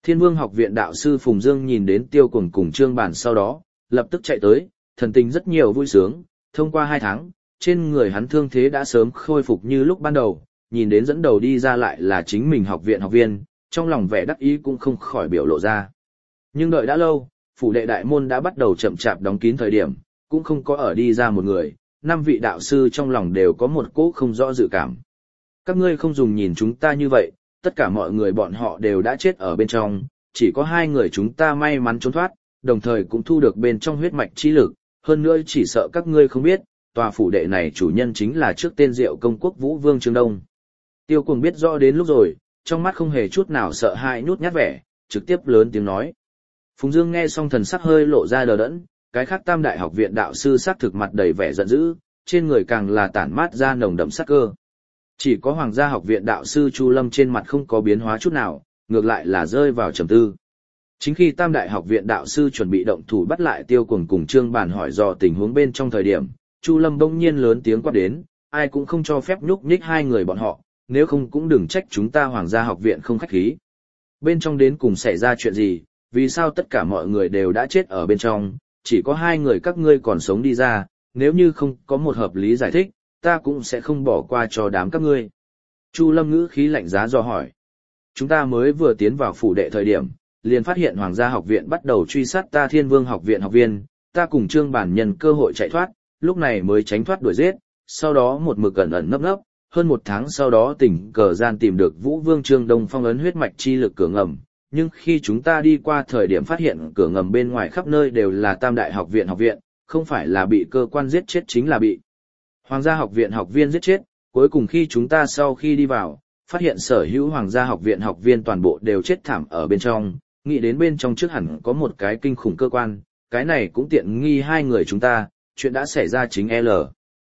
Thiên Vương học viện đạo sư Phùng Dương nhìn đến Tiêu Cuồng cùng Trương Bản sau đó, lập tức chạy tới, thần tình rất nhiều vui sướng, thông qua 2 tháng, trên người hắn thương thế đã sớm khôi phục như lúc ban đầu, nhìn đến dẫn đầu đi ra lại là chính mình học viện học viên, trong lòng vẻ đắc ý cũng không khỏi biểu lộ ra. Nhưng đợi đã lâu, phủ đệ đại môn đã bắt đầu chậm chạp đóng kín thời điểm, cũng không có ở đi ra một người, 5 vị đạo sư trong lòng đều có một cỗ không rõ dự cảm. Các ngươi không dùng nhìn chúng ta như vậy, tất cả mọi người bọn họ đều đã chết ở bên trong, chỉ có 2 người chúng ta may mắn trốn thoát, đồng thời cũng thu được bên trong huyết mạch chi lực, hơn nữa chỉ sợ các ngươi không biết, tòa phủ đệ này chủ nhân chính là trước tên Diệu Công Quốc Vũ Vương Trương Đông. Tiêu Cuồng biết rõ đến lúc rồi, trong mắt không hề chút nào sợ hãi nhút nhát vẻ, trực tiếp lớn tiếng nói. Phùng Dương nghe xong thần sắc hơi lộ ra đờ đẫn, cái khác Tam Đại học viện đạo sư sắc thực mặt đầy vẻ giận dữ, trên người càng là tản mát ra nồng đậm sát cơ. Chỉ có Hoàng gia học viện đạo sư Chu Lâm trên mặt không có biến hóa chút nào, ngược lại là rơi vào trầm tư. Chính khi Tam Đại học viện đạo sư chuẩn bị động thủ bắt lại Tiêu Cuồng cùng Trương Bản hỏi dò tình huống bên trong thời điểm, Chu Lâm bỗng nhiên lớn tiếng quát đến, ai cũng không cho phép nhúc nhích 2 người bọn họ, nếu không cũng đừng trách chúng ta Hoàng gia học viện không khách khí. Bên trong đến cùng xảy ra chuyện gì, vì sao tất cả mọi người đều đã chết ở bên trong, chỉ có 2 người các ngươi còn sống đi ra, nếu như không có một hợp lý giải thích, ta cũng sẽ không bỏ qua cho đám các ngươi. Chu Lâm ngữ khí lạnh giá do hỏi. Chúng ta mới vừa tiến vào phủ đệ thời điểm, liền phát hiện Hoàng gia học viện bắt đầu truy sát ta Thiên Vương học viện học viên, ta cùng Trương Bản nhân cơ hội chạy thoát, lúc này mới tránh thoát đuổi giết, sau đó một mực ẩn ẩn nấp nấp, hơn 1 tháng sau đó tình cờ gian tìm được Vũ Vương Trương Đông phong ấn huyết mạch chi lực cửa ngầm, nhưng khi chúng ta đi qua thời điểm phát hiện cửa ngầm bên ngoài khắp nơi đều là Tam Đại học viện, không phải là bị cơ quan giết chết chính là bị Hoàng gia học viện học viên giết chết, cuối cùng khi chúng ta sau khi đi vào, phát hiện sở hữu Hoàng gia học viện học viên toàn bộ đều chết thảm ở bên trong, nghĩ đến bên trong trước hẳn có một cái kinh khủng cơ quan, cái này cũng tiện nghi 2 người chúng ta, chuyện đã xảy ra chính L.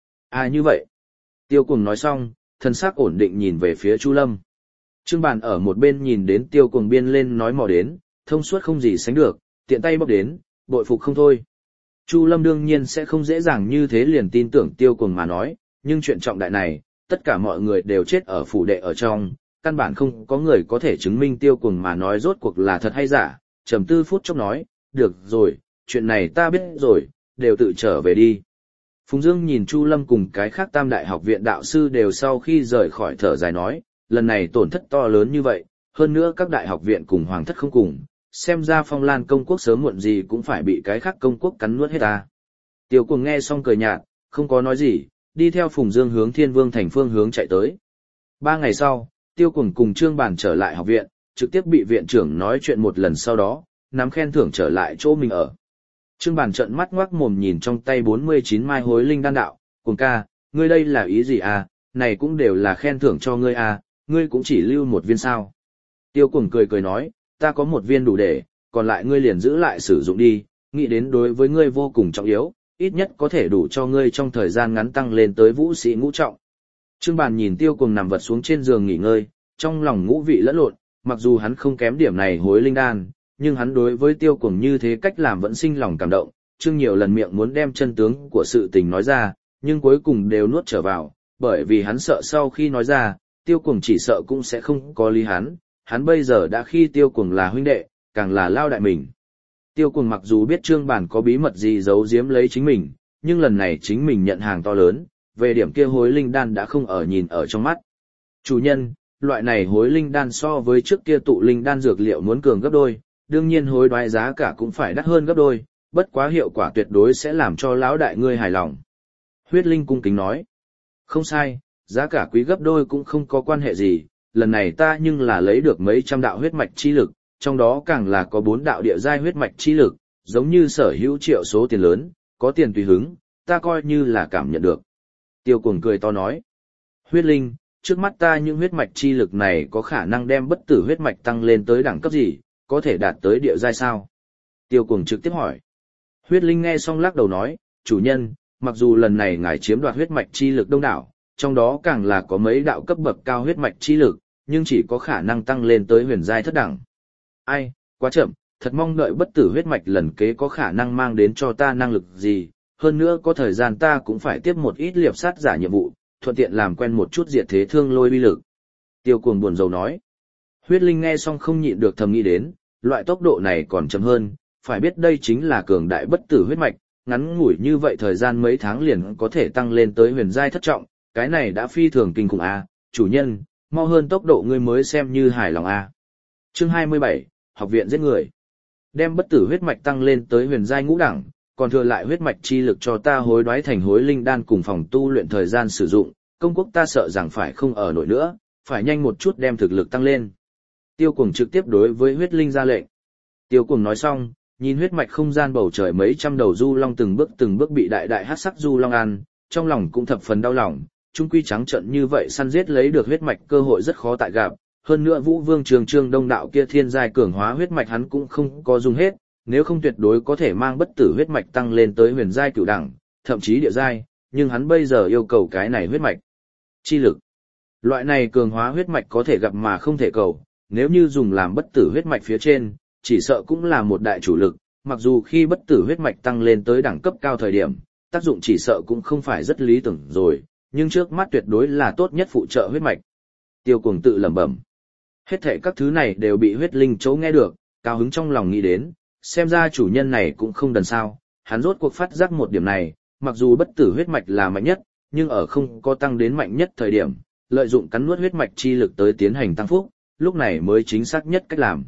À như vậy. Tiêu Cuồng nói xong, thần sắc ổn định nhìn về phía Chu Lâm. Trương Bản ở một bên nhìn đến Tiêu Cuồng biên lên nói mò đến, thông suốt không gì sánh được, tiện tay bóp đến, bội phục không thôi. Chu Lâm đương nhiên sẽ không dễ dàng như thế liền tin tưởng Tiêu Cuồng mà nói, nhưng chuyện trọng đại này, tất cả mọi người đều chết ở phủ đệ ở trong, căn bản không có người có thể chứng minh Tiêu Cuồng mà nói rốt cuộc là thật hay giả. Trầm tư phút chốc nói, được rồi, chuyện này ta biết rồi, đều tự trở về đi. Phùng Dương nhìn Chu Lâm cùng cái khác Tam Đại học viện đạo sư đều sau khi rời khỏi thở dài nói, lần này tổn thất to lớn như vậy, hơn nữa các đại học viện cùng hoàng thất không cùng, xem ra Phong Lan công quốc sớm muộn gì cũng phải bị cái khác công quốc cắn nuốt hết ta. Tiêu Cuồng nghe xong cười nhạt, không có nói gì, đi theo Phùng Dương hướng Thiên Vương thành phương hướng chạy tới. 3 ngày sau, Tiêu Cuồng cùng Trương Bản trở lại học viện, trực tiếp bị viện trưởng nói chuyện một lần sau đó, nắm khen thưởng trở lại chỗ mình ở. Trương Bản trợn mắt ngoác mồm nhìn trong tay 49 mai hối linh đan đạo, Cuồng ca, ngươi đây là ý gì à, này cũng đều là khen thưởng cho ngươi à, ngươi cũng chỉ lưu 1 viên sao. Tiêu Cuồng cười cười nói, ta có 1 viên đủ để, còn lại ngươi liền giữ lại sử dụng đi, nghĩ đến đối với ngươi vô cùng trọng yếu, ít nhất có thể đủ cho ngươi trong thời gian ngắn tăng lên tới vũ sĩ ngũ trọng. Trương Bản nhìn Tiêu Cuồng nằm vật xuống trên giường nghỉ ngơi, trong lòng ngũ vị lẫn lộn, mặc dù hắn không kém điểm này hối linh đan, nhưng hắn đối với Tiêu Cuồng như thế cách làm vẫn sinh lòng cảm động, Trương nhiều lần miệng muốn đem chân tướng của sự tình nói ra, nhưng cuối cùng đều nuốt trở vào, bởi vì hắn sợ sau khi nói ra, Tiêu Cuồng chỉ sợ cũng sẽ không có lý hắn bây giờ đã khi Tiêu Cuồng là huynh đệ, càng là lao đại mình. Tiêu Cuồng mặc dù biết Trương Bản có bí mật gì giấu giếm lấy chính mình, nhưng lần này chính mình nhận hàng to lớn, về điểm kia hối linh đan đã không ở nhìn ở trong mắt. Chủ nhân, loại này hối linh đan so với trước kia tụ linh đan dược liệu muốn cường gấp đôi, đương nhiên hối đoái giá cả cũng phải đắt hơn gấp đôi, bất quá hiệu quả tuyệt đối sẽ làm cho lão đại ngươi hài lòng. Huyết Linh cung kính nói. Không sai, giá cả quý gấp đôi cũng không có quan hệ gì, lần này ta nhưng là lấy được mấy trăm đạo huyết mạch chi lực, trong đó càng là có 4 đạo địa giai huyết mạch chi lực, giống như sở hữu triệu số tiền lớn, có tiền tùy hứng, ta coi như là cảm nhận được. Tiêu Cuồng cười to nói. Huyết Linh, trước mắt ta những huyết mạch chi lực này có khả năng đem bất tử huyết mạch tăng lên tới đẳng cấp gì, có thể đạt tới địa giai sao? Tiêu Cuồng trực tiếp hỏi. Huyết Linh nghe xong lắc đầu nói, chủ nhân, mặc dù lần này ngài chiếm đoạt huyết mạch chi lực đông đảo, trong đó càng là có mấy đạo cấp bậc cao huyết mạch chi lực, nhưng chỉ có khả năng tăng lên tới huyền giai thất đẳng. Ai, quá chậm, thật mong đợi bất tử huyết mạch lần kế có khả năng mang đến cho ta năng lực gì, hơn nữa có thời gian ta cũng phải tiếp một ít liệp sát giả nhiệm vụ, thuận tiện làm quen một chút diệt thế thương lôi uy lực. Tiêu Cuồng buồn rầu nói. Huyết Linh nghe xong không nhịn được thầm nghĩ đến, loại tốc độ này còn chậm hơn, phải biết đây chính là cường đại bất tử huyết mạch, ngắn ngủi như vậy thời gian mấy tháng liền có thể tăng lên tới huyền giai thất trọng, cái này đã phi thường kinh khủng a, chủ nhân, mau hơn tốc độ ngươi mới xem như hài lòng a. Chương 27, học viện giết người. Đem bất tử huyết mạch tăng lên tới huyền giai ngũ đẳng, còn thừa lại huyết mạch chi lực cho ta hối đoái thành hối linh đan cùng phòng tu luyện thời gian sử dụng, công quốc ta sợ rằng phải không ở nổi nữa, phải nhanh một chút đem thực lực tăng lên. Tiêu Cuồng trực tiếp đối với huyết linh ra lệnh. Tiêu Cuồng nói xong, nhìn huyết mạch không gian bầu trời mấy trăm đầu du long từng bước bị đại đại hắc sắc du long ăn, trong lòng cũng thập phần đau lòng, chung quy trắng trận như vậy săn giết lấy được huyết mạch cơ hội rất khó tại gặp, hơn nữa Vũ Vương Trương Đông đạo kia thiên giai cường hóa huyết mạch hắn cũng không có dùng hết, nếu không tuyệt đối có thể mang bất tử huyết mạch tăng lên tới huyền giai cửu đẳng, thậm chí địa giai, nhưng hắn bây giờ yêu cầu cái này huyết mạch chi lực. Loại này cường hóa huyết mạch có thể gặp mà không thể cầu, nếu như dùng làm bất tử huyết mạch phía trên, chỉ sợ cũng là một đại chủ lực, mặc dù khi bất tử huyết mạch tăng lên tới đẳng cấp cao thời điểm, tác dụng chỉ sợ cũng không phải rất lý tưởng rồi, nhưng trước mắt tuyệt đối là tốt nhất phụ trợ huyết mạch. Tiêu Cuồng tự lẩm bẩm. Hết thảy các thứ này đều bị huyết linh chỗ nghe được, cao hứng trong lòng nghĩ đến, xem ra chủ nhân này cũng không đần sao, hắn rốt cuộc phát giác một điểm này, mặc dù bất tử huyết mạch là mạnh nhất, nhưng ở không có tăng đến mạnh nhất thời điểm, lợi dụng cắn nuốt huyết mạch chi lực tới tiến hành tăng phúc, lúc này mới chính xác nhất cách làm.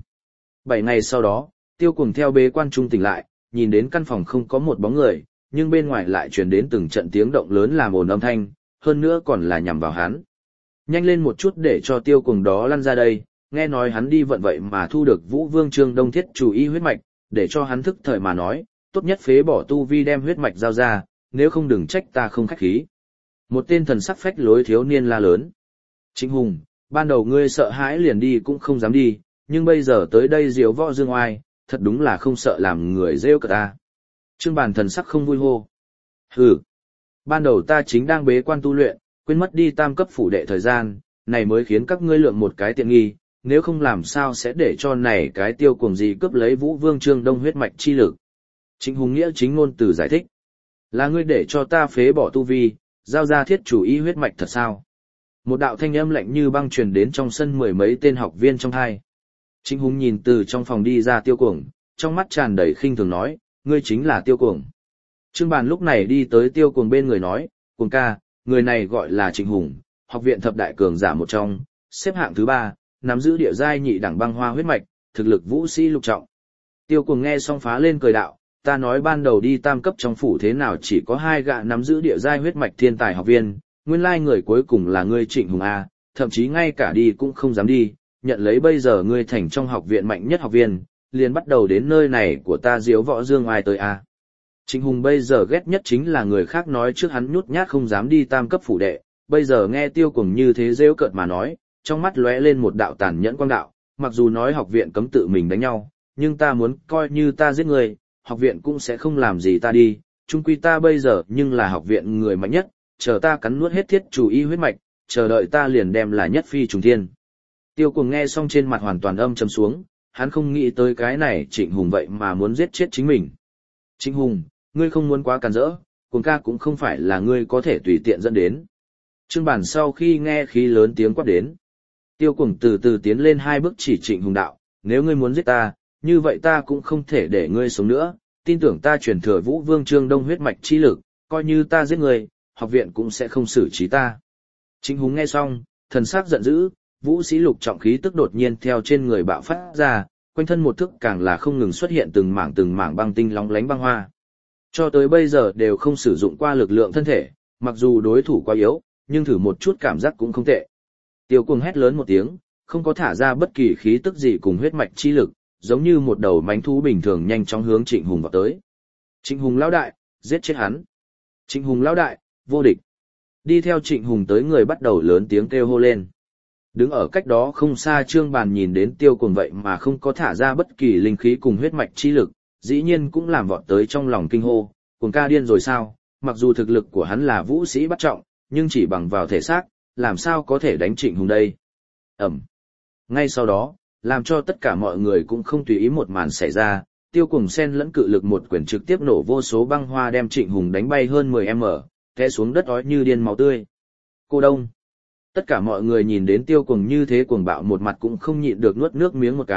7 ngày sau đó, Tiêu Cuồng theo bế quan trung tỉnh lại, nhìn đến căn phòng không có một bóng người, nhưng bên ngoài lại truyền đến từng trận tiếng động lớn làm ồn âm thanh, hơn nữa còn là nhằm vào hắn. Nhanh lên một chút để cho Tiêu Cuồng đó lăn ra đây, nghe nói hắn đi vận vậy mà thu được Vũ Vương Trương Đông thiết chủ y huyết mạch, để cho hắn thức thời mà nói, tốt nhất phế bỏ tu vi đem huyết mạch giao ra, nếu không đừng trách ta không khách khí. Một tên thần sắc phách lối thiếu niên la lớn. Trịnh Hùng, ban đầu ngươi sợ hãi liền đi cũng không dám đi, nhưng bây giờ tới đây diếu võ dương oai, thật đúng là không sợ làm người rêu cợt ta. Trương Bàn thần sắc không vui hô. Hừ, ban đầu ta chính đang bế quan tu luyện, quên mất đi tam cấp phủ đệ thời gian, này mới khiến các ngươi lượng một cái tiện nghi, nếu không làm sao sẽ để cho này cái Tiêu Cuồng gì cướp lấy Vũ Vương Trương Đông huyết mạch chi lực. Trịnh Hùng nghĩa chính ngôn từ giải thích. Là ngươi để cho ta phế bỏ tu vi, giao ra thiết chủ y huyết mạch thật sao? Một đạo thanh âm lạnh như băng truyền đến trong sân mười mấy tên học viên trong hai. Trịnh Hùng nhìn từ trong phòng đi ra Tiêu Cuồng, trong mắt tràn đầy khinh thường nói, ngươi chính là Tiêu Cuồng. Trương Bàn lúc này đi tới Tiêu Cuồng bên người nói, Cuồng ca, người này gọi là Trịnh Hùng, học viện thập đại cường giả một trong, xếp hạng thứ 3, nắm giữ địa giai nhị đẳng băng hoa huyết mạch, thực lực vũ sĩ lục trọng. Tiêu Cuồng nghe xong phá lên cười đạo, ta nói ban đầu đi tam cấp trong phủ thế nào chỉ có 2 gã nắm giữ địa giai huyết mạch thiên tài học viên, nguyên lai người cuối cùng là ngươi Trịnh Hùng A, thậm chí ngay cả đi cũng không dám đi, nhận lấy bây giờ ngươi thành trong học viện mạnh nhất học viên, liền bắt đầu đến nơi này của ta diếu võ dương ai tới A. Trịnh Hùng bây giờ ghét nhất chính là người khác nói trước hắn nhút nhát không dám đi tam cấp phủ đệ, bây giờ nghe Tiêu Cuồng như thế rêu cợt mà nói, trong mắt lóe lên một đạo tàn nhẫn quang đạo, mặc dù nói học viện cấm tự mình đánh nhau, nhưng ta muốn coi như ta giết người, học viện cũng sẽ không làm gì ta đi, chung quy ta bây giờ nhưng là học viện người mạnh nhất, chờ ta cắn nuốt hết thiết chủ y huyết mạch, chờ đợi ta liền đem là nhất phi trùng thiên. Tiêu Cuồng nghe xong trên mặt hoàn toàn âm trầm xuống, hắn không nghĩ tới cái này Trịnh Hùng vậy mà muốn giết chết chính mình. Trịnh Hùng, ngươi không muốn quá càn rỡ, Cuồng ca cũng không phải là ngươi có thể tùy tiện dẫn đến. Trương Bản sau khi nghe khí lớn tiếng quát đến. Tiêu Cuồng từ từ tiến lên 2 bước chỉ Trịnh Hùng đạo, nếu ngươi muốn giết ta, như vậy ta cũng không thể để ngươi sống nữa, tin tưởng ta truyền thừa Vũ Vương Trương Đông huyết mạch chi lực, coi như ta giết ngươi, học viện cũng sẽ không xử trí ta. Trịnh Hùng nghe xong, thần sắc giận dữ, vũ sĩ lục trọng khí tức đột nhiên theo trên người bạo phát ra, quanh thân một thức càng là không ngừng xuất hiện từng mảng băng tinh lóng lánh băng hoa. Cho tới bây giờ đều không sử dụng qua lực lượng thân thể, mặc dù đối thủ quá yếu, nhưng thử một chút cảm giác cũng không tệ. Tiêu Cuồng hét lớn một tiếng, không có thả ra bất kỳ khí tức gì cùng huyết mạch chi lực, giống như một đầu mánh thú bình thường nhanh chóng hướng Trịnh Hùng vào tới. Trịnh Hùng lão đại, giết chết hắn. Trịnh Hùng lão đại, vô địch. Đi theo Trịnh Hùng tới người bắt đầu lớn tiếng kêu hô lên. Đứng ở cách đó không xa Trương Bàn nhìn đến Tiêu Cuồng vậy mà không có thả ra bất kỳ linh khí cùng huyết mạch chi lực, dĩ nhiên cũng làm vọt tới trong lòng kinh hô, Cuồng ca điên rồi sao, mặc dù thực lực của hắn là vũ sĩ bắt trọng, nhưng chỉ bằng vào thể xác, làm sao có thể đánh Trịnh Hùng đây. Ẩm. Ngay sau đó, làm cho tất cả mọi người cũng không tùy ý một màn xảy ra, Tiêu Cuồng sen lẫn cự lực một quyền trực tiếp nổ vô số băng hoa đem Trịnh Hùng đánh bay hơn 10m, té xuống đất ói như điên máu tươi. Cô đông. Tất cả mọi người nhìn đến Tiêu Cuồng như thế cuồng bạo một mặt cũng không nhịn được nuốt nước miếng một cái,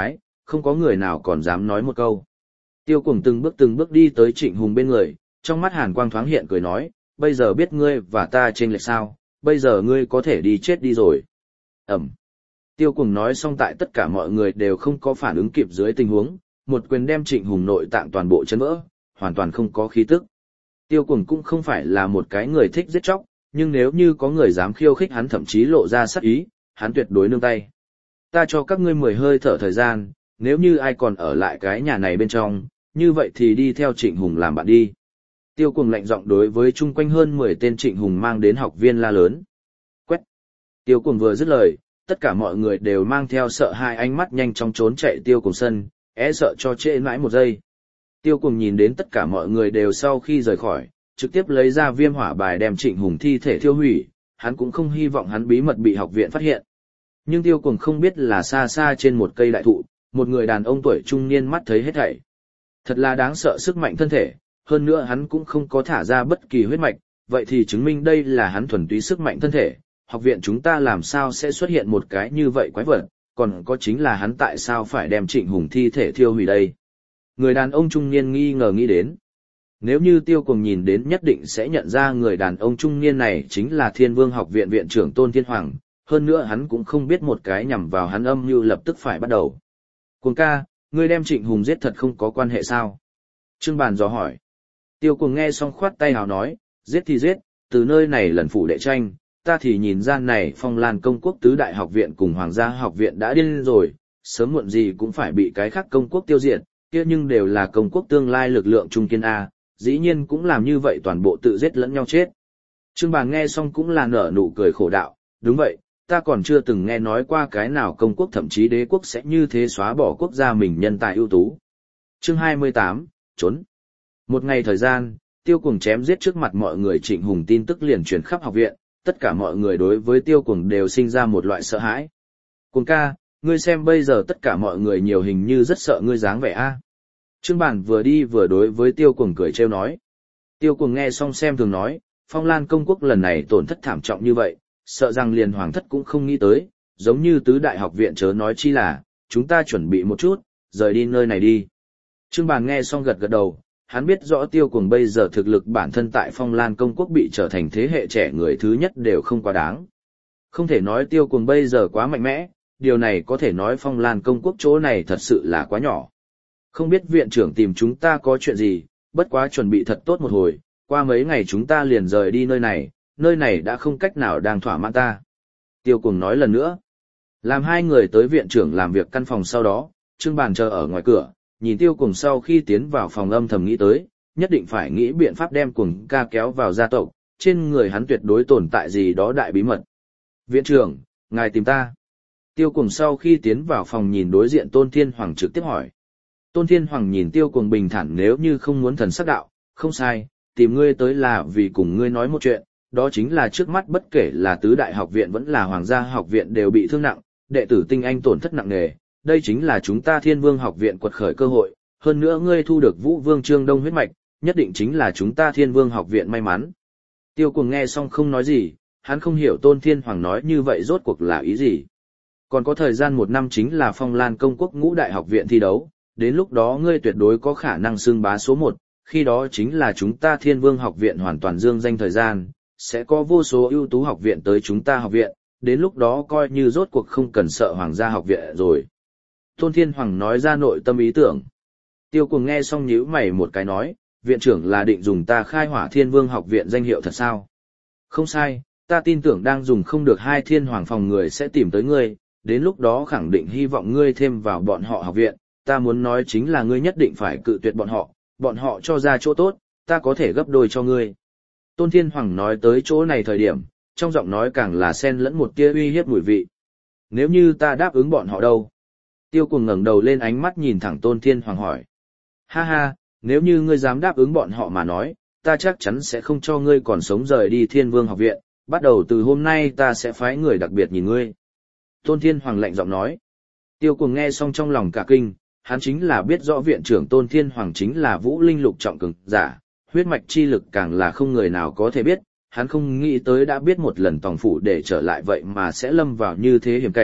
không có người nào còn dám nói một câu. Tiêu Cuồng từng bước đi tới Trịnh Hùng bên người, trong mắt hàn quang thoáng hiện cười nói, bây giờ biết ngươi và ta chênh lệch sao, bây giờ ngươi có thể đi chết đi rồi. Ẩm. Tiêu Cuồng nói xong tại tất cả mọi người đều không có phản ứng kịp dưới tình huống, một quyền đem Trịnh Hùng nội tạng toàn bộ chấn vỡ, hoàn toàn không có khí tức. Tiêu Cuồng cũng không phải là một cái người thích giết chóc, nhưng nếu như có người dám khiêu khích hắn thậm chí lộ ra sát ý, hắn tuyệt đối nương tay. Ta cho các ngươi 10 hơi thở thời gian, nếu như ai còn ở lại cái nhà này bên trong, như vậy thì đi theo Trịnh Hùng làm bạn đi. Tiêu Cuồng lạnh giọng đối với chung quanh hơn 10 tên Trịnh Hùng mang đến học viên la lớn. Quét. Tiêu Cuồng vừa dứt lời, tất cả mọi người đều mang theo sợ hãi ánh mắt nhanh chóng trốn chạy Tiêu Cuồng sân, sợ cho trễ mãi một giây. Tiêu Cuồng nhìn đến tất cả mọi người đều sau khi rời khỏi, trực tiếp lấy ra viêm hỏa bài đem Trịnh Hùng thi thể thiêu hủy, hắn cũng không hy vọng hắn bí mật bị học viện phát hiện. Nhưng Tiêu Cuồng không biết là xa xa trên một cây đại thụ, một người đàn ông tuổi trung niên mắt thấy hết thảy. Thật là đáng sợ sức mạnh thân thể, hơn nữa hắn cũng không có thả ra bất kỳ huyết mạch, vậy thì chứng minh đây là hắn thuần túy sức mạnh thân thể. Học viện chúng ta làm sao sẽ xuất hiện một cái như vậy quái vật, còn có chính là hắn tại sao phải đem Trịnh Hùng thi thể thiêu hủy đây. Người đàn ông trung niên nghi ngờ nghĩ đến. Nếu như Tiêu Cuồng nhìn đến nhất định sẽ nhận ra người đàn ông trung niên này chính là Thiên Vương học viện viện trưởng Tôn Thiên Hoàng, hơn nữa hắn cũng không biết một cái nhằm vào hắn âm mưu lập tức phải bắt đầu. Cuồng ca, ngươi đem Trịnh Hùng giết thật không có quan hệ sao? Trương Bàn dò hỏi. Tiêu Cuồng nghe xong khoát tay hào nói, giết thì giết, từ nơi này lần phủ đệ tranh, ta thì nhìn ra này Phong Lan công quốc tứ đại học viện cùng Hoàng gia học viện đã điên rồi, sớm muộn gì cũng phải bị cái khác công quốc tiêu diệt, kia nhưng đều là công quốc tương lai lực lượng trung kiên A, dĩ nhiên cũng làm như vậy toàn bộ tự giết lẫn nhau chết. Trương Bàn nghe xong cũng là nở nụ cười khổ đạo, đúng vậy, ta còn chưa từng nghe nói qua cái nào công quốc thậm chí đế quốc sẽ như thế xóa bỏ quốc gia mình nhân tài ưu tú. Chương 28, trốn. Một ngày thời gian, Tiêu Cuồng chém giết trước mặt mọi người Trịnh Hùng tin tức liền truyền khắp học viện, tất cả mọi người đối với Tiêu Cuồng đều sinh ra một loại sợ hãi. Cuồng ca, ngươi xem bây giờ tất cả mọi người nhiều hình như rất sợ ngươi dáng vẻ a. Trương Bản vừa đi vừa đối với Tiêu Cuồng cười trêu nói. Tiêu Cuồng nghe xong xem thường nói, Phong Lan công quốc lần này tổn thất thảm trọng như vậy, sợ rằng liền hoàng thất cũng không nghĩ tới, giống như tứ đại học viện chớ nói chi là, chúng ta chuẩn bị một chút, rời đi nơi này đi. Trương Bản nghe xong gật gật đầu, hắn biết rõ Tiêu Cuồng bây giờ thực lực bản thân tại Phong Lan công quốc bị trở thành thế hệ trẻ người thứ nhất đều không quá đáng. Không thể nói Tiêu Cuồng bây giờ quá mạnh mẽ, điều này có thể nói Phong Lan công quốc chỗ này thật sự là quá nhỏ. Không biết viện trưởng tìm chúng ta có chuyện gì, bất quá chuẩn bị thật tốt một hồi, qua mấy ngày chúng ta liền rời đi nơi này đã không cách nào đang thỏa mãn ta. Tiêu Cuồng nói lần nữa. Làm hai người tới viện trưởng làm việc căn phòng sau đó, Trương Bàn chờ ở ngoài cửa, nhìn Tiêu Cuồng sau khi tiến vào phòng âm thầm nghĩ tới, nhất định phải nghĩ biện pháp đem Cuồng ca kéo vào gia tộc, trên người hắn tuyệt đối tồn tại gì đó đại bí mật. Viện trưởng, ngài tìm ta. Tiêu Cuồng sau khi tiến vào phòng nhìn đối diện Tôn Thiên Hoàng trực tiếp hỏi. Tôn Thiên Hoàng nhìn Tiêu Cuồng bình thản nếu như không muốn thần sắc đạo, không sai, tìm ngươi tới là vì cùng ngươi nói một chuyện, đó chính là trước mắt bất kể là tứ đại học viện vẫn là Hoàng gia học viện đều bị thương nặng, đệ tử tinh anh tổn thất nặng nề, đây chính là chúng ta Thiên Vương học viện quật khởi cơ hội, hơn nữa ngươi thu được Vũ Vương Trương Đông huyết mạch, nhất định chính là chúng ta Thiên Vương học viện may mắn. Tiêu Cuồng nghe xong không nói gì, hắn không hiểu Tôn Thiên Hoàng nói như vậy rốt cuộc là ý gì. Còn có thời gian 1 năm chính là Phong Lan công quốc ngũ đại học viện thi đấu, đến lúc đó ngươi tuyệt đối có khả năng xưng bá số 1, khi đó chính là chúng ta Thiên Vương học viện hoàn toàn dương danh thời gian, sẽ có vô số ưu tú học viện tới chúng ta học viện, đến lúc đó coi như rốt cuộc không cần sợ Hoàng gia học viện rồi. Tôn Thiên Hoàng nói ra nội tâm ý tưởng. Tiêu Cuồng nghe xong nhíu mày một cái nói, viện trưởng là định dùng ta khai hỏa Thiên Vương học viện danh hiệu thật sao? Không sai, ta tin tưởng đang dùng không được 2 thiên hoàng phòng người sẽ tìm tới ngươi, đến lúc đó khẳng định hy vọng ngươi thêm vào bọn họ học viện, ta muốn nói chính là ngươi nhất định phải cự tuyệt bọn họ cho ra chỗ tốt, ta có thể gấp đôi cho ngươi. Tôn Thiên Hoàng nói tới chỗ này thời điểm, trong giọng nói càng là xen lẫn một tia uy hiếp mùi vị. Nếu như ta đáp ứng bọn họ đâu? Tiêu Cuồng ngẩng đầu lên ánh mắt nhìn thẳng Tôn Thiên Hoàng hỏi. Ha ha, nếu như ngươi dám đáp ứng bọn họ mà nói, ta chắc chắn sẽ không cho ngươi còn sống rời đi Thiên Vương học viện, bắt đầu từ hôm nay ta sẽ phái người đặc biệt nhìn ngươi. Tôn Thiên Hoàng lạnh giọng nói. Tiêu Cuồng nghe xong trong lòng cả kinh, hắn chính là biết rõ viện trưởng Tôn Thiên Hoàng chính là Vũ Linh lục trọng cường giả, huyết mạch chi lực càng là không người nào có thể biết, hắn không nghĩ tới đã biết một lần tòng phủ để trở lại vậy mà sẽ lâm vào như thế hiểm cảnh,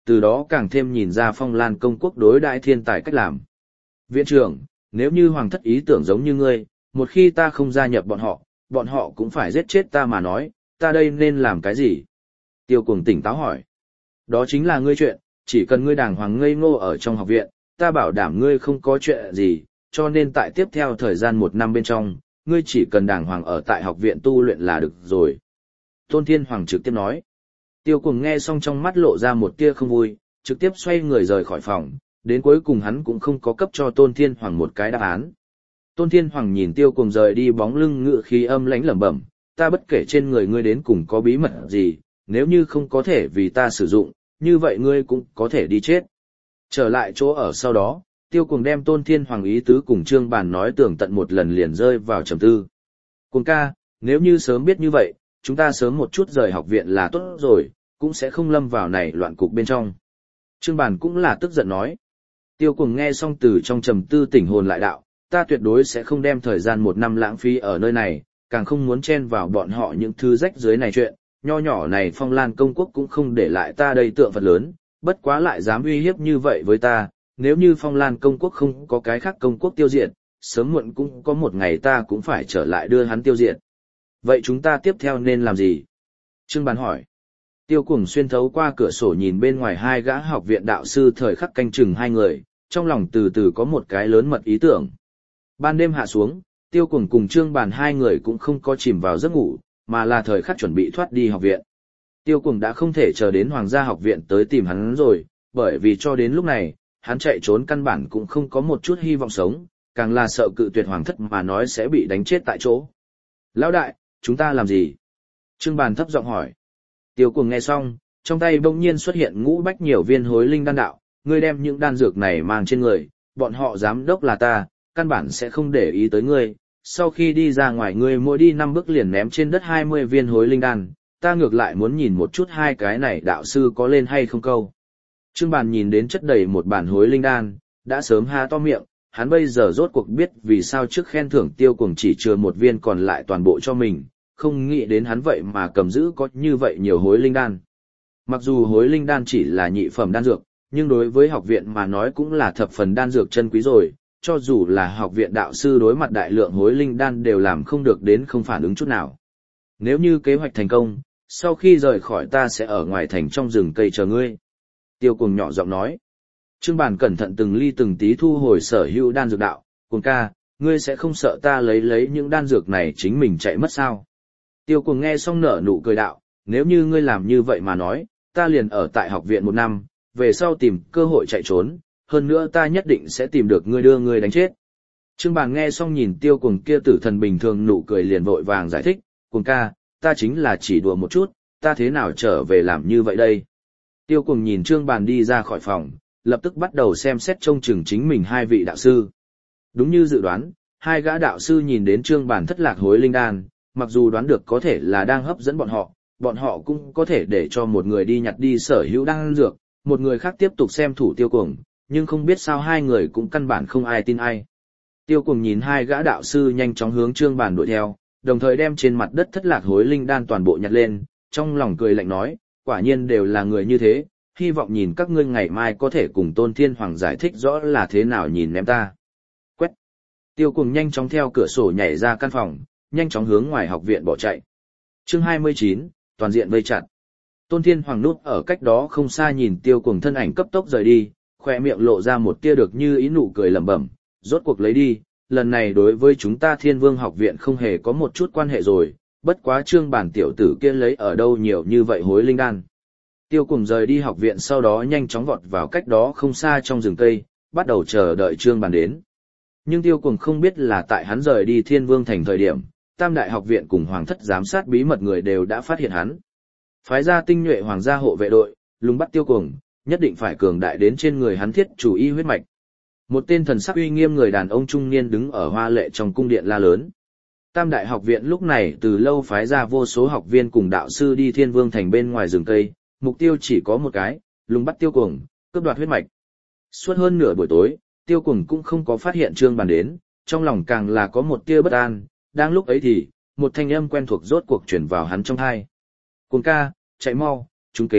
từ đó càng thêm nhìn ra Phong Lan công quốc đối đãi thiên tài cách làm. Viện trưởng, nếu như hoàng thất ý tưởng giống như ngươi, một khi ta không gia nhập bọn họ cũng phải giết chết ta mà nói, ta đây nên làm cái gì? Tiêu Cuồng tỉnh táo hỏi. Đó chính là ngươi chuyện, chỉ cần ngươi đàng hoàng ngây ngô ở trong học viện, ta bảo đảm ngươi không có chuyện gì, cho nên tại tiếp theo thời gian 1 năm bên trong, ngươi chỉ cần đàng hoàng ở tại học viện tu luyện là được rồi. Tôn Thiên Hoàng trực tiếp nói. Tiêu Cuồng nghe xong trong mắt lộ ra một tia không vui, trực tiếp xoay người rời khỏi phòng, đến cuối cùng hắn cũng không có cấp cho Tôn Thiên Hoàng một cái đáp án. Tôn Thiên Hoàng nhìn Tiêu Cuồng rời đi bóng lưng ngự khí âm lãnh lẩm bẩm, ta bất kể trên người ngươi đến cùng có bí mật gì, nếu như không có thể vì ta sử dụng, như vậy ngươi cũng có thể đi chết. Trở lại chỗ ở sau đó, Tiêu Cuồng đem Tôn Thiên Hoàng ý tứ cùng Trương Bàn nói tường tận một lần liền rơi vào trầm tư. Cuồng ca, nếu như sớm biết như vậy, chúng ta sớm một chút rời học viện là tốt rồi, cũng sẽ không lâm vào này loạn cục bên trong. Trương Bàn cũng là tức giận nói. Tiêu Cuồng nghe xong từ trong trầm tư tỉnh hồn lại đạo, ta tuyệt đối sẽ không đem thời gian 1 năm lãng phí ở nơi này, càng không muốn chen vào bọn họ những thứ rách dưới này chuyện, nho nhỏ này Phong Lan công quốc cũng không để lại ta đây tượng Phật lớn, bất quá lại dám uy hiếp như vậy với ta, nếu như Phong Lan công quốc không có cái khác công quốc tiêu diệt, sớm muộn cũng có một ngày ta cũng phải trở lại đưa hắn tiêu diệt. Vậy chúng ta tiếp theo nên làm gì? Trương Bàn hỏi. Tiêu Cuồng xuyên thấu qua cửa sổ nhìn bên ngoài 2 gã học viện đạo sư thời khắc canh chừng 2 người, trong lòng từ từ có một cái lớn mật ý tưởng. Ban đêm hạ xuống, Tiêu Cuồng cùng Trương Bàn 2 người cũng không có chìm vào giấc ngủ, mà là thời khắc chuẩn bị thoát đi học viện. Tiêu Cuồng đã không thể chờ đến Hoàng gia học viện tới tìm hắn rồi, bởi vì cho đến lúc này, hắn chạy trốn căn bản cũng không có một chút hy vọng sống, càng là sợ cự tuyệt hoàng thất mà nói sẽ bị đánh chết tại chỗ. Lão đại, chúng ta làm gì? Trương Bàn thấp giọng hỏi. Tiêu Cuồng nghe xong, trong tay bỗng nhiên xuất hiện ngũ bách nhiều viên hối linh đan đạo, ngươi đem những đan dược này mang trên người, bọn họ giám đốc là ta, căn bản sẽ không để ý tới ngươi. Sau khi đi ra ngoài ngươi mỗi đi 5 bước liền ném trên đất 20 viên hối linh đan, ta ngược lại muốn nhìn một chút 2 cái này đạo sư có lên hay không câu. Trương Bàn nhìn đến chất đầy một bản hối linh đan, đã sớm há to miệng, hắn bây giờ rốt cuộc biết vì sao trước khen thưởng Tiêu Cuồng chỉ chừa 1 viên còn lại toàn bộ cho mình, không nghĩ đến hắn vậy mà cầm giữ có như vậy nhiều hối linh đan. Mặc dù hối linh đan chỉ là nhị phẩm đan dược, nhưng đối với học viện mà nói cũng là thập phần đan dược chân quý rồi, cho dù là học viện đạo sư đối mặt đại lượng hối linh đan đều làm không được đến không phản ứng chút nào. Nếu như kế hoạch thành công, sau khi rời khỏi ta sẽ ở ngoài thành trong rừng cây chờ ngươi. Tiêu Cuồng nhỏ giọng nói. Trương Bàn cẩn thận từng ly từng tí thu hồi sở hữu đan dược đạo, Cuồng ca, ngươi sẽ không sợ ta lấy những đan dược này chính mình chạy mất sao? Tiêu Cuồng nghe xong nở nụ cười đạo, nếu như ngươi làm như vậy mà nói, ta liền ở tại học viện 1 năm, về sau tìm cơ hội chạy trốn, hơn nữa ta nhất định sẽ tìm được ngươi đưa ngươi đánh chết. Trương Bàn nghe xong nhìn Tiêu Cuồng kia tử thần bình thường nụ cười liền vội vàng giải thích, Cuồng ca, ta chính là chỉ đùa một chút, ta thế nào trở về làm như vậy đây? Tiêu Cuồng nhìn Trương Bàn đi ra khỏi phòng, lập tức bắt đầu xem xét trông chừng chính mình 2 vị đạo sư. Đúng như dự đoán, 2 gã đạo sư nhìn đến Trương Bàn thất lạc hối linh đan, mặc dù đoán được có thể là đang hấp dẫn bọn họ cũng có thể để cho một người đi nhặt đi sở hữu đan dược, một người khác tiếp tục xem thủ Tiêu Cuồng, nhưng không biết sao 2 người cũng căn bản không ai tin ai. Tiêu Cuồng nhìn 2 gã đạo sư nhanh chóng hướng Trương Bàn đuổi theo, đồng thời đem trên mặt đất thất lạc hối linh đan toàn bộ nhặt lên, trong lòng cười lạnh nói, quả nhiên đều là người như thế, hy vọng nhìn các ngươi ngày mai có thể cùng Tôn Thiên Hoàng giải thích rõ là thế nào nhìn ném ta. Quét. Tiêu Cuồng nhanh chóng theo cửa sổ nhảy ra căn phòng, nhanh chóng hướng ngoài học viện bỏ chạy. Chương 29, toàn diện vây chặt. Tôn Thiên Hoàng núp ở cách đó không xa nhìn Tiêu Cuồng thân ảnh cấp tốc rời đi, khoe miệng lộ ra một tia được như ý nụ cười lẩm bẩm, rốt cuộc lấy đi, lần này đối với chúng ta Thiên Vương học viện không hề có một chút quan hệ rồi, bất quá Trương Bản tiểu tử kia lấy ở đâu nhiều như vậy hối linh đan. Tiêu Cuồng rời đi học viện sau đó nhanh chóng vọt vào cách đó không xa trong rừng cây, bắt đầu chờ đợi Trương Bản đến. Nhưng Tiêu Cuồng không biết là tại hắn rời đi Thiên Vương thành thời điểm, Tam Đại học viện cùng Hoàng thất giám sát bí mật người đều đã phát hiện hắn. Phái ra tinh nhuệ hoàng gia hộ vệ đội, lùng bắt Tiêu Cuồng, nhất định phải cường đại đến trên người hắn thiết chủ y huyết mạch. Một tên thần sắc uy nghiêm người đàn ông trung niên đứng ở hoa lệ trong cung điện la lớn. Tam Đại học viện lúc này từ lâu phái ra vô số học viên cùng đạo sư đi Thiên Vương thành bên ngoài rừng cây, mục tiêu chỉ có một cái, lùng bắt Tiêu Cuồng, cướp đoạt huyết mạch. Suốt hơn nửa buổi tối, Tiêu Cuồng cũng không có phát hiện Trương Bản đến, trong lòng càng là có một tia bất an, đang lúc ấy thì, một thanh âm quen thuộc rốt cuộc truyền vào hắn trong tai. Cuồng ca, chạy mau, trúng kế,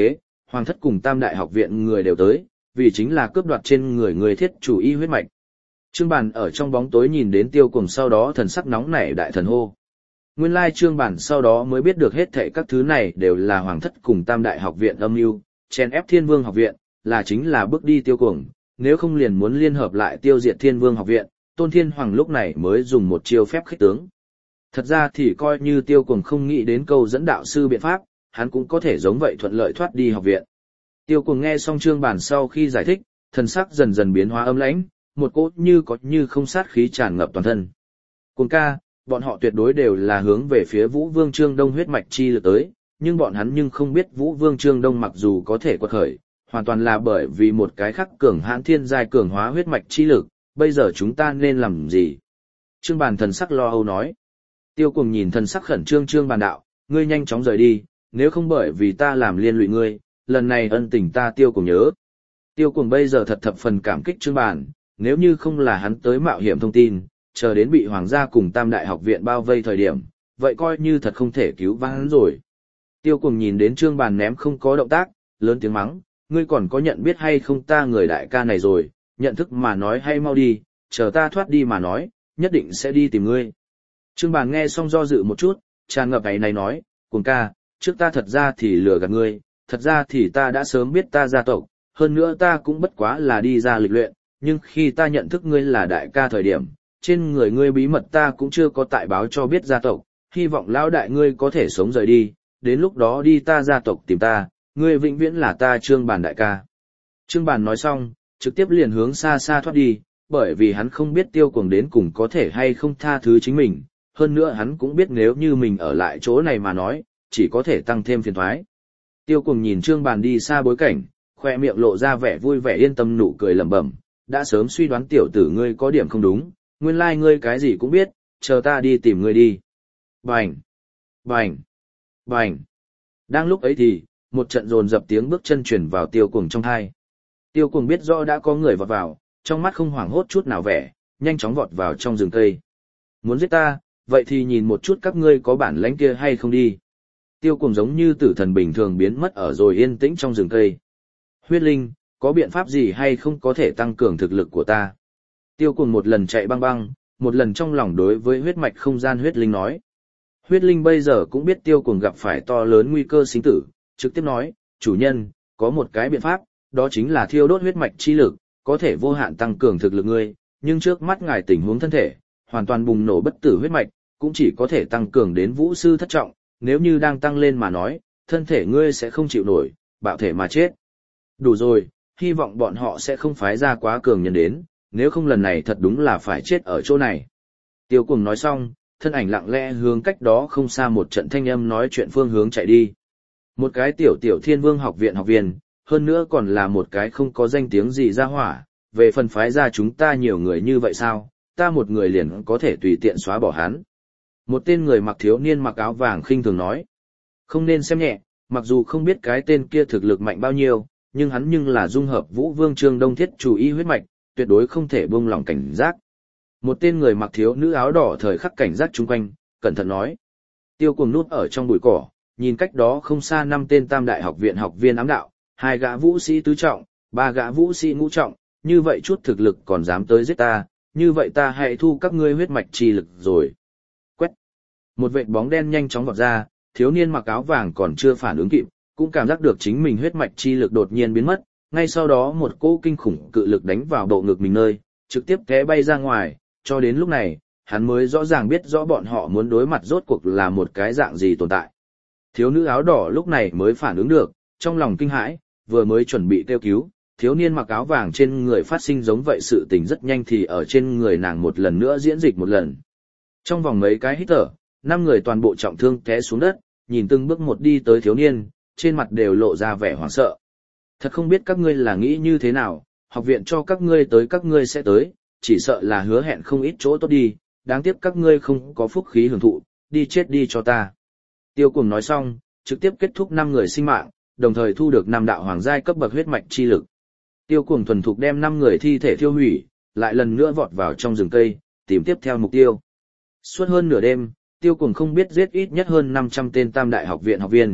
hoàng thất cùng tam đại học viện người đều tới, vì chính là cướp đoạt trên người người thiết chủ y huyết mạch. Trương Bàn ở trong bóng tối nhìn đến Tiêu Cuồng sau đó thần sắc nóng nảy đại thần hô. Nguyên lai Trương Bàn sau đó mới biết được hết thảy các thứ này đều là hoàng thất cùng tam đại học viện âm mưu, chen ép Thiên Vương học viện, là chính là bước đi Tiêu Cuồng, nếu không liền muốn liên hợp lại tiêu diệt Thiên Vương học viện, Tôn Thiên Hoàng lúc này mới dùng một chiêu phép khích tướng. Thật ra thì coi như Tiêu Cuồng không nghĩ đến câu dẫn đạo sư biện pháp, hắn cũng có thể giống vậy thuận lợi thoát đi học viện. Tiêu Cuồng nghe xong Trương Bàn sau khi giải thích, thần sắc dần dần biến hóa âm lãnh, một cỗ như có như không sát khí tràn ngập toàn thân. Cuồng ca, bọn họ tuyệt đối đều là hướng về phía Vũ Vương Trương Đông huyết mạch chi lực tới, nhưng bọn hắn nhưng không biết Vũ Vương Trương Đông mặc dù có thể quật khởi, hoàn toàn là bởi vì một cái khắc cường hãn thiên giai cường hóa huyết mạch chi lực, bây giờ chúng ta nên làm gì? Trương Bàn thần sắc lo âu nói. Tiêu Cuồng nhìn thần sắc khẩn trương Trương Bàn đạo, ngươi nhanh chóng rời đi, nếu không bởi vì ta làm liên lụy ngươi, lần này ân tình ta Tiêu Cuồng nhớ. Tiêu Cuồng bây giờ thật thập phần cảm kích Trương Bàn, nếu như không là hắn tới mạo hiểm thông tin, chờ đến bị hoàng gia cùng tam đại học viện bao vây thời điểm, vậy coi như thật không thể cứu vãn hắn rồi. Tiêu Cuồng nhìn đến Trương Bàn ném không có động tác, lớn tiếng mắng, ngươi còn có nhận biết hay không ta người đại ca này rồi, nhận thức mà nói hay mau đi, chờ ta thoát đi mà nói, nhất định sẽ đi tìm ngươi. Trương Bàn nghe xong do dự một chút, tràn ngập ấy này nói, Cuồng ca, trước ta thật ra thì lừa gạt ngươi, thật ra thì ta đã sớm biết ta gia tộc, hơn nữa ta cũng bất quá là đi ra lịch luyện, nhưng khi ta nhận thức ngươi là đại ca thời điểm, trên người ngươi bí mật ta cũng chưa có tại báo cho biết gia tộc, hy vọng lão đại ngươi có thể sống rời đi, đến lúc đó đi ta gia tộc tìm ta, ngươi vĩnh viễn là ta Trương Bàn đại ca. Trương Bàn nói xong, trực tiếp liền hướng xa xa thoát đi, bởi vì hắn không biết Tiêu Cuồng đến cùng có thể hay không tha thứ chính mình, hơn nữa hắn cũng biết nếu như mình ở lại chỗ này mà nói, chỉ có thể tăng thêm phiền toái. Tiêu Cuồng nhìn Trương Bàn đi xa bối cảnh, khoe miệng lộ ra vẻ vui vẻ yên tâm nụ cười lẩm bẩm, đã sớm suy đoán tiểu tử ngươi có điểm không đúng, nguyên lai ngươi cái gì cũng biết, chờ ta đi tìm ngươi đi. Bành! Bành! Bành! Đang lúc ấy thì, một trận dồn dập tiếng bước chân truyền vào Tiêu Cuồng trong tai. Tiêu Cuồng biết rõ đã có người vọt vào, trong mắt không hoảng hốt chút nào vẻ, nhanh chóng vọt vào trong rừng cây. Muốn giết ta, vậy thì nhìn một chút các ngươi có bản lãnh kia hay không đi. Tiêu Cuồng giống như tử thần bình thường biến mất ở rồi yên tĩnh trong rừng cây. Huyết Linh, có biện pháp gì hay không có thể tăng cường thực lực của ta? Tiêu Cuồng một lần chạy băng băng, một lần trong lòng đối với huyết mạch không gian Huyết Linh nói. Huyết Linh bây giờ cũng biết Tiêu Cuồng gặp phải to lớn nguy cơ sinh tử, trực tiếp nói, chủ nhân, có một cái biện pháp, đó chính là thiêu đốt huyết mạch chi lực, có thể vô hạn tăng cường thực lực ngươi, nhưng trước mắt ngài tình huống thân thể, hoàn toàn bùng nổ bất tử huyết mạch, cũng chỉ có thể tăng cường đến vũ sư thất trọng, nếu như đang tăng lên mà nói, thân thể ngươi sẽ không chịu nổi, bạo thể mà chết. Đủ rồi, hy vọng bọn họ sẽ không phái ra quá cường nhân đến, nếu không lần này thật đúng là phải chết ở chỗ này. Tiêu Cuồng nói xong, thân ảnh lặng lẽ hướng cách đó không xa một trận thanh âm nói chuyện phương hướng chạy đi. Một cái tiểu Thiên Vương học viện học viên, hơn nữa còn là một cái không có danh tiếng gì ra hỏa, về phần phái ra chúng ta nhiều người như vậy sao, ta một người liền có thể tùy tiện xóa bỏ hắn. Một tên người mặc thiếu niên mặc áo vàng khinh thường nói. Không nên xem nhẹ, mặc dù không biết cái tên kia thực lực mạnh bao nhiêu, nhưng hắn nhưng là dung hợp Vũ Vương Trương Đông thiết chủ y huyết mạch, tuyệt đối không thể buông lỏng cảnh giác. Một tên người mặc thiếu nữ áo đỏ thời khắc cảnh giác chung quanh, cẩn thận nói. Tiêu Cuồng núp ở trong bụi cỏ, nhìn cách đó không xa 5 tên tam đại học viện học viên ám đạo, 2 gã vũ sĩ tứ trọng, 3 gã vũ sĩ ngũ trọng, như vậy chút thực lực còn dám tới giết ta, như vậy ta hãy thu các ngươi huyết mạch chi lực rồi. Quét. Một vệt bóng đen nhanh chóng vọt ra, thiếu niên mặc áo vàng còn chưa phản ứng kịp, cũng cảm giác được chính mình huyết mạch chi lực đột nhiên biến mất, ngay sau đó một cỗ kinh khủng cự lực đánh vào bộ ngực mình nơi, trực tiếp té bay ra ngoài, cho đến lúc này, hắn mới rõ ràng biết rõ bọn họ muốn đối mặt rốt cuộc là một cái dạng gì tồn tại. Thiếu nữ áo đỏ lúc này mới phản ứng được, trong lòng kinh hãi, vừa mới chuẩn bị kêu cứu, thiếu niên mặc áo vàng trên người phát sinh giống vậy sự tình rất nhanh thì ở trên người nàng một lần nữa diễn dịch một lần. Trong vòng mấy cái hít thở, 5 người toàn bộ trọng thương té xuống đất, nhìn từng bước một đi tới thiếu niên, trên mặt đều lộ ra vẻ hoảng sợ. Thật không biết các ngươi là nghĩ như thế nào, học viện cho các ngươi tới các ngươi sẽ tới, chỉ sợ là hứa hẹn không ít chỗ tốt đi, đáng tiếc các ngươi không có phúc khí hưởng thụ, đi chết đi cho ta. Tiêu Cuồng nói xong, trực tiếp kết thúc 5 người sinh mạng, đồng thời thu được 5 đạo hoàng giai cấp bậc huyết mạch chi lực. Tiêu Cuồng thuần thục đem 5 người thi thể thiêu hủy, lại lần nữa vọt vào trong rừng cây, tìm tiếp theo mục tiêu. Suốt hơn nửa đêm, Tiêu Cuồng không biết giết ít nhất hơn 500 tên tam đại học viện học viên,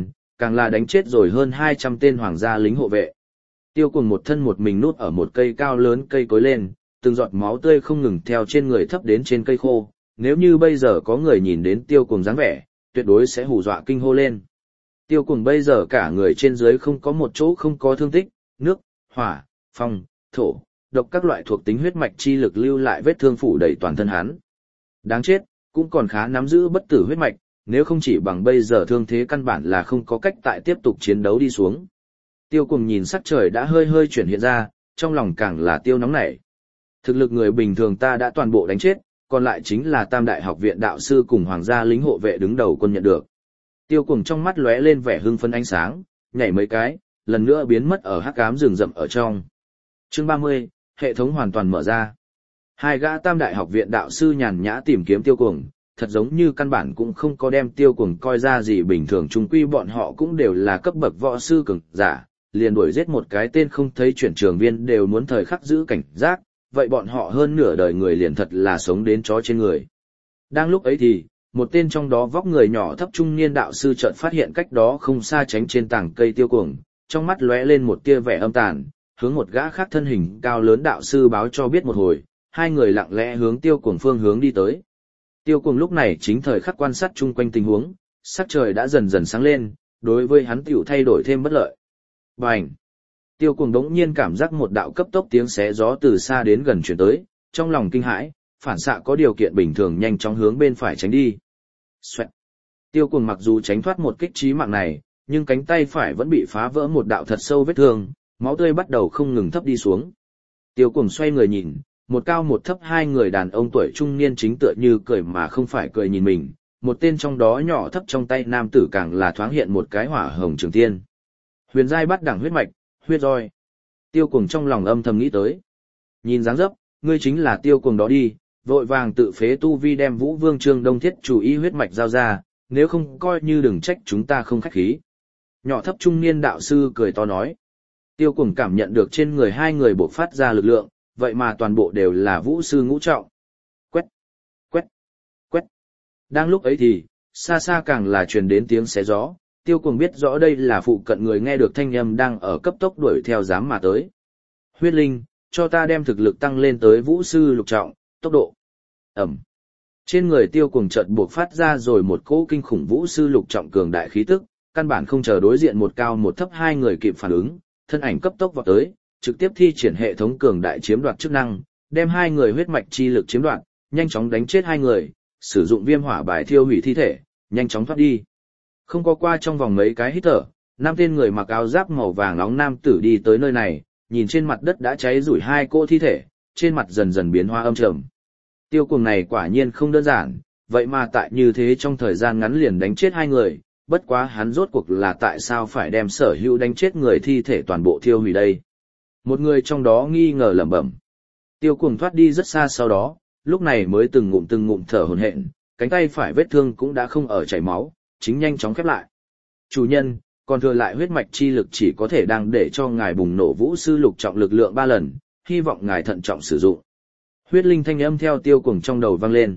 càng là đánh chết rồi hơn 200 tên hoàng gia lính hộ vệ. Tiêu Cuồng một thân một mình núp ở một cây cao lớn cây cối lên, từng giọt máu tươi không ngừng theo trên người thấp đến trên cây khô, nếu như bây giờ có người nhìn đến Tiêu Cuồng dáng vẻ, tuyệt đối sẽ hù dọa kinh hô lên. Tiêu Cuồng bây giờ cả người trên dưới không có một chỗ không có thương tích, nước, hỏa, phong, thổ, độc các loại thuộc tính huyết mạch chi lực lưu lại vết thương phủ đầy toàn thân hắn. Đáng chết, cũng còn khá nắm giữ bất tử huyết mạch, nếu không chỉ bằng bây giờ thương thế căn bản là không có cách tại tiếp tục chiến đấu đi xuống. Tiêu Cuồng nhìn sắc trời đã hơi hơi chuyển hiện ra, trong lòng càng là tiêu nóng nảy. Thực lực người bình thường ta đã toàn bộ đánh chết, còn lại chính là Tam Đại Học viện đạo sư cùng hoàng gia lính hộ vệ đứng đầu quân nhận được. Tiêu Cuồng trong mắt lóe lên vẻ hưng phấn ánh sáng, nhảy mấy cái, lần nữa biến mất ở hắc ám rừng rậm ở trong. Chương 30, hệ thống hoàn toàn mở ra. Hai gã Tam Đại Học viện đạo sư nhàn nhã tìm kiếm Tiêu Cuồng, thật giống như căn bản cũng không có đem Tiêu Cuồng coi ra gì bình thường, chung quy bọn họ cũng đều là cấp bậc võ sư cường giả, liền đuổi giết một cái tên không thấy chuyển trường viên đều muốn thời khắc giữ cảnh giác, vậy bọn họ hơn nửa đời người liền thật là sống đến chó trên người. Đang lúc ấy thì, một tên trong đó vóc người nhỏ thấp trung niên đạo sư chợt phát hiện cách đó không xa tránh trên tảng cây Tiêu Cuồng, trong mắt lóe lên một tia vẻ âm tàn, hướng một gã khác thân hình cao lớn đạo sư báo cho biết một hồi, hai người lặng lẽ hướng Tiêu Cuồng phương hướng đi tới. Tiêu Cuồng lúc này chính thời khắc quan sát chung quanh tình huống, sắc trời đã dần dần sáng lên, đối với hắn tiểu thay đổi thêm bất lợi. Bành! Tiêu Cuồng đống nhiên cảm giác một đạo cấp tốc tiếng xé gió từ xa đến gần chuyển tới, trong lòng kinh hãi, phản xạ có điều kiện bình thường nhanh chóng hướng bên phải tránh đi. Xoẹt! Tiêu Cuồng mặc dù tránh thoát một kích chí mạng này, nhưng cánh tay phải vẫn bị phá vỡ một đạo thật sâu vết thương, máu tươi bắt đầu không ngừng thấp đi xuống. Tiêu Cuồng xoay người nhìn, một cao một thấp hai người đàn ông tuổi trung niên chính tựa như cười mà không phải cười nhìn mình, một tên trong đó nhỏ thấp trong tay nam tử càng là thoáng hiện một cái hỏa hồng trường tiên. Huyền giai bắt đẳng huyết mạch, huyết roi. Tiêu Cuồng trong lòng âm thầm nghĩ tới. Nhìn dáng dấp, ngươi chính là Tiêu Cuồng đó đi, vội vàng tự phế tu vi đem Vũ Vương Trương Đông Thiết chủ ý huyết mạch giao ra, nếu không coi như đừng trách chúng ta không khách khí. Nhỏ thấp trung niên đạo sư cười to nói. Tiêu Cuồng cảm nhận được trên người hai người bộc phát ra lực lượng, vậy mà toàn bộ đều là vũ sư ngũ trọng. Quét, quét, quét. Đang lúc ấy thì, xa xa càng là truyền đến tiếng xé gió, Tiêu Cuồng biết rõ đây là phụ cận người nghe được thanh âm đang ở cấp tốc đuổi theo dám mà tới. Huyết linh, cho ta đem thực lực tăng lên tới vũ sư lục trọng, tốc độ. Ẩm. Trên người Tiêu Cuồng chợt buộc phát ra rồi một cỗ kinh khủng vũ sư lục trọng cường đại khí tức, căn bản không chờ đối diện một cao một thấp hai người kịp phản ứng, thân ảnh cấp tốc vọt tới, trực tiếp thi triển hệ thống cường đại chiếm đoạt chức năng, đem hai người huyết mạch chi lực chiếm đoạt, nhanh chóng đánh chết hai người, sử dụng viêm hỏa bài thiêu hủy thi thể, nhanh chóng thoát đi. Không có qua trong vòng mấy cái hít thở, năm tên người mặc áo giáp màu vàng nóng nam tử đi tới nơi này, nhìn trên mặt đất đã cháy rủi hai cỗ thi thể, trên mặt dần dần biến hoa âm trầm. Tiêu Cuồng này quả nhiên không đơn giản, vậy mà tại như thế trong thời gian ngắn liền đánh chết hai người, bất quá hắn rốt cuộc là tại sao phải đem sở hữu đánh chết người thi thể toàn bộ thiêu hủy đây. Một người trong đó nghi ngờ lẩm bẩm. Tiêu Cuồng thoát đi rất xa sau đó, lúc này mới từng ngụm thở hổn hển, cánh tay phải vết thương cũng đã không ở chảy máu, chính nhanh chóng khép lại. Chủ nhân, còn thừa lại huyết mạch chi lực chỉ có thể đang để cho ngài bùng nổ vũ sư lục trọng lực lượng 3 lần, hy vọng ngài thận trọng sử dụng. Huyết linh thanh âm theo Tiêu Cuồng trong đầu vang lên.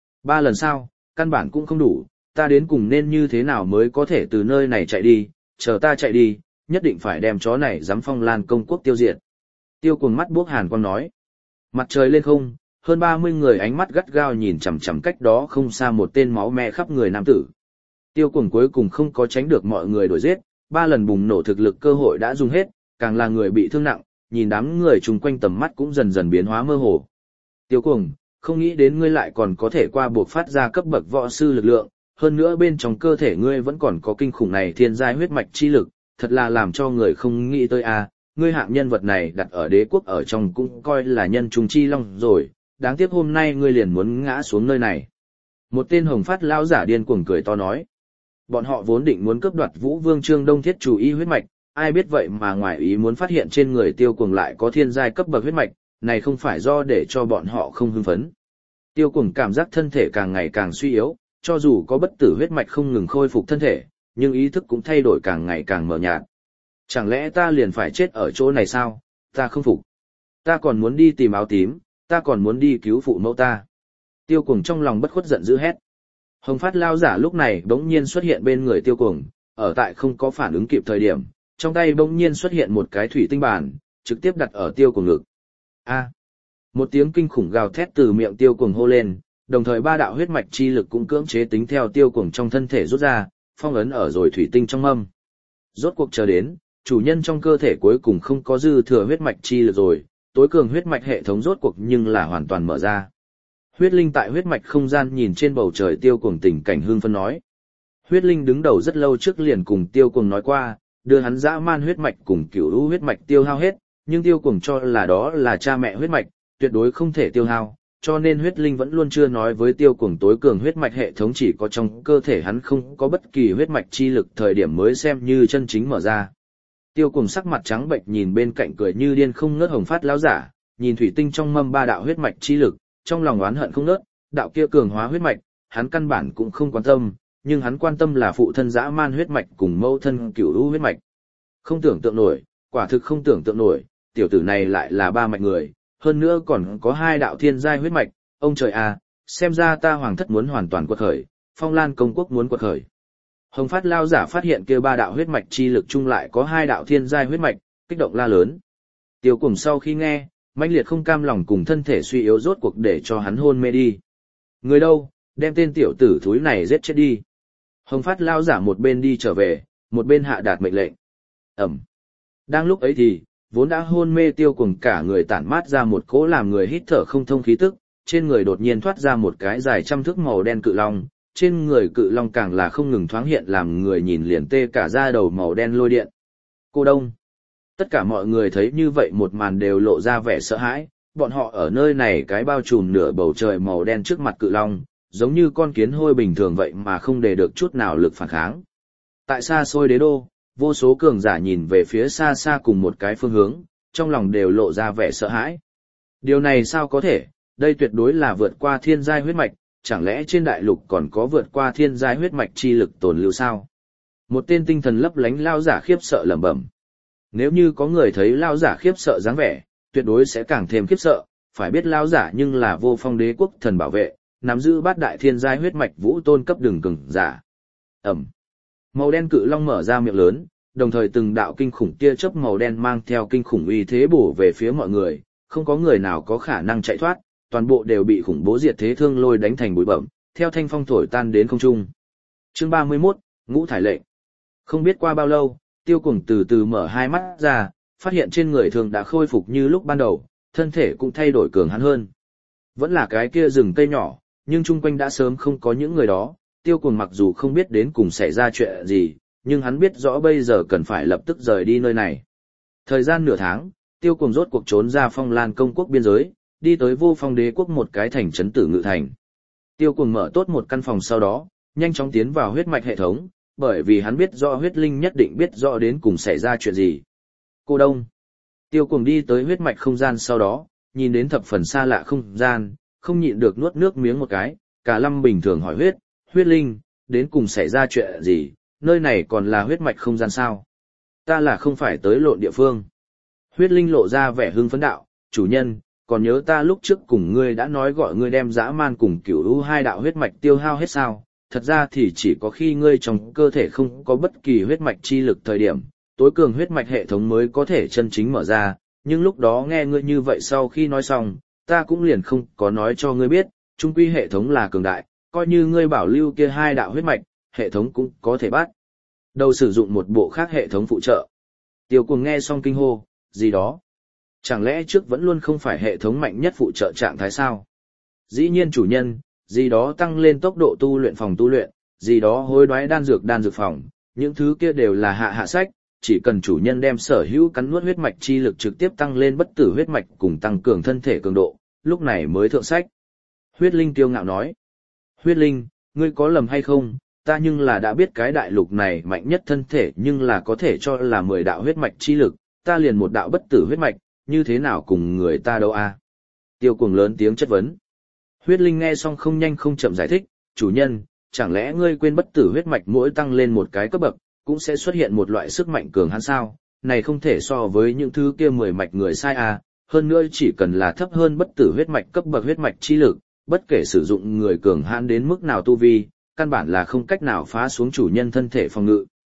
3 lần sao, căn bản cũng không đủ, ta đến cùng nên như thế nào mới có thể từ nơi này chạy đi, chờ ta chạy đi, nhất định phải đem chó này dám Phong Lan công quốc tiêu diệt. Tiêu Cuồng mắt buốc hàn quang nói. Mặt trời lên không, hơn 30 người ánh mắt gắt gao nhìn chằm chằm cách đó không xa một tên máu me khắp người nam tử. Tiêu Cuồng cuối cùng không có tránh được mọi người đuổi giết, 3 lần bùng nổ thực lực cơ hội đã dùng hết, càng là người bị thương nặng, nhìn đám người chung quanh tầm mắt cũng dần dần biến hóa mơ hồ. Tiêu Cuồng, không nghĩ đến ngươi lại còn có thể qua buộc phát ra cấp bậc võ sư lực lượng, hơn nữa bên trong cơ thể ngươi vẫn còn có kinh khủng này thiên giai huyết mạch chi lực, thật là làm cho người không nghĩ tới a. Ngươi hạng nhân vật này đặt ở đế quốc ở trong cũng coi là nhân trung chi long rồi, đáng tiếc hôm nay ngươi liền muốn ngã xuống nơi này. Một tên hồng phát lão giả điên cuồng cười to nói. Bọn họ vốn định muốn cướp đoạt Vũ Vương Trương Đông Thiết chủ y huyết mạch, ai biết vậy mà ngoài ý muốn phát hiện trên người Tiêu Cuồng lại có thiên giai cấp bậc huyết mạch, này không phải do để cho bọn họ không hưng phấn. Tiêu Cuồng cảm giác thân thể càng ngày càng suy yếu, cho dù có bất tử huyết mạch không ngừng khôi phục thân thể, nhưng ý thức cũng thay đổi càng ngày càng mờ nhạt. Chẳng lẽ ta liền phải chết ở chỗ này sao? Ta không phục. Ta còn muốn đi tìm áo tím, ta còn muốn đi cứu phụ mẫu ta. Tiêu Cuồng trong lòng bất khuất giận dữ hét. Hồng phát lao giả lúc này bỗng nhiên xuất hiện bên người Tiêu Cuồng, ở tại không có phản ứng kịp thời điểm, trong tay bỗng nhiên xuất hiện một cái thủy tinh bàn, trực tiếp đặt ở Tiêu Cuồng ngực. A! Một tiếng kinh khủng gào thét từ miệng Tiêu Cuồng hô lên, đồng thời ba đạo huyết mạch chi lực cũng cưỡng chế tính theo Tiêu Cuồng trong thân thể rút ra, phong ấn ở rồi thủy tinh trong mâm. Rốt cuộc chờ đến, chủ nhân trong cơ thể cuối cùng không có dư thừa huyết mạch chi lực rồi, tối cường huyết mạch hệ thống rốt cuộc nhưng là hoàn toàn mở ra. Huyết linh tại huyết mạch không gian nhìn trên bầu trời Tiêu Cuồng tình cảnh hưng phấn nói. Huyết linh đứng đầu rất lâu trước liền cùng Tiêu Cuồng nói qua, đưa hắn dã man huyết mạch cùng cửu u huyết mạch tiêu hao hết, nhưng Tiêu Cuồng cho là đó là cha mẹ huyết mạch, tuyệt đối không thể tiêu hao, cho nên huyết linh vẫn luôn chưa nói với Tiêu Cuồng tối cường huyết mạch hệ thống chỉ có trong cơ thể hắn không có bất kỳ huyết mạch chi lực thời điểm mới xem như chân chính mở ra. Tiêu Cuồng sắc mặt trắng bệch nhìn bên cạnh cười như điên không ngớt Hồng Phát lão giả, nhìn thủy tinh trong mâm ba đạo huyết mạch chi lực, trong lòng oán hận không ngớt, đạo kia cường hóa huyết mạch, hắn căn bản cũng không quan tâm, nhưng hắn quan tâm là phụ thân dã man huyết mạch cùng mẫu thân cửu u huyết mạch. Không tưởng tượng nổi, quả thực không tưởng tượng nổi, tiểu tử này lại là ba mạch người, hơn nữa còn có hai đạo thiên giai huyết mạch, ông trời à, xem ra ta hoàng thất muốn hoàn toàn quật khởi, Phong Lan công quốc muốn quật khởi. Hồng Phát lao giả phát hiện kia ba đạo huyết mạch chi lực chung lại có hai đạo thiên giai huyết mạch, kích động la lớn. Tiêu Cuồng sau khi nghe, mãnh liệt không cam lòng cùng thân thể suy yếu rốt cuộc để cho hắn hôn mê đi. Người đâu, đem tên tiểu tử thúi này giết chết đi. Hồng Phát lao giả một bên đi trở về, một bên hạ đạt mệnh lệnh. Ẩm. Đang lúc ấy thì, vốn đã hôn mê Tiêu Cuồng cả người tản mát ra một cỗ làm người hít thở không thông khí tức, trên người đột nhiên thoát ra một cái dài trăm thước màu đen cự long, trên người cự long càng là không ngừng thoáng hiện làm người nhìn liền tê cả da đầu màu đen lôi điện. Cô Đông. Tất cả mọi người thấy như vậy một màn đều lộ ra vẻ sợ hãi, bọn họ ở nơi này cái bao trùm nửa bầu trời màu đen trước mặt cự long, giống như con kiến hôi bình thường vậy mà không để được chút nào lực phản kháng. Tại xa xôi đế đô, vô số cường giả nhìn về phía xa xa cùng một cái phương hướng, trong lòng đều lộ ra vẻ sợ hãi. Điều này sao có thể, đây tuyệt đối là vượt qua thiên giai huyết mạch, chẳng lẽ trên đại lục còn có vượt qua thiên giai huyết mạch chi lực tồn lưu sao? Một tên tinh thần lấp lánh lao giả khiếp sợ lẩm bẩm. Nếu như có người thấy lao giả khiếp sợ dáng vẻ, tuyệt đối sẽ càng thêm khiếp sợ, phải biết lao giả nhưng là Vô Phong đế quốc thần bảo vệ, nắm giữ bát đại thiên giai huyết mạch vũ tôn cấp đường cường giả. Ẩm. Màu đen cự long mở ra miệng lớn, đồng thời từng đạo kinh khủng tia chớp màu đen mang theo kinh khủng uy thế bổ về phía mọi người, không có người nào có khả năng chạy thoát, toàn bộ đều bị khủng bố diệt thế thương lôi đánh thành bụi bặm, theo thanh phong thổi tan đến không trung. Chương 31, Ngũ thải lệnh. Không biết qua bao lâu, Tiêu Cuồng từ từ mở hai mắt ra, phát hiện trên người thường đã khôi phục như lúc ban đầu, thân thể cũng thay đổi cường hãn hơn. Vẫn là cái kia rừng cây nhỏ, nhưng chung quanh đã sớm không có những người đó. Tiêu Cuồng mặc dù không biết đến cùng xảy ra chuyện gì, nhưng hắn biết rõ bây giờ cần phải lập tức rời đi nơi này. Thời gian nửa tháng, Tiêu Cuồng rốt cuộc trốn ra Phong Lan công quốc biên giới, đi tới Vô Phong đế quốc một cái thành trấn Tử Ngự thành. Tiêu Cuồng mở tốt một căn phòng sau đó, nhanh chóng tiến vào huyết mạch hệ thống, bởi vì hắn biết rõ huyết linh nhất định biết rõ đến cùng xảy ra chuyện gì. Cô Đông. Tiêu Cuồng đi tới huyết mạch không gian sau đó, nhìn đến thập phần xa lạ không gian, không nhịn được nuốt nước miếng một cái, cả lâm bình thường hỏi huyết linh, đến cùng xảy ra chuyện gì, nơi này còn là huyết mạch không gian sao? Ta là không phải tới lộn địa phương. Huyết linh lộ ra vẻ hưng phấn đạo, chủ nhân, còn nhớ ta lúc trước cùng ngươi đã nói gọi ngươi đem dã man cùng cửu u hai đạo huyết mạch tiêu hao hết sao? Thật ra thì chỉ có khi ngươi trong cơ thể không có bất kỳ huyết mạch chi lực thời điểm, tối cường huyết mạch hệ thống mới có thể chân chính mở ra, nhưng lúc đó nghe ngươi như vậy sau khi nói xong, ta cũng liền không có nói cho ngươi biết, chung quy hệ thống là cường đại, coi như ngươi bảo lưu kia hai đạo huyết mạch, hệ thống cũng có thể bắt đầu sử dụng một bộ khác hệ thống phụ trợ. Tiêu Cuồng nghe xong kinh hô, gì đó? Chẳng lẽ trước vẫn luôn không phải hệ thống mạnh nhất phụ trợ trạng thái sao? Dĩ nhiên chủ nhân, gì đó tăng lên tốc độ tu luyện phòng tu luyện, gì đó hối đoái đan dược phòng, những thứ kia đều là hạ sách, chỉ cần chủ nhân đem sở hữu cắn nuốt huyết mạch chi lực trực tiếp tăng lên bất tử huyết mạch cùng tăng cường thân thể cường độ, lúc này mới thượng sách. Huyết linh kiêu ngạo nói, huyết linh, ngươi có lầm hay không, ta nhưng là đã biết cái đại lục này mạnh nhất thân thể nhưng là có thể cho là 10 đạo huyết mạch chi lực, ta liền một đạo bất tử huyết mạch, như thế nào cùng người ta đâu a? Tiêu Cuồng lớn tiếng chất vấn. Huyết linh nghe xong không nhanh không chậm giải thích, chủ nhân, chẳng lẽ ngươi quên bất tử huyết mạch mỗi tăng lên một cái cấp bậc, cũng sẽ xuất hiện một loại sức mạnh cường hãn sao, này không thể so với những thứ kia 10 mạch người sai à, hơn nữa chỉ cần là thấp hơn bất tử huyết mạch cấp bậc huyết mạch chi lực, bất kể sử dụng người cường hãn đến mức nào tu vi, căn bản là không cách nào phá xuống chủ nhân thân thể phòng ngự.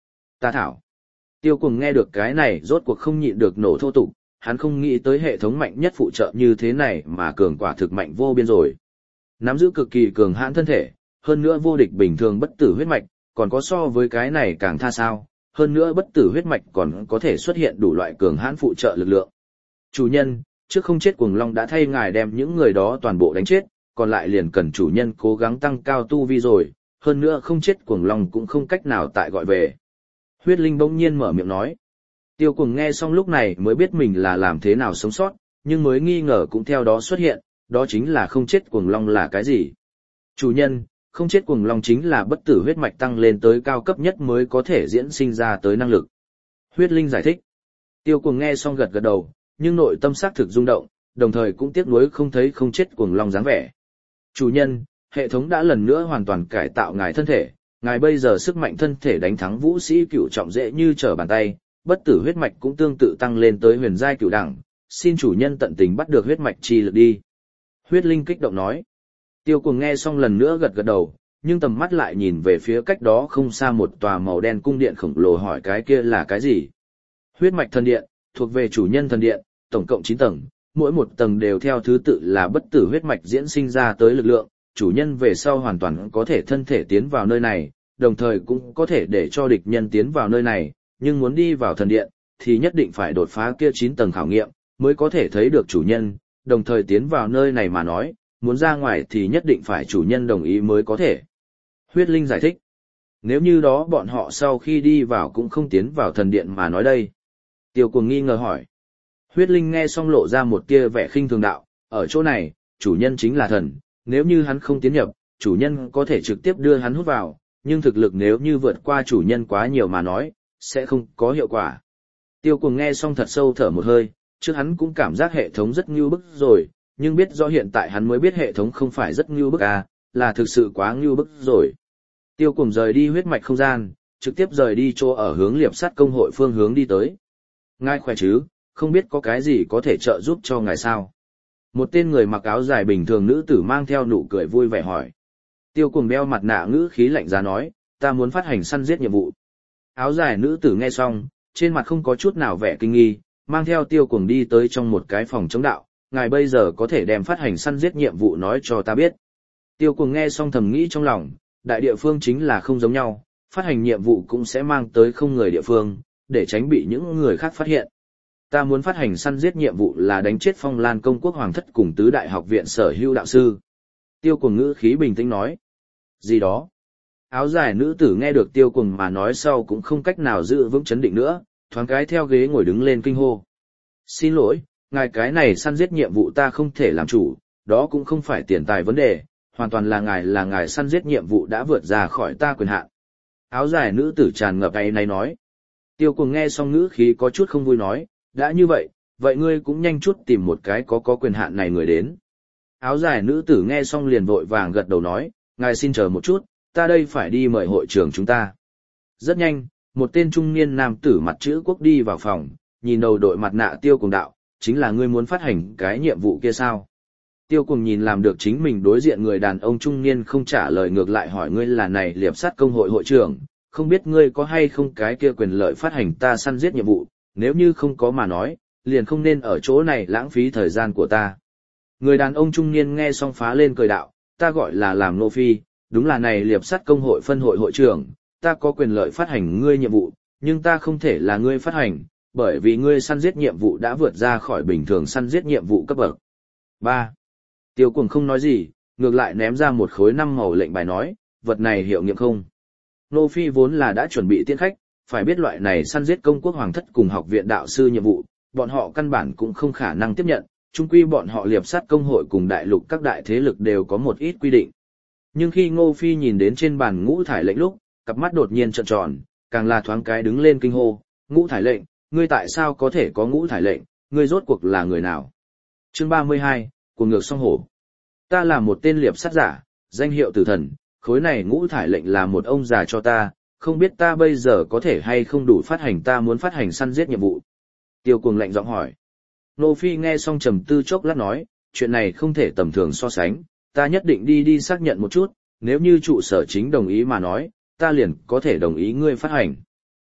Ta thảo. Tiêu Cuồng nghe được cái này rốt cuộc không nhịn được nổ thô tục, hắn không nghĩ tới hệ thống mạnh nhất phụ trợ như thế này mà cường quả thực mạnh vô biên rồi. Nắm giữ cực kỳ cường hãn thân thể, hơn nữa vô địch bình thường bất tử huyết mạch, còn có so với cái này càng tha sao, hơn nữa bất tử huyết mạch còn có thể xuất hiện đủ loại cường hãn phụ trợ lực lượng. Chủ nhân, trước không chết Cuồng Long đã thay ngài đem những người đó toàn bộ đánh chết, còn lại liền cần chủ nhân cố gắng tăng cao tu vi rồi, hơn nữa không chết Cuồng Long cũng không cách nào tại gọi về. Huyết Linh bỗng nhiên mở miệng nói. Tiêu Cuồng nghe xong lúc này mới biết mình là làm thế nào sống sót, nhưng mới nghi ngờ cũng theo đó xuất hiện, đó chính là không chết Cuồng Long là cái gì. Chủ nhân, không chết Cuồng Long chính là bất tử huyết mạch tăng lên tới cao cấp nhất mới có thể diễn sinh ra tới năng lực. Huyết Linh giải thích. Tiêu Cuồng nghe xong gật gật đầu, nhưng nội tâm xác thực rung động, đồng thời cũng tiếc nuối không thấy không chết Cuồng Long dáng vẻ. Chủ nhân, hệ thống đã lần nữa hoàn toàn cải tạo ngài thân thể, ngài bây giờ sức mạnh thân thể đánh thắng vũ sĩ cửu trọng dễ như trở bàn tay, bất tử huyết mạch cũng tương tự tăng lên tới huyền giai cửu đẳng, xin chủ nhân tận tình bắt được huyết mạch chi lực đi. Huyết Linh kích động nói. Tiêu Cuồng nghe xong lần nữa gật gật đầu, nhưng tầm mắt lại nhìn về phía cách đó không xa một tòa màu đen cung điện khổng lồ hỏi cái kia là cái gì. Huyết mạch thần điện, thuộc về chủ nhân thần điện, tổng cộng 9 tầng, mỗi một tầng đều theo thứ tự là bất tử huyết mạch diễn sinh ra tới lực lượng, chủ nhân về sau hoàn toàn có thể thân thể tiến vào nơi này, đồng thời cũng có thể để cho địch nhân tiến vào nơi này, nhưng muốn đi vào thần điện, thì nhất định phải đột phá kia 9 tầng khảo nghiệm, mới có thể thấy được chủ nhân, đồng thời tiến vào nơi này mà nói, muốn ra ngoài thì nhất định phải chủ nhân đồng ý mới có thể. Huyết Linh giải thích. Nếu như đó bọn họ sau khi đi vào cũng không tiến vào thần điện mà nói đây. Tiêu Cuồng nghi ngờ hỏi. Huyết Linh nghe xong lộ ra một tia vẻ khinh thường đạo, ở chỗ này, chủ nhân chính là thần, nếu như hắn không tiến nhập, chủ nhân có thể trực tiếp đưa hắn hút vào, nhưng thực lực nếu như vượt qua chủ nhân quá nhiều mà nói, sẽ không có hiệu quả. Tiêu Cuồng nghe xong thật sâu thở một hơi, trước hắn cũng cảm giác hệ thống rất ngưu bức rồi, nhưng biết do hiện tại hắn mới biết hệ thống không phải rất ngưu bức à, là thực sự quá ngưu bức rồi. Tiêu Cuồng rời đi huyết mạch không gian, trực tiếp rời đi chỗ ở hướng liệp sát công hội phương hướng đi tới. Ngài khỏe chứ, không biết có cái gì có thể trợ giúp cho ngài sao? Một tên người mặc áo dài bình thường nữ tử mang theo nụ cười vui vẻ hỏi. Tiêu Cuồng đeo mặt nạ ngữ khí lạnh giá nói, ta muốn phát hành săn giết nhiệm vụ. Áo dài nữ tử nghe xong, trên mặt không có chút nào vẻ kinh nghi, mang theo Tiêu Cuồng đi tới trong một cái phòng chống đạo, ngài bây giờ có thể đem phát hành săn giết nhiệm vụ nói cho ta biết. Tiêu Cuồng nghe xong thầm nghĩ trong lòng, đại địa phương chính là không giống nhau, phát hành nhiệm vụ cũng sẽ mang tới không người địa phương, để tránh bị những người khác phát hiện. Ta muốn phát hành săn giết nhiệm vụ là đánh chết Phong Lan công quốc hoàng thất cùng tứ đại học viện sở hữu đạo sư. Tiêu Cuồng ngữ khí bình tĩnh nói. Gì đó? Áo dài nữ tử nghe được Tiêu Cuồng mà nói sau cũng không cách nào giữ vững chấn định nữa, thoáng cái theo ghế ngồi đứng lên kinh hô. Xin lỗi, ngài cái này săn giết nhiệm vụ ta không thể làm chủ, đó cũng không phải tiền tài vấn đề, hoàn toàn là ngài săn giết nhiệm vụ đã vượt ra khỏi ta quyền hạn. Áo dài nữ tử tràn ngập áy náy nói. Tiêu Cuồng nghe xong ngữ khí có chút không vui nói, đã như vậy, vậy ngươi cũng nhanh chút tìm một cái có quyền hạn này người đến. Áo dài nữ tử nghe xong liền vội vàng gật đầu nói, ngài xin chờ một chút, ta đây phải đi mời hội trưởng chúng ta. Rất nhanh, một tên trung niên nam tử mặt chữ quốc đi vào phòng, nhìn đầu đội mặt nạ Tiêu Cuồng đạo, chính là ngươi muốn phát hành cái nhiệm vụ kia sao? Tiêu Cuồng nhìn làm được chính mình đối diện người đàn ông trung niên không trả lời ngược lại hỏi ngươi là này liệp sát công hội hội trưởng, không biết ngươi có hay không cái kia quyền lợi phát hành ta săn giết nhiệm vụ, nếu như không có mà nói, liền không nên ở chỗ này lãng phí thời gian của ta. Người đàn ông trung niên nghe xong phá lên cười đạo, ta gọi là làm Nô Phi, đúng là này liệp sát công hội phân hội hội trưởng, ta có quyền lợi phát hành ngươi nhiệm vụ, nhưng ta không thể là ngươi phát hành, bởi vì ngươi săn giết nhiệm vụ đã vượt ra khỏi bình thường săn giết nhiệm vụ cấp bậc. 3. Tiêu Cuồng không nói gì, ngược lại ném ra một khối 5 màu lệnh bài nói, vật này hiệu nghiệm không? Nô Phi vốn là đã chuẩn bị tiễn khách, phải biết loại này săn giết công quốc hoàng thất cùng học viện đạo sư nhiệm vụ, bọn họ căn bản cũng không khả năng tiếp nhận, chung quy bọn họ liệp sát công hội cùng đại lục các đại thế lực đều có một ít quy định. Nhưng khi Ngô Phi nhìn đến trên bàn ngũ thải lệnh lúc, cặp mắt đột nhiên trợn tròn, càng là thoáng cái đứng lên kinh hô, ngũ thải lệnh, ngươi tại sao có thể có ngũ thải lệnh, ngươi rốt cuộc là người nào? Chương 32, cuồng ngược song hổ. Ta là một tên liệp sát giả, danh hiệu tử thần, khối này ngũ thải lệnh là một ông già cho ta, không biết ta bây giờ có thể hay không đủ phát hành ta muốn phát hành săn giết nhiệm vụ. Tiêu Cuồng lạnh giọng hỏi. Nô Phi nghe xong trầm tư chốc lát nói, chuyện này không thể tầm thường so sánh, ta nhất định đi xác nhận một chút, nếu như trụ sở chính đồng ý mà nói, ta liền có thể đồng ý ngươi phát hành.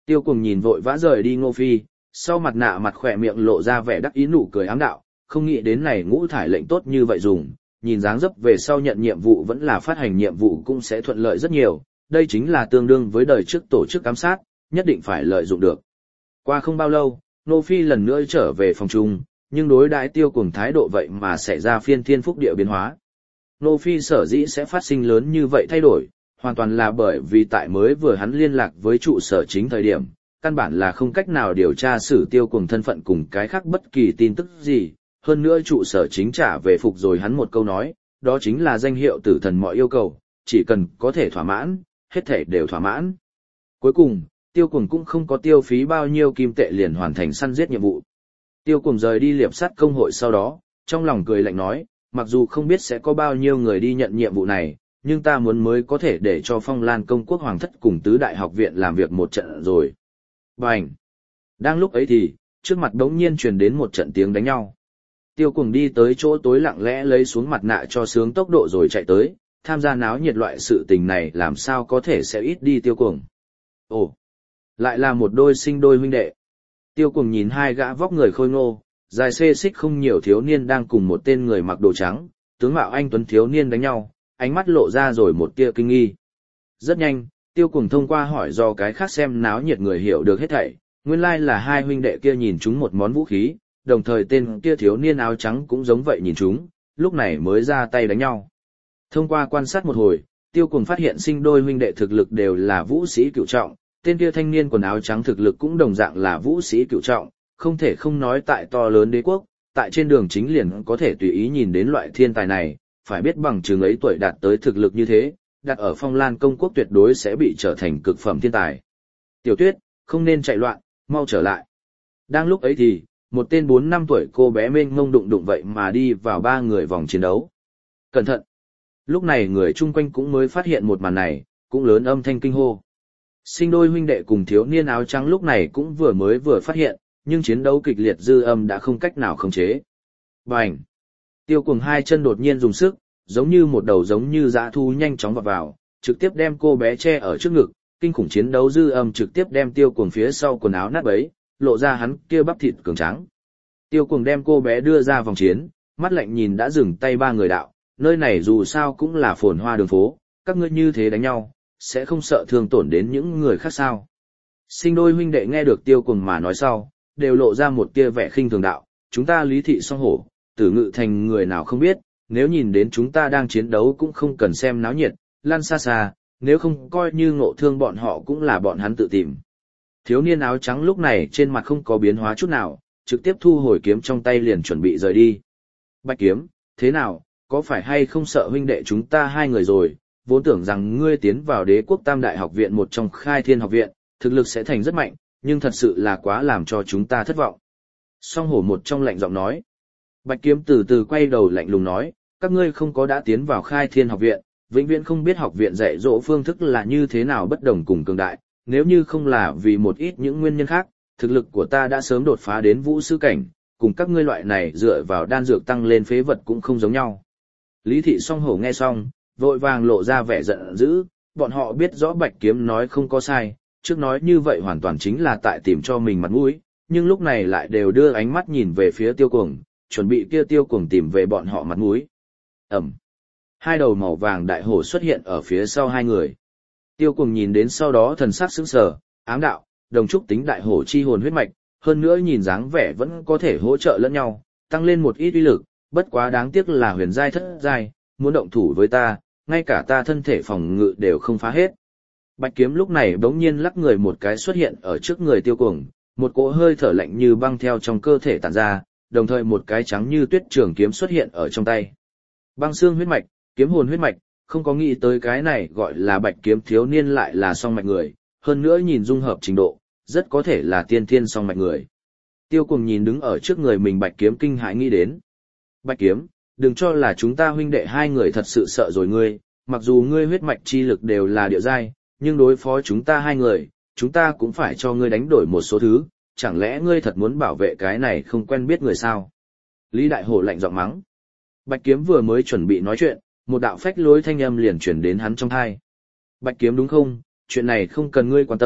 Tiêu Cuồng nhìn vội vã rời đi Ngô Phi, sau mặt nạ mặt khỏe miệng lộ ra vẻ đắc ý nụ cười ám đạo, không nghĩ đến này ngũ thải lệnh tốt như vậy dùng, nhìn dáng dấp về sau nhận nhiệm vụ vẫn là phát hành nhiệm vụ cũng sẽ thuận lợi rất nhiều, đây chính là tương đương với đời trước tổ chức ám sát, nhất định phải lợi dụng được. Qua không bao lâu, Ngô Phi lần nữa trở về phòng chung, nhưng đối đãi Tiêu Cuồng thái độ vậy mà xảy ra phiên thiên phúc địa biến hóa. Ngô Phi sở dĩ sẽ phát sinh lớn như vậy thay đổi, hoàn toàn là bởi vì tại mới vừa hắn liên lạc với trụ sở chính thời điểm, căn bản là không cách nào điều tra xử Tiêu Cuồng thân phận cùng cái khác bất kỳ tin tức gì, hơn nữa trụ sở chính trả về phục rồi hắn một câu nói, đó chính là danh hiệu tử thần mọi yêu cầu, chỉ cần có thể thỏa mãn, hết thể đều thỏa mãn. Cuối cùng, Tiêu Cuồng cũng không có tiêu phí bao nhiêu kim tệ liền hoàn thành săn giết nhiệm vụ. Tiêu Cuồng rời đi liệp sát công hội sau đó, trong lòng cười lạnh nói, mặc dù không biết sẽ có bao nhiêu người đi nhận nhiệm vụ này, nhưng ta muốn mới có thể để cho Phong Lan công quốc hoàng thất cùng tứ đại học viện làm việc một trận rồi. Bành! Đang lúc ấy thì, trước mặt đống nhiên truyền đến một trận tiếng đánh nhau. Tiêu Cuồng đi tới chỗ tối lặng lẽ lấy xuống mặt nạ cho sướng tốc độ rồi chạy tới, tham gia náo nhiệt loại sự tình này làm sao có thể sẽ ít đi Tiêu Cuồng. Ồ! Lại là một đôi sinh đôi huynh đệ. Tiêu Cuồng nhìn hai gã vóc người khôi ngô, dài xê xích không nhiều thiếu niên đang cùng một tên người mặc đồ trắng, tướng mạo anh tuấn thiếu niên đánh nhau, ánh mắt lộ ra rồi một tia kinh nghi. Rất nhanh, Tiêu Cuồng thông qua hỏi do cái khác xem náo nhiệt người hiểu được hết thảy, nguyên lai là hai huynh đệ kia nhìn chúng một món vũ khí, đồng thời tên kia thiếu niên áo trắng cũng giống vậy nhìn chúng, lúc này mới ra tay đánh nhau. Thông qua quan sát một hồi, Tiêu Cuồng phát hiện sinh đôi huynh đệ thực lực đều là vũ sĩ cửu trọng, tên kia thanh niên quần áo trắng thực lực cũng đồng dạng là vũ sĩ cửu trọng, không thể không nói tại to lớn đế quốc, tại trên đường chính liền có thể tùy ý nhìn đến loại thiên tài này, phải biết bằng chừng ấy tuổi đạt tới thực lực như thế, đặt ở Phong Lan công quốc tuyệt đối sẽ bị trở thành cực phẩm thiên tài. Tiểu Tuyết, không nên chạy loạn, mau trở lại. Đang lúc ấy thì, một tên 4-5 tuổi cô bé mênh mông đụng đụng vậy mà đi vào ba người vòng chiến đấu. Cẩn thận! Lúc này người chung quanh cũng mới phát hiện một màn này, cũng lớn âm thanh kinh hô. Sinh đôi huynh đệ cùng thiếu niên áo trắng lúc này cũng vừa phát hiện, nhưng chiến đấu kịch liệt dư âm đã không cách nào khống chế. Bành! Tiêu Cuồng hai chân đột nhiên dùng sức, giống như một đầu giống như dã thu nhanh chóng vọt vào, trực tiếp đem cô bé che ở trước ngực, kinh khủng chiến đấu dư âm trực tiếp đem Tiêu Cuồng phía sau quần áo nát bấy, lộ ra hắn kia bắp thịt cường tráng. Tiêu Cuồng đem cô bé đưa ra vòng chiến, mắt lạnh nhìn đã dừng tay ba người đạo, nơi này dù sao cũng là phồn hoa đường phố, các ngươi như thế đánh nhau, sẽ không sợ thương tổn đến những người khác sao. Sinh đôi huynh đệ nghe được Tiêu Cuồng mà nói sau, đều lộ ra một tia vẻ khinh thường đạo, chúng ta Lý thị song hổ, Tử Ngự thành người nào không biết, nếu nhìn đến chúng ta đang chiến đấu cũng không cần xem náo nhiệt, lăn xa xa, nếu không coi như ngộ thương bọn họ cũng là bọn hắn tự tìm. Thiếu niên áo trắng lúc này trên mặt không có biến hóa chút nào, trực tiếp thu hồi kiếm trong tay liền chuẩn bị rời đi. Bạch Kiếm, thế nào, có phải hay không sợ huynh đệ chúng ta hai người rồi, vốn tưởng rằng ngươi tiến vào Đế quốc Tam Đại học viện một trong Khai Thiên học viện, thực lực sẽ thành rất mạnh, nhưng thật sự là quá làm cho chúng ta thất vọng. Song hổ một trong lạnh giọng nói. Bạch Kiếm từ từ quay đầu lạnh lùng nói, các ngươi không có đã tiến vào Khai Thiên học viện, vĩnh viễn không biết học viện dạy dỗ phương thức là như thế nào bất đồng cùng cường đại, nếu như không là vì một ít những nguyên nhân khác, thực lực của ta đã sớm đột phá đến vũ sư cảnh, cùng các ngươi loại này dựa vào đan dược tăng lên phế vật cũng không giống nhau. Lý thị song hổ nghe xong, vội vàng lộ ra vẻ giận dữ, bọn họ biết rõ Bạch Kiếm nói không có sai, trước nói như vậy hoàn toàn chính là tại tìm cho mình mặt mũi, nhưng lúc này lại đều đưa ánh mắt nhìn về phía Tiêu Cuồng, chuẩn bị kia Tiêu Cuồng tìm về bọn họ mặt mũi. Ẩm. Hai đầu màu vàng đại hổ xuất hiện ở phía sau hai người. Tiêu Cuồng nhìn đến sau đó thần sắc sững sờ, ám đạo, đồng trúc tính đại hổ chi hồn huyết mạch, hơn nữa nhìn dáng vẻ vẫn có thể hỗ trợ lẫn nhau, tăng lên một ít uy lực, bất quá đáng tiếc là huyền giai thất giai, muốn động thủ với ta, ngay cả ta thân thể phòng ngự đều không phá hết. Bạch Kiếm lúc này bỗng nhiên lắc người một cái xuất hiện ở trước người Tiêu Cuồng, một cỗ hơi thở lạnh như băng theo trong cơ thể tản ra, đồng thời một cái trắng như tuyết trường kiếm xuất hiện ở trong tay. Băng xương huyết mạch, kiếm hồn huyết mạch, không có nghĩ tới cái này gọi là Bạch Kiếm thiếu niên lại là song mạch người, hơn nữa nhìn dung hợp trình độ, rất có thể là tiên thiên song mạch người. Tiêu Cuồng nhìn đứng ở trước người mình Bạch Kiếm kinh hãi nghĩ đến. Bạch Kiếm, đừng cho là chúng ta huynh đệ hai người thật sự sợ rồi ngươi, mặc dù ngươi huyết mạch chi lực đều là địa giai, nhưng đối phó chúng ta hai người, chúng ta cũng phải cho ngươi đánh đổi một số thứ, chẳng lẽ ngươi thật muốn bảo vệ cái này không quen biết người sao? Lý Đại Hổ lạnh giọng mắng. Bạch Kiếm vừa mới chuẩn bị nói chuyện, một đạo phách lối thanh âm liền truyền đến hắn trong tai. Bạch Kiếm đúng không, chuyện này không cần ngươi quan tâm,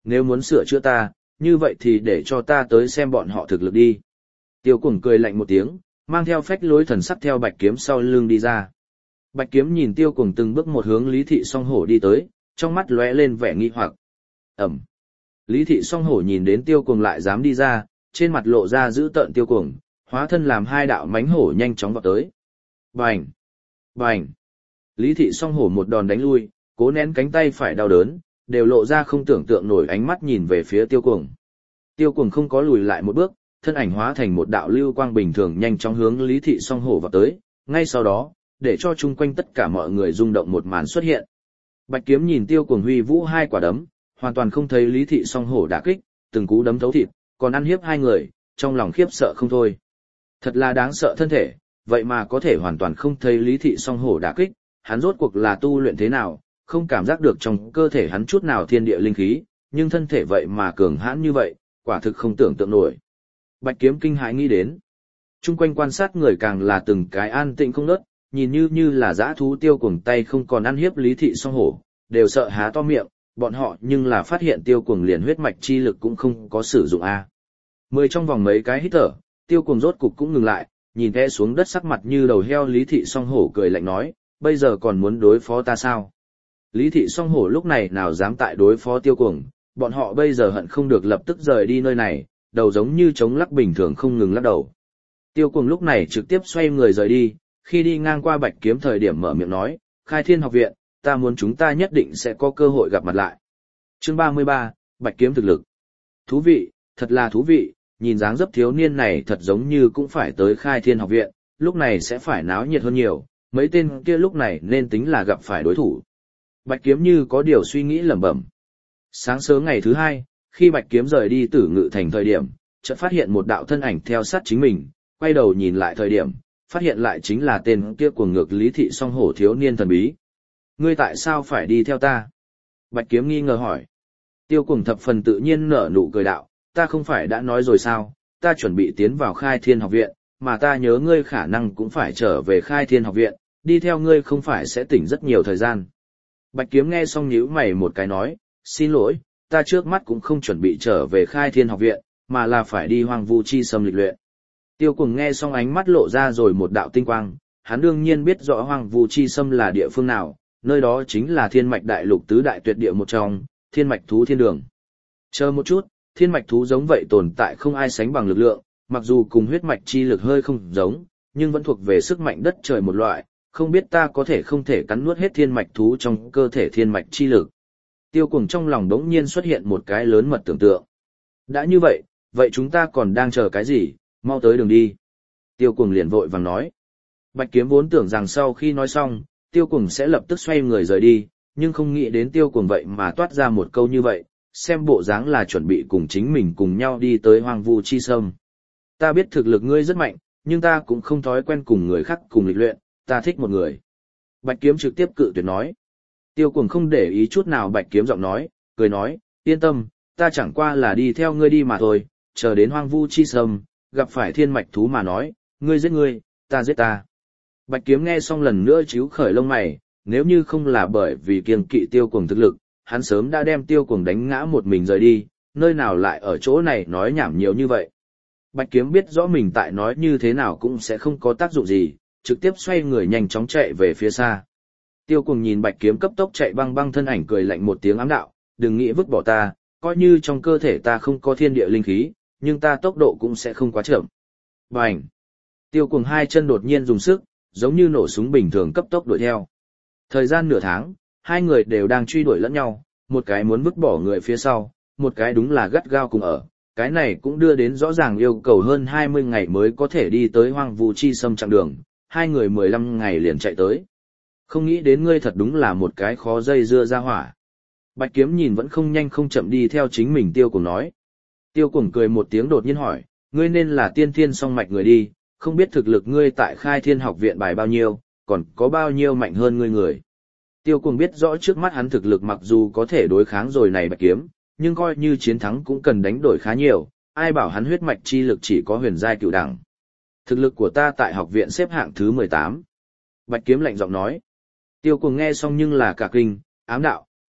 nếu muốn sửa chữa ta, như vậy thì để cho ta tới xem bọn họ thực lực đi. Tiêu Cuồng cười lạnh một tiếng, mang theo phách lối thần sắc theo Bạch Kiếm sau lưng đi ra. Bạch Kiếm nhìn Tiêu Cuồng từng bước một hướng Lý Thị Song Hổ đi tới, trong mắt lóe lên vẻ nghi hoặc. Ẩm. Lý Thị Song Hổ nhìn đến Tiêu Cuồng lại dám đi ra, trên mặt lộ ra dữ tợn Tiêu Cuồng, hóa thân làm hai đạo mánh hổ nhanh chóng vọt tới. Bành! Bành! Lý Thị Song Hổ một đòn đánh lui, cố nén cánh tay phải đau đớn, đều lộ ra không tưởng tượng nổi ánh mắt nhìn về phía Tiêu Cuồng. Tiêu Cuồng không có lùi lại một bước, thân ảnh hóa thành một đạo lưu quang bình thường nhanh chóng hướng Lý Thị Song Hổ vào tới, ngay sau đó, để cho chung quanh tất cả mọi người rung động một màn xuất hiện. Bạch Kiếm nhìn Tiêu Cuồng huy vũ hai quả đấm, hoàn toàn không thấy Lý Thị Song Hổ đả kích, từng cú đấm thấu thịt, còn ăn hiếp hai người, trong lòng khiếp sợ không thôi. Thật là đáng sợ thân thể, vậy mà có thể hoàn toàn không thấy Lý Thị Song Hổ đả kích, hắn rốt cuộc là tu luyện thế nào, không cảm giác được trong cơ thể hắn chút nào thiên địa linh khí, nhưng thân thể vậy mà cường hãn như vậy, quả thực không tưởng tượng nổi. Bạch Kiếm kinh hãi nghĩ đến. Chung quanh quan sát người càng là từng cái an tĩnh không ngớt, nhìn như là dã thú. Tiêu Cuồng tay không còn ăn hiếp Lý Thị Song Hổ, đều sợ há to miệng, bọn họ nhưng là phát hiện Tiêu Cuồng liền huyết mạch chi lực cũng không có sử dụng a. Trong vòng mấy cái hít thở, Tiêu Cuồng rốt cục cũng ngừng lại, nhìn té xuống đất sắc mặt như đầu heo Lý Thị Song Hổ cười lạnh nói, bây giờ còn muốn đối phó ta sao? Lý Thị Song Hổ lúc này nào dám tại đối phó Tiêu Cuồng, bọn họ bây giờ hận không được lập tức rời đi nơi này, đầu giống như chống lắc bình thường không ngừng lắc đầu. Tiêu Cuồng lúc này trực tiếp xoay người rời đi, khi đi ngang qua Bạch Kiếm thời điểm mở miệng nói, Khai Thiên học viện, ta muốn chúng ta nhất định sẽ có cơ hội gặp mặt lại. Chương 33, Bạch Kiếm thực lực. Thú vị, thật là thú vị, nhìn dáng dấp thiếu niên này thật giống như cũng phải tới Khai Thiên học viện, lúc này sẽ phải náo nhiệt hơn nhiều, mấy tên kia lúc này nên tính là gặp phải đối thủ. Bạch Kiếm như có điều suy nghĩ lẩm bẩm. Sáng sớm ngày thứ hai, khi Bạch Kiếm rời đi Tử Ngự thành thời điểm, chợt phát hiện một đạo thân ảnh theo sát chính mình, quay đầu nhìn lại thời điểm, phát hiện lại chính là tên kia cuồng ngược Lý Thị Song Hổ thiếu niên thần bí. Ngươi tại sao phải đi theo ta? Bạch Kiếm nghi ngờ hỏi. Tiêu Cuồng thập phần tự nhiên nở nụ cười đạo, ta không phải đã nói rồi sao, ta chuẩn bị tiến vào Khai Thiên học viện, mà ta nhớ ngươi khả năng cũng phải trở về Khai Thiên học viện, đi theo ngươi không phải sẽ tỉnh rất nhiều thời gian. Bạch Kiếm nghe xong nhíu mày một cái nói, xin lỗi, ta trước mắt cũng không chuẩn bị trở về Khai Thiên học viện, mà là phải đi Hoang Vu Chi Sâm lịch luyện. Tiêu Cuồng nghe xong ánh mắt lộ ra rồi một đạo tinh quang, hắn đương nhiên biết rõ Hoang Vu Chi Sâm là địa phương nào, nơi đó chính là Thiên Mạch Đại Lục tứ đại tuyệt địa một trong, Thiên Mạch Thú Thiên Đường. Chờ một chút, Thiên Mạch Thú giống vậy tồn tại không ai sánh bằng lực lượng, mặc dù cùng huyết mạch chi lực hơi không giống, nhưng vẫn thuộc về sức mạnh đất trời một loại, không biết ta có thể không thể cắn nuốt hết Thiên Mạch Thú trong cơ thể Thiên Mạch chi lực. Tiêu Cuồng trong lòng đống nhiên xuất hiện một cái lớn mật tưởng tượng. Đã như vậy, vậy chúng ta còn đang chờ cái gì, mau tới đường đi. Tiêu Cuồng liền vội vàng nói. Bạch Kiếm vốn tưởng rằng sau khi nói xong, Tiêu Cuồng sẽ lập tức xoay người rời đi, nhưng không nghĩ đến Tiêu Cuồng vậy mà toát ra một câu như vậy, xem bộ dáng là chuẩn bị cùng chính mình cùng nhau đi tới Hoang Vu Chi Sâm. Ta biết thực lực ngươi rất mạnh, nhưng ta cũng không thói quen cùng người khác cùng lịch luyện, ta thích một người. Bạch Kiếm trực tiếp cự tuyệt nói. Tiêu Cuồng không để ý chút nào Bạch Kiếm giọng nói, cười nói, yên tâm, ta chẳng qua là đi theo ngươi đi mà thôi, chờ đến Hoang Vu Chi Sâm, gặp phải Thiên Mạch Thú mà nói, ngươi giết ngươi, ta giết ta. Bạch Kiếm nghe xong lần nữa chíu khởi lông mày, nếu như không là bởi vì kiêng kỵ Tiêu Cuồng thực lực, hắn sớm đã đem Tiêu Cuồng đánh ngã một mình rời đi, nơi nào lại ở chỗ này nói nhảm nhiều như vậy. Bạch Kiếm biết rõ mình tại nói như thế nào cũng sẽ không có tác dụng gì, trực tiếp xoay người nhanh chóng chạy về phía xa. Tiêu Cuồng nhìn Bạch Kiếm cấp tốc chạy băng băng thân ảnh cười lạnh một tiếng ám đạo, đừng nghĩ vứt bỏ ta, coi như trong cơ thể ta không có thiên địa linh khí, nhưng ta tốc độ cũng sẽ không quá chậm. Bành! Tiêu Cuồng hai chân đột nhiên dùng sức, giống như nổ súng bình thường cấp tốc đuổi theo. Thời gian nửa tháng, hai người đều đang truy đuổi lẫn nhau, một cái muốn vứt bỏ người phía sau, một cái đúng là gắt gao cùng ở. Cái này cũng đưa đến rõ ràng yêu cầu hơn 20 ngày mới có thể đi tới Hoang Vu Chi Sâm chặng đường, hai người 15 ngày liền chạy tới. Không nghĩ đến ngươi thật đúng là một cái khó dây dưa ra hỏa. Bạch Kiếm nhìn vẫn không nhanh không chậm đi theo chính mình Tiêu Cuồng nói. Tiêu Cuồng cười một tiếng đột nhiên hỏi, ngươi nên là tiên thiên song mạch người đi, không biết thực lực ngươi tại Khai Thiên học viện bài bao nhiêu, còn có bao nhiêu mạnh hơn ngươi người. Tiêu Cuồng biết rõ trước mắt hắn thực lực mặc dù có thể đối kháng rồi này Bạch Kiếm, nhưng coi như chiến thắng cũng cần đánh đổi khá nhiều, ai bảo hắn huyết mạch chi lực chỉ có huyền giai cửu đẳng. Thực lực của ta tại học viện xếp hạng thứ 18. Bạch Kiếm lạnh giọng nói. Tiêu Cuồng nghe xong nhưng là cả kinh, ám đạo,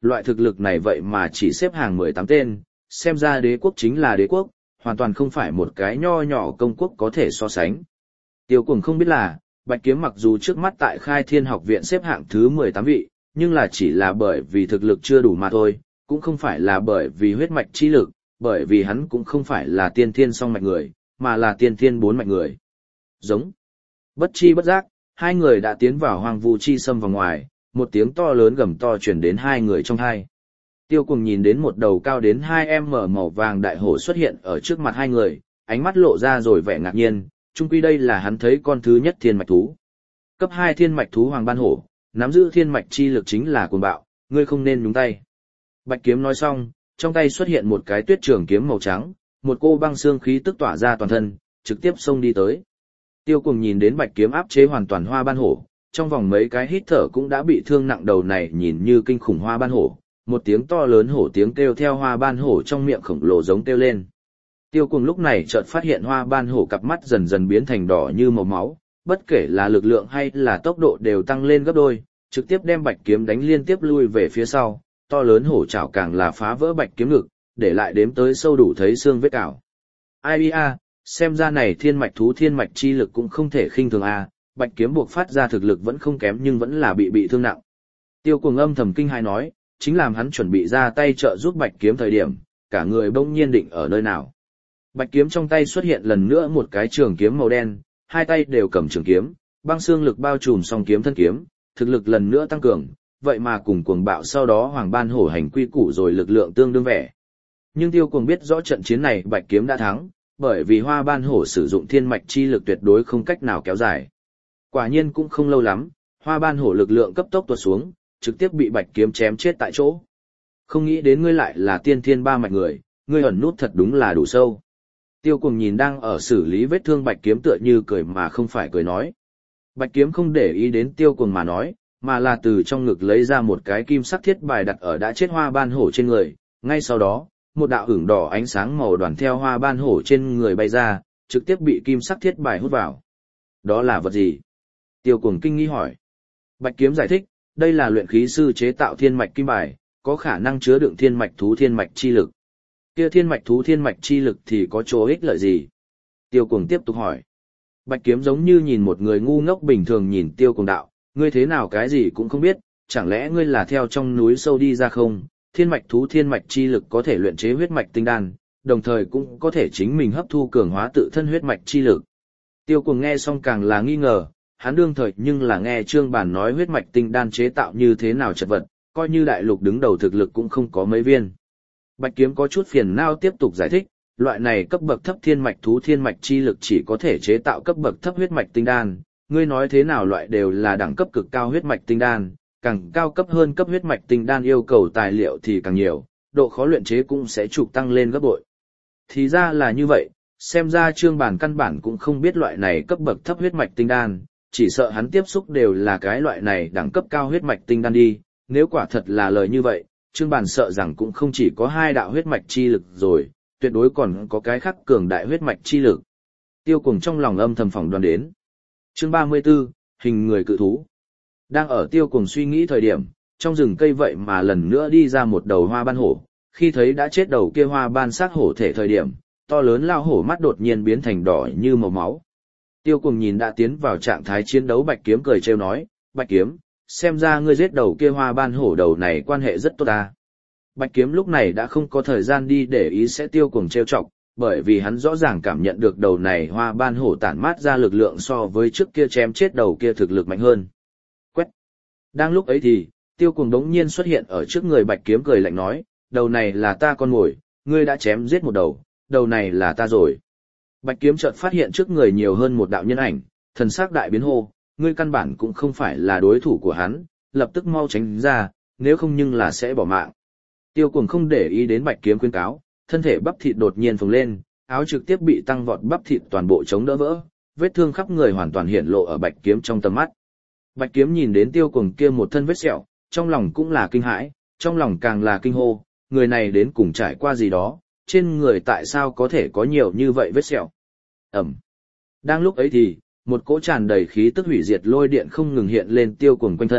Loại thực lực này vậy mà chỉ xếp hàng 18 tên, xem ra đế quốc chính là đế quốc, hoàn toàn không phải một cái nho nhỏ công quốc có thể so sánh. Tiêu Cuồng không biết là, Bạch Kiếm mặc dù trước mắt tại Khai Thiên học viện xếp hạng thứ 18 vị, nhưng là chỉ là bởi vì thực lực chưa đủ mà thôi, cũng không phải là bởi vì huyết mạch chi lực, bởi vì hắn cũng không phải là tiên thiên song mạch người, mà là tiên thiên bốn mạch người. Giống. Bất chi bất giác, hai người đã tiến vào hoang vu chi xâm vào ngoài, một tiếng to lớn gầm to truyền đến hai người trong hai. Tiêu Cuồng nhìn đến một đầu cao đến 2m màu vàng đại hổ xuất hiện ở trước mặt hai người, ánh mắt lộ ra rồi vẻ ngạc nhiên, chung quy đây là hắn thấy con thứ nhất thiên mạch thú. Cấp 2 thiên mạch thú hoàng ban hổ, nắm giữ thiên mạch chi lực chính là cuồng bạo, ngươi không nên nhúng tay. Bạch Kiếm nói xong, trong tay xuất hiện một cái tuyết trường kiếm màu trắng, một cô băng xương khí tức tỏa ra toàn thân, trực tiếp xông đi tới. Tiêu Cuồng nhìn đến Bạch Kiếm áp chế hoàn toàn hoa ban hổ, trong vòng mấy cái hít thở cũng đã bị thương nặng đầu này nhìn như kinh khủng hoa ban hổ, một tiếng to lớn hổ tiếng kêu theo hoa ban hổ trong miệng khổng lồ giống kêu lên. Tiêu Cuồng lúc này chợt phát hiện hoa ban hổ cặp mắt dần dần biến thành đỏ như màu máu, bất kể là lực lượng hay là tốc độ đều tăng lên gấp đôi, trực tiếp đem Bạch Kiếm đánh liên tiếp lui về phía sau, to lớn hổ chảo càng là phá vỡ Bạch Kiếm ngực, để lại đếm tới sâu đủ thấy xương vết cào. Ai a, xem ra này thiên mạch thú thiên mạch chi lực cũng không thể khinh thường a, Bạch Kiếm buộc phát ra thực lực vẫn không kém nhưng vẫn là bị thương nặng. Tiêu Cuồng âm thầm kinh hãi nói, chính làm hắn chuẩn bị ra tay trợ giúp Bạch Kiếm thời điểm, cả người bỗng nhiên định ở nơi nào. Bạch Kiếm trong tay xuất hiện lần nữa một cái trường kiếm màu đen, hai tay đều cầm trường kiếm, băng xương lực bao trùm song kiếm thân kiếm, thực lực lần nữa tăng cường, vậy mà cùng cuồng bạo sau đó Hoàng Ban Hổ hành quy củ rồi lực lượng tương đương vẻ. Nhưng Tiêu Cuồng biết rõ trận chiến này Bạch Kiếm đã thắng, bởi vì Hoa Ban Hổ sử dụng thiên mạch chi lực tuyệt đối không cách nào kéo dài. Quả nhiên cũng không lâu lắm, Hoa Ban Hổ lực lượng cấp tốc tuột xuống, trực tiếp bị Bạch Kiếm chém chết tại chỗ. Không nghĩ đến ngươi lại là tiên thiên ba mạch người, ngươi ẩn nút thật đúng là đủ sâu. Tiêu Cuồng nhìn đang ở xử lý vết thương Bạch Kiếm tựa như cười mà không phải cười nói. Bạch Kiếm không để ý đến Tiêu Cuồng mà nói, mà là từ trong ngực lấy ra một cái kim sắc thiết bài đặt ở đã chết Hoa Ban Hổ trên người, ngay sau đó, một đạo hưởng đỏ ánh sáng màu đoàn theo Hoa Ban Hổ trên người bay ra, trực tiếp bị kim sắc thiết bài hút vào. Đó là vật gì? Tiêu Cuồng kinh nghi hỏi. Bạch Kiếm giải thích, đây là luyện khí sư chế tạo thiên mạch kim bài, có khả năng chứa đựng thiên mạch thú thiên mạch chi lực. Kia thiên mạch thú thiên mạch chi lực thì có chỗ ích lợi gì? Tiêu Cuồng tiếp tục hỏi. Bạch Kiếm giống như nhìn một người ngu ngốc bình thường nhìn Tiêu Cuồng đạo, ngươi thế nào cái gì cũng không biết, chẳng lẽ ngươi là theo trong núi sâu đi ra không? Thiên mạch thú thiên mạch chi lực có thể luyện chế huyết mạch tinh đan, đồng thời cũng có thể chính mình hấp thu cường hóa tự thân huyết mạch chi lực. Tiêu Cuồng nghe xong càng là nghi ngờ, hắn đương thời nhưng là nghe Trương Bản nói huyết mạch tinh đan chế tạo như thế nào chật vật, coi như đại lục đứng đầu thực lực cũng không có mấy viên. Bạch Kiếm có chút phiền não tiếp tục giải thích, loại này cấp bậc thấp thiên mạch thú thiên mạch chi lực chỉ có thể chế tạo cấp bậc thấp huyết mạch tinh đan, ngươi nói thế nào loại đều là đẳng cấp cực cao huyết mạch tinh đan, càng cao cấp hơn cấp huyết mạch tinh đan yêu cầu tài liệu thì càng nhiều, độ khó luyện chế cũng sẽ trục tăng lên gấp bội. Thì ra là như vậy, xem ra Trương Bản căn bản cũng không biết loại này cấp bậc thấp huyết mạch tinh đan, chỉ sợ hắn tiếp xúc đều là cái loại này đẳng cấp cao huyết mạch tinh đan đi, nếu quả thật là lời như vậy, Trương Bản sợ rằng cũng không chỉ có hai đạo huyết mạch chi lực rồi, tuyệt đối còn có cái khác cường đại huyết mạch chi lực. Tiêu Cuồng trong lòng âm thầm phỏng đoán đến. Chương 34, hình người cự thú. Đang ở Tiêu Cuồng suy nghĩ thời điểm, trong rừng cây vậy mà lần nữa đi ra một đầu hoa ban hổ, khi thấy đã chết đầu kia hoa ban xác hổ thể thời điểm, to lớn lao hổ mắt đột nhiên biến thành đỏ như màu máu. Tiêu Cuồng nhìn đã tiến vào trạng thái chiến đấu Bạch Kiếm cười trêu nói, Bạch Kiếm, xem ra ngươi giết đầu kia hoa ban hổ đầu này quan hệ rất tốt ta. Bạch Kiếm lúc này đã không có thời gian đi để ý sẽ Tiêu Cuồng trêu chọc, bởi vì hắn rõ ràng cảm nhận được đầu này hoa ban hổ tản mát ra lực lượng so với trước kia chém chết đầu kia thực lực mạnh hơn. Quét. Đang lúc ấy thì, Tiêu Cuồng đống nhiên xuất hiện ở trước người Bạch Kiếm cười lạnh nói, đầu này là ta con mồi, ngươi đã chém giết một đầu, đầu này là ta rồi. Bạch Kiếm chợt phát hiện trước người nhiều hơn một đạo nhân ảnh, thần sắc đại biến hô, ngươi căn bản cũng không phải là đối thủ của hắn, lập tức mau tránh ra, nếu không nhưng là sẽ bỏ mạng. Tiêu Cuồng không để ý đến Bạch Kiếm khuyên cáo, thân thể bắp thịt đột nhiên phồng lên, áo trực tiếp bị tăng vọt bắp thịt toàn bộ chống đỡ vỡ, vết thương khắp người hoàn toàn hiện lộ ở Bạch Kiếm trong tầm mắt. Bạch Kiếm nhìn đến Tiêu Cuồng kia một thân vết sẹo, trong lòng cũng là kinh hãi, trong lòng càng là kinh hô, người này đến cùng trải qua gì đó, trên người tại sao có thể có nhiều như vậy vết sẹo. Ẩm. Đang lúc ấy thì, một cỗ tràn đầy khí tức hủy diệt lôi điện không ngừng hiện lên Tiêu Cuồng quanh thân,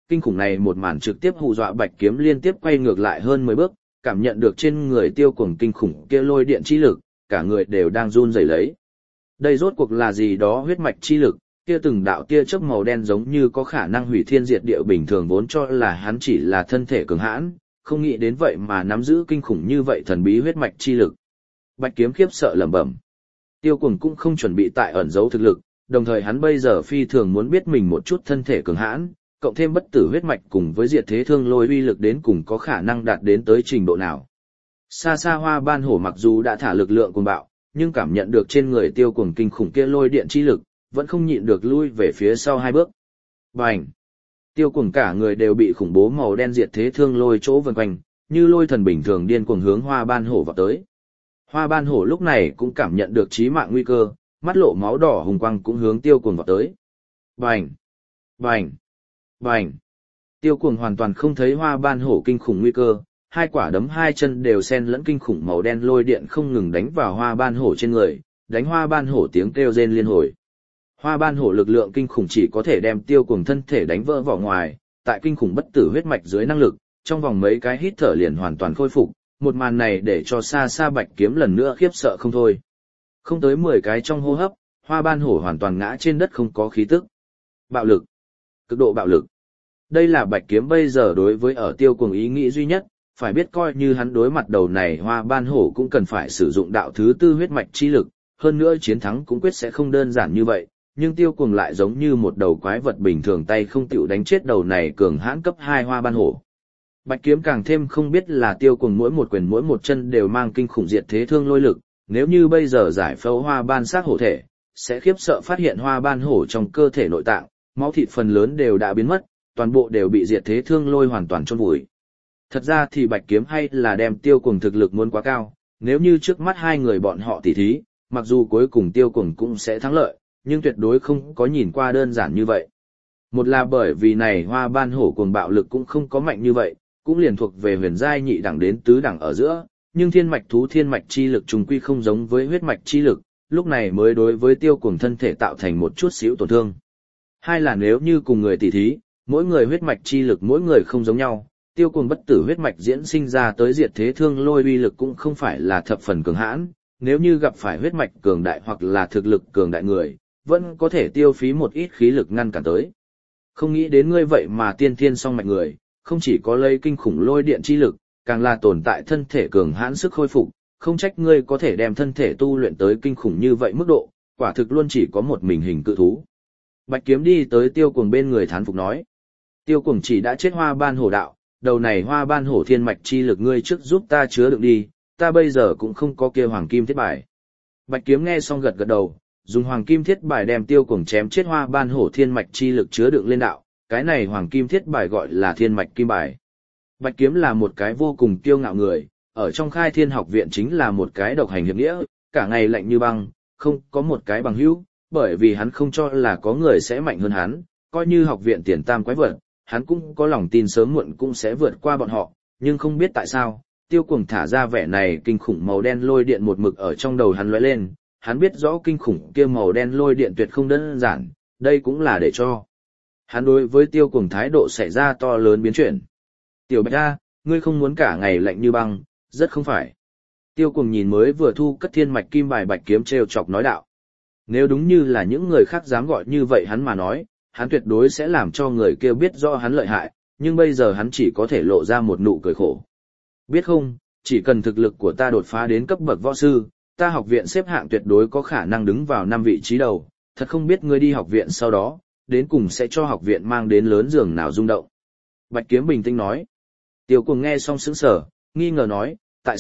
kinh khủng này một màn trực tiếp hù dọa Bạch Kiếm liên tiếp quay ngược lại hơn 10 bước, cảm nhận được trên người Tiêu Cuồng kinh khủng kia lôi điện chi lực, cả người đều đang run rẩy lấy. Đây rốt cuộc là gì đó huyết mạch chi lực, kia từng đạo tia chớp màu đen giống như có khả năng hủy thiên diệt địa bình thường vốn cho là hắn chỉ là thân thể cường hãn, không nghĩ đến vậy mà nắm giữ kinh khủng như vậy thần bí huyết mạch chi lực. Bạch Kiếm khiếp sợ lẩm bẩm. Tiêu Cuồng cũng không chuẩn bị tại ẩn giấu thực lực, đồng thời hắn bây giờ phi thường muốn biết mình một chút thân thể cường hãn, cộng thêm bất tử huyết mạch cùng với diệt thế thương lôi uy lực đến cùng có khả năng đạt đến tới trình độ nào. Xa xa Hoa Ban Hổ mặc dù đã thả lực lượng cuồng bạo, nhưng cảm nhận được trên người Tiêu Cuồng kinh khủng kia lôi điện chi lực, vẫn không nhịn được lui về phía sau 2 bước. Bành! Tiêu Cuồng cả người đều bị khủng bố màu đen diệt thế thương lôi chỗ vần quanh, như lôi thần bình thường điên cuồng hướng Hoa Ban Hổ vào tới. Hoa Ban Hổ lúc này cũng cảm nhận được chí mạng nguy cơ, mắt lộ máu đỏ hùng quang cũng hướng Tiêu Cuồng vào tới. Bành! Bành! Bành! Tiêu Cuồng hoàn toàn không thấy Hoa Ban Hổ kinh khủng nguy cơ, hai quả đấm hai chân đều xen lẫn kinh khủng màu đen lôi điện không ngừng đánh vào Hoa Ban Hổ trên người, đánh Hoa Ban Hổ tiếng kêu rên liên hồi. Hoa Ban Hổ lực lượng kinh khủng chỉ có thể đem Tiêu Cuồng thân thể đánh vỡ vỏ ngoài, tại kinh khủng bất tử huyết mạch dưới năng lực, trong vòng mấy cái hít thở liền hoàn toàn khôi phục, một màn này để cho xa xa Bạch Kiếm lần nữa khiếp sợ không thôi. Không tới 10 cái trong hô hấp, Hoa Ban Hổ hoàn toàn ngã trên đất không có khí tức. Bạo lực, cực độ bạo lực. Đây là Bạch Kiếm bây giờ đối với ở Tiêu Cuồng ý nghĩ duy nhất, phải biết coi như hắn đối mặt đầu này Hoa Ban Hổ cũng cần phải sử dụng đạo thứ tư huyết mạch chi lực, hơn nữa chiến thắng cũng quyết sẽ không đơn giản như vậy, nhưng Tiêu Cuồng lại giống như một đầu quái vật bình thường tay không tựu đánh chết đầu này cường hãn cấp 2 Hoa Ban Hổ. Bạch Kiếm càng thêm không biết là Tiêu Cuồng mỗi một quyền mỗi một chân đều mang kinh khủng diệt thế thương lôi lực, nếu như bây giờ giải phẫu Hoa Ban xác hổ thể, sẽ khiếp sợ phát hiện Hoa Ban Hổ trong cơ thể nội tạng, máu thịt phần lớn đều đã biến mất, toàn bộ đều bị diệt thế thương lôi hoàn toàn chôn vùi. Thật ra thì Bạch Kiếm hay là đem Tiêu Cuồng thực lực muốn quá cao, nếu như trước mắt hai người bọn họ tỉ thí, mặc dù cuối cùng Tiêu Cuồng cũng sẽ thắng lợi, nhưng tuyệt đối không có nhìn qua đơn giản như vậy. Một là bởi vì này Hoa Ban Hổ cuồng bạo lực cũng không có mạnh như vậy, cũng liền thuộc về huyền giai nhị đẳng đến tứ đẳng ở giữa, nhưng thiên mạch thú thiên mạch chi lực trùng quy không giống với huyết mạch chi lực, lúc này mới đối với Tiêu Cuồng thân thể tạo thành một chút xíu tổn thương. Hai là nếu như cùng người tỉ thí, mỗi người huyết mạch chi lực mỗi người không giống nhau, Tiêu Cuồng bất tử huyết mạch diễn sinh ra tới diệt thế thương lôi uy lực cũng không phải là thập phần cường hãn, nếu như gặp phải huyết mạch cường đại hoặc là thực lực cường đại người, vẫn có thể tiêu phí một ít khí lực ngăn cản tới. Không nghĩ đến ngươi vậy mà tiên thiên song mạch người, không chỉ có lấy kinh khủng lôi điện chi lực, càng là tồn tại thân thể cường hãn sức khôi phục, không trách ngươi có thể đem thân thể tu luyện tới kinh khủng như vậy mức độ, quả thực luôn chỉ có một mình hình cự thú. Bạch Kiếm đi tới Tiêu Cuồng bên người thán phục nói. Tiêu Cuồng chỉ đã chết Hoa Ban Hổ đạo, đầu này Hoa Ban Hổ thiên mạch chi lực ngươi trước giúp ta chứa đựng đi, ta bây giờ cũng không có kia hoàng kim thiết bài. Bạch Kiếm nghe xong gật gật đầu, dùng hoàng kim thiết bài đem Tiêu Cuồng chém chết Hoa Ban Hổ thiên mạch chi lực chứa đựng lên đạo, cái này hoàng kim thiết bài gọi là thiên mạch kim bài. Bạch Kiếm là một cái vô cùng kiêu ngạo người, ở trong Khai Thiên học viện chính là một cái độc hành hiệp nghĩa, cả ngày lạnh như băng, không có một cái bằng hữu, bởi vì hắn không cho là có người sẽ mạnh hơn hắn, coi như học viện tiền tam quái vật, hắn cũng có lòng tin sớm muộn cũng sẽ vượt qua bọn họ, nhưng không biết tại sao, Tiêu Cuồng thả ra vẻ này kinh khủng màu đen lôi điện một mực ở trong đầu hắn lóe lên, hắn biết rõ kinh khủng kia màu đen lôi điện tuyệt không đơn giản, đây cũng là để cho hắn đối với Tiêu Cuồng thái độ xảy ra to lớn biến chuyển. Tiểu Bạch A, ngươi không muốn cả ngày lạnh như băng, rất không phải. Tiêu Cuồng nhìn mới vừa thu cất thiên mạch kim bài Bạch Kiếm trêu chọc nói đạo. Nếu đúng như là những người khác dám gọi như vậy hắn mà nói, hắn tuyệt đối sẽ làm cho người kia biết rõ hắn lợi hại, nhưng bây giờ hắn chỉ có thể lộ ra một nụ cười khổ. Biết không, chỉ cần thực lực của ta đột phá đến cấp bậc võ sư, ta học viện xếp hạng tuyệt đối có khả năng đứng vào 5 vị trí đầu, thật không biết ngươi đi học viện sau đó, đến cùng sẽ cho học viện mang đến lớn giường nào rung động. Bạch Kiếm bình tĩnh nói. Tiêu Cuồng nghe xong sững sờ, nghi ngờ nói,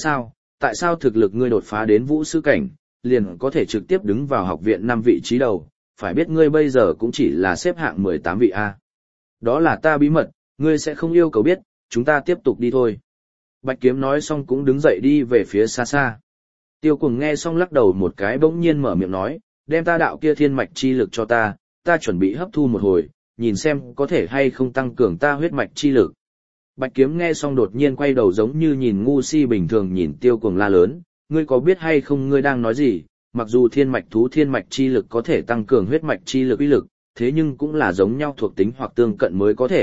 tại sao thực lực ngươi đột phá đến vũ sư cảnh, liền có thể trực tiếp đứng vào học viện 5 vị trí đầu, phải biết ngươi bây giờ cũng chỉ là xếp hạng 18 vị A. Đó là ta bí mật, ngươi sẽ không yêu cầu biết, chúng ta tiếp tục đi thôi. Bạch Kiếm nói xong cũng đứng dậy đi về phía xa xa. Tiêu Cuồng nghe xong lắc đầu một cái bỗng nhiên mở miệng nói, đem ta đạo kia thiên mạch chi lực cho ta chuẩn bị hấp thu một hồi, nhìn xem có thể hay không tăng cường ta huyết mạch chi lực. Bạch Kiếm nghe xong đột nhiên quay đầu giống như nhìn ngu si bình thường nhìn Tiêu Cuồng la lớn, ngươi có biết hay không ngươi đang nói gì, mặc dù thiên mạch thú thiên mạch chi lực có thể tăng cường huyết mạch chi lực uy lực, thế nhưng cũng là giống nhau thuộc tính hoặc tương cận mới có thể,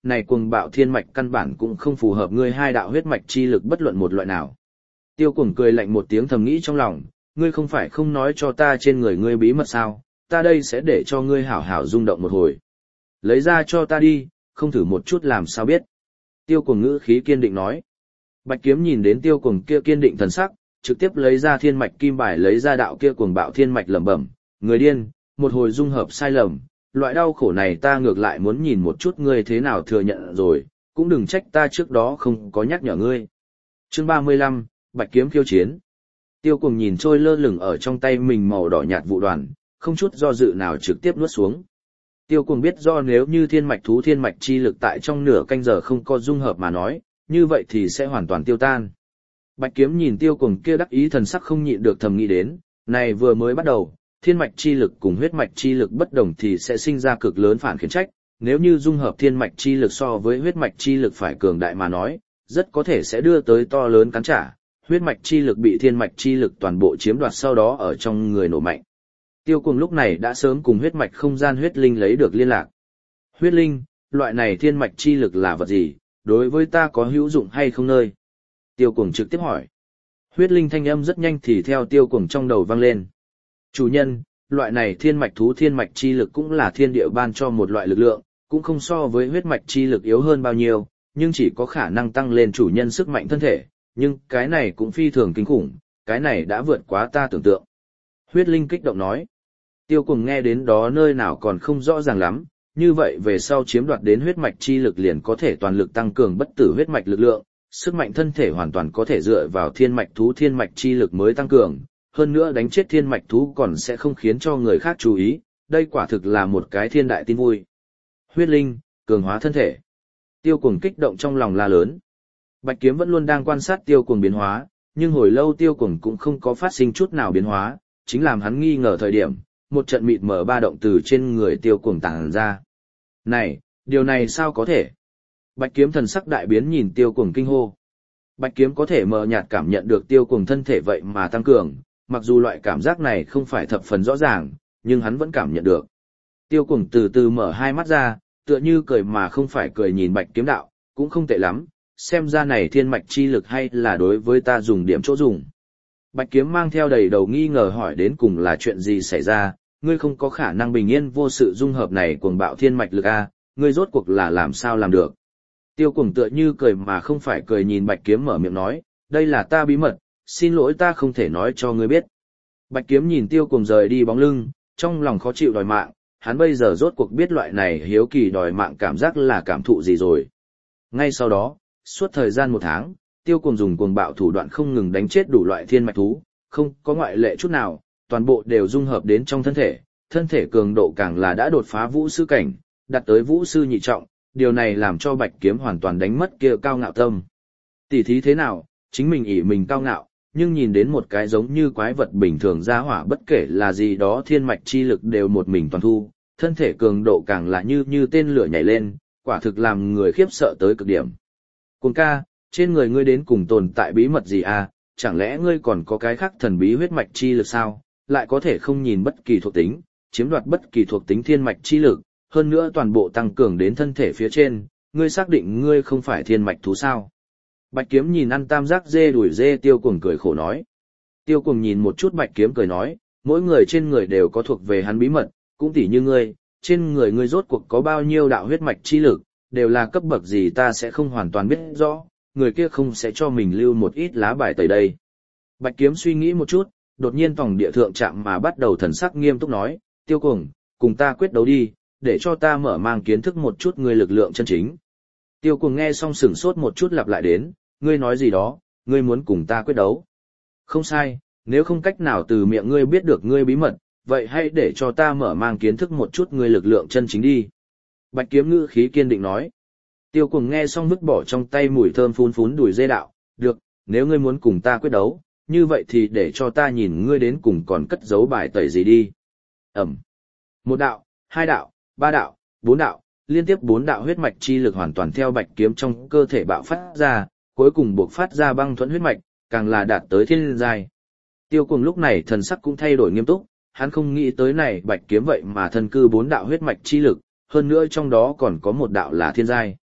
này cuồng bạo thiên mạch căn bản cũng không phù hợp ngươi hai đạo huyết mạch chi lực bất luận một loại nào. Tiêu Cuồng cười lạnh một tiếng thầm nghĩ trong lòng, ngươi không phải không nói cho ta trên người ngươi bí mật sao, ta đây sẽ để cho ngươi hảo hảo rung động một hồi. Lấy ra cho ta đi, không thử một chút làm sao biết. Tiêu Cuồng ngữ khí kiên định nói. Bạch Kiếm nhìn đến Tiêu Cuồng kia kiên định thần sắc, trực tiếp lấy ra thiên mạch kim bài, lấy ra đạo kia cuồng bạo thiên mạch lẩm bẩm, người điên, một hồi dung hợp sai lầm, loại đau khổ này ta ngược lại muốn nhìn một chút ngươi thế nào thừa nhận rồi, cũng đừng trách ta trước đó không có nhắc nhở ngươi. Chương 35, Bạch Kiếm khiêu chiến. Tiêu Cuồng nhìn trôi lơ lửng ở trong tay mình màu đỏ nhạt vụ đoàn, không chút do dự nào trực tiếp nuốt xuống. Tiêu Cuồng biết do nếu như thiên mạch thú thiên mạch chi lực tại trong nửa canh giờ không có dung hợp mà nói, như vậy thì sẽ hoàn toàn tiêu tan. Bạch Kiếm nhìn Tiêu Cuồng kia đắc ý thần sắc không nhịn được thầm nghĩ đến, này vừa mới bắt đầu, thiên mạch chi lực cùng huyết mạch chi lực bất đồng thì sẽ sinh ra cực lớn phản khiển trách, nếu như dung hợp thiên mạch chi lực so với huyết mạch chi lực phải cường đại mà nói, rất có thể sẽ đưa tới to lớn cắn trả, huyết mạch chi lực bị thiên mạch chi lực toàn bộ chiếm đoạt sau đó ở trong người nổ mạnh. Tiêu Cuồng lúc này đã sớm cùng huyết mạch không gian huyết linh lấy được liên lạc. Huyết linh, loại này thiên mạch chi lực là vật gì, đối với ta có hữu dụng hay không nơi? Tiêu Cuồng trực tiếp hỏi. Huyết linh thanh âm rất nhanh thì theo Tiêu Cuồng trong đầu vang lên. Chủ nhân, loại này thiên mạch thú thiên mạch chi lực cũng là thiên địa ban cho một loại lực lượng, cũng không so với huyết mạch chi lực yếu hơn bao nhiêu, nhưng chỉ có khả năng tăng lên chủ nhân sức mạnh thân thể, nhưng cái này cũng phi thường kinh khủng, cái này đã vượt quá ta tưởng tượng. Huyết linh kích động nói. Tiêu Cuồng nghe đến đó nơi nào còn không rõ ràng lắm, như vậy về sau chiếm đoạt đến huyết mạch chi lực liền có thể toàn lực tăng cường bất tử huyết mạch lực lượng, sức mạnh thân thể hoàn toàn có thể dựa vào thiên mạch thú thiên mạch chi lực mới tăng cường, hơn nữa đánh chết thiên mạch thú còn sẽ không khiến cho người khác chú ý, đây quả thực là một cái thiên đại tin vui. Huyết linh, cường hóa thân thể. Tiêu Cuồng kích động trong lòng la lớn. Bạch Kiếm vẫn luôn đang quan sát Tiêu Cuồng biến hóa, nhưng hồi lâu Tiêu Cuồng cũng không có phát sinh chút nào biến hóa, chính làm hắn nghi ngờ thời điểm, một trận mịt mờ ba động từ trên người Tiêu Cuồng tàng ra. Này, điều này sao có thể? Bạch Kiếm thần sắc đại biến nhìn Tiêu Cuồng kinh hô. Bạch Kiếm có thể mờ nhạt cảm nhận được Tiêu Cuồng thân thể vậy mà tăng cường, mặc dù loại cảm giác này không phải thập phần rõ ràng, nhưng hắn vẫn cảm nhận được. Tiêu Cuồng từ từ mở hai mắt ra, tựa như cười mà không phải cười nhìn Bạch Kiếm đạo, cũng không tệ lắm, xem ra này thiên mạch chi lực hay là đối với ta dùng điểm chỗ dùng. Bạch Kiếm mang theo đầy đầu nghi ngờ hỏi đến cùng là chuyện gì xảy ra, ngươi không có khả năng bình yên vô sự dung hợp này cuồng bạo thiên mạch lực a, ngươi rốt cuộc là làm sao làm được. Tiêu Cuồng tựa như cười mà không phải cười nhìn Bạch Kiếm mở miệng nói, đây là ta bí mật, xin lỗi ta không thể nói cho ngươi biết. Bạch Kiếm nhìn Tiêu Cuồng rời đi bóng lưng, trong lòng khó chịu đòi mạng, hắn bây giờ rốt cuộc biết loại này hiếu kỳ đòi mạng cảm giác là cảm thụ gì rồi. Ngay sau đó, suốt thời gian 1 tháng, Tiêu Cuồng dùng cuồng bạo thủ đoạn không ngừng đánh chết đủ loại thiên mạch thú, không có ngoại lệ chút nào, toàn bộ đều dung hợp đến trong thân thể cường độ càng là đã đột phá vũ sư cảnh, đạt tới vũ sư nhị trọng, điều này làm cho Bạch Kiếm hoàn toàn đánh mất kia cao ngạo tâm. Tỉ thí thế nào, chính mình ỷ mình cao ngạo, nhưng nhìn đến một cái giống như quái vật bình thường ra hỏa bất kể là gì đó thiên mạch chi lực đều một mình toàn thu, thân thể cường độ càng là như tên lửa nhảy lên, quả thực làm người khiếp sợ tới cực điểm. Cuồng ca, trên người ngươi đến cùng tồn tại bí mật gì à, chẳng lẽ ngươi còn có cái khác thần bí huyết mạch chi lực sao, lại có thể không nhìn bất kỳ thuộc tính, chiếm đoạt bất kỳ thuộc tính thiên mạch chi lực, hơn nữa toàn bộ tăng cường đến thân thể phía trên, ngươi xác định ngươi không phải thiên mạch thú sao? Bạch Kiếm nhìn ăn tam giác dê đuổi dê. Tiêu Cuồng cười khổ nói. Tiêu Cuồng nhìn một chút Bạch Kiếm cười nói, mỗi người trên người đều có thuộc về hắn bí mật, cũng tỉ như ngươi, trên người ngươi rốt cuộc có bao nhiêu đạo huyết mạch chi lực, đều là cấp bậc gì ta sẽ không hoàn toàn biết rõ, người kia không sẽ cho mình lưu một ít lá bài tẩy đây. Bạch Kiếm suy nghĩ một chút, đột nhiên tòng địa thượng chạm mà bắt đầu thần sắc nghiêm túc nói, Tiêu Cuồng, cùng ta quyết đấu đi, để cho ta mở mang kiến thức một chút ngươi lực lượng chân chính. Tiêu Cuồng nghe xong sửng sốt một chút lặp lại đến, ngươi nói gì đó, ngươi muốn cùng ta quyết đấu. Không sai, nếu không cách nào từ miệng ngươi biết được ngươi bí mật, vậy hãy để cho ta mở mang kiến thức một chút ngươi lực lượng chân chính đi. Bạch Kiếm ngữ khí kiên định nói. Tiêu Cuồng nghe xong vứt bỏ trong tay mùi thơm phun phún đùi dê đạo, được, nếu ngươi muốn cùng ta quyết đấu, như vậy thì để cho ta nhìn ngươi đến cùng còn cất giấu bài tẩy gì đi. Ẩm. 1 đạo, 2 đạo, 3 đạo, 4 đạo, liên tiếp 4 đạo huyết mạch chi lực hoàn toàn theo Bạch Kiếm trong cơ thể bạo phát ra, cuối cùng buộc phát ra băng thuẫn huyết mạch, càng là đạt tới thiên giai. Tiêu Cuồng lúc này thần sắc cũng thay đổi nghiêm túc, hắn không nghĩ tới này Bạch Kiếm vậy mà thân cư 4 đạo huyết mạch chi lực, hơn nữa trong đó còn có 1 đạo là thiên giai.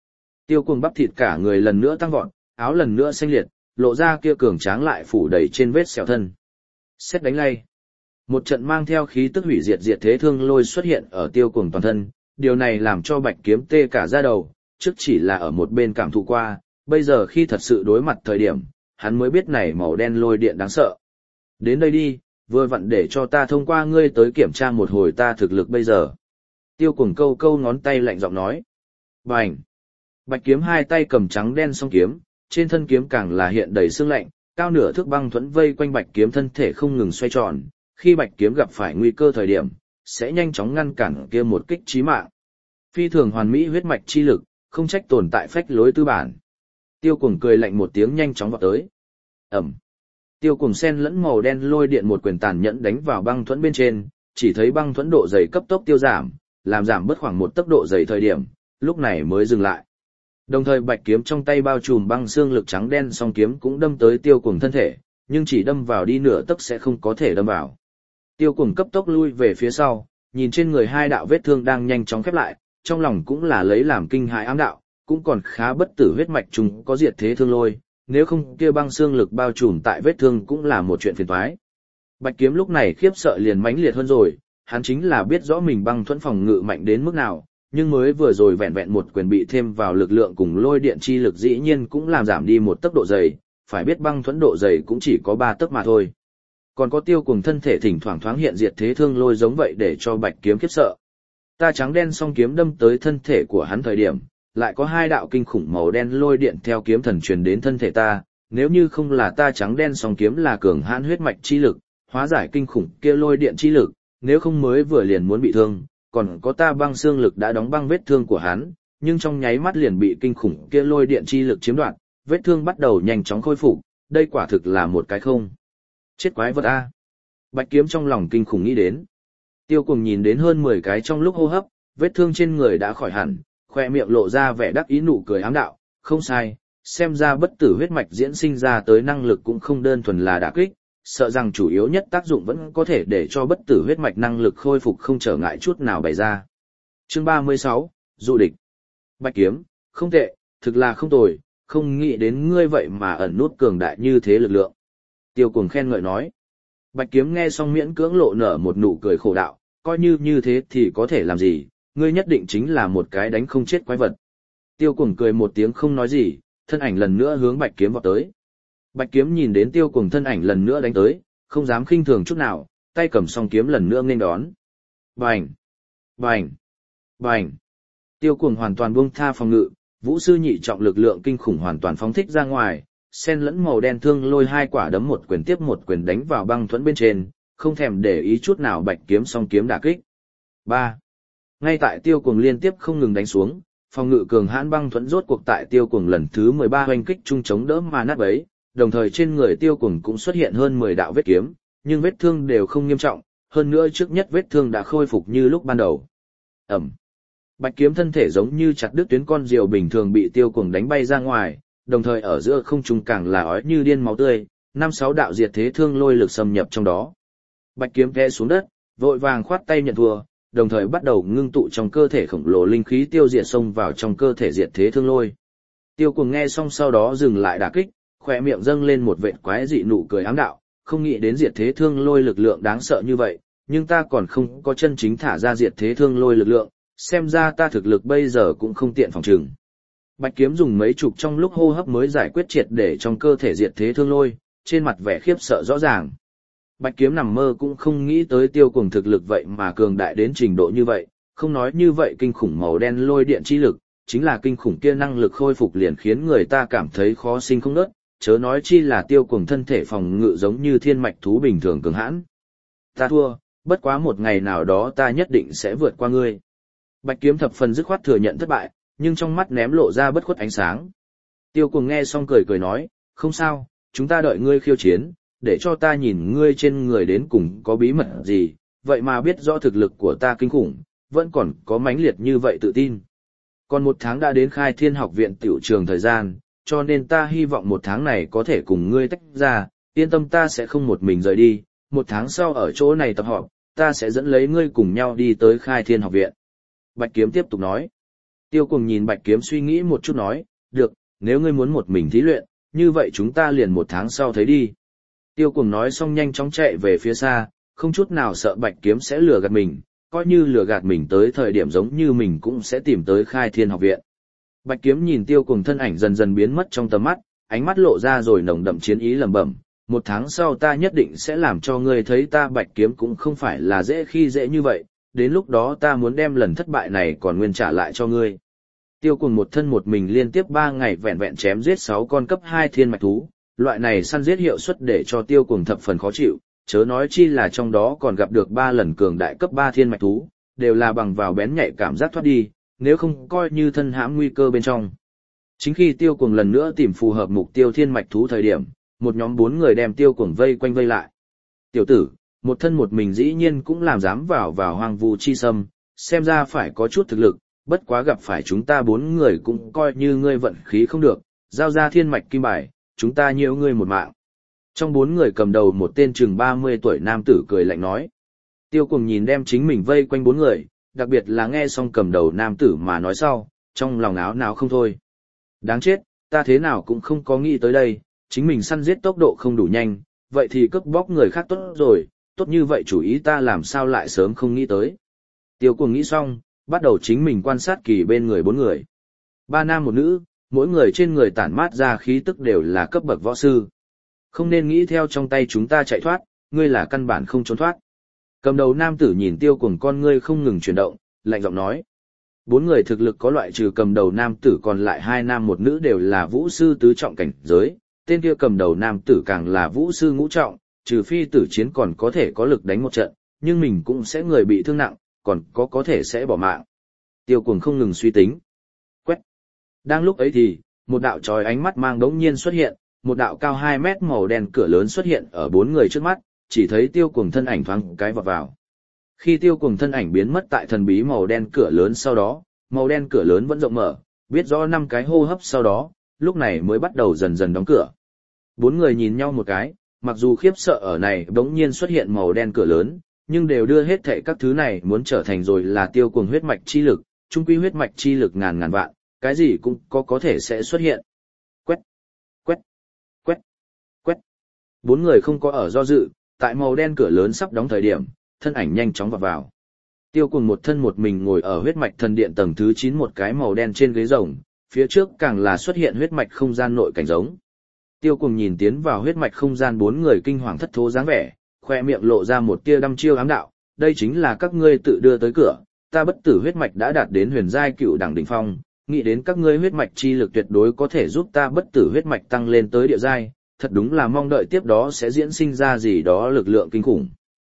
Tiêu Cuồng bắp thịt cả người lần nữa tăng vọt, áo lần nữa xanh liệt, lộ ra kia cường tráng lại phủ đầy trên vết sẹo thân. Xét đánh lay. Một trận mang theo khí tức hủy diệt diệt thế thương lôi xuất hiện ở Tiêu Cuồng toàn thân, điều này làm cho Bạch Kiếm tê cả da đầu, trước chỉ là ở một bên cảm thụ qua, bây giờ khi thật sự đối mặt thời điểm, hắn mới biết này màu đen lôi điện đáng sợ. Đến đây đi, vừa vặn để cho ta thông qua ngươi tới kiểm tra một hồi ta thực lực bây giờ. Tiêu Cuồng câu câu ngón tay lạnh giọng nói. Bành! Bạch Kiếm hai tay cầm trắng đen song kiếm, trên thân kiếm càng là hiện đầy sương lạnh, cao nửa thước băng thuẫn vây quanh Bạch Kiếm thân thể không ngừng xoay tròn, khi Bạch Kiếm gặp phải nguy cơ thời điểm, sẽ nhanh chóng ngăn cản kia một kích chí mạng. Phi thường hoàn mỹ huyết mạch chi lực, không trách tồn tại phách lối tư bản. Tiêu Cuồng cười lạnh một tiếng nhanh chóng vọt tới. Ầm. Tiêu Cuồng sen lẫn màu đen lôi điện một quyền tàn nhẫn đánh vào băng thuẫn bên trên, chỉ thấy băng thuẫn độ dày cấp tốc tiêu giảm, làm giảm bớt khoảng một tốc độ dày thời điểm, lúc này mới dừng lại. Đồng thời Bạch Kiếm trong tay bao trùm băng xương lực trắng đen song kiếm cũng đâm tới Tiêu Cuồng thân thể, nhưng chỉ đâm vào đi nửa tấc sẽ không có thể đâm vào. Tiêu Cuồng cấp tốc lui về phía sau, nhìn trên người hai đạo vết thương đang nhanh chóng khép lại, trong lòng cũng là lấy làm kinh hãi ám đạo, cũng còn khá bất tử huyết mạch trùng có diệt thế thương lôi, nếu không kia băng xương lực bao trùm tại vết thương cũng là một chuyện phiền toái. Bạch Kiếm lúc này khiếp sợ liền mãnh liệt hơn rồi, hắn chính là biết rõ mình băng thuẫn phòng ngự mạnh đến mức nào, nhưng mới vừa rồi vẹn vẹn một quyền bị thêm vào lực lượng cùng lôi điện chi lực dĩ nhiên cũng làm giảm đi một tốc độ dày, phải biết băng thuẫn độ dày cũng chỉ có 3 tấc mà thôi. Còn có Tiêu Cuồng thân thể thỉnh thoảng thoáng hiện diệt thế thương lôi giống vậy để cho Bạch Kiếm khiếp sợ. Ta trắng đen song kiếm đâm tới thân thể của hắn thời điểm, lại có hai đạo kinh khủng màu đen lôi điện theo kiếm thần truyền đến thân thể ta, nếu như không là ta trắng đen song kiếm là cường hãn huyết mạch chi lực, hóa giải kinh khủng kia lôi điện chi lực, nếu không mới vừa liền muốn bị thương, còn có ta băng xương lực đã đóng băng vết thương của hắn, nhưng trong nháy mắt liền bị kinh khủng kia lôi điện chi lực chiếm đoạt, vết thương bắt đầu nhanh chóng khôi phục, đây quả thực là một cái không chết quái vật a. Bạch Kiếm trong lòng kinh khủng nghĩ đến. Tiêu Cuồng nhìn đến hơn 10 cái trong lúc hô hấp, vết thương trên người đã khỏi hẳn, khoe miệng lộ ra vẻ đắc ý nụ cười ám đạo, không sai, xem ra bất tử huyết mạch diễn sinh ra tới năng lực cũng không đơn thuần là đả kích, sợ rằng chủ yếu nhất tác dụng vẫn có thể để cho bất tử huyết mạch năng lực khôi phục không trở ngại chút nào bày ra. Chương 36, Du địch. Bạch Kiếm, không tệ, thực là không tồi, không nghĩ đến ngươi vậy mà ẩn nút cường đại như thế lực lượng. Tiêu Cuồng khen ngợi nói. Bạch Kiếm nghe xong miễn cưỡng lộ nở một nụ cười khổ đạo, coi như thế thì có thể làm gì, ngươi nhất định chính là một cái đánh không chết quái vật. Tiêu Cuồng cười một tiếng không nói gì, thân ảnh lần nữa hướng Bạch Kiếm vọt tới. Bạch Kiếm nhìn đến Tiêu Cuồng thân ảnh lần nữa đánh tới, không dám khinh thường chút nào, tay cầm song kiếm lần nữa nghênh đón. Bành! Bành! Bành! Tiêu Cuồng hoàn toàn buông tha phòng ngự, vũ sư nhị trọng lực lượng kinh khủng hoàn toàn phóng thích ra ngoài, sen lẫn màu đen thương lôi hai quả đấm một quyền tiếp một quyền đánh vào băng thuẫn bên trên, không thèm để ý chút nào Bạch Kiếm song kiếm đả kích. 3. Ngay tại Tiêu Cuồng liên tiếp không ngừng đánh xuống, phòng ngự cường hãn băng thuẫn rốt cuộc tại Tiêu Cuồng lần thứ 13 hoành kích trung chống đỡ mà nát bấy, đồng thời trên người Tiêu Cuồng cũng xuất hiện hơn 10 đạo vết kiếm, nhưng vết thương đều không nghiêm trọng, hơn nữa trước nhất vết thương đã khôi phục như lúc ban đầu. Ẩm. Bạch Kiếm thân thể giống như chặt đứt tuyến con diều bình thường bị Tiêu Cuồng đánh bay ra ngoài, đồng thời ở giữa không trung càng là ói như điên máu tươi, 5-6 đạo diệt thế thương lôi lực xâm nhập trong đó. Bạch Kiếm té xuống đất, vội vàng khoát tay nhận thua, đồng thời bắt đầu ngưng tụ trong cơ thể khổng lồ linh khí tiêu diệt xông vào trong cơ thể diệt thế thương lôi. Tiêu Cuồng nghe xong sau đó dừng lại đả kích, khỏe miệng dâng lên một vệt quái dị nụ cười ám đạo, không nghĩ đến diệt thế thương lôi lực lượng đáng sợ như vậy, nhưng ta còn không có chân chính thả ra diệt thế thương lôi lực lượng, xem ra ta thực lực bây giờ cũng không tiện phòng trừng. Bạch Kiếm dùng mấy chục trong lúc hô hấp mới giải quyết triệt để trong cơ thể diệt thế thương lôi, trên mặt vẻ khiếp sợ rõ ràng. Bạch Kiếm nằm mơ cũng không nghĩ tới Tiêu Cuồng thực lực vậy mà cường đại đến trình độ như vậy, không nói như vậy kinh khủng màu đen lôi điện chi lực, chính là kinh khủng kia năng lực khôi phục liền khiến người ta cảm thấy khó sinh không nớt, chớ nói chi là Tiêu Cuồng thân thể phòng ngự giống như thiên mạch thú bình thường cường hãn. Ta thua, bất quá một ngày nào đó ta nhất định sẽ vượt qua ngươi. Bạch Kiếm thập phần dứt khoát thừa nhận thất bại, nhưng trong mắt ném lộ ra bất khuất ánh sáng. Tiêu Cuồng nghe xong cười cười nói, không sao, chúng ta đợi ngươi khiêu chiến, để cho ta nhìn ngươi trên người đến cùng có bí mật gì, vậy mà biết rõ thực lực của ta kinh khủng, vẫn còn có mãnh liệt như vậy tự tin. Còn 1 tháng đã đến Khai Thiên học viện tiểu trường thời gian, cho nên ta hy vọng 1 tháng này có thể cùng ngươi tách ra, yên tâm ta sẽ không một mình rời đi, 1 tháng sau ở chỗ này tập họp, ta sẽ dẫn lấy ngươi cùng nhau đi tới Khai Thiên học viện. Bạch Kiếm tiếp tục nói. Tiêu Cuồng nhìn Bạch Kiếm suy nghĩ một chút nói, được, nếu ngươi muốn một mình thí luyện, như vậy chúng ta liền 1 tháng sau thấy đi. Tiêu Cuồng nói xong nhanh chóng chạy về phía xa, không chút nào sợ Bạch Kiếm sẽ lừa gạt mình, coi như lừa gạt mình tới thời điểm giống như mình cũng sẽ tìm tới Khai Thiên học viện. Bạch Kiếm nhìn Tiêu Cuồng thân ảnh dần dần biến mất trong tầm mắt, ánh mắt lộ ra rồi nồng đậm chiến ý lẩm bẩm, 1 tháng sau ta nhất định sẽ làm cho ngươi thấy ta Bạch Kiếm cũng không phải là dễ khi dễ như vậy, đến lúc đó ta muốn đem lần thất bại này còn nguyên trả lại cho ngươi. Tiêu Cuồng một thân một mình liên tiếp 3 ngày vẹn vẹn chém giết 6 con cấp 2 thiên mạch thú, loại này săn giết hiệu suất để cho Tiêu Cuồng thập phần khó chịu, chớ nói chi là trong đó còn gặp được 3 lần cường đại cấp 3 thiên mạch thú, đều là bằng vào bén nhạy cảm giác thoát đi, nếu không coi như thân hãm nguy cơ bên trong. Chính khi Tiêu Cuồng lần nữa tìm phù hợp mục tiêu thiên mạch thú thời điểm, một nhóm 4 người đem Tiêu Cuồng vây quanh vây lại. Tiểu tử, một thân một mình dĩ nhiên cũng làm dám vào hoang vu chi sâm, xem ra phải có chút thực lực, bất quá gặp phải chúng ta 4 người cũng coi như ngươi vận khí không được, giao ra thiên mạch kim bài, chúng ta nhiễu ngươi một mạng. Trong 4 người cầm đầu một tên chừng 30 tuổi nam tử cười lạnh nói. Tiêu Cuồng nhìn đem chính mình vây quanh 4 người, đặc biệt là nghe xong cầm đầu nam tử mà nói sau, trong lòng áo não không thôi. Đáng chết, ta thế nào cũng không có nghĩ tới đây, chính mình săn giết tốc độ không đủ nhanh, vậy thì cướp bóc người khác tốt rồi, tốt như vậy chủ ý ta làm sao lại sớm không nghĩ tới. Tiêu Cuồng nghĩ xong, bắt đầu chính mình quan sát kỳ bên người 4 người. 3 nam 1 nữ, mỗi người trên người tản mát ra khí tức đều là cấp bậc võ sư. Không nên nghĩ theo trong tay chúng ta chạy thoát, ngươi là căn bản không trốn thoát. Cầm đầu nam tử nhìn Tiêu Cuồng con ngươi không ngừng chuyển động, lạnh giọng nói. 4 người thực lực có loại trừ cầm đầu nam tử còn lại 2 nam 1 nữ đều là vũ sư tứ trọng cảnh giới, tên kia cầm đầu nam tử càng là vũ sư ngũ trọng, trừ phi tử chiến còn có thể có lực đánh một trận, nhưng mình cũng sẽ người bị thương nặng, còn có thể sẽ bỏ mạng. Tiêu Cuồng không ngừng suy tính. Quét. Đang lúc ấy thì, một đạo chói ánh mắt mang đống nhiên xuất hiện, một đạo cao 2 mét màu đen cửa lớn xuất hiện ở 4 người trước mắt, chỉ thấy Tiêu Cuồng thân ảnh thoáng cái vọt vào. Khi Tiêu Cuồng thân ảnh biến mất tại thần bí màu đen cửa lớn sau đó, màu đen cửa lớn vẫn rộng mở, biết rõ 5 cái hô hấp sau đó, lúc này mới bắt đầu dần dần đóng cửa. 4 người nhìn nhau một cái, mặc dù khiếp sợ ở này đống nhiên xuất hiện màu đen cửa lớn, nhưng đều đưa hết thảy các thứ này muốn trở thành rồi là Tiêu Cuồng huyết mạch chi lực, trung quy huyết mạch chi lực ngàn vạn, cái gì cũng có thể sẽ xuất hiện. Quét, quét, quét, quét. 4 người không có ở do dự, tại màu đen cửa lớn sắp đóng thời điểm, thân ảnh nhanh chóng vào. Tiêu Cuồng một thân một mình ngồi ở huyết mạch thần điện tầng thứ 9 một cái màu đen trên ghế rồng, phía trước càng là xuất hiện huyết mạch không gian nội cảnh giống. Tiêu Cuồng nhìn tiến vào huyết mạch không gian 4 người kinh hoàng thất thố dáng vẻ, khoe miệng lộ ra một tia đăm chiêu ám đạo, đây chính là các ngươi tự đưa tới cửa, ta bất tử huyết mạch đã đạt đến huyền giai cựu đẳng đỉnh phong, nghĩ đến các ngươi huyết mạch chi lực tuyệt đối có thể giúp ta bất tử huyết mạch tăng lên tới địa giai, thật đúng là mong đợi tiếp đó sẽ diễn sinh ra gì đó lực lượng kinh khủng.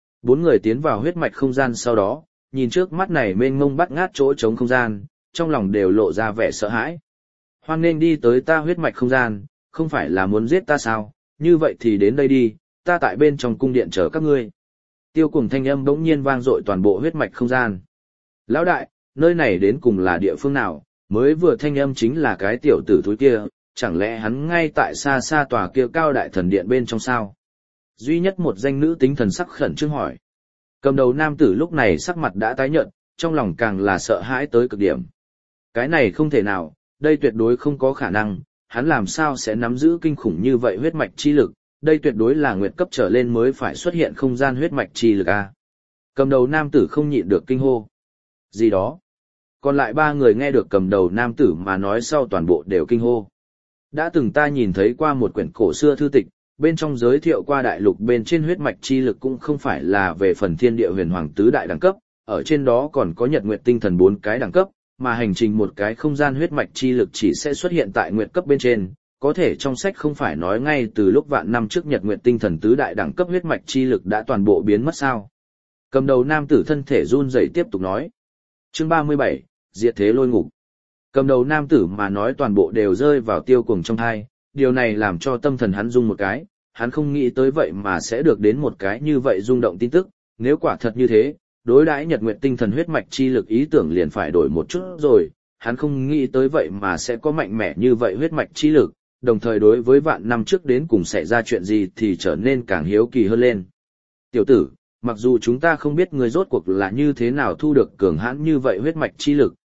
4 người tiến vào huyết mạch không gian sau đó, nhìn trước mắt này mênh mông bắt ngát chỗ trống không gian, trong lòng đều lộ ra vẻ sợ hãi. Hoan nên đi tới ta huyết mạch không gian, không phải là muốn giết ta sao, như vậy thì đến đây đi, ta tại bên trong cung điện chờ các ngươi. Tiêu Cuồng thanh âm bỗng nhiên vang dội toàn bộ huyết mạch không gian. Lão đại, nơi này đến cùng là địa phương nào, mới vừa thanh âm chính là cái tiểu tử thúi kia, chẳng lẽ hắn ngay tại xa xa tòa kia cao đại thần điện bên trong sao? Duy nhất một danh nữ tính thần sắc khẩn trương hỏi. Cầm đầu nam tử lúc này sắc mặt đã tái nhợt, trong lòng càng là sợ hãi tới cực điểm. Cái này không thể nào, đây tuyệt đối không có khả năng, hắn làm sao sẽ nắm giữ kinh khủng như vậy huyết mạch chi lực, đây tuyệt đối là nguyệt cấp trở lên mới phải xuất hiện không gian huyết mạch chi lực a. Cầm đầu nam tử không nhịn được kinh hô. Gì đó? Còn lại 3 người nghe được cầm đầu nam tử mà nói sau toàn bộ đều kinh hô. Đã từng ta nhìn thấy qua một quyển cổ xưa thư tịch, bên trong giới thiệu qua đại lục bên trên huyết mạch chi lực cũng không phải là về phần thiên địa huyền hoàng tứ đại đẳng cấp, ở trên đó còn có nhật nguyệt tinh thần 4 cái đẳng cấp, mà hành trình một cái không gian huyết mạch chi lực chỉ sẽ xuất hiện tại nguyệt cấp bên trên, có thể trong sách không phải nói ngay từ lúc vạn năm trước nhật nguyệt tinh thần tứ đại đẳng cấp huyết mạch chi lực đã toàn bộ biến mất sao. Cầm đầu nam tử thân thể run rẩy tiếp tục nói. Chương 37, Diệt thế lôi ngục. Cầm đầu nam tử mà nói toàn bộ đều rơi vào Tiêu Cuồng trong tai, điều này làm cho tâm thần hắn rung một cái, hắn không nghĩ tới vậy mà sẽ được đến một cái như vậy rung động tin tức, nếu quả thật như thế, đối đãi nhật nguyệt tinh thần huyết mạch chi lực ý tưởng liền phải đổi một chút rồi, hắn không nghĩ tới vậy mà sẽ có mạnh mẽ như vậy huyết mạch chi lực, đồng thời đối với vạn năm trước đến cùng xảy ra chuyện gì thì trở nên càng hiếu kỳ hơn lên. Tiểu tử, mặc dù chúng ta không biết người rốt cuộc là như thế nào thu được cường hãn như vậy huyết mạch chi lực,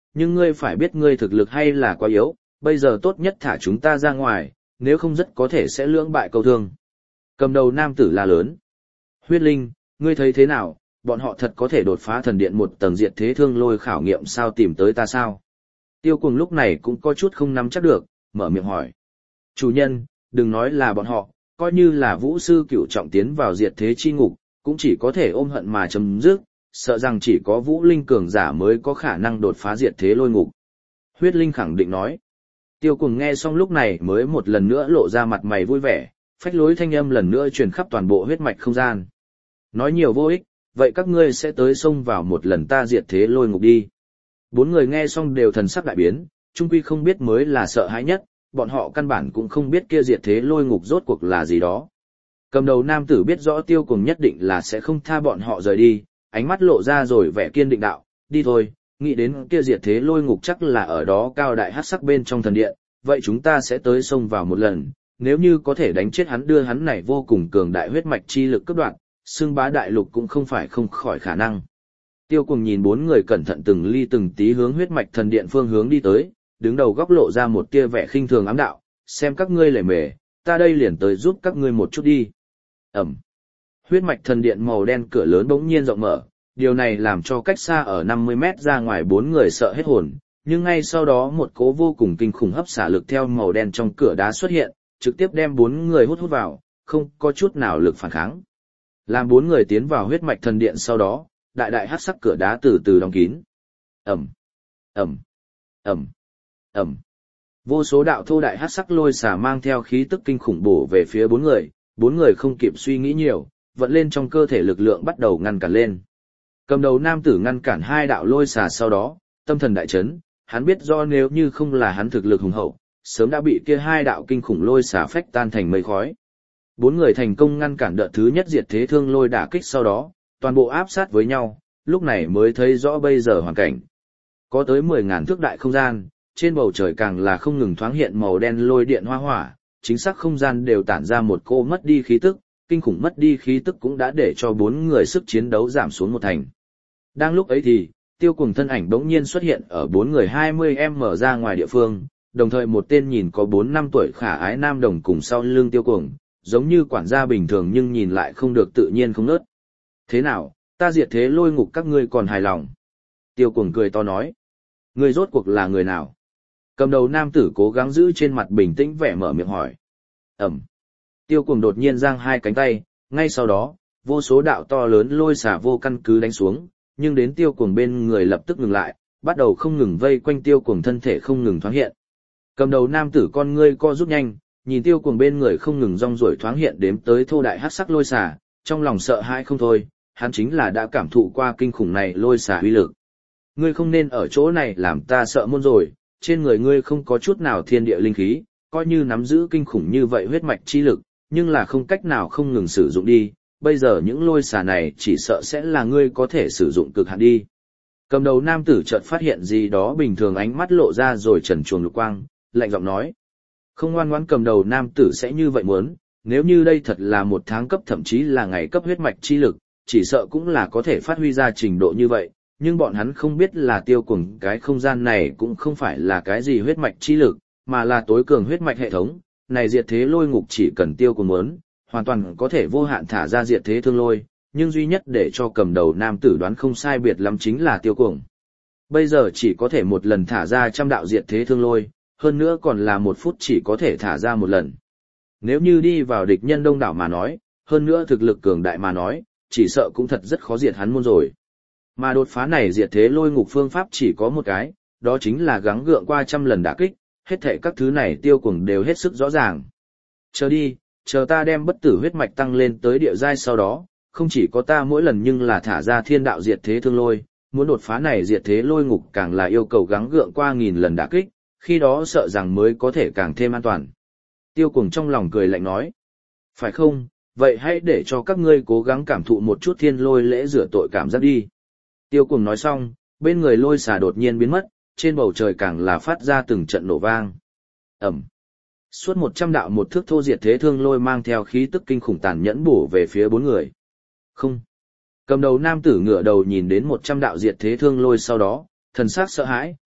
nhưng ngươi phải biết ngươi thực lực hay là quá yếu, bây giờ tốt nhất thả chúng ta ra ngoài, nếu không rất có thể sẽ lưỡng bại câu thương. Cầm đầu nam tử la lớn. Huyết Linh, ngươi thấy thế nào, bọn họ thật có thể đột phá thần điện một tầng diệt thế thương lôi khảo nghiệm sao tìm tới ta sao? Tiêu Cuồng lúc này cũng có chút không nắm chắc được, mở miệng hỏi. Chủ nhân, đừng nói là bọn họ, coi như là vũ sư cửu trọng tiến vào diệt thế chi ngục, cũng chỉ có thể ôm hận mà chấm dứt, sợ rằng chỉ có vũ linh cường giả mới có khả năng đột phá diệt thế lôi ngục. Huyết Linh khẳng định nói. Tiêu Cuồng nghe xong lúc này mới một lần nữa lộ ra mặt mày vui vẻ, phách lối thanh âm lần nữa truyền khắp toàn bộ huyết mạch không gian. Nói nhiều vô ích, vậy các ngươi sẽ tới xông vào một lần ta diệt thế lôi ngục đi. Bốn người nghe xong đều thần sắc đại biến, chung quy không biết mới là sợ hãi nhất, bọn họ căn bản cũng không biết kia diệt thế lôi ngục rốt cuộc là gì đó. Cầm đầu nam tử biết rõ Tiêu Cuồng nhất định là sẽ không tha bọn họ rời đi, ánh mắt lộ ra rồi vẻ kiên định đạo, đi thôi, nghĩ đến kia diệt thế lôi ngục chắc là ở đó cao đại hắc sắc bên trong thần điện, vậy chúng ta sẽ tới xông vào một lần, nếu như có thể đánh chết hắn đưa hắn này vô cùng cường đại huyết mạch chi lực cấp đoạn, xưng bá đại lục cũng không phải không khỏi khả năng. Tiêu Cuồng nhìn bốn người cẩn thận từng ly từng tí hướng huyết mạch thần điện phương hướng đi tới, đứng đầu góc lộ ra một tia vẻ khinh thường ám đạo, xem các ngươi lề mề, ta đây liền tới giúp các ngươi một chút đi. Ẩm. Huyết mạch thần điện màu đen cửa lớn bỗng nhiên rộng mở, điều này làm cho cách xa ở 50 mét ra ngoài bốn người sợ hết hồn, nhưng ngay sau đó một cỗ vô cùng kinh khủng hấp xả lực theo màu đen trong cửa đá xuất hiện, trực tiếp đem bốn người hút vào, không có chút nào lực phản kháng. Làm bốn người tiến vào huyết mạch thần điện sau đó, đại hắc sắc cửa đá từ từ đóng kín. Ẩm, Ẩm, Ẩm, Ẩm. Vô số đạo thô đại hắc sắc lôi xả mang theo khí tức kinh khủng bổ về phía bốn người không kịp suy nghĩ nhiều, vận lên trong cơ thể lực lượng bắt đầu ngăn cản lên. Cầm đầu nam tử ngăn cản hai đạo lôi xả sau đó, tâm thần đại chấn, hắn biết do nếu như không là hắn thực lực hùng hậu, sớm đã bị kia hai đạo kinh khủng lôi xả phách tan thành mây khói. Bốn người thành công ngăn cản đợt thứ nhất diệt thế thương lôi đả kích sau đó, toàn bộ áp sát với nhau, lúc này mới thấy rõ bây giờ hoàn cảnh. Có tới 10.000 thước đại không gian, trên bầu trời càng là không ngừng thoáng hiện màu đen lôi điện hoa hỏa, chính xác không gian đều tản ra một cô mất đi khí tức, kinh khủng mất đi khí tức cũng đã để cho bốn người sức chiến đấu giảm xuống một thành. Đang lúc ấy thì, Tiêu Cuồng thân ảnh bỗng nhiên xuất hiện ở bốn người 20m ra ngoài địa phương, đồng thời một tên nhìn có 4-5 tuổi khả ái nam đồng cùng sau lưng Tiêu Cuồng, giống như quản gia bình thường nhưng nhìn lại không được tự nhiên không nớt. Thế nào, ta diệt thế lôi ngục các ngươi còn hài lòng? Tiêu Cuồng cười to nói. Ngươi rốt cuộc là người nào? Cầm đầu nam tử cố gắng giữ trên mặt bình tĩnh vẻ mở miệng hỏi. Ẩm. Tiêu Cuồng đột nhiên giang hai cánh tay, ngay sau đó, vô số đạo to lớn lôi xả vô căn cứ đánh xuống, nhưng đến Tiêu Cuồng bên người lập tức ngừng lại, bắt đầu không ngừng vây quanh Tiêu Cuồng thân thể không ngừng thoáng hiện. Cầm đầu nam tử con ngươi co rút nhanh, nhìn Tiêu Cuồng bên người không ngừng rong ruổi thoáng hiện đếm tới thô đại hắc sắc lôi xả, trong lòng sợ hãi không thôi, hắn chính là đã cảm thụ qua kinh khủng này lôi xả uy lực. Ngươi không nên ở chỗ này làm ta sợ muôn rồi, trên người ngươi không có chút nào thiên địa linh khí, coi như nắm giữ kinh khủng như vậy huyết mạch chi lực, nhưng là không cách nào không ngừng sử dụng đi, bây giờ những lôi xả này chỉ sợ sẽ là ngươi có thể sử dụng cực hạn đi. Cầm đầu nam tử chợt phát hiện gì đó bình thường ánh mắt lộ ra rồi trần truồng lục quang, lạnh giọng nói. Không ngoan ngoãn cầm đầu nam tử sẽ như vậy muốn, nếu như đây thật là một tháng cấp thậm chí là ngày cấp huyết mạch chi lực, chỉ sợ cũng là có thể phát huy ra trình độ như vậy, nhưng bọn hắn không biết là Tiêu Cuồng cái không gian này cũng không phải là cái gì huyết mạch chi lực, mà là tối cường huyết mạch hệ thống, này diệt thế lôi ngục chỉ cần Tiêu Cuồng muốn, hoàn toàn có thể vô hạn thả ra diệt thế thương lôi, nhưng duy nhất để cho cầm đầu nam tử đoán không sai biệt lắm chính là Tiêu Cuồng. Bây giờ chỉ có thể một lần thả ra 100 đạo diệt thế thương lôi, hơn nữa còn là 1 phút chỉ có thể thả ra một lần. Nếu như đi vào địch nhân đông đảo mà nói, hơn nữa thực lực cường đại mà nói, chỉ sợ cũng thật rất khó diệt hắn môn rồi. Mà đột phá này diệt thế lôi ngục phương pháp chỉ có một cái, đó chính là gắng gượng qua 100 lần đả kích, hết thảy các thứ này Tiêu Cuồng đều hết sức rõ ràng. Chờ đi, chờ ta đem bất tử huyết mạch tăng lên tới địa giai sau đó, không chỉ có ta mỗi lần nhưng là thả ra thiên đạo diệt thế thương lôi, muốn đột phá này diệt thế lôi ngục càng là yêu cầu gắng gượng qua 1000 lần đả kích, khi đó sợ rằng mới có thể càng thêm an toàn. Tiêu Cuồng trong lòng cười lạnh nói. Phải không, vậy hãy để cho các ngươi cố gắng cảm thụ một chút thiên lôi lễ rửa tội cảm giác đi. Tiêu Cuồng nói xong, bên người lôi xà đột nhiên biến mất, trên bầu trời càng là phát ra từng trận nổ vang. Ẩm. Suốt 100 đạo một thước thô diệt thế thương lôi mang theo khí tức kinh khủng tàn nhẫn bổ về phía bốn người. Không. Cầm đầu nam tử ngửa đầu nhìn đến 100 đạo diệt thế thương lôi sau đó, thần sắc sợ hãi,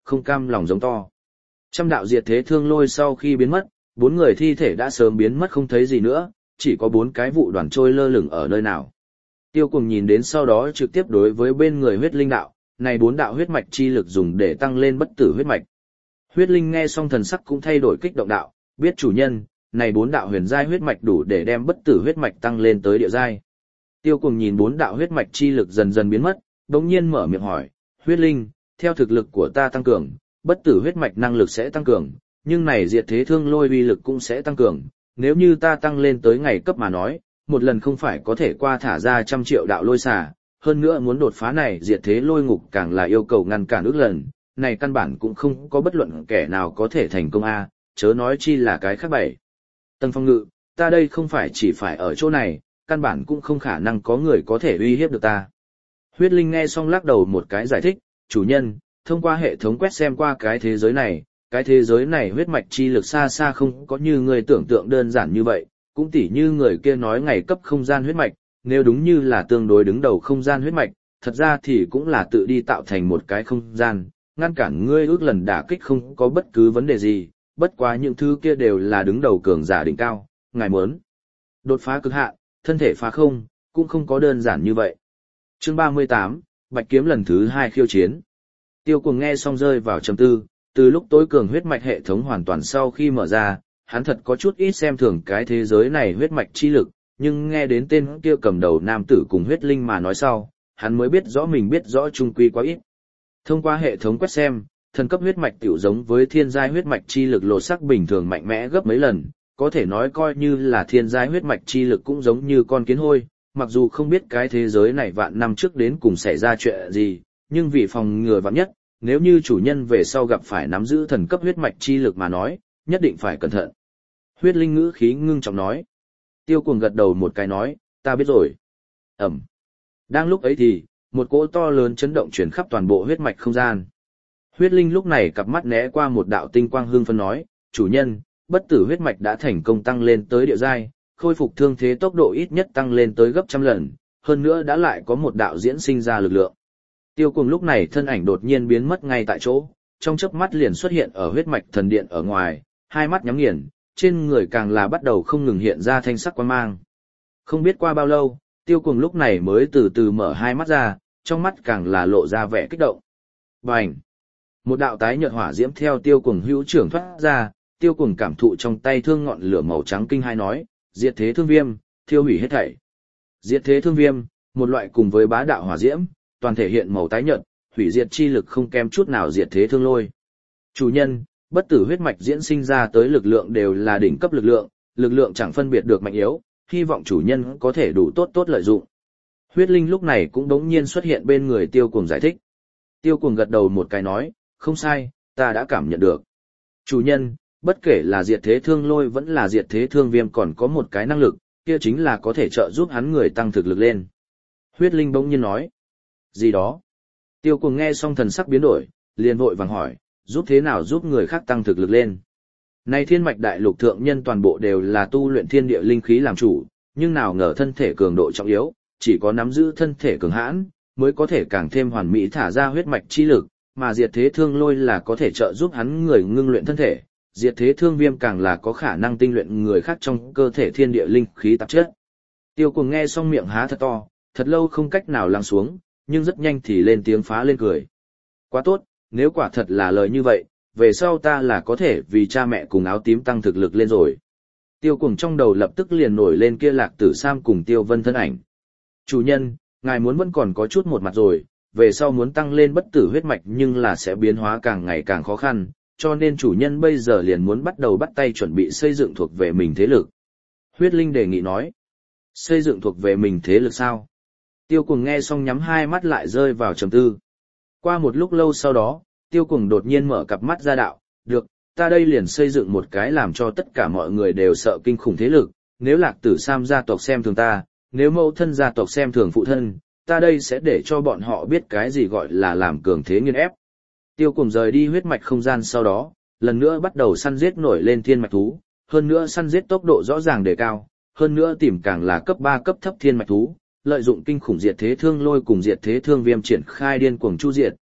không cam lòng giống to. Trăm đạo diệt thế thương lôi sau khi biến mất, 4 người thi thể đã sớm biến mất không thấy gì nữa, chỉ có 4 cái vụ đoàn trôi lơ lửng ở nơi nào. Tiêu Cuồng nhìn đến sau đó trực tiếp đối với bên người huyết linh đạo, này 4 đạo huyết mạch chi lực dùng để tăng lên bất tử huyết mạch. Huyết linh nghe xong thần sắc cũng thay đổi kích động đạo, biết chủ nhân, này 4 đạo huyền giai huyết mạch đủ để đem bất tử huyết mạch tăng lên tới địa giai. Tiêu Cuồng nhìn 4 đạo huyết mạch chi lực dần dần biến mất, bỗng nhiên mở miệng hỏi, huyết linh, theo thực lực của ta tăng cường, bất tử huyết mạch năng lực sẽ tăng cường, nhưng này diệt thế thương lôi uy lực cũng sẽ tăng cường, nếu như ta tăng lên tới ngày cấp mà nói, một lần không phải có thể qua thả ra 100 triệu đạo lôi xà, hơn nữa muốn đột phá này diệt thế lôi ngục càng là yêu cầu ngăn cản ước lần, này căn bản cũng không có bất luận kẻ nào có thể thành công a, chớ nói chi là cái khác bảy. Tầng phong ngự, ta đây không phải chỉ phải ở chỗ này, căn bản cũng không khả năng có người có thể uy hiếp được ta. Huyết linh nghe xong lắc đầu một cái giải thích, chủ nhân, thông qua hệ thống quét xem qua cái thế giới này huyết mạch chi lực xa xa không có như người tưởng tượng đơn giản như vậy, cũng tỉ như người kia nói ngày cấp không gian huyết mạch, nếu đúng như là tương đối đứng đầu không gian huyết mạch, thật ra thì cũng là tự đi tạo thành một cái không gian, ngăn cản ngươi ước lần đả kích không có bất cứ vấn đề gì, bất quá những thứ kia đều là đứng đầu cường giả đỉnh cao, ngài muốn đột phá cực hạn, thân thể phá không, cũng không có đơn giản như vậy. Chương 38, Bạch Kiếm lần thứ 2 khiêu chiến. Tiêu Cuồng nghe xong rơi vào trầm tư, từ lúc tối cường huyết mạch hệ thống hoàn toàn sau khi mở ra, hắn thật có chút ít xem thường cái thế giới này huyết mạch chi lực, nhưng nghe đến tên kia cầm đầu nam tử cùng huyết linh mà nói sau, hắn mới biết rõ mình biết rõ trung quy quá ít. Thông qua hệ thống quét xem, thần cấp huyết mạch tiểu giống với thiên giai huyết mạch chi lực lột sắc bình thường mạnh mẽ gấp mấy lần, có thể nói coi như là thiên giai huyết mạch chi lực cũng giống như con kiến hôi, mặc dù không biết cái thế giới này vạn năm trước đến cùng xảy ra chuyện gì, nhưng vì phòng ngừa vạn nhất, nếu như chủ nhân về sau gặp phải nắm giữ thần cấp huyết mạch chi lực mà nói, nhất định phải cẩn thận. Huyết linh ngữ khí ngưng trọng nói. Tiêu Cuồng gật đầu một cái nói, ta biết rồi. Ẩm. Đang lúc ấy thì, một cỗ to lớn chấn động chuyển khắp toàn bộ huyết mạch không gian. Huyết linh lúc này cặp mắt né qua một đạo tinh quang hương phân nói, chủ nhân, bất tử huyết mạch đã thành công tăng lên tới địa giai, khôi phục thương thế tốc độ ít nhất tăng lên tới gấp 100 lần, hơn nữa đã lại có một đạo diễn sinh ra lực lượng. Tiêu Cuồng lúc này thân ảnh đột nhiên biến mất ngay tại chỗ, trong chớp mắt liền xuất hiện ở huyết mạch thần điện ở ngoài, hai mắt nhắm nghiền, trên người càng là bắt đầu không ngừng hiện ra thanh sắc quang mang. Không biết qua bao lâu, Tiêu Cuồng lúc này mới từ từ mở hai mắt ra, trong mắt càng là lộ ra vẻ kích động. Bành! Một đạo tái nhợt hỏa diễm theo Tiêu Cuồng hữu trưởng thoát ra, Tiêu Cuồng cảm thụ trong tay thương ngọn lửa màu trắng kinh hai nói, diệt thế thương viêm, thiêu hủy hết thảy. Diệt thế thương viêm, một loại cùng với bá đạo hỏa diễm, toàn thể hiện màu tái nhợt, hủy diệt chi lực không kém chút nào diệt thế thương lôi. Chủ nhân, bất tử huyết mạch diễn sinh ra tới lực lượng đều là đỉnh cấp lực lượng chẳng phân biệt được mạnh yếu, hy vọng chủ nhân có thể đủ tốt lợi dụng. Huyết linh lúc này cũng đống nhiên xuất hiện bên người Tiêu Cuồng giải thích. Tiêu Cuồng gật đầu một cái nói, không sai, ta đã cảm nhận được. Chủ nhân, bất kể là diệt thế thương lôi vẫn là diệt thế thương viêm còn có một cái năng lực, kia chính là có thể trợ giúp hắn người tăng thực lực lên. Huyết linh bỗng nhiên nói. Gì đó? Tiêu Cuồng nghe xong thần sắc biến đổi, liền vội vàng hỏi, giúp thế nào giúp người khác tăng thực lực lên? Này thiên mạch đại lục thượng nhân toàn bộ đều là tu luyện thiên địa linh khí làm chủ, nhưng nào ngờ thân thể cường độ trọng yếu, chỉ có nắm giữ thân thể cường hãn, mới có thể càng thêm hoàn mỹ thả ra huyết mạch chi lực, mà diệt thế thương lôi là có thể trợ giúp hắn người ngưng luyện thân thể, diệt thế thương viêm càng là có khả năng tinh luyện người khác trong cơ thể thiên địa linh khí tạp chất. Tiêu Cuồng nghe xong miệng há thật to, thật lâu không cách nào lắng xuống, nhưng rất nhanh thì lên tiếng phá lên cười. Quá tốt, nếu quả thật là lời như vậy, về sau ta là có thể vì cha mẹ cùng áo tím tăng thực lực lên rồi. Tiêu Cuồng trong đầu lập tức liền nổi lên kia Lạc Tử Sam cùng Tiêu Vân thân ảnh. Chủ nhân, ngài muốn vẫn còn có chút một mặt rồi, về sau muốn tăng lên bất tử huyết mạch nhưng là sẽ biến hóa càng ngày càng khó khăn, cho nên chủ nhân bây giờ liền muốn bắt đầu bắt tay chuẩn bị xây dựng thuộc về mình thế lực. Huyết linh đề nghị nói. Xây dựng thuộc về mình thế lực sao? Tiêu Cuồng nghe xong nhắm hai mắt lại rơi vào trầm tư. Qua một lúc lâu sau đó, Tiêu Cuồng đột nhiên mở cặp mắt ra đạo, được, ta đây liền xây dựng một cái làm cho tất cả mọi người đều sợ kinh khủng thế lực, nếu Lạc Tử Sam gia tộc xem thường ta, nếu mẫu thân gia tộc xem thường phụ thân, ta đây sẽ để cho bọn họ biết cái gì gọi là làm cường thế nghiên ép. Tiêu Cuồng rời đi huyết mạch không gian sau đó, lần nữa bắt đầu săn giết nổi lên thiên mạch thú, hơn nữa săn giết tốc độ rõ ràng đề cao, hơn nữa tìm càng là cấp 3 cấp thấp thiên mạch thú, lợi dụng kinh khủng diệt thế thương lôi cùng diệt thế thương viêm triển khai điên cuồng chu diệt,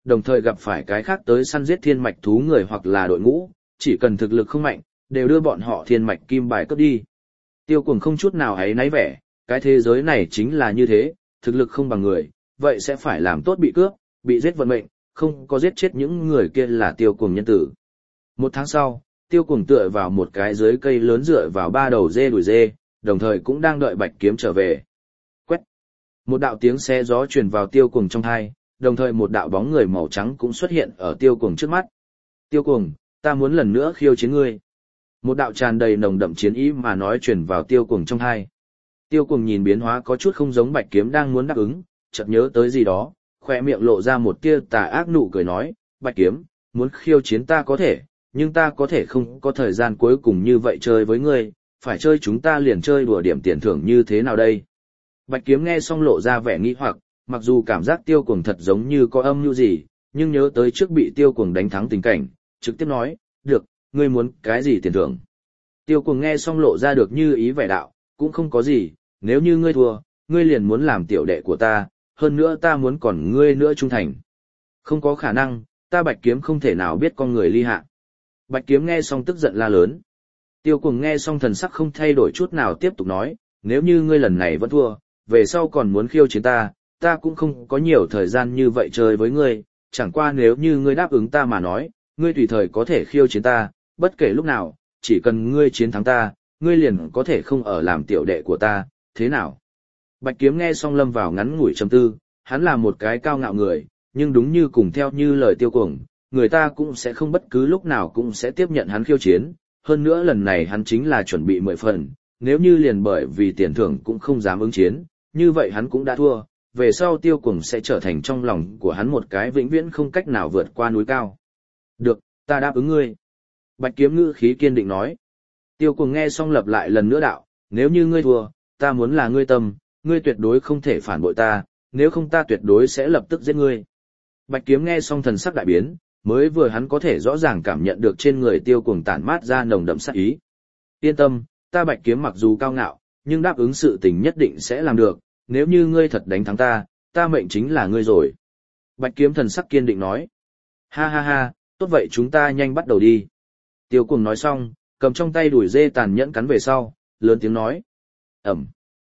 đồng thời gặp phải cái khác tới săn giết thiên mạch thú người hoặc là đội ngũ, chỉ cần thực lực không mạnh, đều đưa bọn họ thiên mạch kim bài cướp đi. Tiêu Cuồng không chút nào ấy náy vẻ, cái thế giới này chính là như thế, thực lực không bằng người, vậy sẽ phải làm tốt bị cướp, bị giết vận mệnh, không có giết chết những người kia là Tiêu Cuồng nhân tử. Một tháng sau, Tiêu Cuồng tựa vào một cái dưới cây lớn dựa vào ba đầu dê đuổi dê, đồng thời cũng đang đợi Bạch Kiếm trở về. Quét. Một đạo tiếng xe gió truyền vào Tiêu Cuồng trong tai, đồng thời một đạo bóng người màu trắng cũng xuất hiện ở Tiêu Cuồng trước mắt. Tiêu Cuồng, ta muốn lần nữa khiêu chiến ngươi. Một đạo tràn đầy nồng đậm chiến ý mà nói truyền vào Tiêu Cuồng trong tai. Tiêu Cuồng nhìn biến hóa có chút không giống Bạch Kiếm đang muốn đáp ứng, chợt nhớ tới gì đó, khoe miệng lộ ra một tia tà ác nụ cười nói, Bạch Kiếm, muốn khiêu chiến ta có thể, nhưng ta có thể không có thời gian cuối cùng như vậy chơi với ngươi, phải chơi chúng ta liền chơi đùa điểm tiền thưởng như thế nào đây? Bạch Kiếm nghe xong lộ ra vẻ nghi hoặc, mặc dù cảm giác Tiêu Cuồng thật giống như có âm mưu gì, nhưng nhớ tới trước bị Tiêu Cuồng đánh thắng tình cảnh, trực tiếp nói, được, ngươi muốn cái gì tiền thưởng? Tiêu Cuồng nghe xong lộ ra được như ý vẻ đạo, cũng không có gì, nếu như ngươi thua, ngươi liền muốn làm tiểu đệ của ta, hơn nữa ta muốn còn ngươi nữa trung thành. Không có khả năng, ta Bạch Kiếm không thể nào biết con người ly hạ. Bạch Kiếm nghe xong tức giận la lớn. Tiêu Cuồng nghe xong thần sắc không thay đổi chút nào tiếp tục nói, nếu như ngươi lần này vẫn thua, về sau còn muốn khiêu chiến ta, ta cũng không có nhiều thời gian như vậy chơi với ngươi, chẳng qua nếu như ngươi đáp ứng ta mà nói, ngươi tùy thời có thể khiêu chiến ta, bất kể lúc nào, chỉ cần ngươi chiến thắng ta, ngươi liền có thể không ở làm tiểu đệ của ta, thế nào? Bạch Kiếm nghe xong lâm vào ngắn ngủi trầm tư, hắn là một cái cao ngạo người, nhưng đúng như cùng theo như lời Tiêu Cuồng, người ta cũng sẽ không bất cứ lúc nào cũng sẽ tiếp nhận hắn khiêu chiến, hơn nữa lần này hắn chính là chuẩn bị 10 phần, nếu như liền bởi vì tiền thưởng cũng không dám ứng chiến, như vậy hắn cũng đã thua, về sau Tiêu Cuồng sẽ trở thành trong lòng của hắn một cái vĩnh viễn không cách nào vượt qua núi cao. Được, ta đáp ứng ngươi. Bạch Kiếm ngữ khí kiên định nói. Tiêu Cuồng nghe xong lặp lại lần nữa đạo, nếu như ngươi thua, ta muốn là ngươi tâm, ngươi tuyệt đối không thể phản bội ta, nếu không ta tuyệt đối sẽ lập tức giết ngươi. Bạch Kiếm nghe xong thần sắc đại biến, mới vừa hắn có thể rõ ràng cảm nhận được trên người Tiêu Cuồng tản mát ra nồng đậm sát ý. Yên tâm, ta Bạch Kiếm mặc dù cao ngạo, nhưng đáp ứng sự tình nhất định sẽ làm được, nếu như ngươi thật đánh thắng ta, ta mệnh chính là ngươi rồi. Bạch Kiếm thần sắc kiên định nói. Ha ha ha, tốt vậy chúng ta nhanh bắt đầu đi. Tiêu Cuồng nói xong, cầm trong tay đùi dê tàn nhẫn cắn về sau, lớn tiếng nói. Ẩm.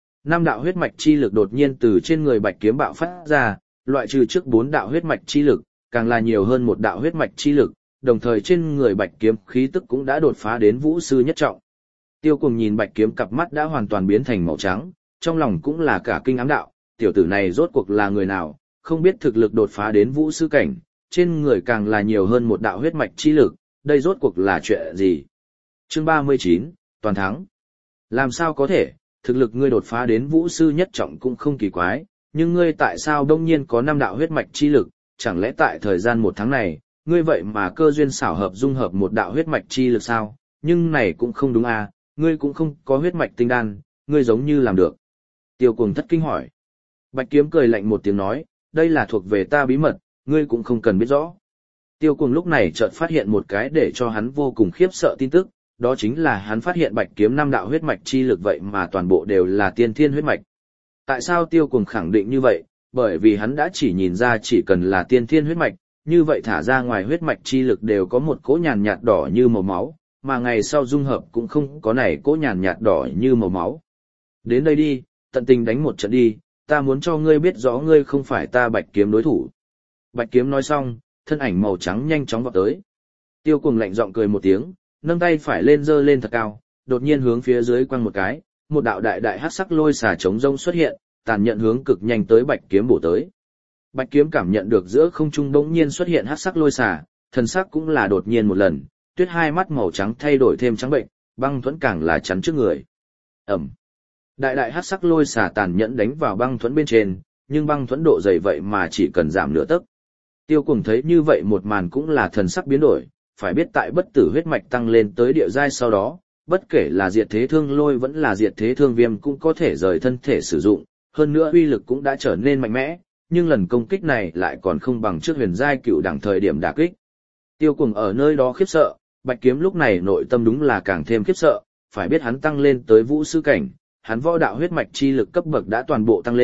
5 đạo huyết mạch chi lực đột nhiên từ trên người Bạch Kiếm bạo phát ra, loại trừ trước 4 đạo huyết mạch chi lực, càng là nhiều hơn một đạo huyết mạch chi lực, đồng thời trên người Bạch Kiếm khí tức cũng đã đột phá đến vũ sư nhất trọng. Tiêu Cuồng nhìn Bạch Kiếm cặp mắt đã hoàn toàn biến thành màu trắng, trong lòng cũng là cả kinh ám đạo, tiểu tử này rốt cuộc là người nào, không biết thực lực đột phá đến vũ sư cảnh, trên người càng là nhiều hơn một đạo huyết mạch chi lực, đây rốt cuộc là chuyện gì? Chương 39, toàn thắng. Làm sao có thể, thực lực ngươi đột phá đến vũ sư nhất trọng cũng không kỳ quái, nhưng ngươi tại sao đông nhiên có 5 đạo huyết mạch chi lực, chẳng lẽ tại thời gian 1 tháng này, ngươi vậy mà cơ duyên xảo hợp dung hợp một đạo huyết mạch chi lực sao? Nhưng này cũng không đúng à, ngươi cũng không có huyết mạch tinh đan, ngươi giống như làm được. Tiêu Cuồng thất kinh hỏi. Bạch Kiếm cười lạnh một tiếng nói, đây là thuộc về ta bí mật, ngươi cũng không cần biết rõ. Tiêu Cuồng lúc này chợt phát hiện một cái để cho hắn vô cùng khiếp sợ tin tức, đó chính là hắn phát hiện Bạch Kiếm 5 đạo huyết mạch chi lực vậy mà toàn bộ đều là tiên thiên huyết mạch. Tại sao Tiêu Cuồng khẳng định như vậy? Bởi vì hắn đã chỉ nhìn ra chỉ cần là tiên thiên huyết mạch, như vậy thả ra ngoài huyết mạch chi lực đều có một cỗ nhàn nhạt đỏ như màu máu, mà ngày sau dung hợp cũng không có này cỗ nhàn nhạt đỏ như màu máu. Đến đây đi, tận tình đánh một trận đi, ta muốn cho ngươi biết rõ ngươi không phải ta Bạch Kiếm đối thủ. Bạch Kiếm nói xong, thân ảnh màu trắng nhanh chóng vọt tới. Tiêu Cuồng lạnh giọng cười một tiếng, nâng tay phải lên giơ lên thật cao, đột nhiên hướng phía dưới quăng một cái, một đạo đại đại hắc sắc lôi xà chống rông xuất hiện, tàn nhận hướng cực nhanh tới Bạch Kiếm bổ tới. Bạch Kiếm cảm nhận được giữa không trung bỗng nhiên xuất hiện hắc sắc lôi xà, thần sắc cũng là đột nhiên một lần, tuyết hai mắt màu trắng thay đổi thêm trắng bệnh, băng thuẫn càng là chắn trước người. Ầm. Đại đại hắc sắc lôi xà tàn nhẫn đánh vào băng thuẫn bên trên, nhưng băng thuẫn độ dày vậy mà chỉ cần giảm nửa tấc. Tiêu Cuồng thấy như vậy một màn cũng là thần sắc biến đổi, phải biết tại bất tử huyết mạch tăng lên tới địa giai sau đó, bất kể là diệt thế thương lôi vẫn là diệt thế thương viêm cũng có thể rời thân thể sử dụng, hơn nữa uy lực cũng đã trở nên mạnh mẽ, nhưng lần công kích này lại còn không bằng trước huyền giai cựu đẳng thời điểm đả kích. Tiêu Cuồng ở nơi đó khiếp sợ, Bạch Kiếm lúc này nội tâm đúng là càng thêm khiếp sợ, phải biết hắn tăng lên tới vũ sư cảnh, hắn võ đạo huyết mạch chi lực cấp bậc đã toàn bộ tăng lên,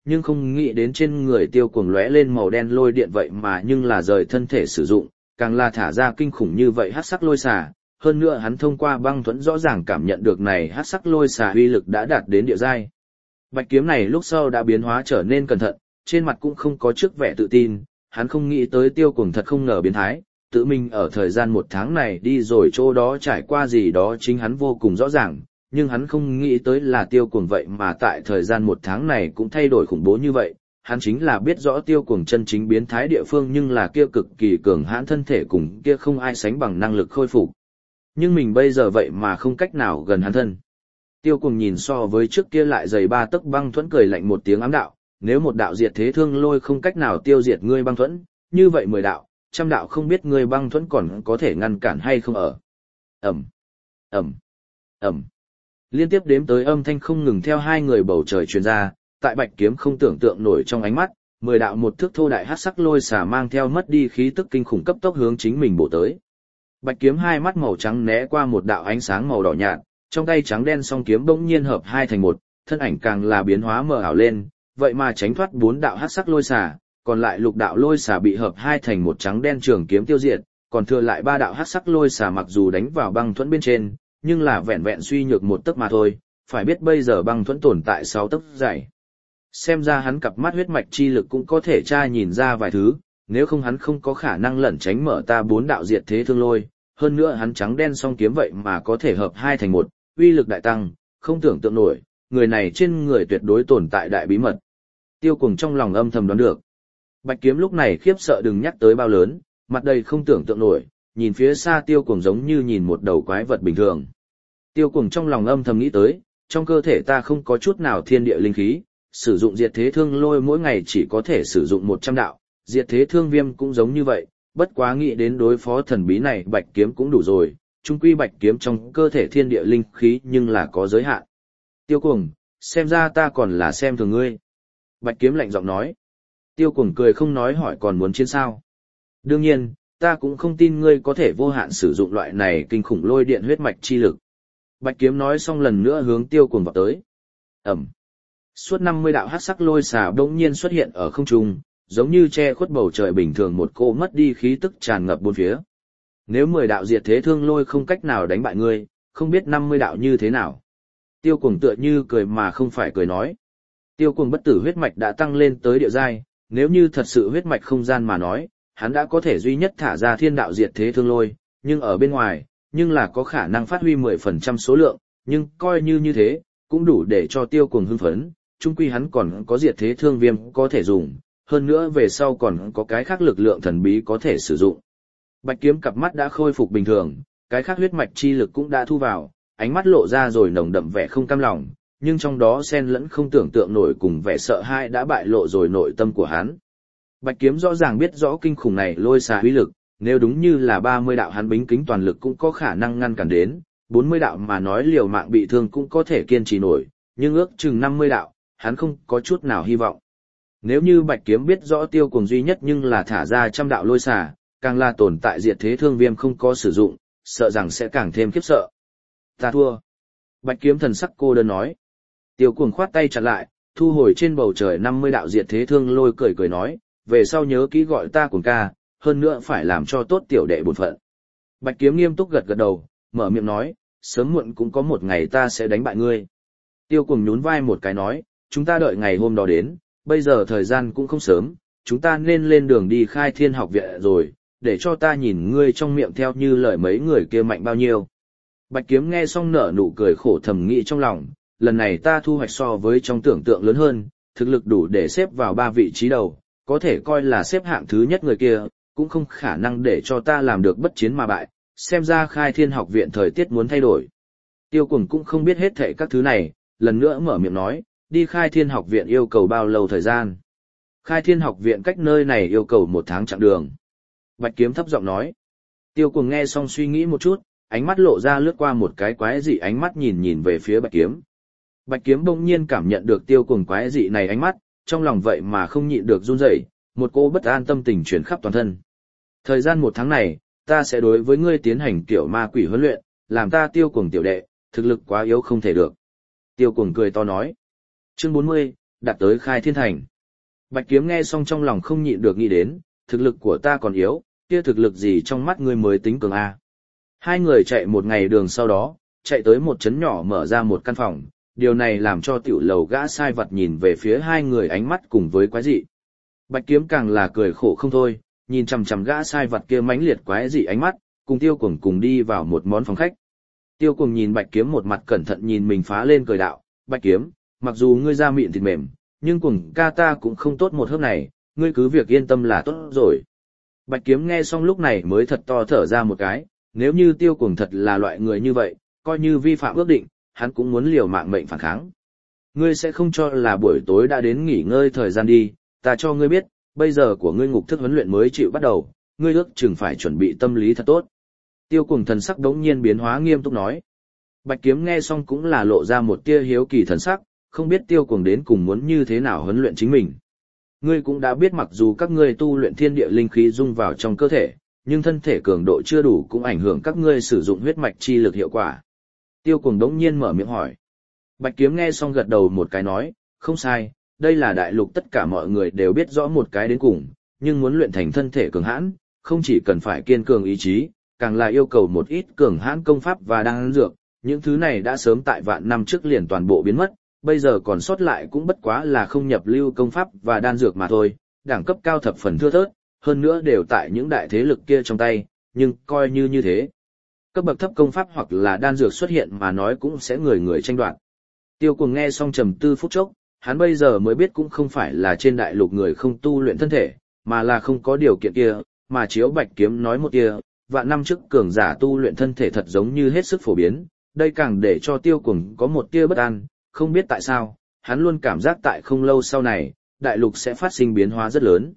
nhưng không nghĩ đến trên người Tiêu Cuồng lóe lên màu đen lôi điện vậy mà nhưng là rời thân thể sử dụng, càng là thả ra kinh khủng như vậy hắc sắc lôi xà, hơn nữa hắn thông qua băng thuẫn rõ ràng cảm nhận được này hắc sắc lôi xà uy lực đã đạt đến địa giai. Bạch kiếm này lúc sau đã biến hóa trở nên cẩn thận, trên mặt cũng không có trước vẻ tự tin, hắn không nghĩ tới Tiêu Cuồng thật không ngờ biến thái, tự mình ở thời gian 1 tháng này đi rồi chỗ đó trải qua gì đó chính hắn vô cùng rõ ràng, nhưng hắn không nghĩ tới là Tiêu Cuồng vậy mà tại thời gian 1 tháng này cũng thay đổi khủng bố như vậy, hắn chính là biết rõ Tiêu Cuồng chân chính biến thái địa phương nhưng là kia cực kỳ cường hãn thân thể cùng kia không ai sánh bằng năng lực khôi phục. Nhưng mình bây giờ vậy mà không cách nào gần hắn thân. Tiêu Cuồng nhìn so với trước kia lại dày 3 tấc băng thuẫn cười lạnh một tiếng ám đạo, nếu một đạo diệt thế thương lôi không cách nào tiêu diệt ngươi băng thuẫn, như vậy 10 đạo, trăm đạo không biết ngươi băng thuẫn còn có thể ngăn cản hay không ở. Ầm, ầm, ầm. Liên tiếp đếm tới âm thanh không ngừng theo hai người bầu trời truyền ra, tại Bạch Kiếm không tưởng tượng nổi trong ánh mắt, 10 đạo một thước thô đại hắc sắc lôi xả mang theo mất đi khí tức kinh khủng cấp tốc hướng chính mình bổ tới. Bạch Kiếm hai mắt màu trắng né qua một đạo ánh sáng màu đỏ nhạt, trong tay trắng đen song kiếm bỗng nhiên hợp hai thành một, thân ảnh càng là biến hóa mờ ảo lên, vậy mà tránh thoát 4 đạo hắc sắc lôi xả, còn lại 6 đạo lôi xả bị hợp hai thành một trắng đen trường kiếm tiêu diệt, còn thừa lại 3 đạo hắc sắc lôi xả mặc dù đánh vào băng thuẫn bên trên, nhưng là vẹn vẹn suy nhược 1 tấc mà thôi, phải biết bây giờ băng thuẫn tồn tại 6 tấc dày. Xem ra hắn cặp mắt huyết mạch chi lực cũng có thể tra nhìn ra vài thứ, nếu không hắn không có khả năng lẩn tránh mở ta 4 đạo diệt thế thương lôi, hơn nữa hắn trắng đen song kiếm vậy mà có thể hợp hai thành một, uy lực đại tăng, không tưởng tượng nổi, người này trên người tuyệt đối tồn tại đại bí mật. Tiêu Cuồng trong lòng âm thầm đoán được. Bạch Kiếm lúc này khiếp sợ đừng nhắc tới bao lớn, mặt đầy không tưởng tượng nổi, nhìn phía xa Tiêu Cuồng giống như nhìn một đầu quái vật bình thường. Tiêu Cuồng trong lòng âm thầm nghĩ tới, trong cơ thể ta không có chút nào thiên địa linh khí, sử dụng diệt thế thương lôi mỗi ngày chỉ có thể sử dụng 100 đạo, diệt thế thương viêm cũng giống như vậy, bất quá nghĩ đến đối phó thần bí này Bạch Kiếm cũng đủ rồi, chung quy Bạch Kiếm trong cơ thể thiên địa linh khí nhưng là có giới hạn. Tiêu Cuồng, xem ra ta còn là xem thường ngươi. Bạch Kiếm lạnh giọng nói. Tiêu Cuồng cười không nói hỏi còn muốn chiến sao. Đương nhiên, ta cũng không tin ngươi có thể vô hạn sử dụng loại này kinh khủng lôi điện huyết mạch chi lực. Bạch Kiếm nói xong lần nữa hướng Tiêu Cuồng vào tới. Ẩm. Suốt 50 đạo hắc sắc lôi xà bỗng nhiên xuất hiện ở không trung, giống như che khuất bầu trời bình thường một cô mất đi khí tức tràn ngập bốn phía. Nếu 10 đạo diệt thế thương lôi không cách nào đánh bại ngươi, không biết 50 đạo như thế nào. Tiêu Cuồng tựa như cười mà không phải cười nói. Tiêu Cuồng bất tử huyết mạch đã tăng lên tới địa giai, nếu như thật sự huyết mạch không gian mà nói, hắn đã có thể duy nhất thả ra thiên đạo diệt thế thương lôi, nhưng ở bên ngoài, nhưng là có khả năng phát huy 10% số lượng, nhưng coi như thế, cũng đủ để cho Tiêu Cuồng hưng phấn, chung quy hắn còn có diệt thế thương viêm có thể dùng, hơn nữa về sau còn có cái khác lực lượng thần bí có thể sử dụng. Bạch Kiếm cặp mắt đã khôi phục bình thường, cái khác huyết mạch chi lực cũng đã thu vào, ánh mắt lộ ra rồi nồng đậm vẻ không cam lòng, nhưng trong đó xen lẫn không tưởng tượng nổi cùng vẻ sợ hãi đã bại lộ rồi nội tâm của hắn. Bạch Kiếm rõ ràng biết rõ kinh khủng này lôi xà uy lực, nếu đúng như là 30 đạo hắn bính kính toàn lực cũng có khả năng ngăn cản đến, 40 đạo mà nói liều mạng bị thương cũng có thể kiên trì nổi, nhưng ước chừng 50 đạo, hắn không có chút nào hy vọng. Nếu như Bạch Kiếm biết rõ Tiêu Cuồng duy nhất nhưng là thả ra 100 đạo lôi xà, càng là tồn tại diệt thế thương viêm không có sử dụng, sợ rằng sẽ càng thêm khiếp sợ. Ta thua. Bạch Kiếm thần sắc cô đơn nói. Tiêu Cuồng khoát tay chặn lại, thu hồi trên bầu trời 50 đạo diệt thế thương lôi cười cười nói, về sau nhớ kỹ gọi ta Cuồng ca, hơn nữa phải làm cho tốt tiểu đệ bổn phận. Bạch Kiếm nghiêm túc gật gật đầu, mở miệng nói, sớm muộn cũng có một ngày ta sẽ đánh bại ngươi. Tiêu Cuồng nhún vai một cái nói, chúng ta đợi ngày hôm đó đến, bây giờ thời gian cũng không sớm, chúng ta nên lên đường đi Khai Thiên học viện rồi, để cho ta nhìn ngươi trong miệng theo như lời mấy người kia mạnh bao nhiêu. Bạch Kiếm nghe xong nở nụ cười khổ thầm nghĩ trong lòng, lần này ta thu hoạch so với trong tưởng tượng lớn hơn, thực lực đủ để xếp vào 3 vị trí đầu, có thể coi là xếp hạng thứ nhất người kia, cũng không khả năng để cho ta làm được bất chiến mà bại, xem ra Khai Thiên học viện thời tiết muốn thay đổi. Tiêu Cuồng cũng không biết hết thảy các thứ này, lần nữa mở miệng nói, đi Khai Thiên học viện yêu cầu bao lâu thời gian? Khai Thiên học viện cách nơi này yêu cầu 1 tháng chặng đường. Bạch Kiếm thấp giọng nói. Tiêu Cuồng nghe xong suy nghĩ một chút, ánh mắt lộ ra lướt qua một cái quái dị ánh mắt nhìn về phía Bạch Kiếm. Bạch Kiếm bỗng nhiên cảm nhận được Tiêu Cuồng quái dị này ánh mắt, trong lòng vậy mà không nhịn được run rẩy, một cô bất an tâm tình truyền khắp toàn thân. Thời gian 1 tháng này, ta sẽ đối với ngươi tiến hành tiểu ma quỷ huấn luyện, làm ta Tiêu Cuồng tiểu đệ, thực lực quá yếu không thể được. Tiêu Cuồng cười to nói. Chương 40, đạt tới khai thiên thành. Bạch Kiếm nghe xong trong lòng không nhịn được nghĩ đến, thực lực của ta còn yếu, kia thực lực gì trong mắt ngươi mới tính cường a. Hai người chạy một ngày đường sau đó, chạy tới một trấn nhỏ mở ra một căn phòng, điều này làm cho tiểu lầu gã sai vật nhìn về phía hai người ánh mắt cùng với quái dị. Bạch Kiếm càng là cười khổ không thôi, nhìn chằm chằm gã sai vật kia mãnh liệt quái dị ánh mắt, cùng Tiêu Cuồng cùng đi vào một món phòng khách. Tiêu Cuồng nhìn Bạch Kiếm một mặt cẩn thận nhìn mình phá lên cười đạo, Bạch Kiếm, mặc dù ngươi da mịn thịt mềm, nhưng Cuồng ca ta cũng không tốt một hớp này, ngươi cứ việc yên tâm là tốt rồi. Bạch Kiếm nghe xong lúc này mới thật to thở ra một cái, nếu như Tiêu Cuồng thật là loại người như vậy, coi như vi phạm ước định, hắn cũng muốn liều mạng mệnh phản kháng. Ngươi sẽ không cho là buổi tối đã đến nghỉ ngơi thời gian đi, ta cho ngươi biết, bây giờ của ngươi ngục thức huấn luyện mới chịu bắt đầu, ngươi ước chừng phải chuẩn bị tâm lý thật tốt. Tiêu Cuồng thần sắc đống nhiên biến hóa nghiêm túc nói. Bạch Kiếm nghe xong cũng là lộ ra một tia hiếu kỳ thần sắc, không biết Tiêu Cuồng đến cùng muốn như thế nào huấn luyện chính mình. Ngươi cũng đã biết mặc dù các ngươi tu luyện thiên địa linh khí dung vào trong cơ thể, nhưng thân thể cường độ chưa đủ cũng ảnh hưởng các ngươi sử dụng huyết mạch chi lực hiệu quả. Tiêu Cuồng đống nhiên mở miệng hỏi. Bạch Kiếm nghe xong gật đầu một cái nói, không sai, đây là đại lục tất cả mọi người đều biết rõ một cái đến cùng, nhưng muốn luyện thành thân thể cường hãn, không chỉ cần phải kiên cường ý chí, càng là yêu cầu một ít cường hãn công pháp và đan dược, những thứ này đã sớm tại vạn năm trước liền toàn bộ biến mất, bây giờ còn sót lại cũng bất quá là không nhập lưu công pháp và đan dược mà thôi, đẳng cấp cao thập phần thưa thớt, hơn nữa đều tại những đại thế lực kia trong tay, nhưng coi như thế. Cấp bậc thấp công pháp hoặc là đan dược xuất hiện mà nói cũng sẽ người người tranh đoạt. Tiêu Cuồng nghe xong trầm tư phút chốc, hắn bây giờ mới biết cũng không phải là trên đại lục người không tu luyện thân thể, mà là không có điều kiện kia, mà chiếu Bạch Kiếm nói một kia, vạn năm trước cường giả tu luyện thân thể thật giống như hết sức phổ biến, đây càng để cho Tiêu Cuồng có một tia bất an, không biết tại sao, hắn luôn cảm giác tại không lâu sau này, đại lục sẽ phát sinh biến hóa rất lớn.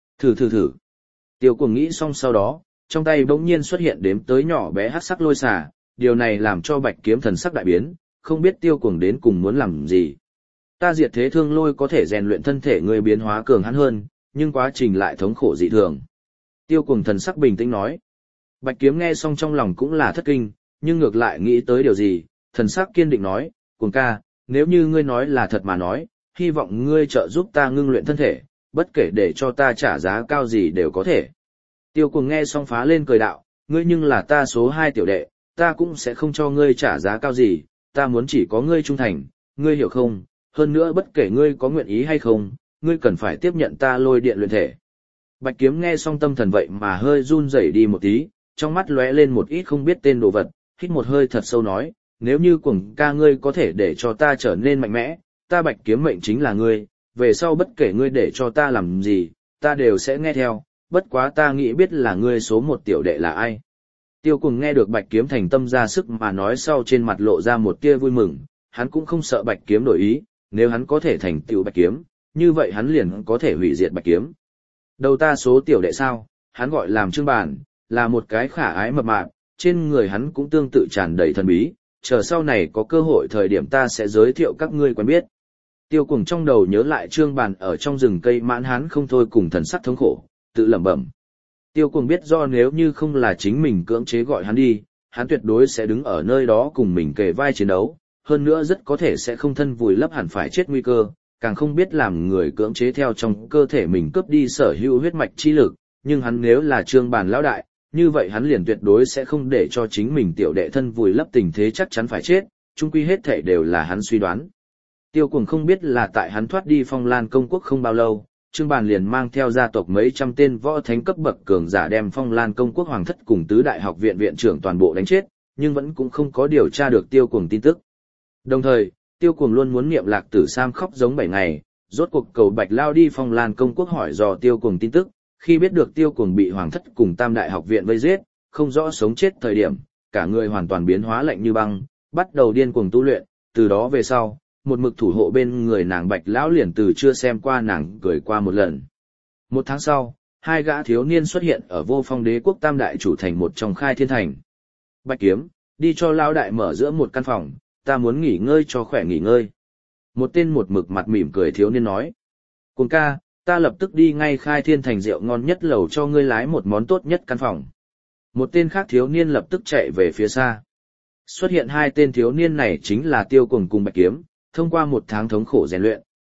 Thử. Tiêu Cuồng nghĩ xong sau đó, trong tay bỗng nhiên xuất hiện đếm tới nhỏ bé hắc sắc lôi xà, điều này làm cho Bạch Kiếm thần sắc đại biến, không biết Tiêu Cuồng đến cùng muốn làm gì. Ta diệt thế thương lôi có thể rèn luyện thân thể người biến hóa cường hãn hơn, nhưng quá trình lại thống khổ dị thường. Tiêu Cuồng thần sắc bình tĩnh nói. Bạch Kiếm nghe xong trong lòng cũng là thất kinh, nhưng ngược lại nghĩ tới điều gì, thần sắc kiên định nói, Cuồng ca, nếu như ngươi nói là thật mà nói, hy vọng ngươi trợ giúp ta ngưng luyện thân thể, bất kể để cho ta trả giá cao gì đều có thể. Tiêu Cuồng nghe xong phá lên cười đạo, ngươi nhưng là ta số 2 tiểu đệ, ta cũng sẽ không cho ngươi trả giá cao gì, ta muốn chỉ có ngươi trung thành, ngươi hiểu không? Hơn nữa bất kể ngươi có nguyện ý hay không, ngươi cần phải tiếp nhận ta lôi điện luyện thể. Bạch Kiếm nghe xong tâm thần vậy mà hơi run rẩy đi một tí, trong mắt lóe lên một ít không biết tên đồ vật, hít một hơi thật sâu nói, nếu như Cuồng ca ngươi có thể để cho ta trở nên mạnh mẽ, ta Bạch Kiếm mệnh chính là ngươi, về sau bất kể ngươi để cho ta làm gì, ta đều sẽ nghe theo, bất quá ta nghĩ biết là ngươi số 1 tiểu đệ là ai. Tiêu Cuồng nghe được Bạch Kiếm thành tâm ra sức mà nói sau trên mặt lộ ra một tia vui mừng, hắn cũng không sợ Bạch Kiếm đổi ý, nếu hắn có thể thành tựu Bạch Kiếm, như vậy hắn liền có thể hủy diệt Bạch Kiếm. Đầu ta số tiểu đệ sao, hắn gọi làm Trương Bản, là một cái khả ái mập mạp, trên người hắn cũng tương tự tràn đầy thần bí, chờ sau này có cơ hội thời điểm ta sẽ giới thiệu các ngươi quen biết. Tiêu Cuồng trong đầu nhớ lại Trương Bản ở trong rừng cây mãn hắn không thôi cùng thần sắc thống khổ, tự lẩm bẩm. Tiêu Cuồng biết do nếu như không là chính mình cưỡng chế gọi hắn đi, hắn tuyệt đối sẽ đứng ở nơi đó cùng mình kề vai chiến đấu, hơn nữa rất có thể sẽ không thân vùi lấp hẳn phải chết nguy cơ, càng không biết làm người cưỡng chế theo trong cơ thể mình cướp đi sở hữu huyết mạch chi lực, nhưng hắn nếu là Trương Bản lão đại, như vậy hắn liền tuyệt đối sẽ không để cho chính mình tiểu đệ thân vùi lấp tình thế chắc chắn phải chết, chung quy hết thảy đều là hắn suy đoán. Tiêu Cuồng không biết là tại hắn thoát đi Phong Lan công quốc không bao lâu, Trương Bản liền mang theo gia tộc mấy trăm tên võ thánh cấp bậc cường giả đem Phong Lan công quốc hoàng thất cùng tứ đại học viện viện trưởng toàn bộ đánh chết, nhưng vẫn cũng không có điều tra được Tiêu Cuồng tin tức. Đồng thời, Tiêu Cuồng luôn muốn niệm Lạc Tử Sam khóc giống 7 ngày, rốt cuộc cầu Bạch Lao đi Phong Lan công quốc hỏi dò Tiêu Cuồng tin tức, khi biết được Tiêu Cuồng bị hoàng thất cùng tam đại học viện vây giết, không rõ sống chết thời điểm, cả người hoàn toàn biến hóa lạnh như băng, bắt đầu điên cuồng tu luyện, từ đó về sau, một mực thủ hộ bên người nàng Bạch lão liền từ chưa xem qua nàng cười qua một lần. Một tháng sau, hai gã thiếu niên xuất hiện ở Vô Phong Đế quốc tam đại chủ thành một trong Khai Thiên thành. Bạch Kiếm, đi cho lão đại mở giữa một căn phòng, ta muốn nghỉ ngơi cho khỏe nghỉ ngơi. Một tên một mực mặt mỉm cười thiếu niên nói. Cuồng ca, ta lập tức đi ngay Khai Thiên thành rượu ngon nhất lầu cho ngươi lái một món tốt nhất căn phòng. Một tên khác thiếu niên lập tức chạy về phía xa. Xuất hiện hai tên thiếu niên này chính là Tiêu Cuồng cùng Bạch Kiếm. Thông qua một tháng thống khổ rèn luyện,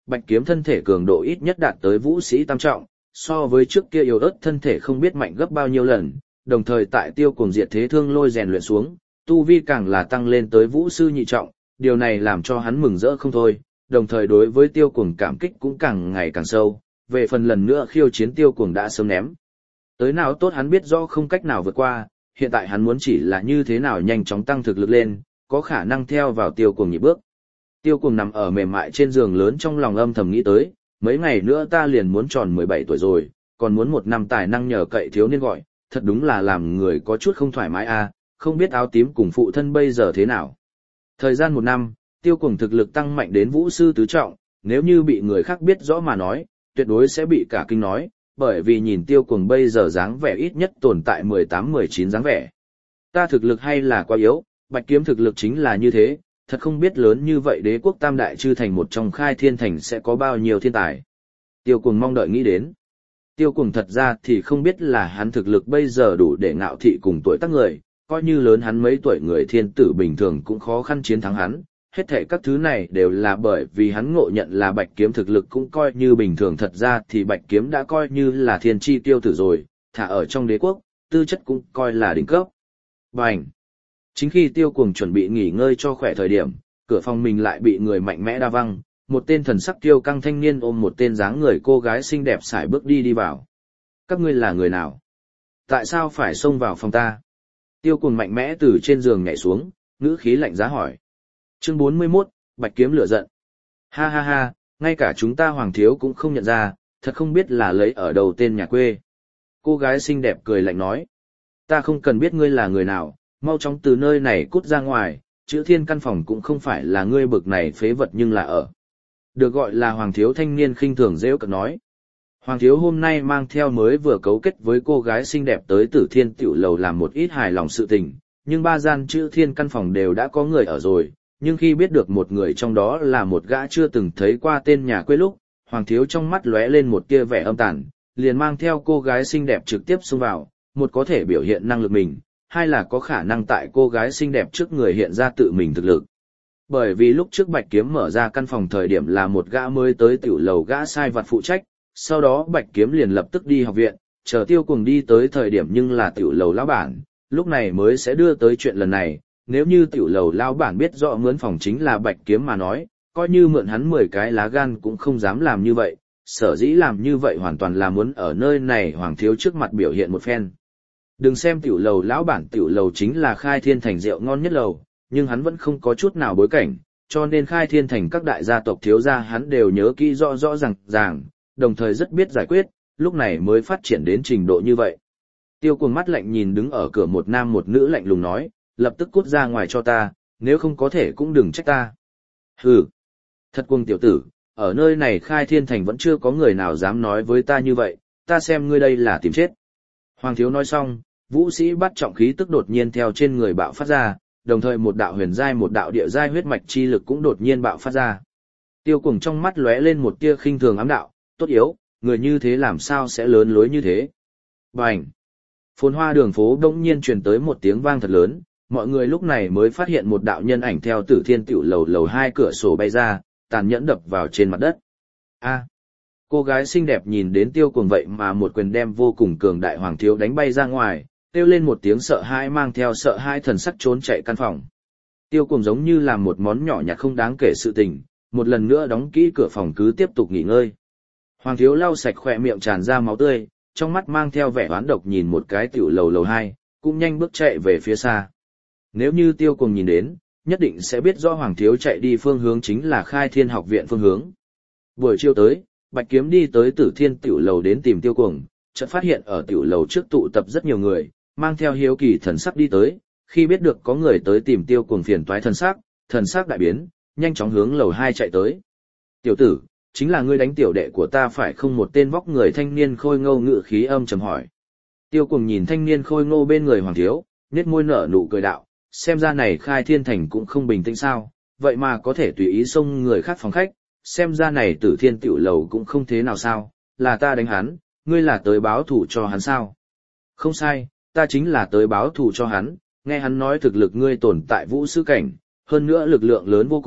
Bạch Kiếm thân thể cường độ ít nhất đạt tới vũ sĩ tam trọng, so với trước kia yếu ớt thân thể không biết mạnh gấp bao nhiêu lần, đồng thời tại Tiêu Cuồng diệt thế thương lôi rèn luyện xuống, tu vi càng là tăng lên tới vũ sư nhị trọng, điều này làm cho hắn mừng rỡ không thôi, đồng thời đối với Tiêu Cuồng cảm kích cũng càng ngày càng sâu, về phần lần nữa khiêu chiến Tiêu Cuồng đã sớm ném. Tới nào tốt hắn biết rõ không cách nào vượt qua, hiện tại hắn muốn chỉ là như thế nào nhanh chóng tăng thực lực lên, có khả năng theo vào Tiêu Cuồng nhịp bước. Tiêu Cuồng nằm ở mềm mại trên giường lớn trong lòng âm thầm nghĩ tới, mấy ngày nữa ta liền muốn tròn 17 tuổi rồi, còn muốn một năm tài năng nhờ cậy thiếu niên gọi, thật đúng là làm người có chút không thoải mái a, không biết áo tím cùng phụ thân bây giờ thế nào. Thời gian một năm, Tiêu Cuồng thực lực tăng mạnh đến vũ sư tứ trọng, nếu như bị người khác biết rõ mà nói, tuyệt đối sẽ bị cả kinh nói, bởi vì nhìn Tiêu Cuồng bây giờ dáng vẻ ít nhất tồn tại 18-19 dáng vẻ. Ta thực lực hay là quá yếu, Bạch Kiếm thực lực chính là như thế, thật không biết lớn như vậy đế quốc tam đại chư thành một trong Khai Thiên thành sẽ có bao nhiêu thiên tài. Tiêu Cuồng mong đợi nghĩ đến. Tiêu Cuồng thật ra thì không biết là hắn thực lực bây giờ đủ để ngạo thị cùng tuổi tác người, coi như lớn hắn mấy tuổi người thiên tử bình thường cũng khó khăn chiến thắng hắn. Hết thảy các thứ này đều là bởi vì hắn ngộ nhận là Bạch Kiếm thực lực cũng coi như bình thường, thật ra thì Bạch Kiếm đã coi như là thiên chi tiêu tử rồi, thả ở trong đế quốc, tư chất cũng coi là đỉnh cấp. Bành! Chính khi Tiêu Cuồng chuẩn bị nghỉ ngơi cho khỏe thời điểm, cửa phòng mình lại bị người mạnh mẽ đa văng, một tên thần sắc kiêu căng thanh niên ôm một tên dáng người cô gái xinh đẹp sải bước đi vào. Các ngươi là người nào? Tại sao phải xông vào phòng ta? Tiêu Cuồng mạnh mẽ từ trên giường nhảy xuống, ngữ khí lạnh giá hỏi. Chương 41, Bạch Kiếm lửa giận. Ha ha ha, ngay cả chúng ta hoàng thiếu cũng không nhận ra, thật không biết là lấy ở đầu tên nhà quê. Cô gái xinh đẹp cười lạnh nói. Ta không cần biết ngươi là người nào, mau chóng từ nơi này cút ra ngoài, chữ thiên căn phòng cũng không phải là ngươi bực này phế vật nhưng là ở. Được gọi là hoàng thiếu thanh niên khinh thường rêu cợt nói. Hoàng thiếu hôm nay mang theo mới vừa cấu kết với cô gái xinh đẹp tới Tử Thiên tiểu lầu làm một ít hài lòng sự tình, nhưng ba gian chữ thiên căn phòng đều đã có người ở rồi, nhưng khi biết được một người trong đó là một gã chưa từng thấy qua tên nhà quê lúc, hoàng thiếu trong mắt lóe lên một tia vẻ âm tàn, liền mang theo cô gái xinh đẹp trực tiếp xông vào, một có thể biểu hiện năng lực mình, hai là có khả năng tại cô gái xinh đẹp trước người hiện ra tự mình thực lực. Bởi vì lúc trước Bạch Kiếm mở ra căn phòng thời điểm là một gã mới tới tiểu lầu gã sai vặt phụ trách, sau đó Bạch Kiếm liền lập tức đi học viện, chờ Tiêu Cuồng đi tới thời điểm nhưng là tiểu lầu lão bản, lúc này mới sẽ đưa tới chuyện lần này. Nếu như tiểu lầu lão bản biết rõ mướn phòng chính là Bạch Kiếm mà nói, coi như mượn hắn 10 cái lá gan cũng không dám làm như vậy, sở dĩ làm như vậy hoàn toàn là muốn ở nơi này hoàng thiếu trước mặt biểu hiện một phen. Đừng xem tiểu lầu lão bản, tiểu lầu chính là Khai Thiên thành rượu ngon nhất lầu, nhưng hắn vẫn không có chút nào bối cảnh, cho nên Khai Thiên thành các đại gia tộc thiếu gia hắn đều nhớ kỹ rõ rõ ràng, đồng thời rất biết giải quyết, lúc này mới phát triển đến trình độ như vậy. Tiêu Cuồng mắt lạnh nhìn đứng ở cửa một nam một nữ lạnh lùng nói, lập tức cút ra ngoài cho ta, nếu không có thể cũng đừng trách ta. Hừ, thật cuồng tiểu tử, ở nơi này Khai Thiên thành vẫn chưa có người nào dám nói với ta như vậy, ta xem ngươi đây là tìm chết. Hoàng thiếu nói xong, vũ sĩ bắt trọng khí tức đột nhiên theo trên người bạo phát ra, đồng thời một đạo huyền giai một đạo địa giai huyết mạch chi lực cũng đột nhiên bạo phát ra. Tiêu Cuồng trong mắt lóe lên một tia khinh thường ám đạo, tốt yếu, người như thế làm sao sẽ lớn lối như thế. Bành! Phồn hoa đường phố đống nhiên truyền tới một tiếng vang thật lớn, mọi người lúc này mới phát hiện một đạo nhân ảnh theo Tử Thiên tiểu lầu lầu 2 cửa sổ bay ra, tàn nhẫn đập vào trên mặt đất. A! Cô gái xinh đẹp nhìn đến Tiêu Cuồng vậy mà một quyền đem vô cùng cường đại hoàng thiếu đánh bay ra ngoài, kêu lên một tiếng sợ hãi mang theo sợ hãi thần sắc trốn chạy căn phòng. Tiêu Cuồng giống như làm một món nhỏ nhặt không đáng kể sự tình, một lần nữa đóng kỹ cửa phòng cứ tiếp tục nghỉ ngơi. Hoàng thiếu lau sạch khỏe miệng tràn ra máu tươi, trong mắt mang theo vẻ oán độc nhìn một cái tiểu lầu lầu 2, cũng nhanh bước chạy về phía xa. Nếu như Tiêu Cuồng nhìn đến, nhất định sẽ biết rõ Hoàng thiếu chạy đi phương hướng chính là Khai Thiên học viện phương hướng. Buổi chiều tới, Bạch Kiếm đi tới Tử Thiên tiểu lầu đến tìm Tiêu Cuồng, chợt phát hiện ở tiểu lầu trước tụ tập rất nhiều người, mang theo hiếu kỳ thần sắc đi tới, khi biết được có người tới tìm Tiêu Cuồng phiền toái thần sắc đại biến, nhanh chóng hướng lầu 2 chạy tới. Tiểu tử, chính là ngươi đánh tiểu đệ của ta phải không? Một tên vóc người thanh niên khôi ngô ngự khí âm trầm hỏi. Tiêu Cuồng nhìn thanh niên khôi ngô bên người Hoàng thiếu, nhếch môi nở nụ cười đạo, xem ra này Khai Thiên thành cũng không bình tĩnh sao, vậy mà có thể tùy ý xông người khác phòng khách, xem ra này Tử Thiên tiểu lầu cũng không thế nào sao, là ta đánh hắn, ngươi là tới báo thù cho hắn sao? Không sai, ta chính là tới báo thù cho hắn, nghe hắn nói thực lực ngươi tồn tại vũ sư cảnh, hơn nữa lực lượng lớn vô cùng,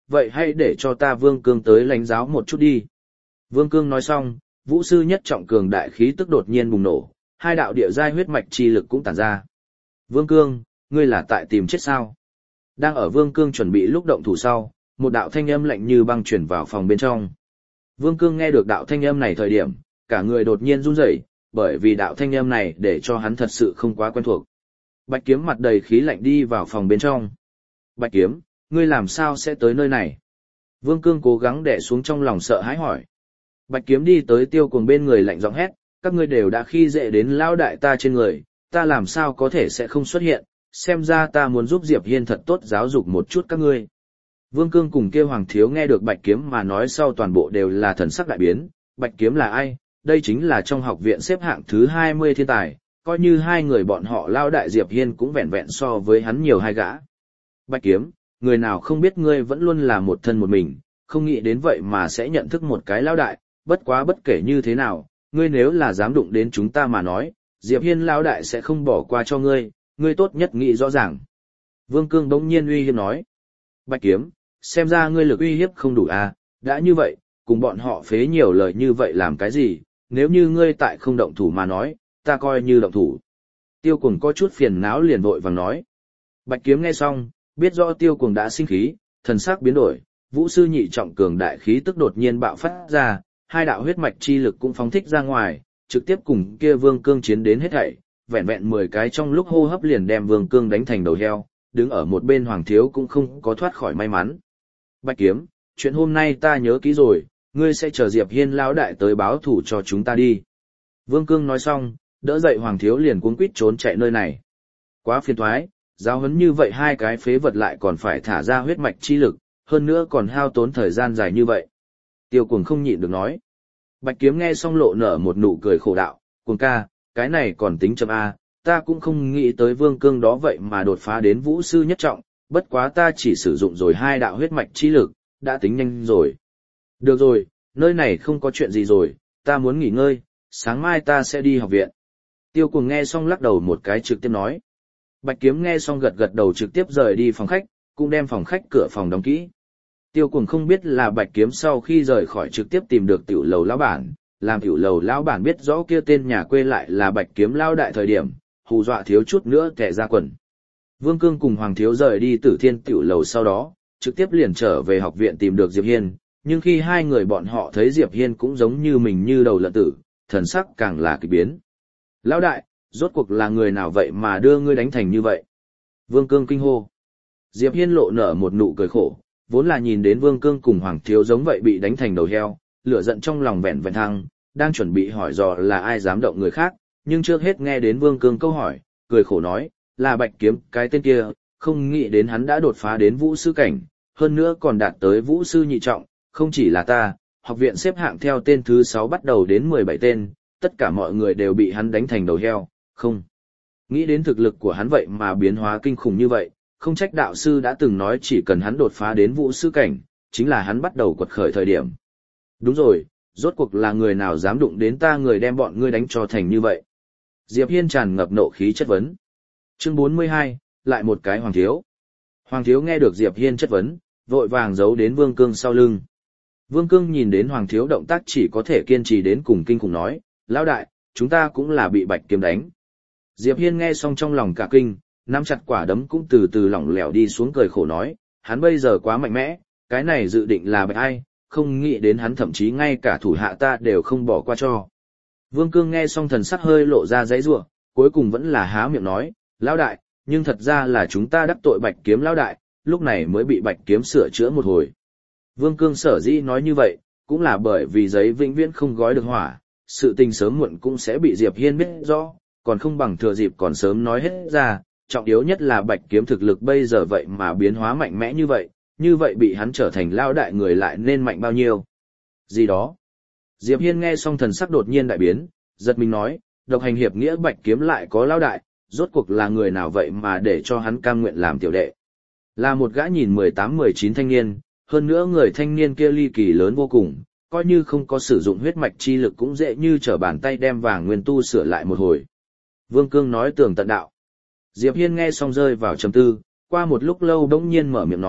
vậy hãy để cho ta Vương Cương tới lãnh giáo một chút đi. Vương Cương nói xong, vũ sư nhất trọng cường đại khí tức đột nhiên bùng nổ, hai đạo địa giai huyết mạch chi lực cũng tản ra. Vương Cương, ngươi là tại tìm chết sao? Đang ở Vương Cương chuẩn bị lúc động thủ sau, một đạo thanh âm lạnh như băng chuyển vào phòng bên trong. Vương Cương nghe được đạo thanh âm này thời điểm, cả người đột nhiên run rẩy, bởi vì đạo thanh âm này để cho hắn thật sự không quá quen thuộc. Bạch Kiếm mặt đầy khí lạnh đi vào phòng bên trong. Bạch Kiếm, ngươi làm sao sẽ tới nơi này? Vương Cương cố gắng đè xuống trong lòng sợ hãi hỏi. Bạch Kiếm đi tới Tiêu Cuồng bên người lạnh giọng hét, các ngươi đều đã khi dễ đến lão đại ta trên người, ta làm sao có thể sẽ không xuất hiện, xem ra ta muốn giúp Diệp Hiên thật tốt giáo dục một chút các ngươi. Vương Cương cùng kia Hoàng Thiếu nghe được Bạch Kiếm mà nói sau toàn bộ đều là thần sắc đại biến, Bạch Kiếm là ai? Đây chính là trong học viện xếp hạng thứ 20 thiên tài, coi như hai người bọn họ lao đại Diệp Hiên cũng vẹn vẹn so với hắn nhiều hai gã. Bạch Kiếm, người nào không biết ngươi vẫn luôn là một thân một mình, không nghĩ đến vậy mà sẽ nhận thức một cái lao đại, bất quá bất kể như thế nào, ngươi nếu là dám đụng đến chúng ta mà nói, Diệp Hiên lao đại sẽ không bỏ qua cho ngươi, ngươi tốt nhất nghĩ rõ ràng. Vương Cương bỗng nhiên uy hiếp nói. Bạch Kiếm, xem ra ngươi lực uy hiếp không đủ à, đã như vậy, cùng bọn họ phế nhiều lời như vậy làm cái gì, nếu như ngươi tại không động thủ mà nói, ta coi như động thủ. Tiêu Cuồng có chút phiền não liền vội vàng nói. Bạch Kiếm nghe xong, biết rõ Tiêu Cuồng đã sinh khí, thần sắc biến đổi, vũ sư nhị trọng cường đại khí tức đột nhiên bạo phát ra, hai đạo huyết mạch chi lực cũng phóng thích ra ngoài, trực tiếp cùng kia Vương Cương chiến đến hết thảy, vẹn vẹn 10 cái trong lúc hô hấp liền đem Vương Cương đánh thành đầu heo, đứng ở một bên Hoàng Thiếu cũng không có thoát khỏi may mắn. Bạch Kiếm, chuyện hôm nay ta nhớ kỹ rồi, ngươi sẽ chờ Diệp Hiên lão đại tới báo thủ cho chúng ta đi. Vương Cương nói xong, đỡ dậy Hoàng Thiếu liền cuống quýt trốn chạy nơi này. Quá phiền toái, giáo huấn như vậy hai cái phế vật lại còn phải thả ra huyết mạch chi lực, hơn nữa còn hao tốn thời gian dài như vậy. Tiêu Cuồng không nhịn được nói. Bạch Kiếm nghe xong lộ nở một nụ cười khổ đạo, Cuồng ca, cái này còn tính chậm A, ta cũng không nghĩ tới Vương Cương đó vậy mà đột phá đến vũ sư nhất trọng, bất quá ta chỉ sử dụng rồi hai đạo huyết mạch chi lực, đã tính nhanh rồi. Được rồi, nơi này không có chuyện gì rồi, ta muốn nghỉ ngơi, sáng mai ta sẽ đi học viện. Tiêu Cuồng nghe xong lắc đầu một cái trực tiếp nói. Bạch Kiếm nghe xong gật gật đầu trực tiếp rời đi phòng khách, cũng đem phòng khách cửa phòng đóng kỹ. Tiêu Cuồng không biết là Bạch Kiếm sau khi rời khỏi trực tiếp tìm được tiểu lầu lão bản, làm tiểu lầu lão bản biết rõ kia tên nhà quê lại là Bạch Kiếm lão đại thời điểm, hù dọa thiếu chút nữa kẻ ra quần. Vương Cương cùng Hoàng Thiếu rời đi Tử Thiên tiểu lầu sau đó, trực tiếp liền trở về học viện tìm được Diệp Hiên, nhưng khi hai người bọn họ thấy Diệp Hiên cũng giống như mình như đầu lợn tử, thần sắc càng là kỳ biến. Lão đại, rốt cuộc là người nào vậy mà đưa ngươi đánh thành như vậy? Vương Cương kinh hô. Diệp Hiên lộ nở một nụ cười khổ, vốn là nhìn đến Vương Cương cùng Hoàng Thiếu giống vậy bị đánh thành đầu heo, lửa giận trong lòng vẹn vẹn thăng, đang chuẩn bị hỏi dò là ai dám động người khác, nhưng trước hết nghe đến Vương Cương câu hỏi, cười khổ nói, là Bạch Kiếm, cái tên kia, không nghĩ đến hắn đã đột phá đến vũ sư cảnh, hơn nữa còn đạt tới vũ sư nhị trọng, không chỉ là ta, học viện xếp hạng theo tên thứ 6 bắt đầu đến 17 tên, tất cả mọi người đều bị hắn đánh thành đầu heo, không. Nghĩ đến thực lực của hắn vậy mà biến hóa kinh khủng như vậy, không trách đạo sư đã từng nói chỉ cần hắn đột phá đến vũ sư cảnh, chính là hắn bắt đầu quật khởi thời điểm. Đúng rồi, rốt cuộc là người nào dám đụng đến ta người đem bọn ngươi đánh cho thành như vậy. Diệp Hiên tràn ngập nộ khí chất vấn. Chương 42, lại một cái Hoàng Thiếu. Hoàng Thiếu nghe được Diệp Hiên chất vấn, vội vàng giấu đến Vương Cương sau lưng. Vương Cương nhìn đến Hoàng Thiếu động tác chỉ có thể kiên trì đến cùng kinh khủng nói, lão đại, chúng ta cũng là bị Bạch Kiếm đánh. Diệp Hiên nghe xong trong lòng cả kinh, nắm chặt quả đấm cũng từ từ lỏng lẻo đi xuống cười khổ nói, hắn bây giờ quá mạnh mẽ, cái này dự định là Bạch ai, không nghĩ đến hắn thậm chí ngay cả thủ hạ ta đều không bỏ qua cho. Vương Cương nghe xong thần sắc hơi lộ ra giãy giụa, cuối cùng vẫn là há miệng nói, lão đại, nhưng thật ra là chúng ta đắc tội Bạch Kiếm lão đại, lúc này mới bị Bạch Kiếm sửa chữa một hồi. Vương Cương sở dĩ nói như vậy, cũng là bởi vì giấy vĩnh viễn không gói được hỏa, sự tình sớm muộn cũng sẽ bị Diệp Hiên biết rõ, còn không bằng thừa dịp còn sớm nói hết ra, trọng yếu nhất là Bạch Kiếm thực lực bây giờ vậy mà biến hóa mạnh mẽ như vậy bị hắn trở thành lao đại người lại nên mạnh bao nhiêu. Gì đó. Diệp Hiên nghe xong thần sắc đột nhiên đại biến, giật mình nói, độc hành hiệp nghĩa Bạch Kiếm lại có lao đại, rốt cuộc là người nào vậy mà để cho hắn cam nguyện làm tiểu đệ. Là một gã nhìn 18-19 thanh niên, hơn nữa người thanh niên kia ly kỳ lớn vô cùng, coi như không có sử dụng huyết mạch chi lực cũng dễ như trở bàn tay đem vàng nguyên tu sửa lại một hồi. Vương Cương nói tường tận đạo. Diệp Hiên nghe xong rơi vào trầm tư, qua một lúc lâu bỗng nhiên mở miệng nói,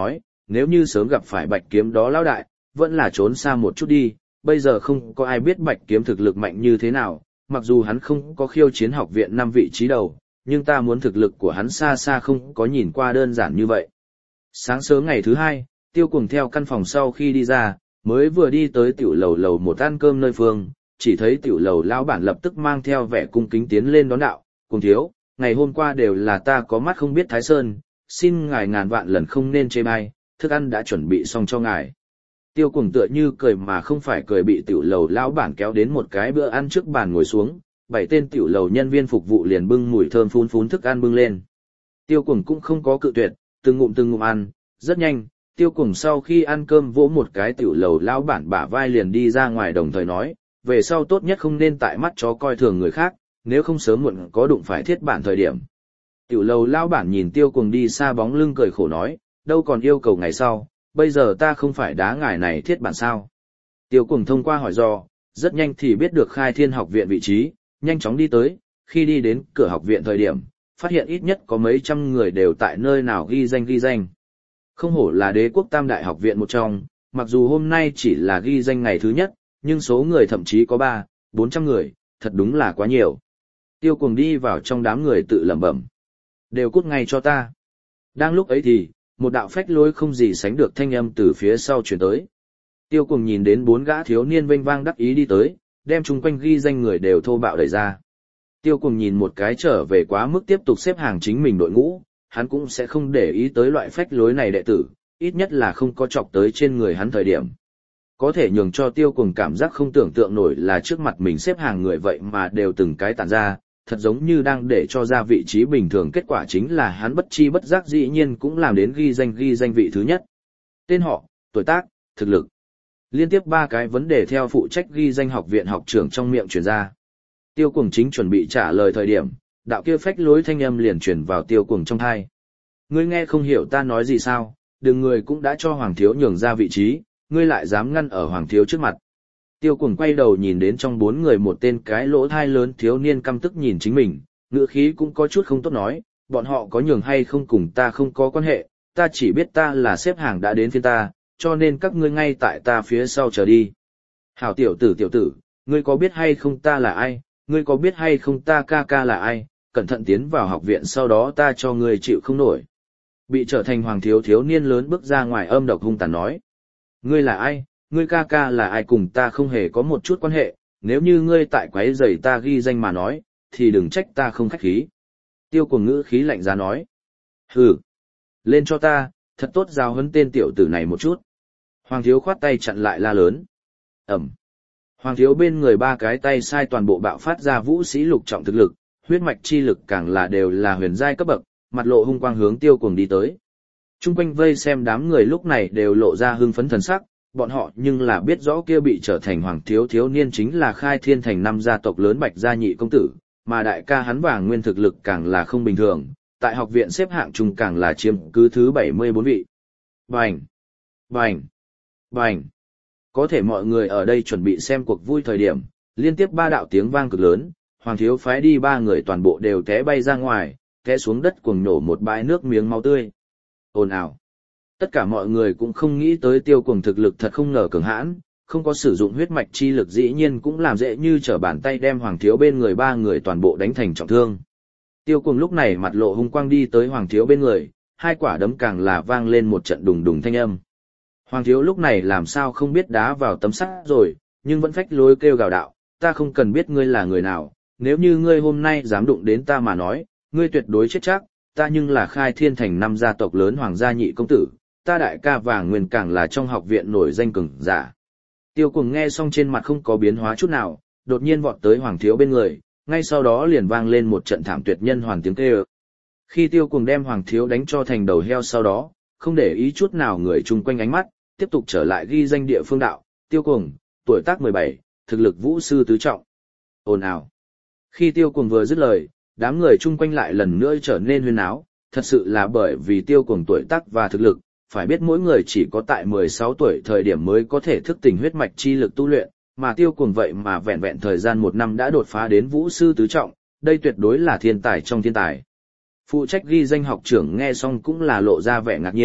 nếu như sớm gặp phải bạch kiếm đó lão đại, vẫn là trốn xa một chút đi, bây giờ không có ai biết bạch kiếm thực lực mạnh như thế nào, mặc dù hắn không có khiêu chiến học viện 5 vị trí đầu, nhưng ta muốn thực lực của hắn xa xa không có nhìn qua đơn giản như vậy. Sáng sớm ngày thứ 2, Tiêu Cuồng theo căn phòng sau khi đi ra, mới vừa đi tới tiểu lầu lầu một ăn cơm nơi phương, chỉ thấy tiểu lầu lão bản lập tức mang theo vẻ cung kính tiến lên đón đạo, "Cuồng thiếu, ngày hôm qua đều là ta có mắt không biết Thái Sơn, xin ngài ngàn vạn lần không nên chê bai, thức ăn đã chuẩn bị xong cho ngài." Tiêu Cuồng tựa như cười mà không phải cười bị tiểu lầu lão bản kéo đến một cái bữa ăn trước bàn ngồi xuống, 7 tên tiểu lầu nhân viên phục vụ liền bưng mùi thơm phun phún thức ăn bưng lên. Tiêu Cuồng cũng không có cự tuyệt, từng ngụm ăn, rất nhanh, Tiêu Cuồng sau khi ăn cơm vỗ một cái tiểu lầu lão bản bả vai liền đi ra ngoài, đồng thời nói, về sau tốt nhất không nên tại mắt chó coi thường người khác, nếu không sớm muộn có đụng phải thiết bản thời điểm. Tiểu lầu lão bản nhìn Tiêu Cuồng đi xa bóng lưng cười khổ nói, đâu còn yêu cầu ngày sau, bây giờ ta không phải đá ngài này thiết bản sao. Tiêu Cuồng thông qua hỏi dò, rất nhanh thì biết được Khai Thiên học viện vị trí, nhanh chóng đi tới, khi đi đến cửa học viện thời điểm, phát hiện ít nhất có mấy trăm người đều tại nơi nào ghi danh. Không hổ là Đế quốc Tam Đại học viện một trong, mặc dù hôm nay chỉ là ghi danh ngày thứ nhất, nhưng số người thậm chí có 300-400 người, thật đúng là quá nhiều. Tiêu Cuồng đi vào trong đám người tự lẩm bẩm, đều cút ngay cho ta. Đang lúc ấy thì, một đạo phách lối không gì sánh được thanh âm từ phía sau truyền tới. Tiêu Cuồng nhìn đến 4 gã thiếu niên vênh vang đắc ý đi tới, đem chung quanh ghi danh người đều thô bạo đẩy ra. Tiêu Cuồng nhìn một cái trở về quá mức tiếp tục xếp hàng chính mình đội ngũ, hắn cũng sẽ không để ý tới loại phách lối này đệ tử, ít nhất là không có chọc tới trên người hắn thời điểm. Có thể nhường cho Tiêu Cuồng cảm giác không tưởng tượng nổi là trước mặt mình xếp hàng người vậy mà đều từng cái tản ra, thật giống như đang để cho ra vị trí bình thường, kết quả chính là hắn bất chi bất giác dĩ nhiên cũng làm đến ghi danh vị thứ nhất. Tên họ, tuổi tác, thực lực. Liên tiếp 3 cái vấn đề theo phụ trách ghi danh học viện học trưởng trong miệng truyền ra. Tiêu Cuồng chính chuẩn bị trả lời thời điểm, đạo kia phách lối thanh âm liền truyền vào Tiêu Cuồng trong tai. Ngươi nghe không hiểu ta nói gì sao, đừng, người cũng đã cho Hoàng thiếu nhường ra vị trí, ngươi lại dám ngăn ở Hoàng thiếu trước mặt. Tiêu Cuồng quay đầu nhìn đến trong 4 người một tên cái lỗ thai lớn thiếu niên căm tức nhìn chính mình, ngữ khí cũng có chút không tốt nói, bọn họ có nhường hay không cùng ta không có quan hệ, ta chỉ biết ta là xếp hàng đã đến phiên ta, cho nên các ngươi ngay tại ta phía sau chờ đi. Hảo tiểu tử, ngươi có biết hay không ta là ai, ngươi có biết hay không ta ca là ai, cẩn thận tiến vào học viện sau đó ta cho ngươi chịu không nổi. Bị trở thành Hoàng thiếu niên lớn bước ra ngoài âm độc hung tàn nói. Ngươi là ai, ngươi ca là ai cùng ta không hề có một chút quan hệ, nếu như ngươi tại quấy rầy ta ghi danh mà nói, thì đừng trách ta không khách khí. Tiêu Cuồng ngữ khí lạnh giá nói. Hừ, lên cho ta, thật tốt giáo huấn tên tiểu tử này một chút. Hoàng thiếu khoát tay chặn lại la lớn. Ẩm. Hoàng thiếu bên người 3 cái tay sai toàn bộ bạo phát ra vũ sĩ lục trọng thực lực, huyết mạch chi lực càng là đều là huyền giai cấp bậc, mặt lộ hung quang hướng Tiêu Cuồng đi tới. Trung quanh vây xem đám người lúc này đều lộ ra hưng phấn thần sắc, bọn họ nhưng là biết rõ kia bị trở thành Hoàng thiếu niên chính là Khai Thiên thành 5 gia tộc lớn Bạch gia nhị công tử, mà đại ca hắn Vàng Nguyên thực lực càng là không bình thường, tại học viện xếp hạng chung càng là chiếm cứ thứ 74 vị. Bành! Bành! Bành! Có thể mọi người ở đây chuẩn bị xem cuộc vui thời điểm, liên tiếp 3 đạo tiếng vang cực lớn, Hoàng thiếu phái đi 3 người toàn bộ đều té bay ra ngoài, té xuống đất cuồng nổ một bãi nước miếng máu tươi. Ồn ào! Tất cả mọi người cũng không nghĩ tới Tiêu Cuồng thực lực thật không ngờ cường hãn, không có sử dụng huyết mạch chi lực dĩ nhiên cũng làm dễ như trở bàn tay đem Hoàng thiếu bên người 3 người toàn bộ đánh thành trọng thương. Tiêu Cuồng lúc này mặt lộ hung quang đi tới Hoàng thiếu bên người, 2 quả đấm càng là vang lên một trận đùng đùng thanh âm. Hoàng thiếu lúc này làm sao không biết đá vào tấm sắt rồi, nhưng vẫn phách lối kêu gào đạo, ta không cần biết ngươi là người nào, nếu như ngươi hôm nay dám đụng đến ta mà nói, ngươi tuyệt đối chết chắc, ta nhưng là Khai Thiên thành 5 gia tộc lớn Hoàng gia nhị công tử, ta đại ca Vàng Nguyên càng là trong học viện nổi danh cường giả. Tiêu Cuồng nghe xong trên mặt không có biến hóa chút nào, đột nhiên vọt tới Hoàng thiếu bên người, ngay sau đó liền vang lên một trận thảm tuyệt nhân hoàn tiếng kêu. Khi Tiêu Cuồng đem Hoàng thiếu đánh cho thành đầu heo sau đó, không để ý chút nào người chung quanh ánh mắt, tiếp tục trở lại ghi danh địa phương đạo, Tiêu Cuồng, tuổi tác 17, thực lực vũ sư tứ trọng. Ồn ào. Khi Tiêu Cuồng vừa dứt lời, đám người chung quanh lại lần nữa trở nên huyên náo, thật sự là bởi vì Tiêu Cuồng tuổi tác và thực lực, phải biết mỗi người chỉ có tại 16 tuổi thời điểm mới có thể thức tỉnh huyết mạch chi lực tu luyện, mà Tiêu Cuồng vậy mà vẹn vẹn thời gian 1 năm đã đột phá đến vũ sư tứ trọng, đây tuyệt đối là thiên tài trong thiên tài. Phụ trách ghi danh học trưởng nghe xong cũng là lộ ra vẻ ngạc nhiên,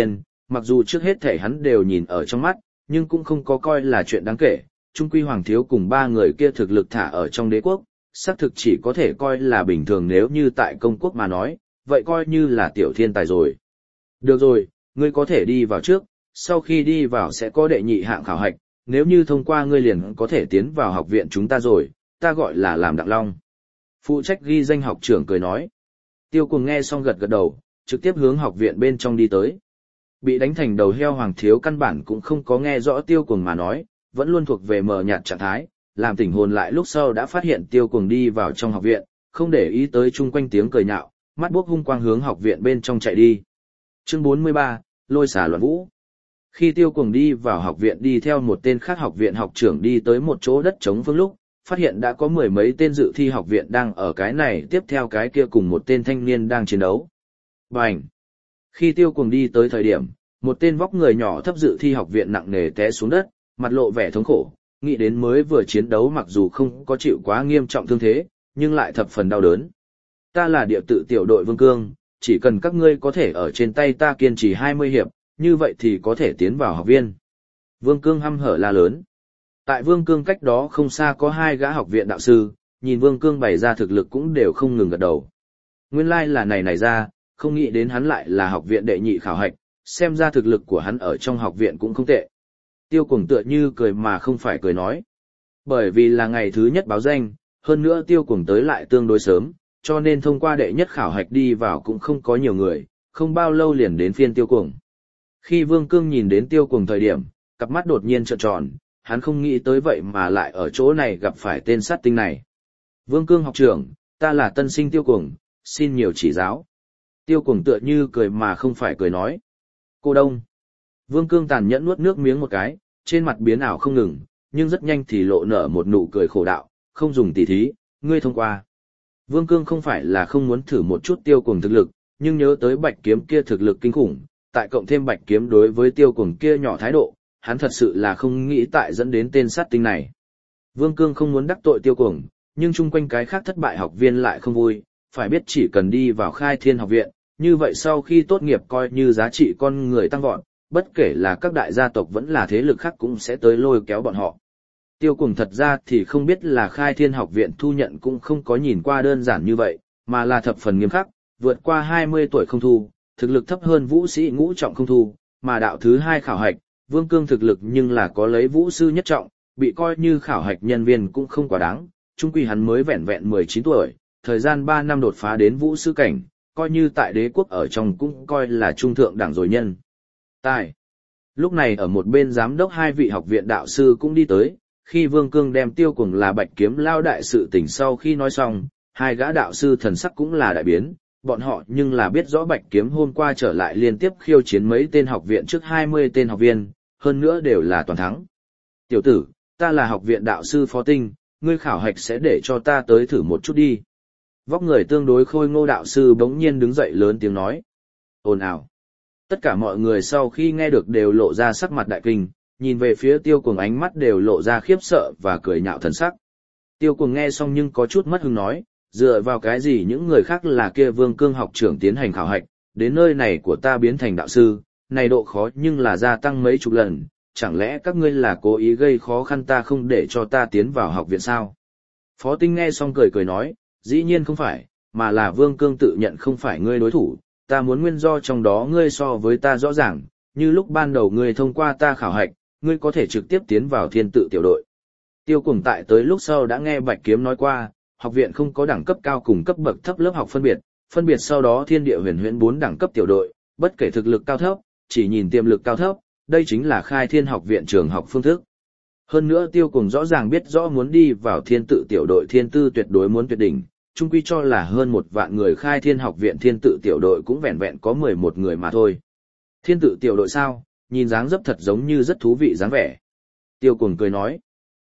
mặc dù trước hết thể hắn đều nhìn ở trong mắt, nhưng cũng không có coi là chuyện đáng kể, chung quy Hoàng Thiếu cùng ba người kia thực lực thả ở trong đế quốc, xác thực chỉ có thể coi là bình thường nếu như tại công quốc mà nói, vậy coi như là tiểu thiên tài rồi. Được rồi, ngươi có thể đi vào trước, sau khi đi vào sẽ có đệ nhị hạng khảo hạch, nếu như thông qua ngươi liền có thể tiến vào học viện chúng ta rồi, ta gọi là làm Đặng Long. Phụ trách ghi danh học trưởng cười nói. Tiêu Cuồng nghe xong gật gật đầu, trực tiếp hướng học viện bên trong đi tới. Bị đánh thành đầu heo Hoàng Thiếu căn bản cũng không có nghe rõ Tiêu Cuồng mà nói, vẫn luôn thuộc về mờ nhạt trạng thái, làm tỉnh hồn lại lúc sau đã phát hiện Tiêu Cuồng đi vào trong học viện, không để ý tới chung quanh tiếng cười nhạo, mắt buốc hung quang hướng học viện bên trong chạy đi. Chương 43, Lôi xả loạn vũ. Khi Tiêu Cuồng đi vào học viện đi theo một tên khác học viện học trưởng đi tới một chỗ đất trống phương lúc, phát hiện đã có mười mấy tên dự thi học viện đang ở cái này tiếp theo cái kia cùng một tên thanh niên đang chiến đấu. Bành! Khi Tiêu Cuồng đi tới thời điểm, một tên vóc người nhỏ thấp dự thi học viện nặng nề té xuống đất, mặt lộ vẻ thống khổ, nghĩ đến mới vừa chiến đấu mặc dù không có chịu quá nghiêm trọng thương thế, nhưng lại thập phần đau đớn. Ta là địa tự tiểu đội Vương Cương, chỉ cần các ngươi có thể ở trên tay ta kiên trì 20 hiệp, như vậy thì có thể tiến vào học viên. Vương Cương hăm hở la lớn. Tại Vương Cương cách đó không xa có hai gã học viện đạo sư, nhìn Vương Cương bày ra thực lực cũng đều không ngừng gật đầu. Nguyên lai là này ra, không nghĩ đến hắn lại là học viện đệ nhị khảo hạch, xem ra thực lực của hắn ở trong học viện cũng không tệ. Tiêu Cuồng tựa như cười mà không phải cười nói. Bởi vì là ngày thứ nhất báo danh, hơn nữa Tiêu Cuồng tới lại tương đối sớm, cho nên thông qua đệ nhất khảo hạch đi vào cũng không có nhiều người, không bao lâu liền đến phiên Tiêu Cuồng. Khi Vương Cương nhìn đến Tiêu Cuồng thời điểm, cặp mắt đột nhiên trợn tròn, hắn không nghĩ tới vậy mà lại ở chỗ này gặp phải tên sát tinh này. Vương Cương học trưởng, ta là tân sinh Tiêu Cuồng, xin nhiều chỉ giáo. Tiêu Cuồng tựa như cười mà không phải cười nói. Cô Đông. Vương Cương tàn nhẫn nuốt nước miếng một cái, trên mặt biến ảo không ngừng, nhưng rất nhanh thì lộ nở một nụ cười khổ đạo, không dùng tỉ thí, ngươi thông qua. Vương Cương không phải là không muốn thử một chút Tiêu Cuồng thực lực, nhưng nhớ tới Bạch Kiếm kia thực lực kinh khủng, tại cộng thêm Bạch Kiếm đối với Tiêu Cuồng kia nhỏ thái độ, hắn thật sự là không nghĩ tại dẫn đến tên sát tinh này. Vương Cương không muốn đắc tội Tiêu Cuồng, nhưng chung quanh cái khác thất bại học viên lại không vui, phải biết chỉ cần đi vào Khai Thiên học viện, như vậy sau khi tốt nghiệp coi như giá trị con người tăng vọt, bất kể là các đại gia tộc vẫn là thế lực khác cũng sẽ tới lôi kéo bọn họ. Tiêu Cuồng thật ra thì không biết là Khai Thiên học viện thu nhận cũng không có nhìn qua đơn giản như vậy, mà là thập phần nghiêm khắc, vượt qua 20 tuổi không thu, thực lực thấp hơn vũ sĩ ngũ trọng không thu, mà đạo thứ 2 khảo hạch, Vương Cương thực lực nhưng là có lấy vũ sư nhất trọng, bị coi như khảo hạch nhân viên cũng không quá đáng, chung quy hắn mới vẹn vẹn 19 tuổi, thời gian 3 năm đột phá đến vũ sư cảnh, coi như tại đế quốc ở trong cũng coi là trung thượng đẳng rồi nhân. Tài. Lúc này ở một bên giám đốc hai vị học viện đạo sư cũng đi tới, khi Vương Cương đem Tiêu Cuồng là Bạch Kiếm lao đại sự tình sau khi nói xong, hai gã đạo sư thần sắc cũng là đại biến, bọn họ nhưng là biết rõ Bạch Kiếm hôm qua trở lại liên tiếp khiêu chiến mấy tên học viện trước 20 tên học viên, hơn nữa đều là toàn thắng. Tiểu tử, ta là học viện đạo sư Phó Tinh, ngươi khảo hạch sẽ để cho ta tới thử một chút đi. Vóc người tương đối khôi ngô đạo sư bỗng nhiên đứng dậy lớn tiếng nói. Ồn ào. Tất cả mọi người sau khi nghe được đều lộ ra sắc mặt đại kinh, nhìn về phía Tiêu Cuồng ánh mắt đều lộ ra khiếp sợ và cười nhạo thần sắc. Tiêu Cuồng nghe xong nhưng có chút mất hứng nói, dựa vào cái gì những người khác là kia Vương Cương học trưởng tiến hành khảo hạch, đến nơi này của ta biến thành đạo sư, này độ khó nhưng là gia tăng mấy chục lần, chẳng lẽ các ngươi là cố ý gây khó khăn ta không để cho ta tiến vào học viện sao? Phó Tinh nghe xong cười cười nói, dĩ nhiên không phải, mà là Vương Cương tự nhận không phải ngươi đối thủ, ta muốn nguyên do trong đó ngươi so với ta rõ ràng, như lúc ban đầu ngươi thông qua ta khảo hạch, ngươi có thể trực tiếp tiến vào thiên tự tiểu đội. Tiêu Cuồng tại tới lúc sau đã nghe Bạch Kiếm nói qua, học viện không có đẳng cấp cao cùng cấp bậc thấp lớp học phân biệt sau đó thiên địa huyền huyễn 4 đẳng cấp tiểu đội, bất kể thực lực cao thấp, chỉ nhìn tiềm lực cao thấp, đây chính là Khai Thiên học viện trường học phương thức. Hơn nữa Tiêu Cuồng rõ ràng biết rõ muốn đi vào thiên tự tiểu đội thiên tư tuyệt đối muốn tuyệt đỉnh, chung quy cho là hơn 1 vạn người Khai Thiên học viện thiên tự tiểu đội cũng vẹn vẹn có 11 người mà thôi. Thiên tự tiểu đội sao, nhìn dáng dấp thật giống như rất thú vị dáng vẻ. Tiêu Cuồng cười nói.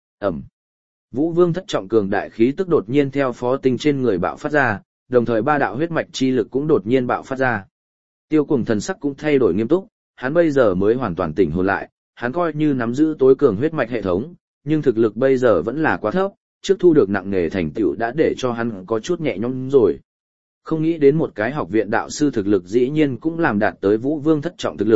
Vũ Vương thất trọng cường đại khí tức đột nhiên theo Phó Tinh trên người bạo phát ra, đồng thời 3 đạo huyết mạch chi lực cũng đột nhiên bạo phát ra. Tiêu Cuồng thần sắc cũng thay đổi nghiêm túc, hắn bây giờ mới hoàn toàn tỉnh hồn lại, hắn coi như nắm giữ tối cường huyết mạch hệ thống, nhưng thực lực bây giờ vẫn là quá thấp, trước thu được nặng nề thành tựu đã để cho hắn có chút nhẹ nhõm rồi. Không nghĩ đến một cái học viện đạo sư thực lực dĩ nhiên cũng làm đạt tới Vũ Vương thất trọng thực lực,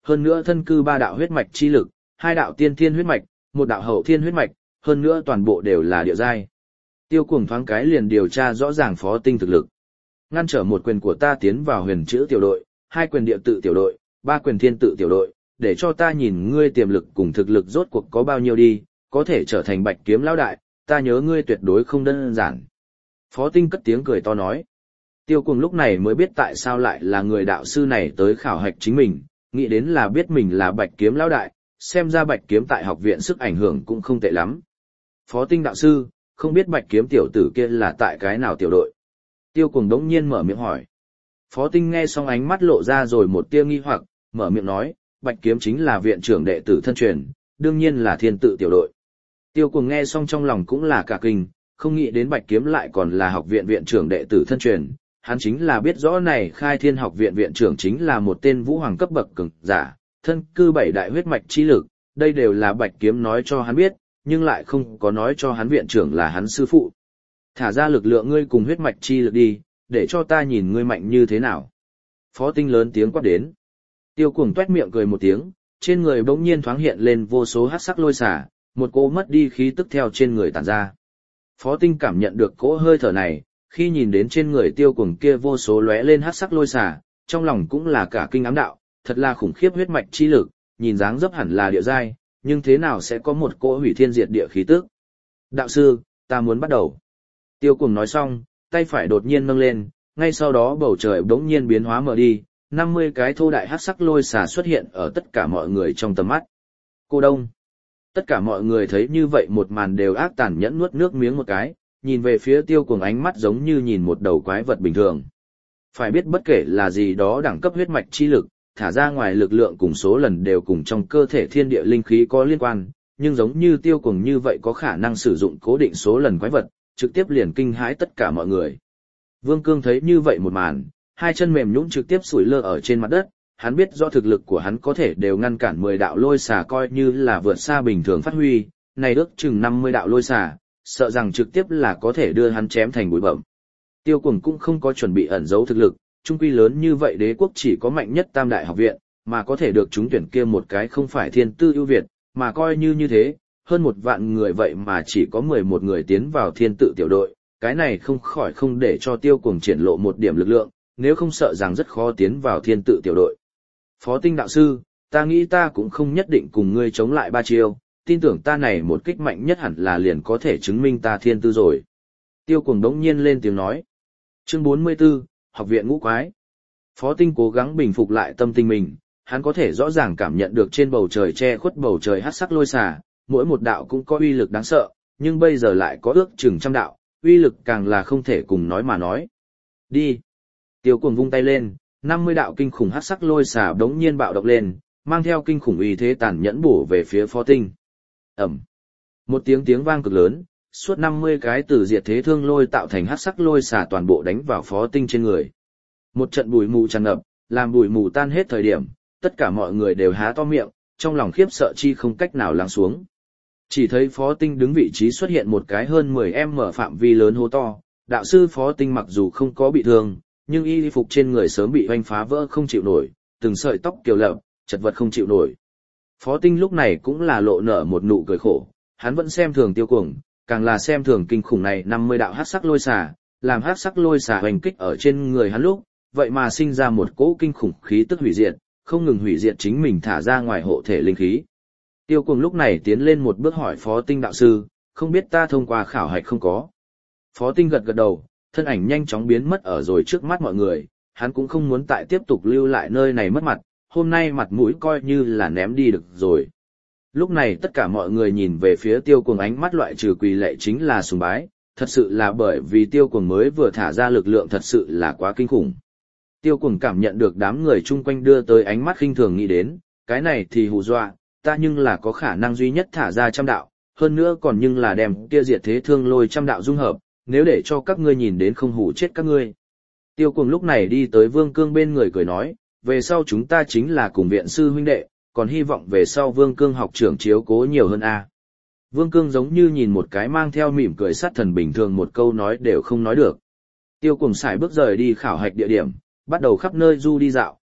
hơn nữa thân cư 3 đạo huyết mạch chi lực, 2 đạo tiên thiên huyết mạch, 1 đạo hậu thiên huyết mạch, hơn nữa toàn bộ đều là địa giai. Tiêu Cuồng thoáng cái liền điều tra rõ ràng Phó Tinh thực lực. Ngăn trở 1 quyền của ta tiến vào huyền chữ tiểu đội, 2 quyền địa tự tiểu đội, 3 quyền thiên tự tiểu đội, để cho ta nhìn ngươi tiềm lực cùng thực lực rốt cuộc có bao nhiêu đi, có thể trở thành Bạch Kiếm lão đại, ta nhớ ngươi tuyệt đối không đơn giản. Phó Tinh cất tiếng cười to nói. Tiêu Cuồng lúc này mới biết tại sao lại là người đạo sư này tới khảo hạch chính mình, nghĩ đến là biết mình là Bạch Kiếm lão đại, xem ra Bạch Kiếm tại học viện sức ảnh hưởng cũng không tệ lắm. Phó Tinh đạo sư, không biết Bạch Kiếm tiểu tử kia là tại cái nào tiểu đội? Tiêu Cuồng đống nhiên mở miệng hỏi. Phó Tinh nghe xong ánh mắt lộ ra rồi một tia nghi hoặc, mở miệng nói, Bạch Kiếm chính là viện trưởng đệ tử thân truyền, đương nhiên là thiên tự tiểu đội. Tiêu Cuồng nghe xong trong lòng cũng là cả kinh, không nghĩ đến Bạch Kiếm lại còn là học viện viện trưởng đệ tử thân truyền, hắn chính là biết rõ này Khai Thiên học viện viện trưởng chính là một tên vũ hoàng cấp bậc cường giả, thân cư 7 đại huyết mạch chi lực, đây đều là Bạch Kiếm nói cho hắn biết, nhưng lại không có nói cho hắn viện trưởng là hắn sư phụ. Thả ra lực lượng ngươi cùng huyết mạch chi lực đi, để cho ta nhìn ngươi mạnh như thế nào. Phó Tinh lớn tiếng quát đến. Tiêu Cuồng toét miệng cười một tiếng, trên người bỗng nhiên thoáng hiện lên vô số hắc sắc lôi xả, một cỗ mất đi khí tức theo trên người tản ra. Phó Tinh cảm nhận được cỗ hơi thở này, khi nhìn đến trên người Tiêu Cuồng kia vô số lóe lên hắc sắc lôi xả, trong lòng cũng là cả kinh ám đạo, thật là khủng khiếp huyết mạch chi lực, nhìn dáng dấp hẳn là địa giai, nhưng thế nào sẽ có một cỗ hủy thiên diệt địa khí tức. Đạo sư, ta muốn bắt đầu. Tiêu Cuồng nói xong, tay phải đột nhiên nâng lên, ngay sau đó bầu trời bỗng nhiên biến hóa mở đi, 50 cái thô đại hắc sắc lôi xà xuất hiện ở tất cả mọi người trong tầm mắt. Cô Đông. Tất cả mọi người thấy như vậy một màn đều ác tàn nhẫn nuốt nước miếng một cái, nhìn về phía Tiêu Cuồng ánh mắt giống như nhìn một đầu quái vật bình thường. Phải biết bất kể là gì đó đẳng cấp huyết mạch chi lực, thả ra ngoài lực lượng cùng số lần đều cùng trong cơ thể thiên địa linh khí có liên quan, nhưng giống như Tiêu Cuồng như vậy có khả năng sử dụng cố định số lần quái vật, trực tiếp liền kinh hãi tất cả mọi người. Vương Cương thấy như vậy một màn, hai chân mềm nhũn trực tiếp sủi lơ ở trên mặt đất, hắn biết do thực lực của hắn có thể đều ngăn cản 10 đạo lôi xà coi như là vượt xa bình thường phát huy, này ước chừng 50 đạo lôi xà, sợ rằng trực tiếp là có thể đưa hắn chém thành bụi bặm. Tiêu Cuồng cũng không có chuẩn bị ẩn giấu thực lực, trung quy lớn như vậy đế quốc chỉ có mạnh nhất Tam đại học viện, mà có thể được trúng tuyển kia một cái không phải thiên tư ưu việt, mà coi như thế, hơn 1 vạn người vậy mà chỉ có 11 người tiến vào thiên tự tiểu đội, cái này không khỏi không để cho Tiêu Cuồng triển lộ một điểm lực lượng, nếu không sợ rằng rất khó tiến vào thiên tự tiểu đội. Phó Tinh đạo sư, ta nghĩ ta cũng không nhất định cùng ngươi chống lại 3 chiêu, tin tưởng ta này một kích mạnh nhất hẳn là liền có thể chứng minh ta thiên tư rồi. Tiêu Cuồng đống nhiên lên tiếng nói. Chương 44, Học viện ngũ quái. Phó Tinh cố gắng bình phục lại tâm tình mình, hắn có thể rõ ràng cảm nhận được trên bầu trời che khuất bầu trời hắc sắc lôi xà, mỗi một đạo cũng có uy lực đáng sợ, nhưng bây giờ lại có ước chừng trăm đạo, uy lực càng là không thể cùng nói mà nói. Đi. Tiêu Cuồng vung tay lên, 50 đạo kinh khủng hắc sắc lôi xà đống nhiên bạo động lên, mang theo kinh khủng uy thế tàn nhẫn bổ về phía Phó Tinh. Ầm. Một tiếng vang cực lớn, suốt 50 cái từ diệt thế thương lôi tạo thành hắc sắc lôi xà toàn bộ đánh vào Phó Tinh trên người. Một trận bụi mù tràn ngập, làm bụi mù tan hết thời điểm, tất cả mọi người đều há to miệng, trong lòng khiếp sợ chi không cách nào lắng xuống. Chỉ thấy Phó Tinh đứng vị trí xuất hiện một cái hơn 10m phạm vi lớn hố to, đạo sư Phó Tinh mặc dù không có bị thương, nhưng y phục trên người sớm bị hoanh phá vỡ không chịu nổi, từng sợi tóc kiều lợm, chật vật không chịu nổi. Phó Tinh lúc này cũng là lộ nở một nụ cười khổ, hắn vẫn xem thường Tiêu Cuồng, càng là xem thường kinh khủng này 50 đạo hắc sắc lôi xà, làm hắc sắc lôi xà hoành kích ở trên người hắn lúc, vậy mà sinh ra một cỗ kinh khủng khí tức hủy diệt, không ngừng hủy diệt chính mình thả ra ngoài hộ thể linh khí. Tiêu Cuồng lúc này tiến lên một bước hỏi Phó Tinh đạo sư, không biết ta thông qua khảo hạch không có. Phó Tinh gật gật đầu, thân ảnh nhanh chóng biến mất ở rồi trước mắt mọi người, hắn cũng không muốn tại tiếp tục lưu lại nơi này mất mặt, hôm nay mặt mũi coi như là ném đi được rồi. Lúc này tất cả mọi người nhìn về phía Tiêu Cuồng ánh mắt loại trừ quỳ lạy chính là sùng bái, thật sự là bởi vì Tiêu Cuồng mới vừa thả ra lực lượng thật sự là quá kinh khủng. Tiêu Cuồng cảm nhận được đám người chung quanh đưa tới ánh mắt khinh thường nghĩ đến, cái này thì hù dọa, ta nhưng là có khả năng duy nhất thả ra trăm đạo, hơn nữa còn nhưng là đem kia diệt thế thương lôi trăm đạo dung hợp, nếu để cho các ngươi nhìn đến không hù chết các ngươi. Tiêu Cuồng lúc này đi tới Vương Cương bên người cười nói, về sau chúng ta chính là cùng viện sư huynh đệ, còn hy vọng về sau Vương Cương học trưởng chiếu cố nhiều hơn a. Vương Cương giống như nhìn một cái mang theo mỉm cười sát thần bình thường, một câu nói đều không nói được. Tiêu Cuồng sải bước rời đi khảo hạch địa điểm, bắt đầu khắp nơi du đi dạo,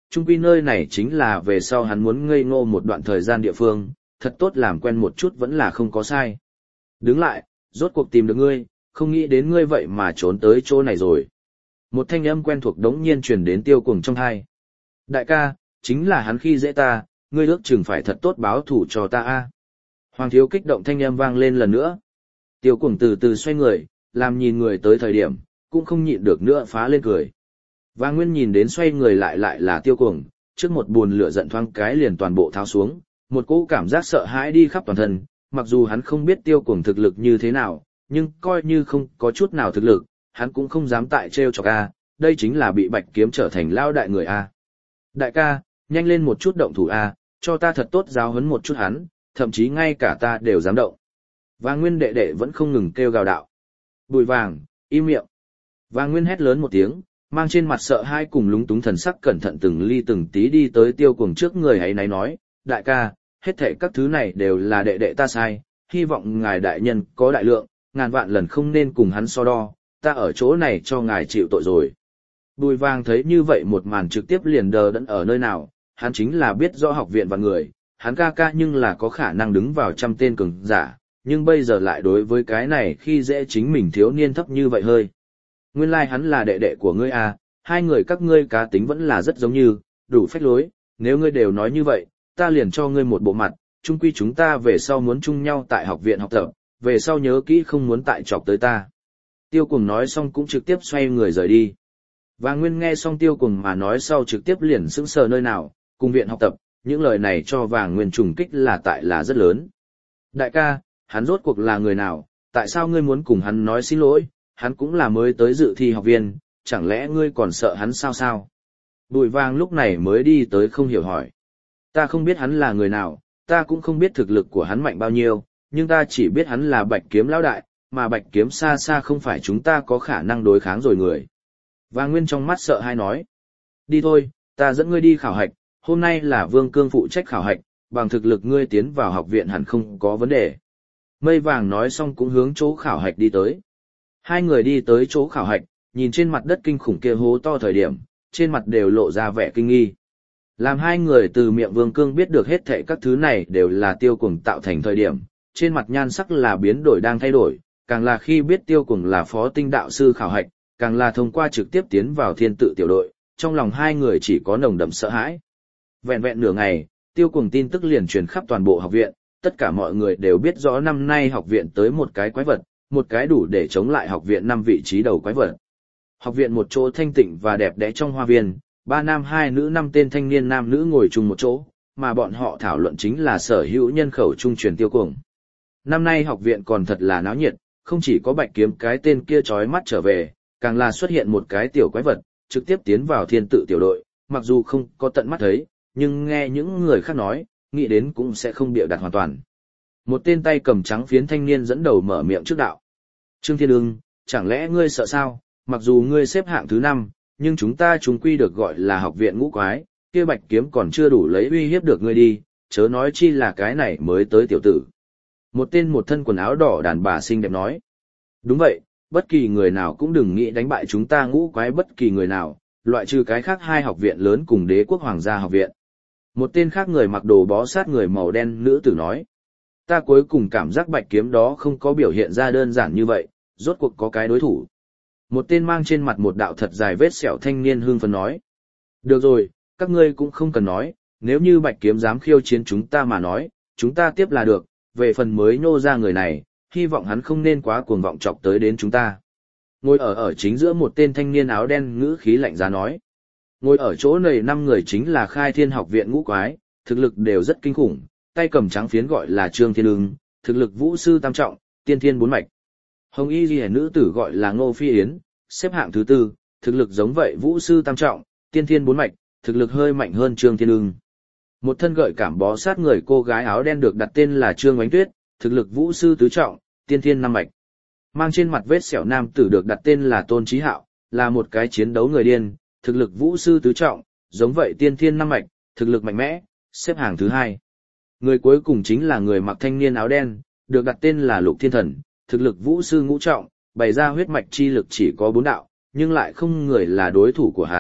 chung quy nơi này chính là về sau hắn muốn ngây ngô một đoạn thời gian địa phương, thật tốt làm quen một chút vẫn là không có sai. Đứng lại, rốt cuộc tìm được ngươi, không nghĩ đến ngươi vậy mà trốn tới chỗ này rồi. Một thanh âm quen thuộc đống nhiên truyền đến Tiêu Cuồng trong tai. Đại ca, chính là hắn khi dễ ta, ngươi ước chừng phải thật tốt báo thù cho ta a. Hoàng thiếu kích động thanh âm vang lên lần nữa. Tiêu Cuồng từ từ xoay người, làm nhìn người tới thời điểm, cũng không nhịn được nữa phá lên cười. Vàng Nguyên nhìn đến xoay người lại là Tiêu Cuồng, trước một buồn lửa giận thoáng cái liền toàn bộ tháo xuống, một cỗ cảm giác sợ hãi đi khắp toàn thân, mặc dù hắn không biết Tiêu Cuồng thực lực như thế nào, nhưng coi như không có chút nào thực lực, hắn cũng không dám tại trêu chọc a, đây chính là bị Bạch Kiếm trở thành lao đại người a. Đại ca, nhanh lên một chút động thủ a, cho ta thật tốt giáo huấn một chút hắn, thậm chí ngay cả ta đều dám động. Vàng Nguyên đệ đệ vẫn không ngừng kêu gào đạo. Bùi Vàng, im miệng. Vàng Nguyên hét lớn một tiếng, mang trên mặt sợ hãi cùng lúng túng thần sắc cẩn thận từng ly từng tí đi tới Tiêu Cuồng trước người ấy náy nói, đại ca, hết thảy các thứ này đều là đệ đệ ta sai, hy vọng ngài đại nhân có đại lượng, ngàn vạn lần không nên cùng hắn so đo, ta ở chỗ này cho ngài chịu tội rồi. Bùi Vàng thấy như vậy một màn trực tiếp liền đờ đẫn ở nơi nào, hắn chính là biết rõ học viện và người, hắn ca ca nhưng là có khả năng đứng vào trăm tên cường giả, nhưng bây giờ lại đối với cái này khi dễ chính mình thiếu niên thấp như vậy hơi. Nguyên lai hắn là đệ đệ của ngươi à, hai người các ngươi cá tính vẫn là rất giống như, đủ phách lối, nếu ngươi đều nói như vậy, ta liền cho ngươi một bộ mặt, chung quy chúng ta về sau muốn chung nhau tại học viện học tập, về sau nhớ kỹ không muốn tại chọc tới ta. Tiêu Cuồng nói xong cũng trực tiếp xoay người rời đi. Và Nguyên nghe xong Tiêu Cuồng mà nói sau trực tiếp liền sững sờ nơi nào, cùng viện học tập, những lời này cho Vàng Nguyên trùng kích là rất lớn. Đại ca, hắn rốt cuộc là người nào, tại sao ngươi muốn cùng hắn nói xin lỗi, hắn cũng là mới tới dự thi học viên, chẳng lẽ ngươi còn sợ hắn sao? Bùi Vàng lúc này mới đi tới không hiểu hỏi. Ta không biết hắn là người nào, ta cũng không biết thực lực của hắn mạnh bao nhiêu, nhưng ta chỉ biết hắn là Bạch Kiếm lão đại, mà Bạch Kiếm xa xa không phải chúng ta có khả năng đối kháng rồi người. Vàng Nguyên trong mắt sợ hãi nói. Đi thôi, ta dẫn ngươi đi khảo hạch, hôm nay là Vương Cương phụ trách khảo hạch, bằng thực lực ngươi tiến vào học viện hẳn không có vấn đề. Mây Vàng nói xong cũng hướng chỗ khảo hạch đi tới. Hai người đi tới chỗ khảo hạch, nhìn trên mặt đất kinh khủng kia hố to thời điểm, trên mặt đều lộ ra vẻ kinh nghi. Làm hai người từ miệng Vương Cương biết được hết thảy các thứ này đều là Tiêu Cuồng tạo thành thời điểm, trên mặt nhan sắc là biến đổi đang thay đổi, càng là khi biết Tiêu Cuồng là phó tinh đạo sư khảo hạch, càng là thông qua trực tiếp tiến vào thiên tự tiểu đội, trong lòng hai người chỉ có nồng đậm sợ hãi. Vẹn vẹn nửa ngày, Tiêu Cuồng tin tức liền truyền khắp toàn bộ học viện, tất cả mọi người đều biết rõ năm nay học viện tới một cái quái vật, một cái đủ để chống lại học viện 5 vị trí đầu quái vật. Học viện một chỗ thanh tịnh và đẹp đẽ trong hoa viên, 3 nam 2 nữ 5 tên thanh niên nam nữ ngồi chung một chỗ, mà bọn họ thảo luận chính là sở hữu nhân khẩu trung truyền Tiêu Cuồng. Năm nay học viện còn thật là náo nhiệt, không chỉ có Bạch Kiếm cái tên kia chói mắt trở về, càng là xuất hiện một cái tiểu quái vật, trực tiếp tiến vào thiên tự tiểu đội, mặc dù không có tận mắt thấy, nhưng nghe những người khác nói, nghĩ đến cũng sẽ không bịa đặt hoàn toàn. Một tên tay cầm trắng phiến thanh niên dẫn đầu mở miệng trước đạo. Trương Thiên Ưng, chẳng lẽ ngươi sợ sao, mặc dù ngươi xếp hạng thứ 5, nhưng chúng ta chúng quy được gọi là học viện ngũ quái, kia Bạch Kiếm còn chưa đủ lấy uy hiếp được ngươi đi, chớ nói chi là cái này mới tới tiểu tử. Một tên một thân quần áo đỏ đàn bà xinh đẹp nói. Đúng vậy, bất kỳ người nào cũng đừng nghĩ đánh bại chúng ta ngũ quái bất kỳ người nào, loại trừ cái khác 2 học viện lớn cùng Đế quốc hoàng gia học viện. Một tên khác người mặc đồ bó sát người màu đen nữ tử nói. Ta cuối cùng cảm giác Bạch Kiếm đó không có biểu hiện ra đơn giản như vậy, rốt cuộc có cái đối thủ. Một tên mang trên mặt một đạo thật dài vết sẹo thanh niên hưng phấn nói. Được rồi, các ngươi cũng không cần nói, nếu như Bạch Kiếm dám khiêu chiến chúng ta mà nói, chúng ta tiếp là được, về phần mới nhô ra người này, hy vọng hắn không nên quá cuồng vọng chọc tới đến chúng ta. Ngồi ở chính giữa một tên thanh niên áo đen ngữ khí lạnh giá nói. Ngồi ở chỗ này 5 người chính là Khai Thiên học viện ngũ quái, thực lực đều rất kinh khủng, tay cầm trắng phiến gọi là Trương Thiên Ưng, thực lực vũ sư tam trọng, tiên thiên 4 mạch. Hồng y liễu nữ tử gọi là Ngô Phi Yến, xếp hạng thứ 4, thực lực giống vậy vũ sư tam trọng, tiên thiên 4 mạch, thực lực hơi mạnh hơn Trương Thiên Ưng. Một thân gợi cảm bó sát người cô gái áo đen được đặt tên là Trương Oánh Tuyết, thực lực vũ sư tứ trọng, tiên thiên 5 mạch. Mang trên mặt vết sẹo nam tử được đặt tên là Tôn Chí Hạo, là một cái chiến đấu người điên, thực lực vũ sư tứ trọng, giống vậy tiên thiên 5 mạch, thực lực mạnh mẽ, xếp hạng thứ 2. Người cuối cùng chính là người mặc thanh niên áo đen, được đặt tên là Lục Thiên Thần, thực lực vũ sư ngũ trọng, bày ra huyết mạch chi lực chỉ có 4 đạo, nhưng lại không người là đối thủ của hắn,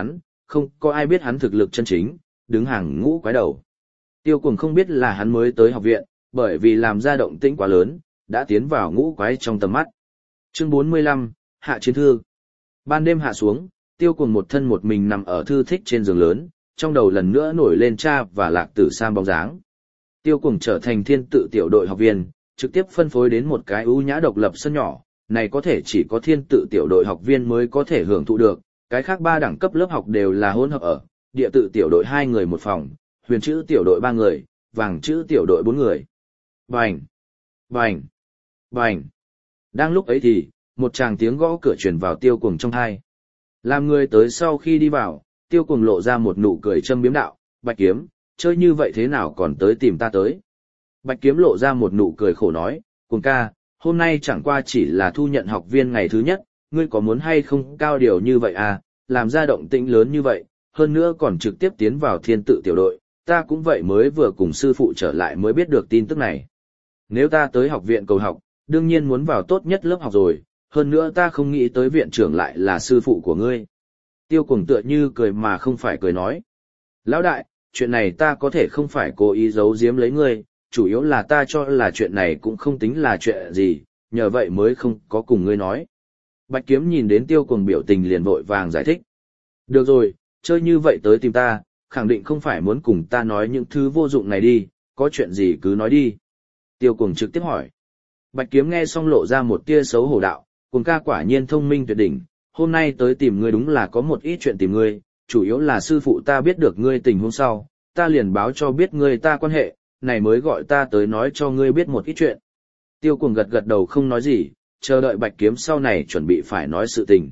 không có ai biết hắn thực lực chân chính, đứng hàng ngũ quái đầu. Tiêu Cuồng không biết là hắn mới tới học viện, bởi vì làm ra động tĩnh quá lớn, đã tiến vào ngũ quái trong tầm mắt. Chương 45, Hạ Chiến Thư. Ban đêm hạ xuống, Tiêu Cuồng một thân một mình nằm ở thư thích trên giường lớn, trong đầu lần nữa nổi lên cha và Lạc Tử Sam bóng dáng. Tiêu Cuồng trở thành thiên tự tiểu đội học viên, trực tiếp phân phối đến một cái ưu nhã độc lập sân nhỏ, này có thể chỉ có thiên tự tiểu đội học viên mới có thể hưởng thụ được, cái khác 3 đẳng cấp lớp học đều là hỗn hợp ở, địa tự tiểu đội 2 người một phòng, huyền chữ tiểu đội 3 người, vàng chữ tiểu đội 4 người. Bành! Bành! Bành! Đang lúc ấy thì, một tràng tiếng gõ cửa truyền vào Tiêu Cuồng trong tai. Làm người tới sau khi đi vào, Tiêu Cuồng lộ ra một nụ cười châm biếm đạo, Bạch Kiếm, chơi như vậy thế nào còn tới tìm ta tới. Bạch Kiếm lộ ra một nụ cười khổ nói, Cuồng ca, hôm nay chẳng qua chỉ là thu nhận học viên ngày thứ nhất, ngươi có muốn hay không cao điều như vậy à, làm ra động tĩnh lớn như vậy, hơn nữa còn trực tiếp tiến vào thiên tự tiểu đội, ta cũng vậy mới vừa cùng sư phụ trở lại mới biết được tin tức này. Nếu ta tới học viện cầu học, đương nhiên muốn vào tốt nhất lớp học rồi, hơn nữa ta không nghĩ tới viện trưởng lại là sư phụ của ngươi. Tiêu Cuồng tựa như cười mà không phải cười nói. Lão đại, chuyện này ta có thể không phải cố ý giấu giếm lấy ngươi, chủ yếu là ta cho là chuyện này cũng không tính là chuyện gì, nhờ vậy mới không có cùng ngươi nói. Bạch Kiếm nhìn đến Tiêu Cuồng biểu tình liền vội vàng giải thích. Được rồi, chơi như vậy tới tìm ta, khẳng định không phải muốn cùng ta nói những thứ vô dụng này đi, có chuyện gì cứ nói đi. Tiêu Cuồng trực tiếp hỏi. Bạch Kiếm nghe xong lộ ra một tia xấu hổ đạo, Cuồng ca quả nhiên thông minh tuyệt đỉnh, hôm nay tới tìm ngươi đúng là có một ít chuyện tìm ngươi, chủ yếu là sư phụ ta biết được ngươi tình huống sau, ta liền báo cho biết ngươi ta quan hệ, này mới gọi ta tới nói cho ngươi biết một ít chuyện. Tiêu Cuồng gật gật đầu không nói gì, chờ đợi Bạch Kiếm sau này chuẩn bị phải nói sự tình.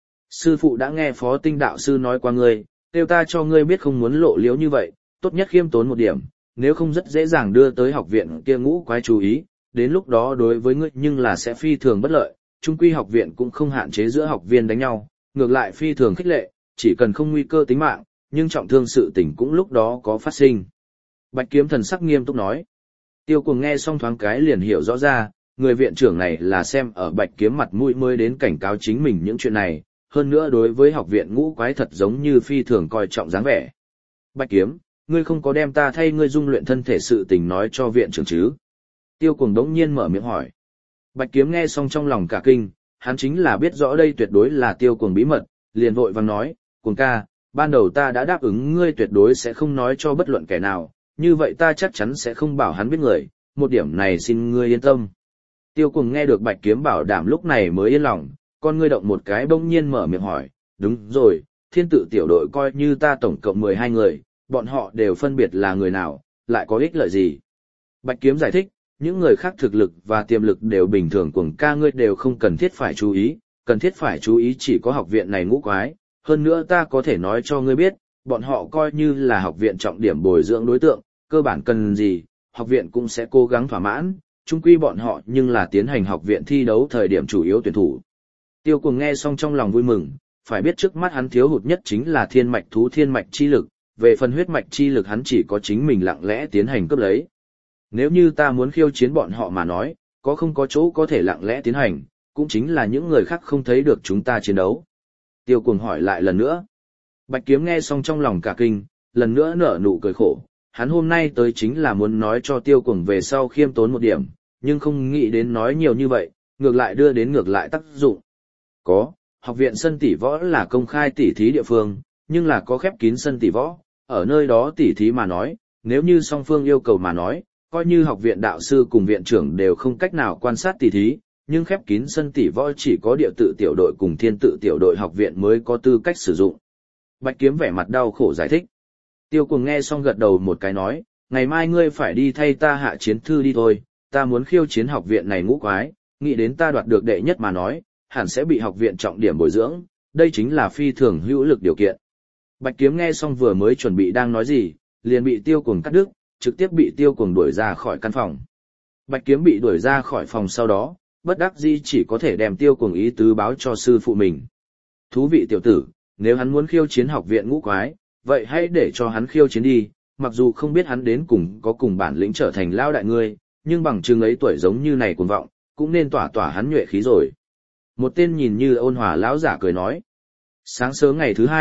Sư phụ đã nghe Phó Tinh đạo sư nói qua ngươi, kêu ta cho ngươi biết không muốn lộ liễu như vậy, tốt nhất khiêm tốn một điểm, nếu không rất dễ dàng đưa tới học viện kia ngũ quái chú ý, đến lúc đó đối với ngươi nhưng là sẽ phi thường bất lợi, chung quy học viện cũng không hạn chế giữa học viên đánh nhau, ngược lại phi thường khích lệ, chỉ cần không nguy cơ tính mạng, nhưng trọng thương sự tình cũng lúc đó có phát sinh. Bạch Kiếm thần sắc nghiêm túc nói. Tiêu Cuồng nghe xong thoáng cái liền hiểu rõ ra, người viện trưởng này là xem ở Bạch Kiếm mặt mũi mới đến cảnh cáo chính mình những chuyện này, hơn nữa đối với học viện ngũ quái thật giống như phi thường coi trọng dáng vẻ. Bạch Kiếm, ngươi không có đem ta thay ngươi dung luyện thân thể sự tình nói cho viện trưởng chứ? Tiêu Cuồng đống nhiên mở miệng hỏi. Bạch Kiếm nghe xong trong lòng cả kinh, hắn chính là biết rõ đây tuyệt đối là Tiêu Cuồng bí mật, liền vội vàng nói, Cuồng ca, ban đầu ta đã đáp ứng ngươi tuyệt đối sẽ không nói cho bất luận kẻ nào, như vậy ta chắc chắn sẽ không bảo hắn biết người, một điểm này xin ngươi yên tâm. Tiêu Cuồng nghe được Bạch Kiếm bảo đảm lúc này mới yên lòng, con ngươi động một cái bỗng nhiên mở miệng hỏi, đúng rồi, thiên tự tiểu đội coi như ta tổng cộng 12 người, bọn họ đều phân biệt là người nào, lại có ích lợi gì? Bạch Kiếm giải thích, những người khác thực lực và tiềm lực đều bình thường, Cuồng ca ngươi đều không cần thiết phải chú ý, cần thiết phải chú ý chỉ có học viện này ngũ quái, hơn nữa ta có thể nói cho ngươi biết, bọn họ coi như là học viện trọng điểm bồi dưỡng đối tượng, cơ bản cần gì, học viện cũng sẽ cố gắng thỏa mãn, chung quy bọn họ nhưng là tiến hành học viện thi đấu thời điểm chủ yếu tuyển thủ. Tiêu Cuồng nghe xong trong lòng vui mừng, phải biết trước mắt hắn thiếu hụt nhất chính là thiên mạch thú thiên mạch chi lực, về phần huyết mạch chi lực hắn chỉ có chính mình lặng lẽ tiến hành cướp lấy. Nếu như ta muốn khiêu chiến bọn họ mà nói, có không có chỗ có thể lặng lẽ tiến hành, cũng chính là những người khác không thấy được chúng ta chiến đấu. Tiêu Cuồng hỏi lại lần nữa. Bạch Kiếm nghe xong trong lòng cả kinh, lần nữa nở nụ cười khổ, hắn hôm nay tới chính là muốn nói cho Tiêu Cuồng về sau khiêm tốn một điểm, nhưng không nghĩ đến nói nhiều như vậy, ngược lại đưa đến ngược lại tác dụng. Có, học viện sân tỷ võ là công khai tỷ thí địa phương, nhưng là có khép kín sân tỷ võ, ở nơi đó tỷ thí mà nói, nếu như song phương yêu cầu mà nói, coi như học viện đạo sư cùng viện trưởng đều không cách nào quan sát tỷ thí, nhưng khép kín sân tỷ võ chỉ có địa tự tiểu đội cùng thiên tự tiểu đội học viện mới có tư cách sử dụng. Bạch Kiếm vẻ mặt đau khổ giải thích. Tiêu Cuồng nghe xong gật đầu một cái nói, ngày mai ngươi phải đi thay ta Hạ Chiến Thư đi thôi, ta muốn khiêu chiến học viện này ngũ quái, nghĩ đến ta đoạt được đệ nhất mà nói, hẳn sẽ bị học viện trọng điểm bồi dưỡng, đây chính là phi thường hữu lực điều kiện. Bạch Kiếm nghe xong vừa mới chuẩn bị đang nói gì, liền bị Tiêu Cuồng cắt đứt, trực tiếp bị Tiêu Cuồng đuổi ra khỏi căn phòng. Bạch Kiếm bị đuổi ra khỏi phòng sau đó, bất đắc dĩ chỉ có thể đem Tiêu Cuồng ý tứ báo cho sư phụ mình. Thú vị tiểu tử, nếu hắn muốn khiêu chiến học viện ngũ quái, vậy hãy để cho hắn khiêu chiến đi, mặc dù không biết hắn đến cùng có cùng bản lĩnh trở thành lao đại ngươi, nhưng bằng chừng ấy tuổi giống như này cuồng vọng, cũng nên tỏa tỏa hắn nhuệ khí rồi. Một tên nhìn như ôn hòa lão giả cười nói. Sáng sớm ngày thứ hai,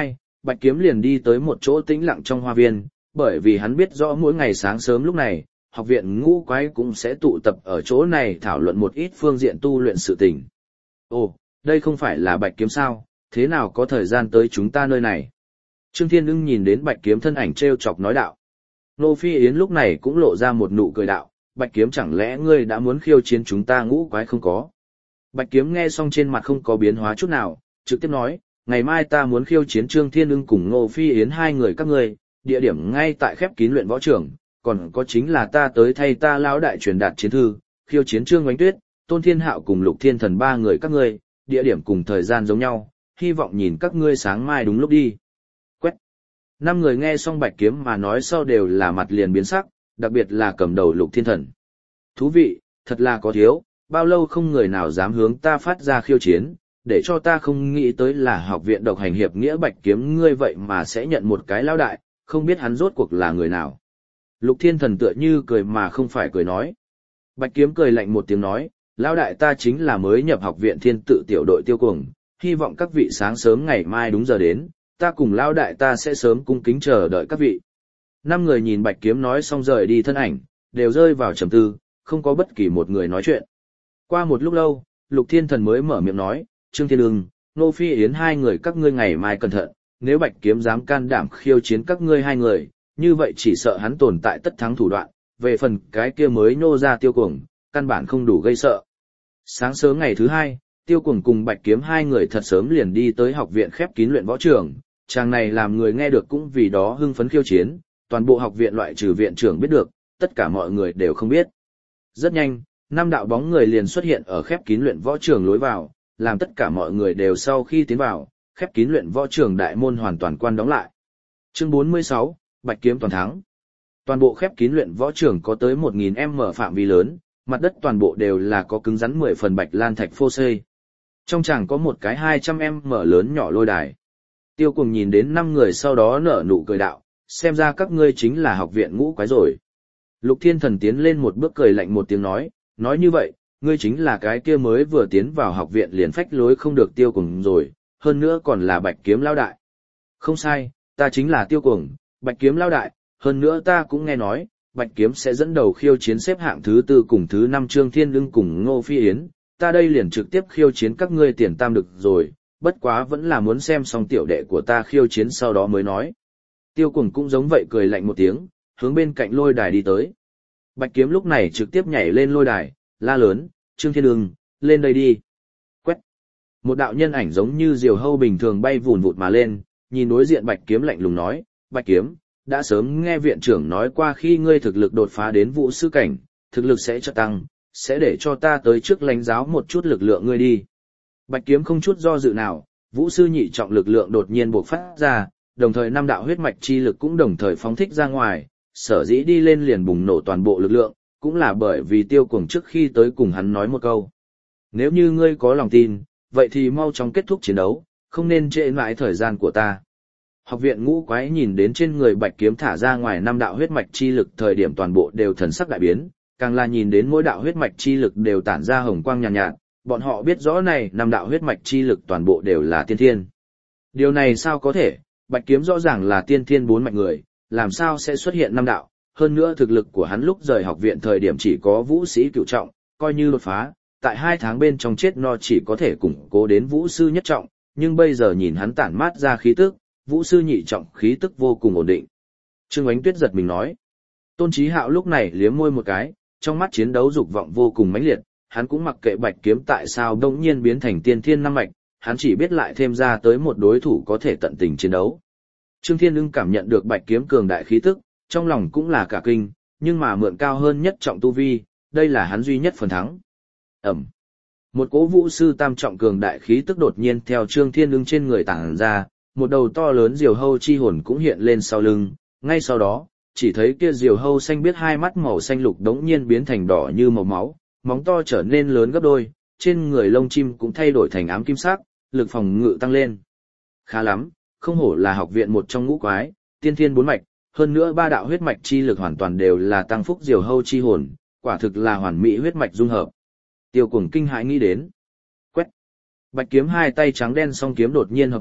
Bạch Kiếm liền đi tới một chỗ tĩnh lặng trong hoa viên, bởi vì hắn biết rõ mỗi ngày sáng sớm lúc này, học viện ngũ quái cũng sẽ tụ tập ở chỗ này thảo luận một ít phương diện tu luyện sự tình. Ồ, đây không phải là Bạch Kiếm sao, thế nào có thời gian tới chúng ta nơi này? Trương Thiên Ưng nhìn đến Bạch Kiếm thân ảnh treo chọc nói đạo. Nô Phi Yến lúc này cũng lộ ra một nụ cười đạo, Bạch Kiếm chẳng lẽ ngươi đã muốn khiêu chiến chúng ta ngũ quái không có? Bạch Kiếm nghe xong trên mặt không có biến hóa chút nào, trực tiếp nói, ngày mai ta muốn khiêu chiến Trương Thiên Ưng cùng Nô Phi Yến hai người các ngươi, địa điểm ngay tại khép kín luyện võ trường, còn có chính là ta tới thay ta lão đại truyền đạt chiến thư, khiêu chiến Trương Ngoánh Tuyết, Tôn Thiên Hạo cùng Lục Thiên Thần ba người các ngươi, địa điểm cùng thời gian giống nhau, hy vọng nhìn các ngươi sáng mai đúng lúc đi. Quét. Năm người nghe xong Bạch Kiếm mà nói sau đều là mặt liền biến sắc, đặc biệt là cầm đầu Lục Thiên Thần. Thú vị, thật là có thiếu, bao lâu không người nào dám hướng ta phát ra khiêu chiến, để cho ta không nghĩ tới là học viện độc hành hiệp nghĩa Bạch Kiếm ngươi vậy mà sẽ nhận một cái lão đại, không biết hắn rốt cuộc là người nào. Lục Thiên Thần tựa như cười mà không phải cười nói. Bạch Kiếm cười lạnh một tiếng nói, lão đại ta chính là mới nhập học viện Thiên Tự tiểu đội Tiêu Cuồng, hy vọng các vị sáng sớm ngày mai đúng giờ đến, ta cùng lão đại ta sẽ sớm cung kính chờ đợi các vị. Năm người nhìn Bạch Kiếm nói xong rời đi thân ảnh, đều rơi vào trầm tư, không có bất kỳ một người nói chuyện. Qua một lúc lâu, Lục Thiên Thần mới mở miệng nói, Trương Thiên Ưng, Nô Phi Yến hai người các ngươi ngày mai cẩn thận, nếu Bạch Kiếm dám can đảm khiêu chiến các ngươi hai người, như vậy chỉ sợ hắn tồn tại tất thắng thủ đoạn, về phần cái kia mới nô ra Tiêu Cuồng, căn bản không đủ gây sợ. Sáng sớm ngày thứ hai, Tiêu Cuồng cùng Bạch Kiếm hai người thật sớm liền đi tới học viện khép kín luyện võ trường, chàng này làm người nghe được cũng vì đó hưng phấn khiêu chiến, toàn bộ học viện loại trừ viện trưởng biết được, tất cả mọi người đều không biết. Rất nhanh, năm đạo bóng người liền xuất hiện ở khép kín luyện võ trường lối vào, làm tất cả mọi người đều sau khi tiến vào, khép kín luyện võ trường đại môn hoàn toàn quan đóng lại. Chương 46, Bạch Kiếm toàn thắng. Toàn bộ khép kín luyện võ trường có tới 1000m phạm vi lớn, mặt đất toàn bộ đều là có cứng rắn 10 phần bạch lan thạch phô xây. Trong tràng có một cái 200m lớn nhỏ lôi đài. Tiêu Cuồng nhìn đến 5 người sau đó nở nụ cười đạo, xem ra các ngươi chính là học viện ngũ quái rồi. Lục Thiên Thần tiến lên một bước cười lạnh một tiếng nói như vậy, ngươi chính là cái kia mới vừa tiến vào học viện liền phách lối không được Tiêu Cuồng rồi, hơn nữa còn là Bạch Kiếm lão đại. Không sai, ta chính là Tiêu Cuồng, Bạch Kiếm lão đại, hơn nữa ta cũng nghe nói, Bạch Kiếm sẽ dẫn đầu khiêu chiến xếp hạng thứ 4 cùng thứ 5 Trương Thiên Ưng cùng Ngô Phi Yến, ta đây liền trực tiếp khiêu chiến các ngươi tiền tam được rồi, bất quá vẫn là muốn xem xong tiểu đệ của ta khiêu chiến sau đó mới nói. Tiêu Cuồng cũng giống vậy cười lạnh một tiếng, hướng bên cạnh lôi đài đi tới. Bạch Kiếm lúc này trực tiếp nhảy lên lôi đài, la lớn, Trương Thiên Ưng, lên đây đi. Quét. Một đạo nhân ảnh giống như diều hâu bình thường bay vùn vụt mà lên, nhìn đối diện Bạch Kiếm lạnh lùng nói, Bạch Kiếm, đã sớm nghe viện trưởng nói qua khi ngươi thực lực đột phá đến vũ sư cảnh, thực lực sẽ chợt tăng, sẽ để cho ta tới trước lãnh giáo một chút lực lượng ngươi đi. Bạch Kiếm không chút do dự nào, vũ sư nhị trọng lực lượng đột nhiên bộc phát ra, đồng thời năm đạo huyết mạch chi lực cũng đồng thời phóng thích ra ngoài, sở dĩ đi lên liền bùng nổ toàn bộ lực lượng, cũng là bởi vì Tiêu Cuồng trước khi tới cùng hắn nói một câu. Nếu như ngươi có lòng tin, vậy thì mau chóng kết thúc chiến đấu, không nên trễ mãi thời gian của ta. Học viện ngũ quái nhìn đến trên người Bạch Kiếm thả ra ngoài năm đạo huyết mạch chi lực thời điểm toàn bộ đều thần sắc đại biến, càng là nhìn đến mỗi đạo huyết mạch chi lực đều tản ra hồng quang nhàn nhạt, bọn họ biết rõ này năm đạo huyết mạch chi lực toàn bộ đều là tiên thiên. Điều này sao có thể, Bạch Kiếm rõ ràng là tiên thiên 4 mạch người, làm sao sẽ xuất hiện năm đạo, hơn nữa thực lực của hắn lúc rời học viện thời điểm chỉ có vũ sĩ cửu trọng, coi như đột phá, tại 2 tháng bên trong chết no chỉ có thể củng cố đến vũ sư nhất trọng, nhưng bây giờ nhìn hắn tản mát ra khí tức, vũ sư nhị trọng khí tức vô cùng ổn định. Trương Ánh Tuyết giật mình nói. Tôn Chí Hạo lúc này liếm môi một cái, trong mắt chiến đấu dục vọng vô cùng mãnh liệt, hắn cũng mặc kệ Bạch Kiếm tại sao đột nhiên biến thành tiên thiên 5 mạch, hắn chỉ biết lại thêm ra tới một đối thủ có thể tận tình chiến đấu. Trương Thiên Ưng cảm nhận được Bạch Kiếm cường đại khí tức, trong lòng cũng là cả kinh, nhưng mà mượn cao hơn nhất trọng tu vi, đây là hắn duy nhất phần thắng. Ẩm. Một cỗ vũ sư tam trọng cường đại khí tức đột nhiên theo Trương Thiên Ưng trên người tản ra, một đầu to lớn diều hâu chi hồn cũng hiện lên sau lưng, ngay sau đó, chỉ thấy kia diều hâu xanh biết hai mắt màu xanh lục đống nhiên biến thành đỏ như màu máu, móng to trở nên lớn gấp đôi, trên người lông chim cũng thay đổi thành ám kim sắc, lực phòng ngự tăng lên. Khá lắm, không hổ là học viện một trong ngũ quái, tiên thiên 4 mạch, hơn nữa 3 đạo huyết mạch chi lực hoàn toàn đều là tăng phúc diều hâu chi hồn, quả thực là hoàn mỹ huyết mạch dung hợp. Tiêu Cuồng kinh hãi nghĩ đến. Quét. Bạch Kiếm hai tay trắng đen song kiếm đột nhiên hợp nhất,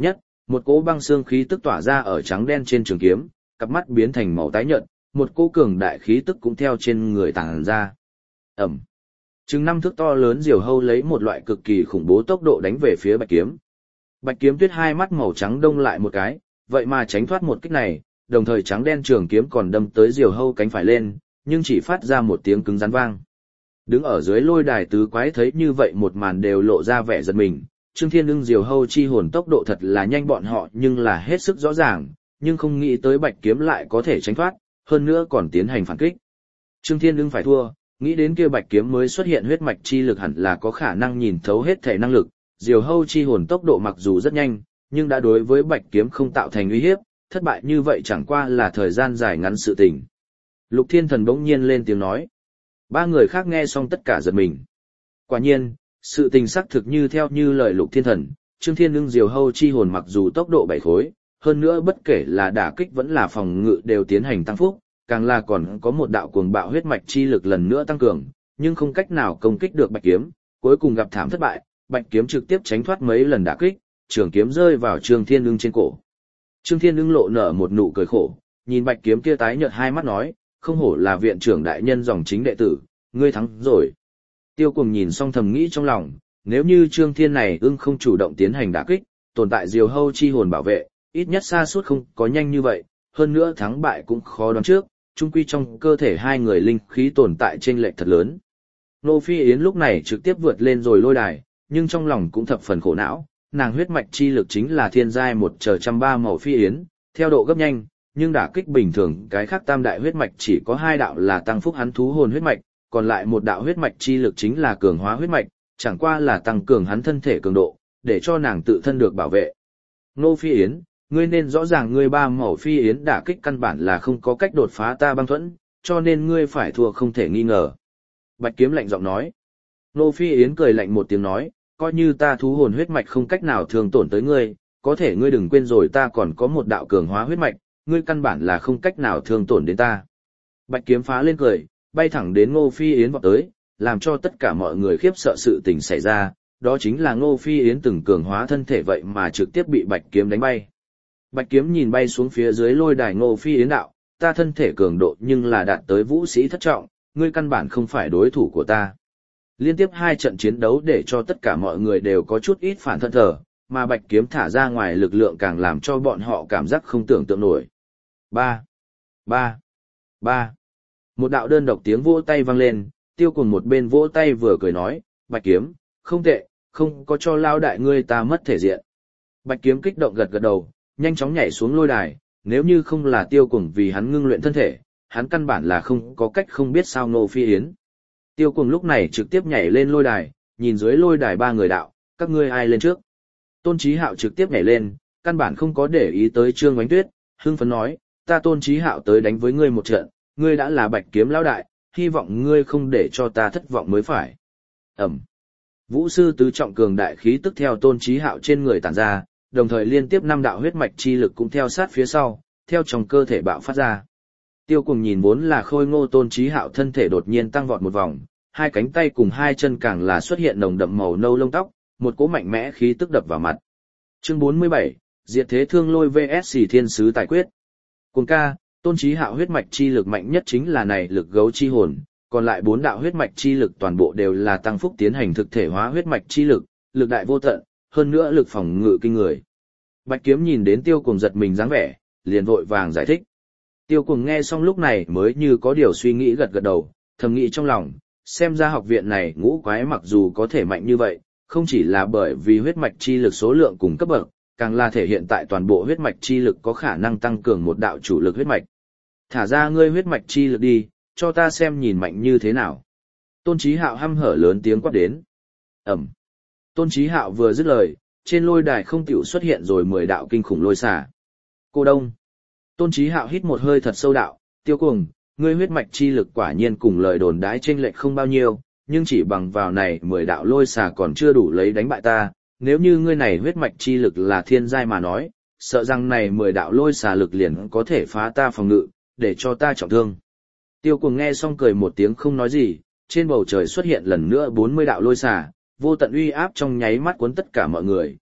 một cỗ băng xương khí tức tỏa ra ở trắng đen trên trường kiếm, cặp mắt biến thành màu tái nhợt, một cỗ cường đại khí tức cũng theo trên người tàng ra. Ẩm. Chừng 5 thước to lớn diều hâu lấy một loại cực kỳ khủng bố tốc độ đánh về phía Bạch Kiếm. Bạch Kiếm Tuyết hai mắt màu trắng đông lại một cái, vậy mà tránh thoát một kích này, đồng thời trắng đen trường kiếm còn đâm tới diều hâu cánh phải lên, nhưng chỉ phát ra một tiếng cứng rắn vang. Đứng ở dưới lôi đài tứ quái thấy như vậy một màn đều lộ ra vẻ giật mình. Trương Thiên Ưng diều hâu chi hồn tốc độ thật là nhanh bọn họ nhưng là hết sức rõ ràng, nhưng không nghĩ tới Bạch Kiếm lại có thể tránh thoát, hơn nữa còn tiến hành phản kích. Trương Thiên Ưng phải thua, nghĩ đến kia Bạch Kiếm mới xuất hiện huyết mạch chi lực hẳn là có khả năng nhìn thấu hết thể năng lực, diều hâu chi hồn tốc độ mặc dù rất nhanh, nhưng đã đối với Bạch Kiếm không tạo thành uy hiếp, thất bại như vậy chẳng qua là thời gian dài ngắn sự tình. Lục Thiên Thần bỗng nhiên lên tiếng nói. Ba người khác nghe xong tất cả giật mình. Quả nhiên, sự tình xác thực như theo như lời Lục Thiên Thần, Trương Thiên Ưng diều hâu chi hồn mặc dù tốc độ 7 khối, hơn nữa bất kể là đả kích vẫn là phòng ngự đều tiến hành tăng phúc, càng là còn có một đạo cuồng bạo huyết mạch chi lực lần nữa tăng cường, nhưng không cách nào công kích được Bạch Kiếm, cuối cùng gặp thảm thất bại, Bạch Kiếm trực tiếp tránh thoát mấy lần đả kích, trường kiếm rơi vào Trương Thiên Ưng trên cổ. Trương Thiên Ưng lộ nở một nụ cười khổ, nhìn Bạch Kiếm kia tái nhợt hai mắt nói, không hổ là viện trưởng đại nhân dòng chính đệ tử, ngươi thắng rồi. Tiêu Cuồng nhìn xong thầm nghĩ trong lòng, nếu như Trương Thiên này ưng không chủ động tiến hành đả kích, tồn tại diều hâu chi hồn bảo vệ, ít nhất xa suốt không có nhanh như vậy, hơn nữa thắng bại cũng khó đoán trước, chung quy trong cơ thể hai người linh khí tồn tại chênh lệch thật lớn. Nô Phi Yến lúc này trực tiếp vượt lên rồi lôi đài, nhưng trong lòng cũng thập phần khổ não, nàng huyết mạch chi lực chính là thiên giai một trời trăm ba màu Phi Yến, theo độ gấp nhanh, nhưng đả kích bình thường cái khác tam đại huyết mạch chỉ có 2 đạo là tăng phúc hắn thú hồn huyết mạch, còn lại một đạo huyết mạch chi lực chính là cường hóa huyết mạch, chẳng qua là tăng cường hắn thân thể cường độ, để cho nàng tự thân được bảo vệ. Nô Phi Yến, ngươi nên rõ ràng ngươi ba màu Phi Yến đả kích căn bản là không có cách đột phá ta băng thuẫn, cho nên ngươi phải thua không thể nghi ngờ. Bạch Kiếm lạnh giọng nói. Nô Phi Yến cười lạnh một tiếng nói, coi như ta thú hồn huyết mạch không cách nào thương tổn tới ngươi, có thể ngươi đừng quên rồi ta còn có một đạo cường hóa huyết mạch, ngươi căn bản là không cách nào thương tổn đến ta. Bạch Kiếm phá lên cười, bay thẳng đến Ngô Phi Yến vọt tới, làm cho tất cả mọi người khiếp sợ sự tình xảy ra, đó chính là Ngô Phi Yến từng cường hóa thân thể vậy mà trực tiếp bị Bạch Kiếm đánh bay. Bạch Kiếm nhìn bay xuống phía dưới lôi đài Ngô Phi Yến đạo, ta thân thể cường độ nhưng là đạt tới vũ sĩ thất trọng, ngươi căn bản không phải đối thủ của ta. Liên tiếp 2 trận chiến đấu để cho tất cả mọi người đều có chút ít phản thân thờ, mà Bạch Kiếm thả ra ngoài lực lượng càng làm cho bọn họ cảm giác không tưởng tượng nổi. 3. Một đạo đơn độc tiếng vỗ tay vang lên, Tiêu Cuồng một bên vỗ tay vừa cười nói, Bạch Kiếm, không tệ, không có cho lao đại ngươi ta mất thể diện. Bạch Kiếm kích động gật gật đầu, nhanh chóng nhảy xuống lôi đài, nếu như không là Tiêu Cuồng vì hắn ngưng luyện thân thể, hắn căn bản là không có cách không biết sao Ngô Phi Yến. Tiêu Cuồng lúc này trực tiếp nhảy lên lôi đài, nhìn dưới lôi đài 3 người đạo, các ngươi ai lên trước. Tôn Chí Hạo trực tiếp nhảy lên, căn bản không có để ý tới Trương Ngoánh Tuyết, hưng phấn nói, ta Tôn Chí Hạo tới đánh với ngươi một trận, ngươi đã là Bạch Kiếm lão đại, hy vọng ngươi không để cho ta thất vọng mới phải. Vũ sư tứ trọng cường đại khí tức theo Tôn Chí Hạo trên người tản ra, đồng thời liên tiếp 5 đạo huyết mạch chi lực cũng theo sát phía sau, theo trong cơ thể bạo phát ra. Tiêu Cuồng nhìn vốn là khôi ngô Tôn Chí Hạo thân thể đột nhiên tăng vọt một vòng, 2 cánh tay cùng 2 chân càng là xuất hiện nồng đậm màu nâu lông tóc, một cỗ mạnh mẽ khí tức đập vào mặt. Chương 47, Diệt Thế Thương Lôi vs Thiên Sứ Tài Quyết. Cuồng ca, Tôn Chí Hạo huyết mạch chi lực mạnh nhất chính là này lực gấu chi hồn, còn lại 4 đạo huyết mạch chi lực toàn bộ đều là tăng phúc tiến hành thực thể hóa huyết mạch chi lực, lực đại vô tận, hơn nữa lực phòng ngự kinh người. Bạch Kiếm nhìn đến Tiêu Cuồng giật mình dáng vẻ, liền vội vàng giải thích. Tiêu Cuồng nghe xong lúc này mới như có điều suy nghĩ gật gật đầu, thầm nghĩ trong lòng, xem ra học viện này ngũ quái mặc dù có thể mạnh như vậy, không chỉ là bởi vì huyết mạch chi lực số lượng cùng cấp bậc, càng là thể hiện tại toàn bộ huyết mạch chi lực có khả năng tăng cường một đạo chủ lực huyết mạch. Thả ra ngươi huyết mạch chi lực đi, cho ta xem nhìn mạnh như thế nào. Tôn Chí Hạo hăm hở lớn tiếng quát đến. Tôn Chí Hạo vừa dứt lời, trên lôi đài không tiểu xuất hiện rồi 10 đạo kinh khủng lôi xả. Cô Đông. Tôn Chí Hạo hít một hơi thật sâu đạo, Tiêu Cuồng, ngươi huyết mạch chi lực quả nhiên cùng lời đồn đãi chênh lệch không bao nhiêu, nhưng chỉ bằng vào này 10 đạo lôi xả còn chưa đủ lấy đánh bại ta, nếu như ngươi này huyết mạch chi lực là thiên giai mà nói, sợ rằng này 10 đạo lôi xả lực liền có thể phá ta phòng ngự, để cho ta trọng thương. Tiêu Cuồng nghe xong cười một tiếng không nói gì, trên bầu trời xuất hiện lần nữa 40 đạo lôi xả, vô tận uy áp trong nháy mắt cuốn tất cả mọi người,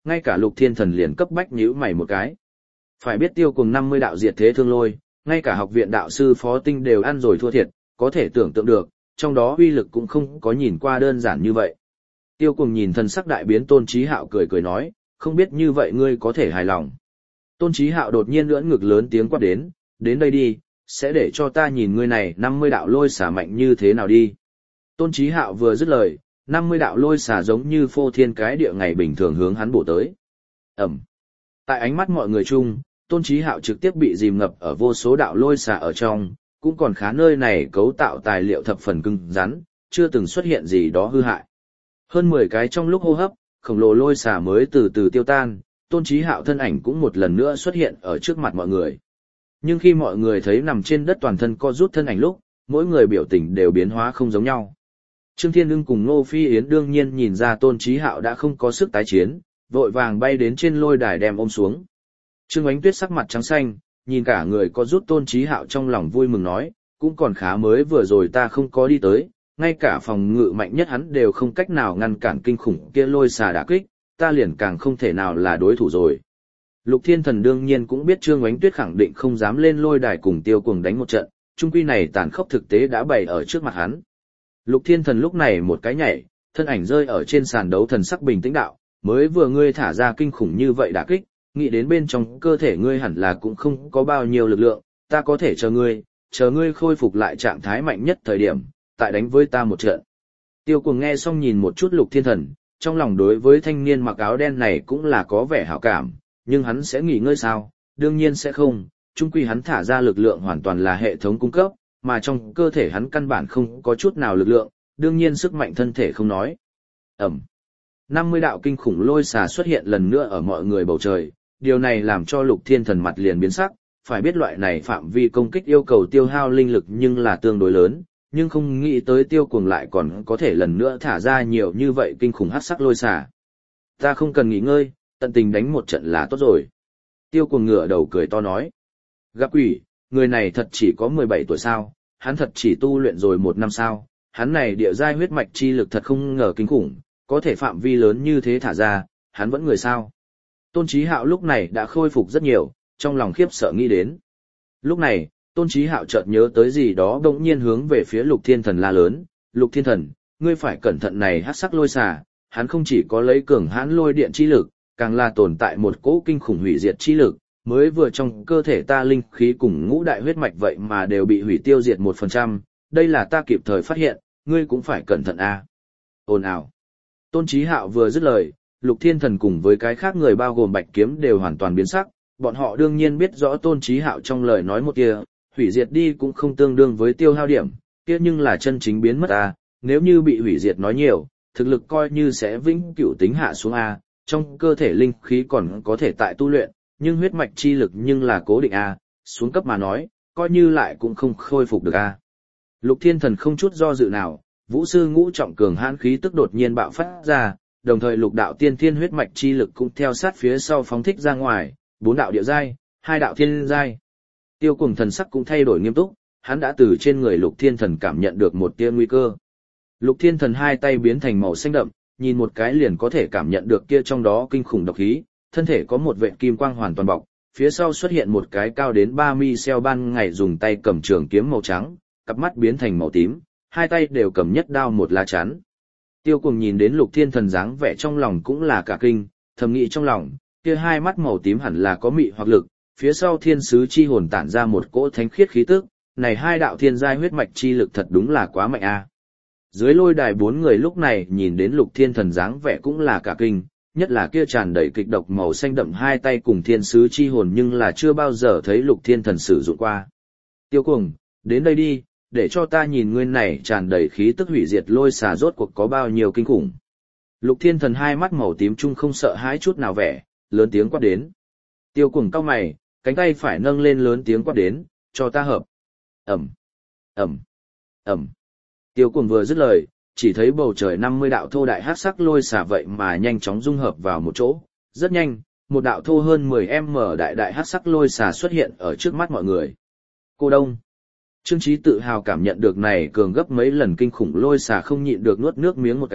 ngay cả Lục Thiên Thần liền cấp bách nhíu mày một cái. Phải biết Tiêu Cuồng 50 đạo diệt thế thương lôi, ngay cả học viện đạo sư Phó Tinh đều ăn rồi thua thiệt, có thể tưởng tượng được, trong đó uy lực cũng không có nhìn qua đơn giản như vậy. Tiêu Cuồng nhìn thần sắc đại biến Tôn Chí Hạo cười cười nói, không biết như vậy ngươi có thể hài lòng. Tôn Chí Hạo đột nhiên ưỡn ngực lớn tiếng quát đến đây đi, sẽ để cho ta nhìn ngươi này 50 đạo lôi xả mạnh như thế nào đi. Tôn Chí Hạo vừa dứt lời, 50 đạo lôi xả giống như phô thiên cái địa ngày bình thường hướng hắn bổ tới. Ầm. Tại ánh mắt mọi người chung, Tôn Chí Hạo trực tiếp bị dìm ngập ở vô số đạo lôi xả ở trong, cũng còn khá nơi này cấu tạo tài liệu thập phần cứng rắn, chưa từng xuất hiện gì đó hư hại. Hơn 10 cái trong lúc hô hấp, khổng lồ lôi xả mới từ từ tiêu tan, Tôn Chí Hạo thân ảnh cũng một lần nữa xuất hiện ở trước mặt mọi người. Nhưng khi mọi người thấy nằm trên đất toàn thân co rút thân ảnh lúc, mỗi người biểu tình đều biến hóa không giống nhau. Trương Thiên Ưng cùng Ngô Phi Yến đương nhiên nhìn ra Tôn Chí Hạo đã không có sức tái chiến, vội vàng bay đến trên lôi đài đem ôm xuống. Trương Ánh Tuyết sắc mặt trắng xanh, nhìn cả người có rút Tôn Chí Hạo trong lòng vui mừng nói, cũng còn khá mới vừa rồi ta không có đi tới, ngay cả phòng ngự mạnh nhất hắn đều không cách nào ngăn cản kinh khủng kia lôi xà đả kích, ta liền càng không thể nào là đối thủ rồi. Lục Thiên Thần đương nhiên cũng biết Trương Ánh Tuyết khẳng định không dám lên lôi đài cùng Tiêu Cuồng đánh một trận, chung quy này tàn khốc thực tế đã bày ở trước mặt hắn. Lục Thiên Thần lúc này một cái nhảy, thân ảnh rơi ở trên sàn đấu thần sắc bình tĩnh đạo, mới vừa ngươi thả ra kinh khủng như vậy đả kích, nghĩ đến bên trong cơ thể ngươi hẳn là cũng không có bao nhiêu lực lượng, ta có thể chờ ngươi khôi phục lại trạng thái mạnh nhất thời điểm, tại đánh với ta một trận. Tiêu Cuồng nghe xong nhìn một chút Lục Thiên Thần, trong lòng đối với thanh niên mặc áo đen này cũng là có vẻ hảo cảm, nhưng hắn sẽ nghỉ ngơi sao? Đương nhiên sẽ không, chung quy hắn thả ra lực lượng hoàn toàn là hệ thống cung cấp, mà trong cơ thể hắn căn bản không có chút nào lực lượng, đương nhiên sức mạnh thân thể không nói. Ẩm. 50 đạo kinh khủng lôi xà xuất hiện lần nữa ở mọi người bầu trời, điều này làm cho Lục Thiên Thần mặt liền biến sắc, phải biết loại này phạm vi công kích yêu cầu tiêu hao linh lực nhưng là tương đối lớn, nhưng không nghĩ tới Tiêu Cuồng lại còn có thể lần nữa thả ra nhiều như vậy kinh khủng hắc sắc lôi xà. Ta không cần nghỉ ngơi, tận tình đánh một trận là tốt rồi. Tiêu Cuồng ngửa đầu cười to nói. Gặp quỷ, người này thật chỉ có 17 tuổi sao, hắn thật chỉ tu luyện rồi 1 năm sao, hắn này địa giai huyết mạch chi lực thật không ngờ kinh khủng, có thể phạm vi lớn như thế thả ra, hắn vẫn người sao. Tôn Chí Hạo lúc này đã khôi phục rất nhiều, trong lòng khiếp sợ nghĩ đến. Lúc này, Tôn Chí Hạo chợt nhớ tới gì đó đột nhiên hướng về phía Lục Thiên Thần la lớn, Lục Thiên Thần, ngươi phải cẩn thận này hắc sắc lôi xà, hắn không chỉ có lấy cường hãn lôi điện chi lực, càng là tồn tại một cỗ kinh khủng hủy diệt chi lực, mới vừa trong cơ thể ta linh khí cùng ngũ đại huyết mạch vậy mà đều bị hủy tiêu diệt 1%, đây là ta kịp thời phát hiện, ngươi cũng phải cẩn thận a. Ồn ào. Tôn Chí Hạo vừa dứt lời, Lục Thiên Thần cùng với cái khác người bao gồm Bạch Kiếm đều hoàn toàn biến sắc, bọn họ đương nhiên biết rõ Tôn Chí Hạo trong lời nói một kia, hủy diệt đi cũng không tương đương với tiêu hao điểm, kia nhưng là chân chính biến mất a, nếu như bị hủy diệt nói nhiều, thực lực coi như sẽ vĩnh cửu tính hạ xuống a, trong cơ thể linh khí còn có thể tại tu luyện, nhưng huyết mạch chi lực nhưng là cố định a, xuống cấp mà nói, coi như lại cũng không khôi phục được a. Lục Thiên Thần không chút do dự nào, Vũ sư ngũ trọng cường hãn khí tức đột nhiên bạo phát ra, đồng thời lục đạo tiên thiên huyết mạch chi lực cũng theo sát phía sau phóng thích ra ngoài, 4 đạo địa giai, 2 đạo thiên giai. Tiêu Cuồng thần sắc cũng thay đổi nghiêm túc, hắn đã từ trên người Lục Thiên Thần cảm nhận được một tia nguy cơ. Lục Thiên Thần hai tay biến thành màu xanh đậm, nhìn một cái liền có thể cảm nhận được kia trong đó kinh khủng độc khí, thân thể có một vệt kim quang hoàn toàn bọc, phía sau xuất hiện một cái cao đến 3 mi xeo ban ngày dùng tay cầm trường kiếm màu trắng, cặp mắt biến thành màu tím, hai tay đều cầm nhất đao một lá chắn. Tiêu Cuồng nhìn đến Lục Thiên Thần dáng vẻ trong lòng cũng là cả kinh, thầm nghĩ trong lòng, kia hai mắt màu tím hẳn là có mị hoặc lực, phía sau thiên sứ chi hồn tản ra một cỗ thánh khiết khí tức, này hai đạo thiên giai huyết mạch chi lực thật đúng là quá mạnh a. Dưới lôi đài 4 người lúc này nhìn đến Lục Thiên Thần dáng vẻ cũng là cả kinh, nhất là kia tràn đầy kịch độc màu xanh đậm hai tay cùng thiên sứ chi hồn nhưng là chưa bao giờ thấy Lục Thiên Thần sử dụng qua. Tiêu Cuồng, đến đây đi, để cho ta nhìn ngươi này tràn đầy khí tức hủy diệt lôi xà rốt cuộc có bao nhiêu kinh khủng. Lục Thiên Thần hai mắt màu tím trung không sợ hãi chút nào vẻ, lớn tiếng quát đến. Tiêu Cuồng cau mày, cánh tay phải nâng lên lớn tiếng quát đến, cho ta hợp. Ầm, ầm, ầm. Tiêu Cuồng vừa dứt lời, chỉ thấy bầu trời 50 đạo thô đại hắc sắc lôi xà vậy mà nhanh chóng dung hợp vào một chỗ. Rất nhanh, một đạo thô hơn 10m đại đại hắc sắc lôi xà xuất hiện ở trước mắt mọi người. Cô Đông. Trương Chí tự hào cảm nhận được này cường gấp mấy lần kinh khủng lôi xà không nhịn được nuốt nước miếng một cái,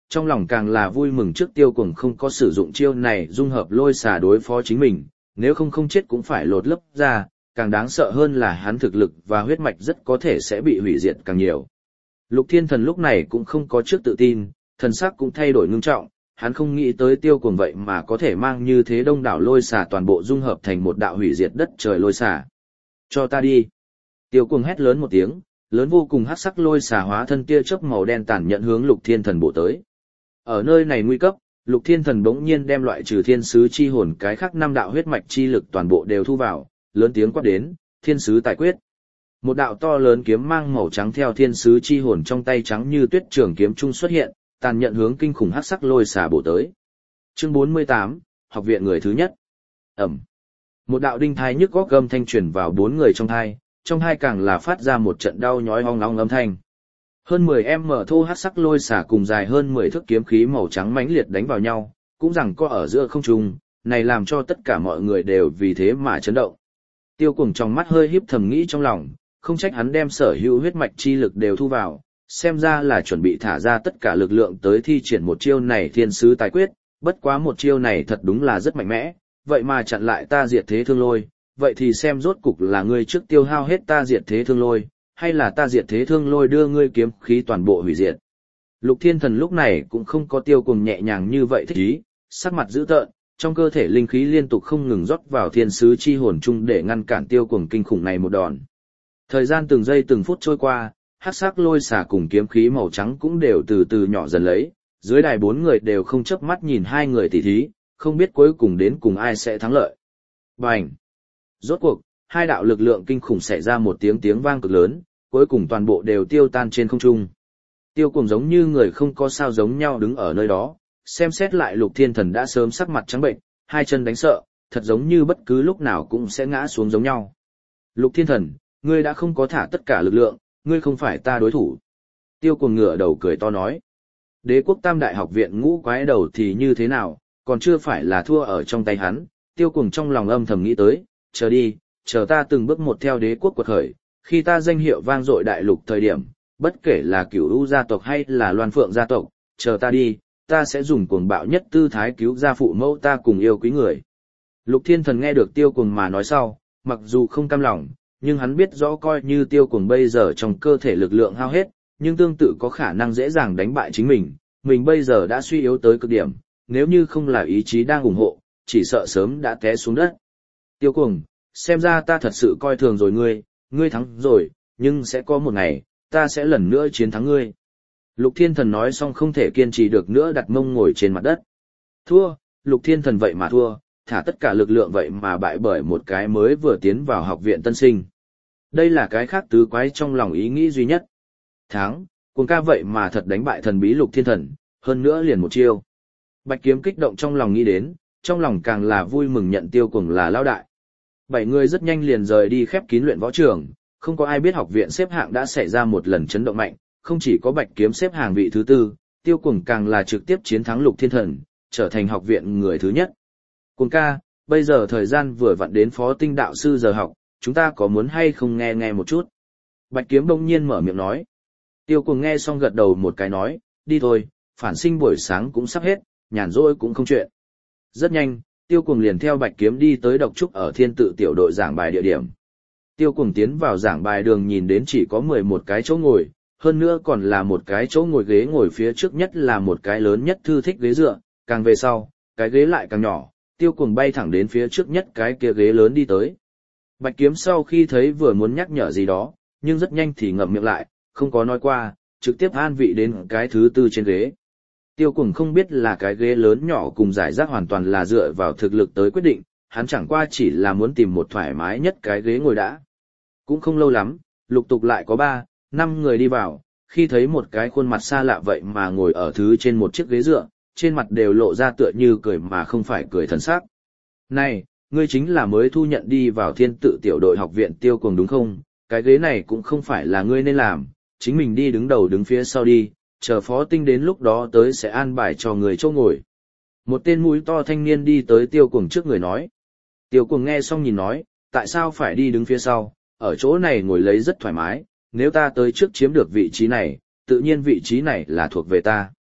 trong lòng càng là vui mừng trước Tiêu Cuồng không có sử dụng chiêu này dung hợp lôi xà đối phó chính mình, nếu không chết cũng phải lột lấp ra, càng đáng sợ hơn là hắn thực lực và huyết mạch rất có thể sẽ bị hủy diệt càng nhiều. Lục Thiên Thần lúc này cũng không có trước tự tin, thần sắc cũng thay đổi ngưng trọng, hắn không nghĩ tới Tiêu Cuồng vậy mà có thể mang như thế đông đảo lôi xà toàn bộ dung hợp thành một đạo hủy diệt đất trời lôi xà. Cho ta đi. Tiêu Cuồng hét lớn một tiếng, lớn vô cùng hắc sắc lôi xà hóa thân tia chớp màu đen tàn nhẫn hướng Lục Thiên Thần bổ tới. Ở nơi này nguy cấp, Lục Thiên Thần bỗng nhiên đem loại trừ thiên sứ chi hồn cái khác 5 đạo huyết mạch chi lực toàn bộ đều thu vào, lớn tiếng quát đến, thiên sứ tài quyết. Một đạo to lớn kiếm mang màu trắng theo thiên sứ chi hồn trong tay trắng như tuyết trường kiếm trung xuất hiện, tàn nhận hướng kinh khủng hắc sắc lôi xà bổ tới. Chương 48, học viện người thứ nhất. Ẩm. Một đạo đinh thai nhức góc gầm thanh truyền vào 4 người trong thai càng là phát ra một trận đau nhói ong ong âm thanh. Hơn 10m thô hắc sắc lôi xà cùng dài hơn 10 thước kiếm khí màu trắng mãnh liệt đánh vào nhau, cũng rằng có ở giữa không trung, này làm cho tất cả mọi người đều vì thế mà chấn động. Tiêu Cuồng trong mắt hơi híp thầm nghĩ trong lòng, không trách hắn đem sở hữu huyết mạch chi lực đều thu vào, xem ra là chuẩn bị thả ra tất cả lực lượng tới thi triển một chiêu này thiên sứ tài quyết, bất quá một chiêu này thật đúng là rất mạnh mẽ, vậy mà chặn lại ta diệt thế thương lôi, vậy thì xem rốt cục là ngươi trước tiêu hao hết ta diệt thế thương lôi, hay là ta diệt thế thương lôi đưa ngươi kiếm khí toàn bộ hủy diệt. Lục Thiên Thần lúc này cũng không có Tiêu Cuồng nhẹ nhàng như vậy thích ý, sắc mặt dữ tợn, trong cơ thể linh khí liên tục không ngừng rót vào thiên sứ chi hồn chung để ngăn cản Tiêu Cuồng kinh khủng này một đòn. Thời gian từng giây từng phút trôi qua, hắc sắc lôi xà cùng kiếm khí màu trắng cũng đều từ từ nhỏ dần lấy, dưới đài 4 người đều không chớp mắt nhìn hai người tỉ thí, không biết cuối cùng đến cùng ai sẽ thắng lợi. Bành! Rốt cuộc, hai đạo lực lượng kinh khủng xảy ra một tiếng vang cực lớn, cuối cùng toàn bộ đều tiêu tan trên không trung. Tiêu Cuồng giống như người không có sao giống nhau đứng ở nơi đó, xem xét lại Lục Thiên Thần đã sớm sắc mặt trắng bệnh, hai chân đánh sợ, thật giống như bất cứ lúc nào cũng sẽ ngã xuống giống nhau. Lục Thiên Thần, ngươi đã không có thả tất cả lực lượng, ngươi không phải ta đối thủ. Tiêu Cuồng ngửa đầu cười to nói. Đế quốc Tam Đại học viện ngũ quái đầu thì như thế nào, còn chưa phải là thua ở trong tay hắn. Tiêu Cuồng trong lòng âm thầm nghĩ tới, chờ đi, chờ ta từng bước một theo đế quốc quật khởi, khi ta danh hiệu vang dội đại lục thời điểm, bất kể là Cửu U gia tộc hay là Loan Phượng gia tộc, chờ ta đi, ta sẽ dùng cuồng bạo nhất tư thái cứu gia phụ mẫu ta cùng yêu quý người. Lục Thiên Thần nghe được Tiêu Cuồng mà nói sau, mặc dù không cam lòng, nhưng hắn biết rõ coi như Tiêu Cuồng bây giờ trong cơ thể lực lượng hao hết, nhưng tương tự có khả năng dễ dàng đánh bại chính mình bây giờ đã suy yếu tới cực điểm, nếu như không là ý chí đang ủng hộ, chỉ sợ sớm đã té xuống đất. Tiêu Cuồng, xem ra ta thật sự coi thường rồi ngươi thắng rồi, nhưng sẽ có một ngày, ta sẽ lần nữa chiến thắng ngươi. Lục Thiên Thần nói xong không thể kiên trì được nữa đặt mông ngồi trên mặt đất. Thua, Lục Thiên Thần vậy mà thua, thả tất cả lực lượng vậy mà bại bởi một cái mới vừa tiến vào học viện tân sinh. Đây là cái khác tứ quái trong lòng ý nghĩ duy nhất. Thắng, Cuồng ca vậy mà thật đánh bại thần bí Lục Thiên Thần, hơn nữa liền một chiêu. Bạch Kiếm kích động trong lòng nghĩ đến, trong lòng càng là vui mừng nhận Tiêu Cuồng là lão đại. 7 người rất nhanh liền rời đi khép kín luyện võ trường, không có ai biết học viện xếp hạng đã xảy ra một lần chấn động mạnh, không chỉ có Bạch Kiếm xếp hàng vị thứ 4, Tiêu Cuồng càng là trực tiếp chiến thắng Lục Thiên Thần, trở thành học viện người thứ nhất. Cuồng ca, bây giờ thời gian vừa vặn đến Phó Tinh đạo sư giờ học, chúng ta có muốn hay không nghe một chút? Bạch Kiếm bỗng nhiên mở miệng nói. Tiêu Cuồng nghe xong gật đầu một cái nói, đi thôi, phản sinh buổi sáng cũng sắp hết, nhàn rỗi cũng không chuyện. Rất nhanh, Tiêu Cuồng liền theo Bạch Kiếm đi tới độc trúc ở Thiên Tự tiểu đội giảng bài địa điểm. Tiêu Cuồng tiến vào giảng bài đường nhìn đến chỉ có 11 cái chỗ ngồi, hơn nữa còn là một cái chỗ ngồi ghế ngồi phía trước nhất là một cái lớn nhất thư thích ghế dựa, càng về sau, cái ghế lại càng nhỏ, Tiêu Cuồng bay thẳng đến phía trước nhất cái kia ghế lớn đi tới. Bạch Kiếm sau khi thấy vừa muốn nhắc nhở gì đó, nhưng rất nhanh thì ngậm miệng lại, không có nói qua, trực tiếp an vị đến cái thứ 4 trên ghế. Tiêu Cuồng không biết là cái ghế lớn nhỏ cùng giải rác hoàn toàn là dựa vào thực lực tới quyết định, hắn chẳng qua chỉ là muốn tìm một thoải mái nhất cái ghế ngồi đã. Cũng không lâu lắm, lục tục lại có 3-5 người đi vào, khi thấy một cái khuôn mặt xa lạ vậy mà ngồi ở thứ trên một chiếc ghế dựa, trên mặt đều lộ ra tựa như cười mà không phải cười thần sắc. Này, ngươi chính là mới thu nhận đi vào Thiên Tự tiểu đội học viện Tiêu Cuồng đúng không? Cái ghế này cũng không phải là ngươi nên làm, chính mình đi đứng đầu đứng phía sau đi, chờ Phó Tinh đến lúc đó tới sẽ an bài cho người chỗ ngồi. Một tên mũi to thanh niên đi tới Tiêu Cuồng trước người nói. Tiêu Cuồng nghe xong nhìn nói, tại sao phải đi đứng phía sau, ở chỗ này ngồi lấy rất thoải mái, nếu ta tới trước chiếm được vị trí này, tự nhiên vị trí này là thuộc về ta.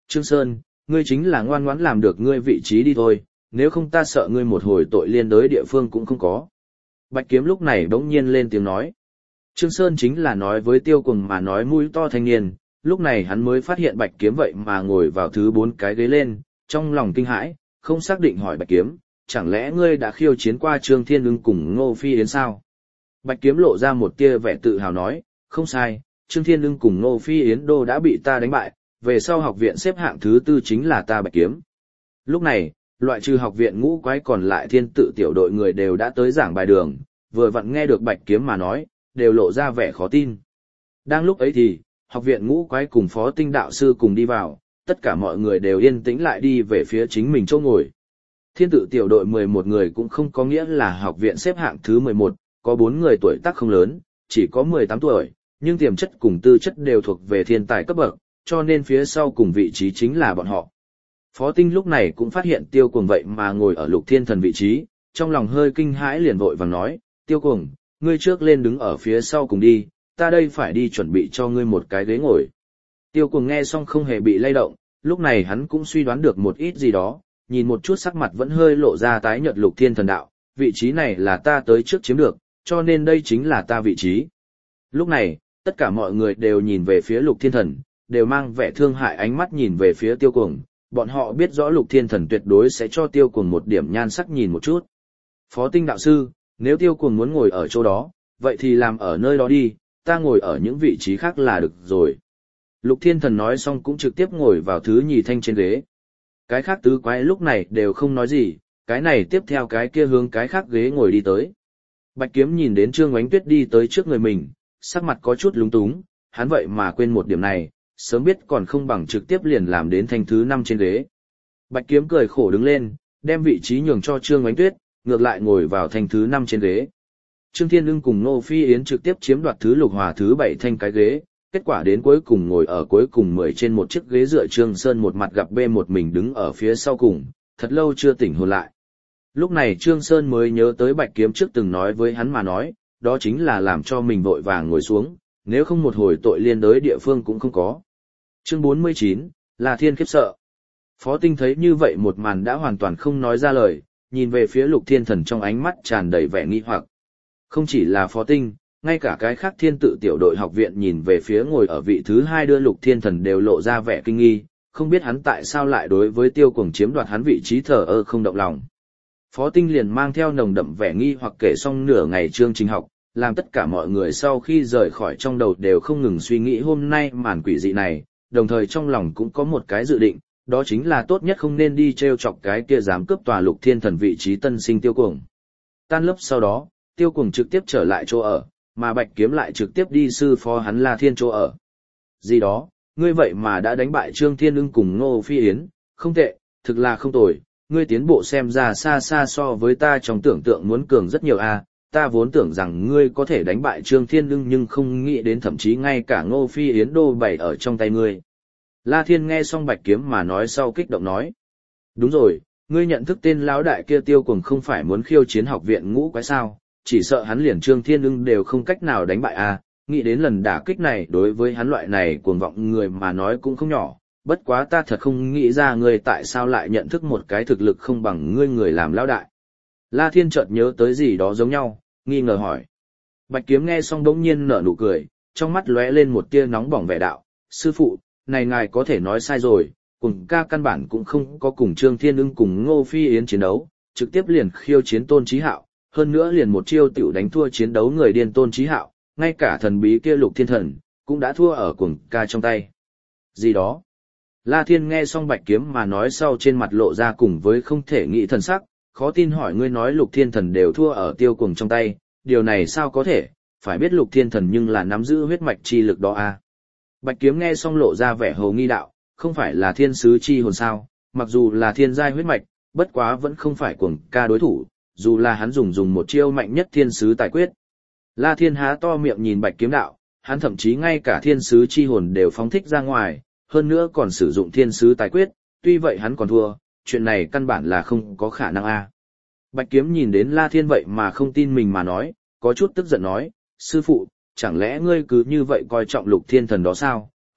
Trương Sơn, ngươi chính là ngoan ngoãn làm được ngươi vị trí đi thôi, nếu không ta sợ ngươi một hồi tội liên đới địa phương cũng không có. Bạch Kiếm lúc này bỗng nhiên lên tiếng nói. Trương Sơn chính là nói với Tiêu Cuồng mà nói mũi to thanh niên, lúc này hắn mới phát hiện Bạch Kiếm vậy mà ngồi vào thứ 4 cái ghế lên, trong lòng kinh hãi, không xác định hỏi Bạch Kiếm, chẳng lẽ ngươi đã khiêu chiến qua Trương Thiên Ưng cùng Ngô Phi Yến sao? Bạch Kiếm lộ ra một tia vẻ tự hào nói, không sai, Trương Thiên Ưng cùng Ngô Phi Yến đô đã bị ta đánh bại, về sau học viện xếp hạng thứ 4 chính là ta Bạch Kiếm. Lúc này, loại trừ học viện ngũ quái còn lại thiên tự tiểu đội người đều đã tới giảng bài đường, vừa vặn nghe được Bạch Kiếm mà nói, đều lộ ra vẻ khó tin. Đang lúc ấy thì, học viện ngũ quái cùng Phó Tinh đạo sư cùng đi vào, tất cả mọi người đều yên tĩnh lại đi về phía chính mình chỗ ngồi. Thiên tự tiểu đội 11 người cũng không có nghĩa là học viện xếp hạng thứ 11, có 4 người tuổi tác không lớn, chỉ có 18 tuổi, nhưng tiềm chất cùng tư chất đều thuộc về thiên tài cấp bậc, cho nên phía sau cùng vị trí chính là bọn họ. Phó Tinh lúc này cũng phát hiện Tiêu Cuồng vậy mà ngồi ở Lục Thiên Thần vị trí, trong lòng hơi kinh hãi liền vội vàng nói, Tiêu Cuồng, ngươi trước lên đứng ở phía sau cùng đi, ta đây phải đi chuẩn bị cho ngươi một cái ghế ngồi. Tiêu Cuồng nghe xong không hề bị lay động, lúc này hắn cũng suy đoán được một ít gì đó, nhìn một chút sắc mặt vẫn hơi lộ ra tái nhợt Lục Thiên Thần đạo, vị trí này là ta tới trước chiếm được, cho nên đây chính là ta vị trí. Lúc này, tất cả mọi người đều nhìn về phía Lục Thiên Thần, đều mang vẻ thương hại ánh mắt nhìn về phía Tiêu Cuồng, bọn họ biết rõ Lục Thiên Thần tuyệt đối sẽ cho Tiêu Cuồng một điểm nhan sắc nhìn một chút. Phó Tinh đạo sư, nếu Tiêu Cuồng muốn ngồi ở chỗ đó, vậy thì làm ở nơi đó đi, ta ngồi ở những vị trí khác là được rồi. Lục Thiên Thần nói xong cũng trực tiếp ngồi vào thứ nhì thanh trên ghế. Cái khác tứ quái lúc này đều không nói gì, cái này tiếp theo cái kia hướng cái khác ghế ngồi đi tới. Bạch Kiếm nhìn đến Trương Ngoánh Tuyết đi tới trước người mình, sắc mặt có chút lúng túng, hắn vậy mà quên một điểm này, sớm biết còn không bằng trực tiếp liền làm đến thanh thứ 5 trên ghế. Bạch Kiếm cười khổ đứng lên, đem vị trí nhường cho Trương Ngoánh Tuyết, ngược lại ngồi vào thanh thứ 5 trên ghế. Trương Thiên Ưng cùng Ngô Phi Yến trực tiếp chiếm đoạt thứ lục hòa thứ 7 thanh cái ghế, kết quả đến cuối cùng ngồi ở cuối cùng 10 trên một chiếc ghế dựa Trương Sơn một mặt gặp bê một mình đứng ở phía sau cùng, thật lâu chưa tỉnh hồn lại. Lúc này Trương Sơn mới nhớ tới Bạch Kiếm trước từng nói với hắn mà nói, đó chính là làm cho mình vội vàng ngồi xuống, nếu không một hồi tội liên đới địa phương cũng không có. Chương 49, là Thiên khiếp sợ. Phó Tinh thấy như vậy một màn đã hoàn toàn không nói ra lời, nhìn về phía Lục Thiên Thần trong ánh mắt tràn đầy vẻ nghi hoặc. Không chỉ là Phó Tinh, ngay cả cái khác thiên tự tiểu đội học viện nhìn về phía ngồi ở vị thứ 2 đưa Lục Thiên Thần đều lộ ra vẻ kinh nghi, không biết hắn tại sao lại đối với Tiêu Cuồng chiếm đoạt hắn vị trí thờ ơ không động lòng. Phó Tinh liền mang theo nồng đậm vẻ nghi hoặc kể xong nửa ngày chương trình học, làm tất cả mọi người sau khi rời khỏi trong đầu đều không ngừng suy nghĩ hôm nay màn quỷ dị này, đồng thời trong lòng cũng có một cái dự định, đó chính là tốt nhất không nên đi trêu chọc cái kia dám cướp tòa Lục Thiên Thần vị trí tân sinh Tiêu Cuồng. Tan lớp sau đó, Tiêu Cuồng trực tiếp trở lại chỗ ở, mà Bạch Kiếm lại trực tiếp đi sư phó hắn La Thiên chỗ ở. Gì đó, ngươi vậy mà đã đánh bại Trương Thiên Ưng cùng Ngô Phi Yến, không tệ, thực là không tồi, ngươi tiến bộ xem ra xa xa so với ta trong tưởng tượng muốn cường rất nhiều a. Ta vốn tưởng rằng ngươi có thể đánh bại Trương Thiên Ưng nhưng không nghĩ đến thậm chí ngay cả Ngô Phi Yến đô bày ở trong tay ngươi. La Thiên nghe xong Bạch Kiếm mà nói sau kích động nói. Đúng rồi, ngươi nhận thức tên lão đại kia Tiêu Cuồng không phải muốn khiêu chiến học viện ngũ quái sao, chỉ sợ hắn liền Trương Thiên Ưng đều không cách nào đánh bại a. Nghĩ đến lần đả kích này đối với hắn loại này cuồng vọng người mà nói cũng không nhỏ, bất quá ta thật không nghĩ ra ngươi tại sao lại nhận thức một cái thực lực không bằng ngươi người làm lão đại. La Thiên chợt nhớ tới gì đó giống nhau, nghi ngờ hỏi. Bạch Kiếm nghe xong bỗng nhiên nở nụ cười, trong mắt lóe lên một tia nóng bỏng vẻ đạo, sư phụ, này ngài có thể nói sai rồi, cùng ca căn bản cũng không có cùng Trương Thiên Ưng cùng Ngô Phi Yến chiến đấu, trực tiếp liền khiêu chiến Tôn Chí Hạo, hơn nữa liền một chiêu tiểu đánh thua chiến đấu người điên Tôn Chí Hạo, ngay cả thần bí kia Lục Thiên Thần cũng đã thua ở cuồng ca trong tay. Gì đó? La Thiên nghe xong Bạch Kiếm mà nói sau trên mặt lộ ra cùng với không thể nghĩ thần sắc, khó tin hỏi ngươi nói Lục Thiên Thần đều thua ở Tiêu Cuồng trong tay, điều này sao có thể, phải biết Lục Thiên Thần nhưng là nắm giữ huyết mạch chi lực đó a. Bạch Kiếm nghe xong lộ ra vẻ hồ nghi đạo, không phải là thiên sứ chi hồn sao, mặc dù là thiên giai huyết mạch, bất quá vẫn không phải cuồng ca đối thủ, dù là hắn dùng một chiêu mạnh nhất thiên sứ tài quyết. La Thiên há to miệng nhìn Bạch Kiếm đạo, hắn thậm chí ngay cả thiên sứ chi hồn đều phóng thích ra ngoài, hơn nữa còn sử dụng thiên sứ tài quyết, tuy vậy hắn còn thua, chuyện này căn bản là không có khả năng a. Bạch Kiếm nhìn đến La Thiên vậy mà không tin mình mà nói, có chút tức giận nói, sư phụ, chẳng lẽ ngươi cứ như vậy coi trọng Lục Thiên Thần đó sao,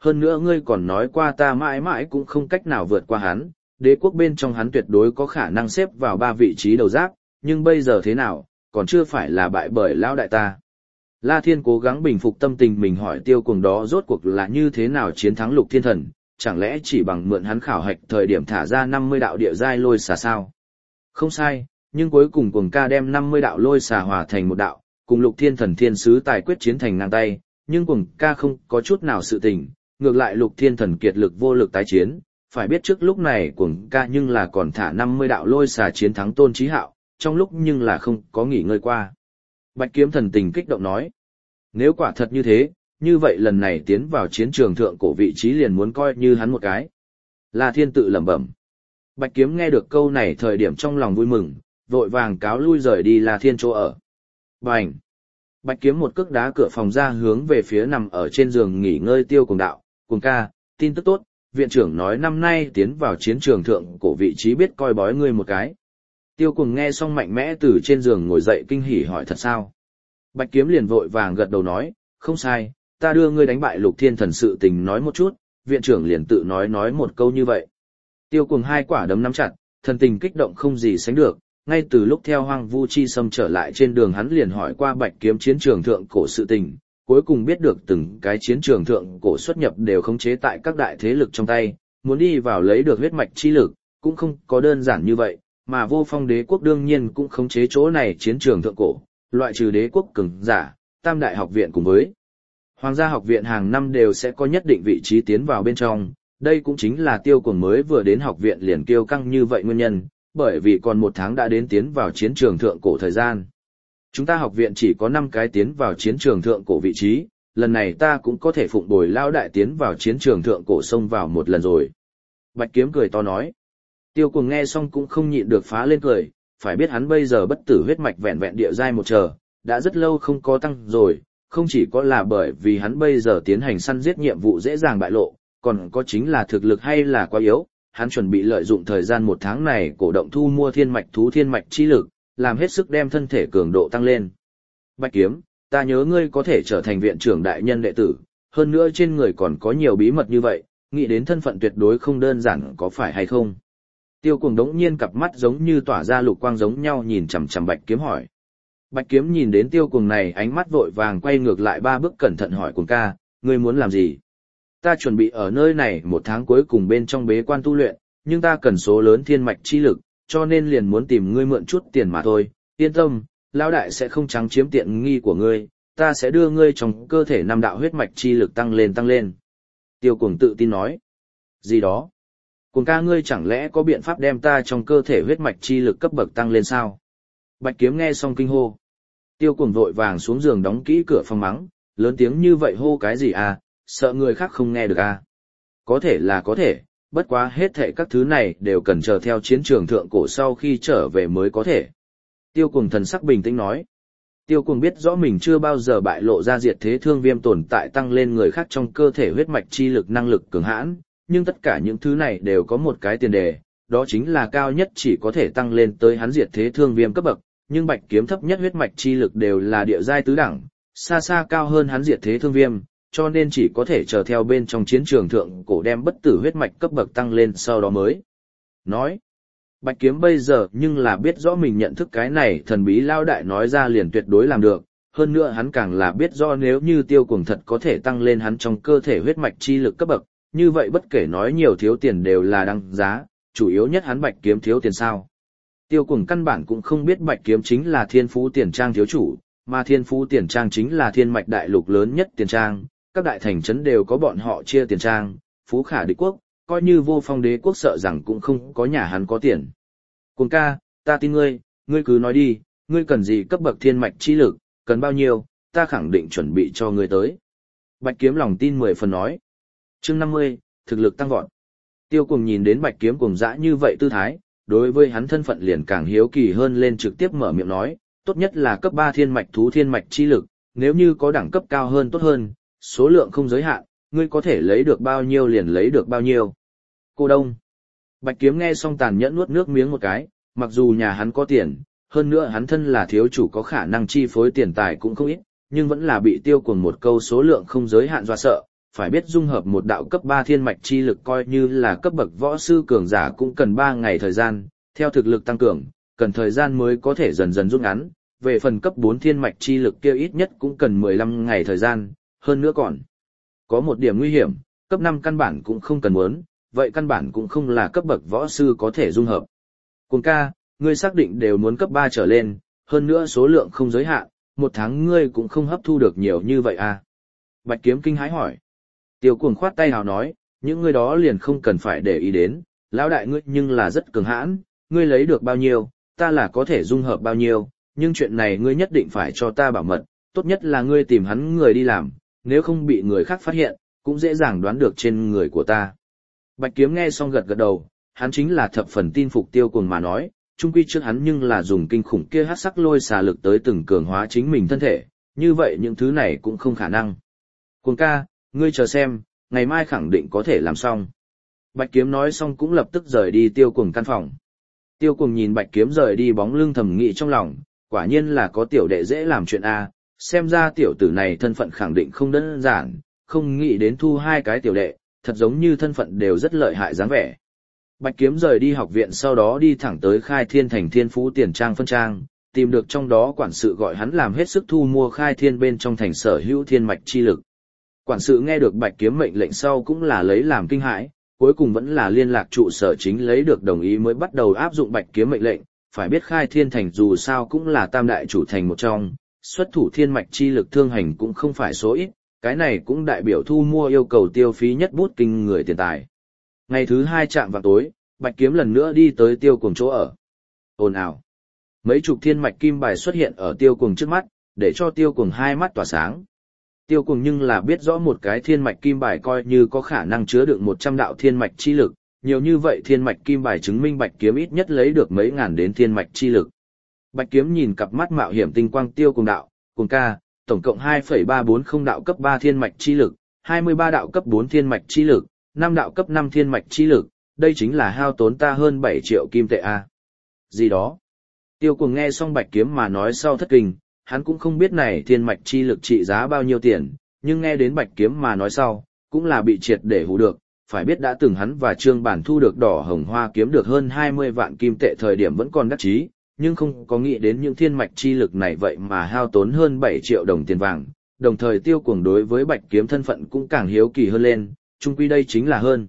hơn nữa ngươi còn nói qua ta mãi mãi cũng không cách nào vượt qua hắn, đế quốc bên trong hắn tuyệt đối có khả năng xếp vào 3 vị trí đầu giáp, nhưng bây giờ thế nào, còn chưa phải là bại bởi lão đại ta. La Thiên cố gắng bình phục tâm tình mình hỏi Tiêu Cuồng đó rốt cuộc là như thế nào chiến thắng Lục Thiên Thần, chẳng lẽ chỉ bằng mượn hắn khảo hạch thời điểm thả ra 50 đạo địa giai lôi xà sao? Không sai, nhưng cuối cùng Cuồng ca đem 50 đạo lôi xà hòa thành một đạo, cùng Lục Thiên Thần thiên sứ tài quyết chiến thành ngang tay, nhưng Cuồng ca không có chút nào sự tình, ngược lại Lục Thiên Thần kiệt lực vô lực tái chiến, phải biết trước lúc này Cuồng ca nhưng là còn thả 50 đạo lôi xà chiến thắng Tôn Chí Hạo, trong lúc nhưng là không có nghỉ ngơi qua. Bạch Kiếm thần tình kích động nói, nếu quả thật như thế, như vậy lần này tiến vào chiến trường thượng cổ vị trí liền muốn coi như hắn một cái. La Thiên tự lẩm bẩm. Bạch Kiếm nghe được câu này thời điểm trong lòng vui mừng, vội vàng cáo lui rời đi La Thiên chỗ ở. Bành! Bạch Kiếm một cước đá cửa phòng ra hướng về phía nằm ở trên giường nghỉ ngơi Tiêu Cuồng đạo. Cuồng ca, tin tức tốt, viện trưởng nói năm nay tiến vào chiến trường thượng cổ vị trí biết coi bói ngươi một cái. Tiêu Cuồng nghe xong mạnh mẽ từ trên giường ngồi dậy kinh hỉ hỏi thật sao? Bạch Kiếm liền vội vàng gật đầu nói, không sai, ta đưa ngươi đánh bại Lục Thiên Thần sự tình nói một chút, viện trưởng liền tự nói một câu như vậy. Tiêu Cuồng hai quả đấm nắm chặt, thần tình kích động không gì sánh được, ngay từ lúc theo Hoang Vu Chi Sâm trở lại trên đường hắn liền hỏi qua Bạch Kiếm chiến trường thượng cổ sự tình, cuối cùng biết được từng cái chiến trường thượng cổ xuất nhập đều khống chế tại các đại thế lực trong tay, muốn đi vào lấy được huyết mạch chi lực, cũng không có đơn giản như vậy, mà Vô Phong đế quốc đương nhiên cũng khống chế chỗ này chiến trường thượng cổ, loại trừ đế quốc cường giả, Tam đại học viện cùng với Hoàng gia học viện hàng năm đều sẽ có nhất định vị trí tiến vào bên trong, đây cũng chính là Tiêu Cuồng mới vừa đến học viện liền kiêu căng như vậy nguyên nhân, bởi vì còn 1 tháng đã đến tiến vào chiến trường thượng cổ thời gian. Chúng ta học viện chỉ có 5 cái tiến vào chiến trường thượng cổ vị trí, lần này ta cũng có thể phụng bồi lao đại tiến vào chiến trường thượng cổ xông vào một lần rồi. Bạch Kiếm cười to nói. Tiêu Cuồng nghe xong cũng không nhịn được phá lên cười, phải biết hắn bây giờ bất tử huyết mạch vẹn vẹn địa giai một chờ, đã rất lâu không có tăng rồi, không chỉ có là bởi vì hắn bây giờ tiến hành săn giết nhiệm vụ dễ dàng bại lộ, còn có chính là thực lực hay là quá yếu, hắn chuẩn bị lợi dụng thời gian 1 tháng này cổ động thu mua thiên mạch thú thiên mạch chi lực, làm hết sức đem thân thể cường độ tăng lên. Bạch Kiếm, ta nhớ ngươi có thể trở thành viện trưởng đại nhân đệ tử, hơn nữa trên người còn có nhiều bí mật như vậy, nghĩ đến thân phận tuyệt đối không đơn giản có phải hay không? Tiêu Cuồng đống nhiên cặp mắt giống như tỏa ra lục quang giống nhau nhìn chằm chằm Bạch Kiếm hỏi. Bạch Kiếm nhìn đến Tiêu Cuồng này ánh mắt vội vàng quay ngược lại 3 bước cẩn thận hỏi Cuồng ca, ngươi muốn làm gì? Ta chuẩn bị ở nơi này 1 tháng cuối cùng bên trong bế quan tu luyện, nhưng ta cần số lớn thiên mạch chi lực, cho nên liền muốn tìm ngươi mượn chút tiền mà thôi. Yên tâm, lão đại sẽ không trắng chiếm tiện nghi của ngươi, ta sẽ đưa ngươi trong cơ thể 5 đạo huyết mạch chi lực tăng lên. Tiêu Cuồng tự tin nói. Gì đó? Cuồng ca ngươi chẳng lẽ có biện pháp đem ta trong cơ thể huyết mạch chi lực cấp bậc tăng lên sao? Bạch Kiếm nghe xong kinh hô. Tiêu Cuồng vội vàng xuống giường đóng kỹ cửa phòng mắng, lớn tiếng như vậy hô cái gì à, sợ người khác không nghe được à? Có thể là có thể, bất quá hết thệ các thứ này đều cần chờ theo chiến trường thượng cổ sau khi trở về mới có thể. Tiêu Cuồng thần sắc bình tĩnh nói. Tiêu Cuồng biết rõ mình chưa bao giờ bại lộ ra diệt thế thương viêm tồn tại tăng lên người khác trong cơ thể huyết mạch chi lực năng lực cường hãn, nhưng tất cả những thứ này đều có một cái tiền đề, đó chính là cao nhất chỉ có thể tăng lên tới hắn diệt thế thương viêm cấp bậc, nhưng Bạch Kiếm thấp nhất huyết mạch chi lực đều là địa giai tứ đẳng, xa xa cao hơn hắn diệt thế thương viêm, cho nên chỉ có thể chờ theo bên trong chiến trường thượng cổ đem bất tử huyết mạch cấp bậc tăng lên sau đó mới. Nói, Bạch Kiếm bây giờ nhưng là biết rõ mình nhận thức cái này thần bí lao đại nói ra liền tuyệt đối làm được, hơn nữa hắn càng là biết rõ nếu như Tiêu Cuồng thật có thể tăng lên hắn trong cơ thể huyết mạch chi lực cấp bậc, như vậy bất kể nói nhiều thiếu tiền đều là đăng giá, chủ yếu nhất hắn Bạch Kiếm thiếu tiền sao. Tiêu Cuồng căn bản cũng không biết Bạch Kiếm chính là Thiên Phú Tiền Trang thiếu chủ, mà Thiên Phú Tiền Trang chính là thiên mạch đại lục lớn nhất tiền trang, các đại thành trấn đều có bọn họ chia tiền trang, Phú Khả đế quốc, coi như Vô Phong đế quốc sợ rằng cũng không có nhà hắn có tiền. Cuồng ca, ta tin ngươi, ngươi cứ nói đi, ngươi cần gì cấp bậc thiên mạch chi lực, cần bao nhiêu, ta khẳng định chuẩn bị cho ngươi tới. Bạch Kiếm lòng tin 10 phần nói. Chương 50, thực lực tăng vọt. Tiêu Cuồng nhìn đến Bạch Kiếm cuồng dã như vậy tư thái, đối với hắn thân phận liền càng hiếu kỳ hơn lên trực tiếp mở miệng nói, tốt nhất là cấp 3 thiên mạch thú thiên mạch chi lực, nếu như có đẳng cấp cao hơn tốt hơn, số lượng không giới hạn, ngươi có thể lấy được bao nhiêu liền lấy được bao nhiêu. Cô Đông. Bạch Kiếm nghe xong tàn nhẫn nuốt nước miếng một cái, mặc dù nhà hắn có tiền, hơn nữa hắn thân là thiếu chủ có khả năng chi phối tiền tài cũng không ít, nhưng vẫn là bị Tiêu Cuồng một câu số lượng không giới hạn dọa sợ, phải biết dung hợp một đạo cấp 3 thiên mạch chi lực coi như là cấp bậc võ sư cường giả cũng cần 3 ngày thời gian, theo thực lực tăng cường, cần thời gian mới có thể dần dần rút ngắn, về phần cấp 4 thiên mạch chi lực kia ít nhất cũng cần 15 ngày thời gian, hơn nữa còn có một điểm nguy hiểm, cấp 5 căn bản cũng không cần muốn, vậy căn bản cũng không là cấp bậc võ sư có thể dung hợp. Cuồng ca, ngươi xác định đều muốn cấp 3 trở lên, hơn nữa số lượng không giới hạn, một tháng ngươi cũng không hấp thu được nhiều như vậy à? Bạch Kiếm kinh hãi hỏi. Tiêu Cuồng khoát tay hào nói, những ngươi đó liền không cần phải để ý đến, lão đại ngươi nhưng là rất cường hãn, ngươi lấy được bao nhiêu, ta là có thể dung hợp bao nhiêu, nhưng chuyện này ngươi nhất định phải cho ta bảo mật, tốt nhất là ngươi tìm hắn người đi làm, nếu không bị người khác phát hiện, cũng dễ dàng đoán được trên người của ta. Bạch Kiếm nghe xong gật gật đầu, hắn chính là thập phần tin phục Tiêu Cuồng mà nói, chung quy trước hắn nhưng là dùng kinh khủng kia hắc sắc lôi xà lực tới từng cường hóa chính mình thân thể, như vậy những thứ này cũng không khả năng. Cuồng ca, ngươi chờ xem, ngày mai khẳng định có thể làm xong. Bạch Kiếm nói xong cũng lập tức rời đi Tiêu Cuồng căn phòng. Tiêu Cuồng nhìn Bạch Kiếm rời đi bóng lưng thầm nghĩ trong lòng, quả nhiên là có tiểu đệ dễ làm chuyện A, xem ra tiểu tử này thân phận khẳng định không đơn giản, không nghĩ đến thu 2 cái tiểu đệ, thật giống như thân phận đều rất lợi hại dáng vẻ. Bạch Kiếm rời đi học viện sau đó đi thẳng tới Khai Thiên thành Thiên Phú Tiền Trang phân trang, tìm được trong đó quản sự gọi hắn làm hết sức thu mua Khai Thiên bên trong thành sở hữu thiên mạch chi lực. Quản sự nghe được Bạch Kiếm mệnh lệnh sau cũng là lấy làm kinh hãi, cuối cùng vẫn là liên lạc trụ sở chính lấy được đồng ý mới bắt đầu áp dụng Bạch Kiếm mệnh lệnh, phải biết Khai Thiên thành dù sao cũng là tam đại chủ thành một trong, xuất thủ thiên mạch chi lực thương hành cũng không phải số ít, cái này cũng đại biểu thu mua yêu cầu tiêu phí nhất bút kinh người tiền tài. Ngày thứ 2 chạm vào tối, Bạch Kiếm lần nữa đi tới Tiêu Cuồng chỗ ở. Ồn ào. Mấy chục thiên mạch kim bài xuất hiện ở Tiêu Cuồng trước mắt, để cho Tiêu Cuồng hai mắt tỏa sáng. Tiêu Cuồng nhưng là biết rõ một cái thiên mạch kim bài coi như có khả năng chứa đựng 100 đạo thiên mạch chi lực, nhiều như vậy thiên mạch kim bài chứng minh Bạch Kiếm ít nhất lấy được mấy ngàn đến thiên mạch chi lực. Bạch Kiếm nhìn cặp mắt mạo hiểm tinh quang Tiêu Cuồng đạo, Cuồng ca, tổng cộng 2,340 đạo cấp 3 thiên mạch chi lực, 23 đạo cấp 4 thiên mạch chi lực, 5 đạo cấp 5 thiên mạch chi lực, đây chính là hao tốn ta hơn 7 triệu kim tệ a. Gì đó? Tiêu Cuồng nghe xong Bạch Kiếm mà nói sau thất kinh, hắn cũng không biết này thiên mạch chi lực trị giá bao nhiêu tiền, nhưng nghe đến Bạch Kiếm mà nói sau, cũng là bị triệt để hù được, phải biết đã từng hắn và Trương Bản thu được đỏ hồng hoa kiếm được hơn 20 vạn kim tệ thời điểm vẫn còn đắc chí, nhưng không có nghĩ đến những thiên mạch chi lực này vậy mà hao tốn hơn 7 triệu đồng tiền vàng, đồng thời Tiêu Cuồng đối với Bạch Kiếm thân phận cũng càng hiếu kỳ hơn lên, chung quy đây chính là hơn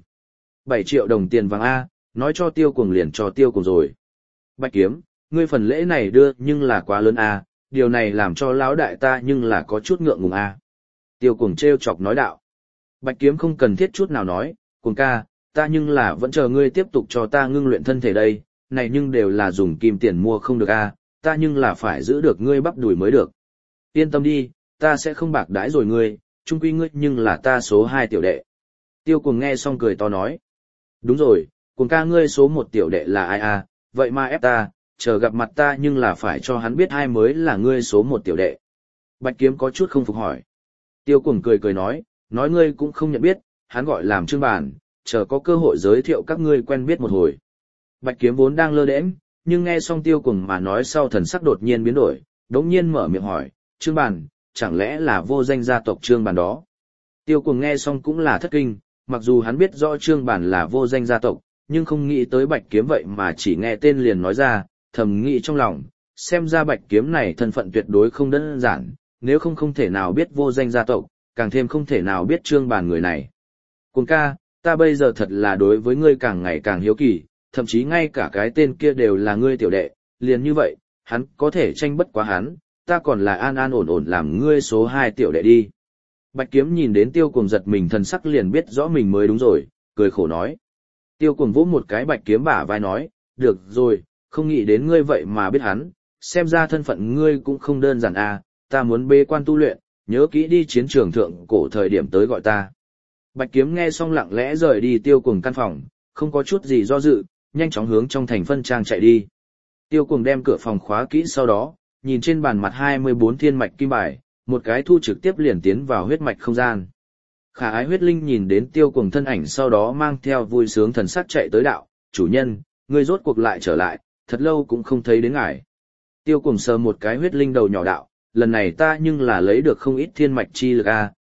7 triệu đồng tiền vàng A, nói cho Tiêu Cuồng liền cho Tiêu Cuồng rồi. Bạch Kiếm, ngươi phần lễ này đưa nhưng là quá lớn A, điều này làm cho lão đại ta nhưng là có chút ngượng ngùng A. Tiêu Cuồng trêu chọc nói đạo. Bạch Kiếm không cần thiết chút nào nói, Cuồng ca, ta nhưng là vẫn chờ ngươi tiếp tục cho ta ngưng luyện thân thể đây, này nhưng đều là dùng kim tiền mua không được A, ta nhưng là phải giữ được ngươi bắp đùi mới được. Yên tâm đi, ta sẽ không bạc đãi rồi ngươi, chung quy ngươi nhưng là ta số 2 tiểu đệ. Tiêu Cuồng nghe xong cười to nói. Đúng rồi, Cuồng ca ngươi số 1 tiểu đệ là ai à, vậy mà ép ta, chờ gặp mặt ta nhưng là phải cho hắn biết ai mới là ngươi số 1 tiểu đệ. Bạch Kiếm có chút không phục hỏi. Tiêu Cuồng cười cười nói ngươi cũng không nhận biết, hắn gọi làm Trương Bản, chờ có cơ hội giới thiệu các ngươi quen biết một hồi. Bạch Kiếm vốn đang lơ đễnh, nhưng nghe xong Tiêu Cuồng mà nói sau thần sắc đột nhiên biến đổi, đống nhiên mở miệng hỏi, Trương Bản, chẳng lẽ là vô danh gia tộc Trương Bản đó? Tiêu Cuồng nghe xong cũng là thất kinh, mặc dù hắn biết rõ Trương Bản là vô danh gia tộc, nhưng không nghĩ tới Bạch Kiếm vậy mà chỉ nghe tên liền nói ra, thầm nghĩ trong lòng, xem ra Bạch Kiếm này thân phận tuyệt đối không đơn giản, nếu không thể nào biết vô danh gia tộc, càng thêm không thể nào biết Trương Bản người này. Cuồng ca, ta bây giờ thật là đối với ngươi càng ngày càng hiếu kỳ, thậm chí ngay cả cái tên kia đều là ngươi tiểu đệ, liền như vậy, hắn có thể tranh bất quá hắn, ta còn là an an ổn ổn làm ngươi số 2 tiểu đệ đi. Bạch Kiếm nhìn đến Tiêu Cuồng giật mình thần sắc liền biết rõ mình mới đúng rồi, cười khổ nói. Tiêu Cuồng vỗ một cái Bạch Kiếm bả vai nói, được rồi, không nghĩ đến ngươi vậy mà biết hắn, xem ra thân phận ngươi cũng không đơn giản à, ta muốn bế quan tu luyện, nhớ kỹ đi chiến trường thượng cổ thời điểm tới gọi ta. Bạch Kiếm nghe xong lặng lẽ rời đi Tiêu Cuồng căn phòng, không có chút gì do dự, nhanh chóng hướng trong thành phân trang chạy đi. Tiêu Cuồng đem cửa phòng khóa kỹ sau đó, nhìn trên bàn mặt 24 thiên mạch kim bài, một cái thu trực tiếp liền tiến vào huyết mạch không gian. Khả ái huyết linh nhìn đến Tiêu Cuồng thân ảnh sau đó mang theo vui sướng thần sắc chạy tới đạo, chủ nhân, ngươi rốt cuộc lại trở lại, thật lâu cũng không thấy đến ngài. Tiêu Cuồng sờ một cái huyết linh đầu nhỏ đạo, lần này ta nhưng là lấy được không ít thiên mạch chi lực a,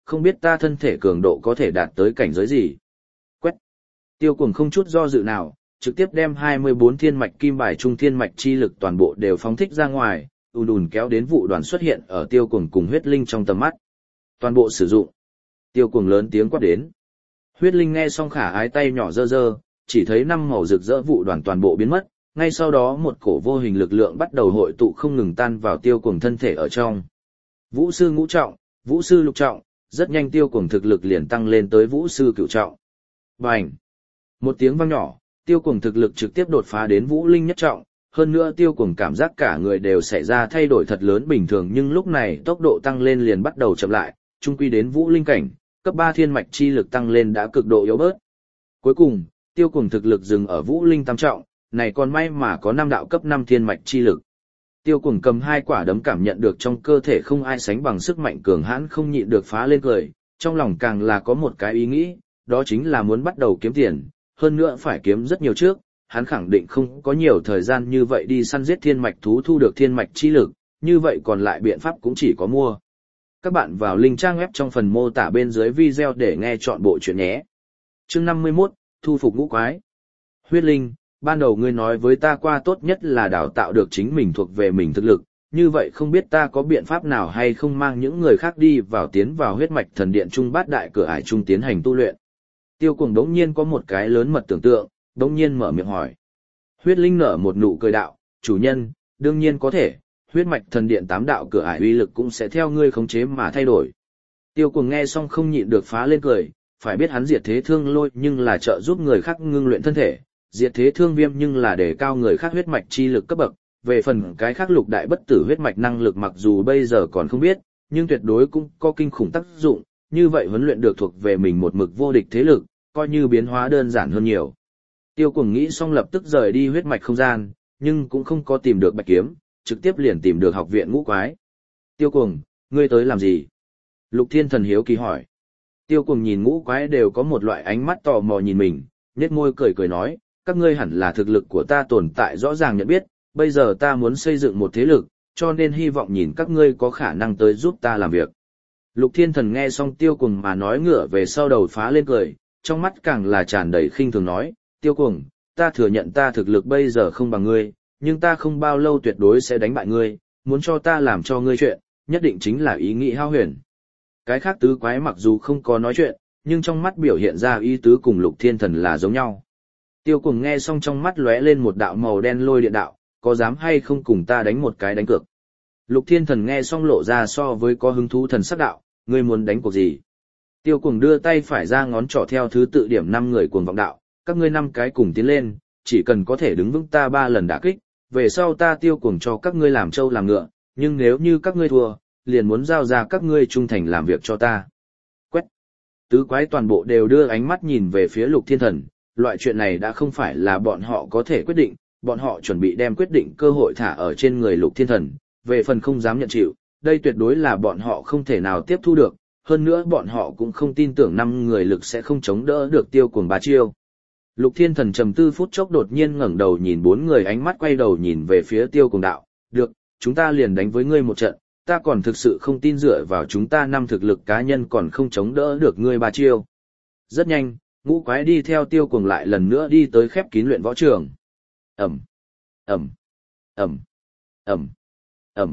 không biết ta thân thể cường độ có thể đạt tới cảnh giới gì. Quét. Tiêu Cuồng không chút do dự nào, trực tiếp đem 24 thiên mạch kim bài trung thiên mạch chi lực toàn bộ đều phóng thích ra ngoài, ùn ùn kéo đến vụ đoàn xuất hiện ở Tiêu Cuồng cùng huyết linh trong tầm mắt. Toàn bộ sử dụng. Tiêu Cuồng lớn tiếng quát đến. Huyết linh nghe xong khả ái tay nhỏ giơ giơ, chỉ thấy 5 màu rực rỡ vụ đoàn toàn bộ biến mất, ngay sau đó một cổ vô hình lực lượng bắt đầu hội tụ không ngừng tan vào Tiêu Cuồng thân thể ở trong. Vũ sư ngũ trọng, vũ sư lục trọng, rất nhanh Tiêu Cuồng thực lực liền tăng lên tới vũ sư cửu trọng. Bành! Một tiếng vang nhỏ, Tiêu Cuồng thực lực trực tiếp đột phá đến vũ linh nhất trọng, hơn nữa Tiêu Cuồng cảm giác cả người đều xảy ra thay đổi thật lớn bình thường, nhưng lúc này tốc độ tăng lên liền bắt đầu chậm lại, chung quy đến vũ linh cảnh, cấp 3 thiên mạch chi lực tăng lên đã cực độ yếu bớt. Cuối cùng, Tiêu Cuồng thực lực dừng ở vũ linh tam trọng, này còn may mà có 5 đạo cấp 5 thiên mạch chi lực. Tiêu Cuồng cầm 2 quả đấm cảm nhận được trong cơ thể không ai sánh bằng sức mạnh cường hãn, không nhịn được phá lên cười, trong lòng càng là có một cái ý nghĩ, đó chính là muốn bắt đầu kiếm tiền, hơn nữa phải kiếm rất nhiều trước, hắn khẳng định không có nhiều thời gian như vậy đi săn giết thiên mạch thú thu được thiên mạch chi lực, như vậy còn lại biện pháp cũng chỉ có mua. Các bạn vào link trang web trong phần mô tả bên dưới video để nghe chọn bộ chuyện nhé. Chương 51, thu phục ngũ quái. Huyết linh, ban đầu ngươi nói với ta qua tốt nhất là đào tạo được chính mình thuộc về mình thực lực, như vậy không biết ta có biện pháp nào hay không mang những người khác đi vào tiến vào huyết mạch thần điện trung bát đại cửa ải trung tiến hành tu luyện. Tiêu Cuồng đống nhiên có một cái lớn mật tưởng tượng, đống nhiên mở miệng hỏi. Huyết linh nở một nụ cười đạo, chủ nhân, đương nhiên có thể, huyết mạch thần điện 8 đạo cửa ải uy lực cũng sẽ theo ngươi khống chế mà thay đổi. Tiêu Cuồng nghe xong không nhịn được phá lên cười, phải biết hắn diệt thế thương lôi nhưng là trợ giúp người khác ngưng luyện thân thể, diệt thế thương viêm nhưng là để cao người khác huyết mạch chi lực cấp bậc, về phần cái khác lục đại bất tử huyết mạch năng lực mặc dù bây giờ còn không biết, nhưng tuyệt đối cũng có kinh khủng tác dụng, như vậy huấn luyện được thuộc về mình một mực vô địch thế lực, coi như biến hóa đơn giản hơn nhiều. Tiêu Cuồng nghĩ xong lập tức rời đi huyết mạch không gian, nhưng cũng không có tìm được bạch kiếm, trực tiếp liền tìm được học viện ngũ quái. Tiêu Cuồng, ngươi tới làm gì? Lục Thiên Thần hiếu kỳ hỏi. Tiêu Cuồng nhìn ngũ quái đều có một loại ánh mắt tò mò nhìn mình, nhếch môi cười cười nói, các ngươi hẳn là thực lực của ta tồn tại rõ ràng nhận biết, bây giờ ta muốn xây dựng một thế lực, cho nên hy vọng nhìn các ngươi có khả năng tới giúp ta làm việc. Lục Thiên Thần nghe xong Tiêu Cuồng mà nói ngửa về sau đầu phá lên cười, trong mắt càng là tràn đầy khinh thường nói, Tiêu Cuồng, ta thừa nhận ta thực lực bây giờ không bằng ngươi, nhưng ta không bao lâu tuyệt đối sẽ đánh bại ngươi, muốn cho ta làm cho ngươi chuyện, nhất định chính là ý nghĩ hao huyền. Cái khác tứ quái mặc dù không có nói chuyện, nhưng trong mắt biểu hiện ra ý tứ cùng Lục Thiên Thần là giống nhau. Tiêu Cuồng nghe xong trong mắt lóe lên một đạo màu đen lôi điện đạo, có dám hay không cùng ta đánh một cái đánh cược. Lục Thiên Thần nghe xong lộ ra so với có hứng thú thần sắc đạo, ngươi muốn đánh cuộc gì? Tiêu Cuồng đưa tay phải ra ngón trỏ theo thứ tự điểm 5 người cuồng vọng đạo, các ngươi 5 cái cùng tiến lên, chỉ cần có thể đứng vững ta 3 lần đả kích, về sau ta Tiêu Cuồng cho các ngươi làm trâu làm ngựa, nhưng nếu như các ngươi thua, liền muốn giao ra các ngươi trung thành làm việc cho ta. Quét. Tứ quái toàn bộ đều đưa ánh mắt nhìn về phía Lục Thiên Thần, loại chuyện này đã không phải là bọn họ có thể quyết định, bọn họ chuẩn bị đem quyết định cơ hội thả ở trên người Lục Thiên Thần, về phần không dám nhận chịu, đây tuyệt đối là bọn họ không thể nào tiếp thu được, hơn nữa bọn họ cũng không tin tưởng 5 người lực sẽ không chống đỡ được Tiêu Cuồng 3 chiêu. Lục Thiên Thần trầm tư phút chốc đột nhiên ngẩng đầu nhìn 4 người, ánh mắt quay đầu nhìn về phía Tiêu Cuồng đạo, được, chúng ta liền đánh với ngươi một trận, ta còn thực sự không tin dựa vào chúng ta 5 thực lực cá nhân còn không chống đỡ được ngươi 3 chiêu. Rất nhanh, ngũ quái đi theo Tiêu Cuồng lại lần nữa đi tới khép kín luyện võ trường. Ầm, ầm, ầm, ầm, ầm.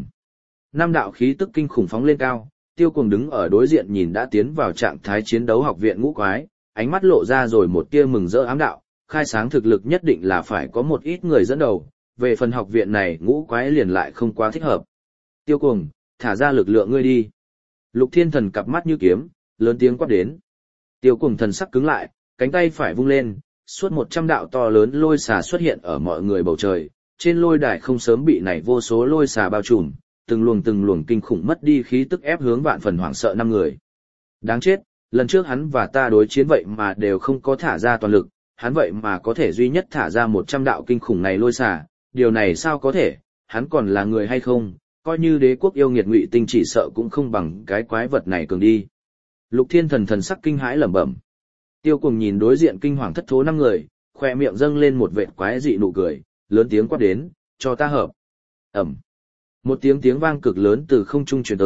5 đạo khí tức kinh khủng phóng lên cao, Tiêu Cuồng đứng ở đối diện nhìn đã tiến vào trạng thái chiến đấu học viện ngũ quái, ánh mắt lộ ra rồi một tia mừng rỡ ám đạo, khai sáng thực lực nhất định là phải có một ít người dẫn đầu, về phần học viện này ngũ quái liền lại không quá thích hợp. Tiêu Cuồng, thả ra lực lượng ngươi đi. Lục Thiên Thần cặp mắt như kiếm, lớn tiếng quát đến. Tiêu Cuồng thần sắc cứng lại, cánh tay phải vung lên, suốt 100 đạo to lớn lôi xà xuất hiện ở mọi người bầu trời, trên lôi đài không sớm bị này vô số lôi xà bao trùm, từng luồng kinh khủng mất đi khí tức ép hướng vạn phần hoảng sợ 5 người. Đáng chết, lần trước hắn và ta đối chiến vậy mà đều không có thả ra toàn lực, hắn vậy mà có thể duy nhất thả ra 100 đạo kinh khủng này lôi xà, điều này sao có thể, hắn còn là người hay không, coi như đế quốc yêu nghiệt Ngụy Tinh chỉ sợ cũng không bằng cái quái vật này cường đi. Lục Thiên Thần thần sắc kinh hãi lẩm bẩm. Tiêu Cuồng nhìn đối diện kinh hoàng thất thố 5 người, khoe miệng dâng lên một vệt quái dị nụ cười, lớn tiếng quát đến, cho ta hợp. Ầm. Một tiếng vang cực lớn từ không trung truyền tới,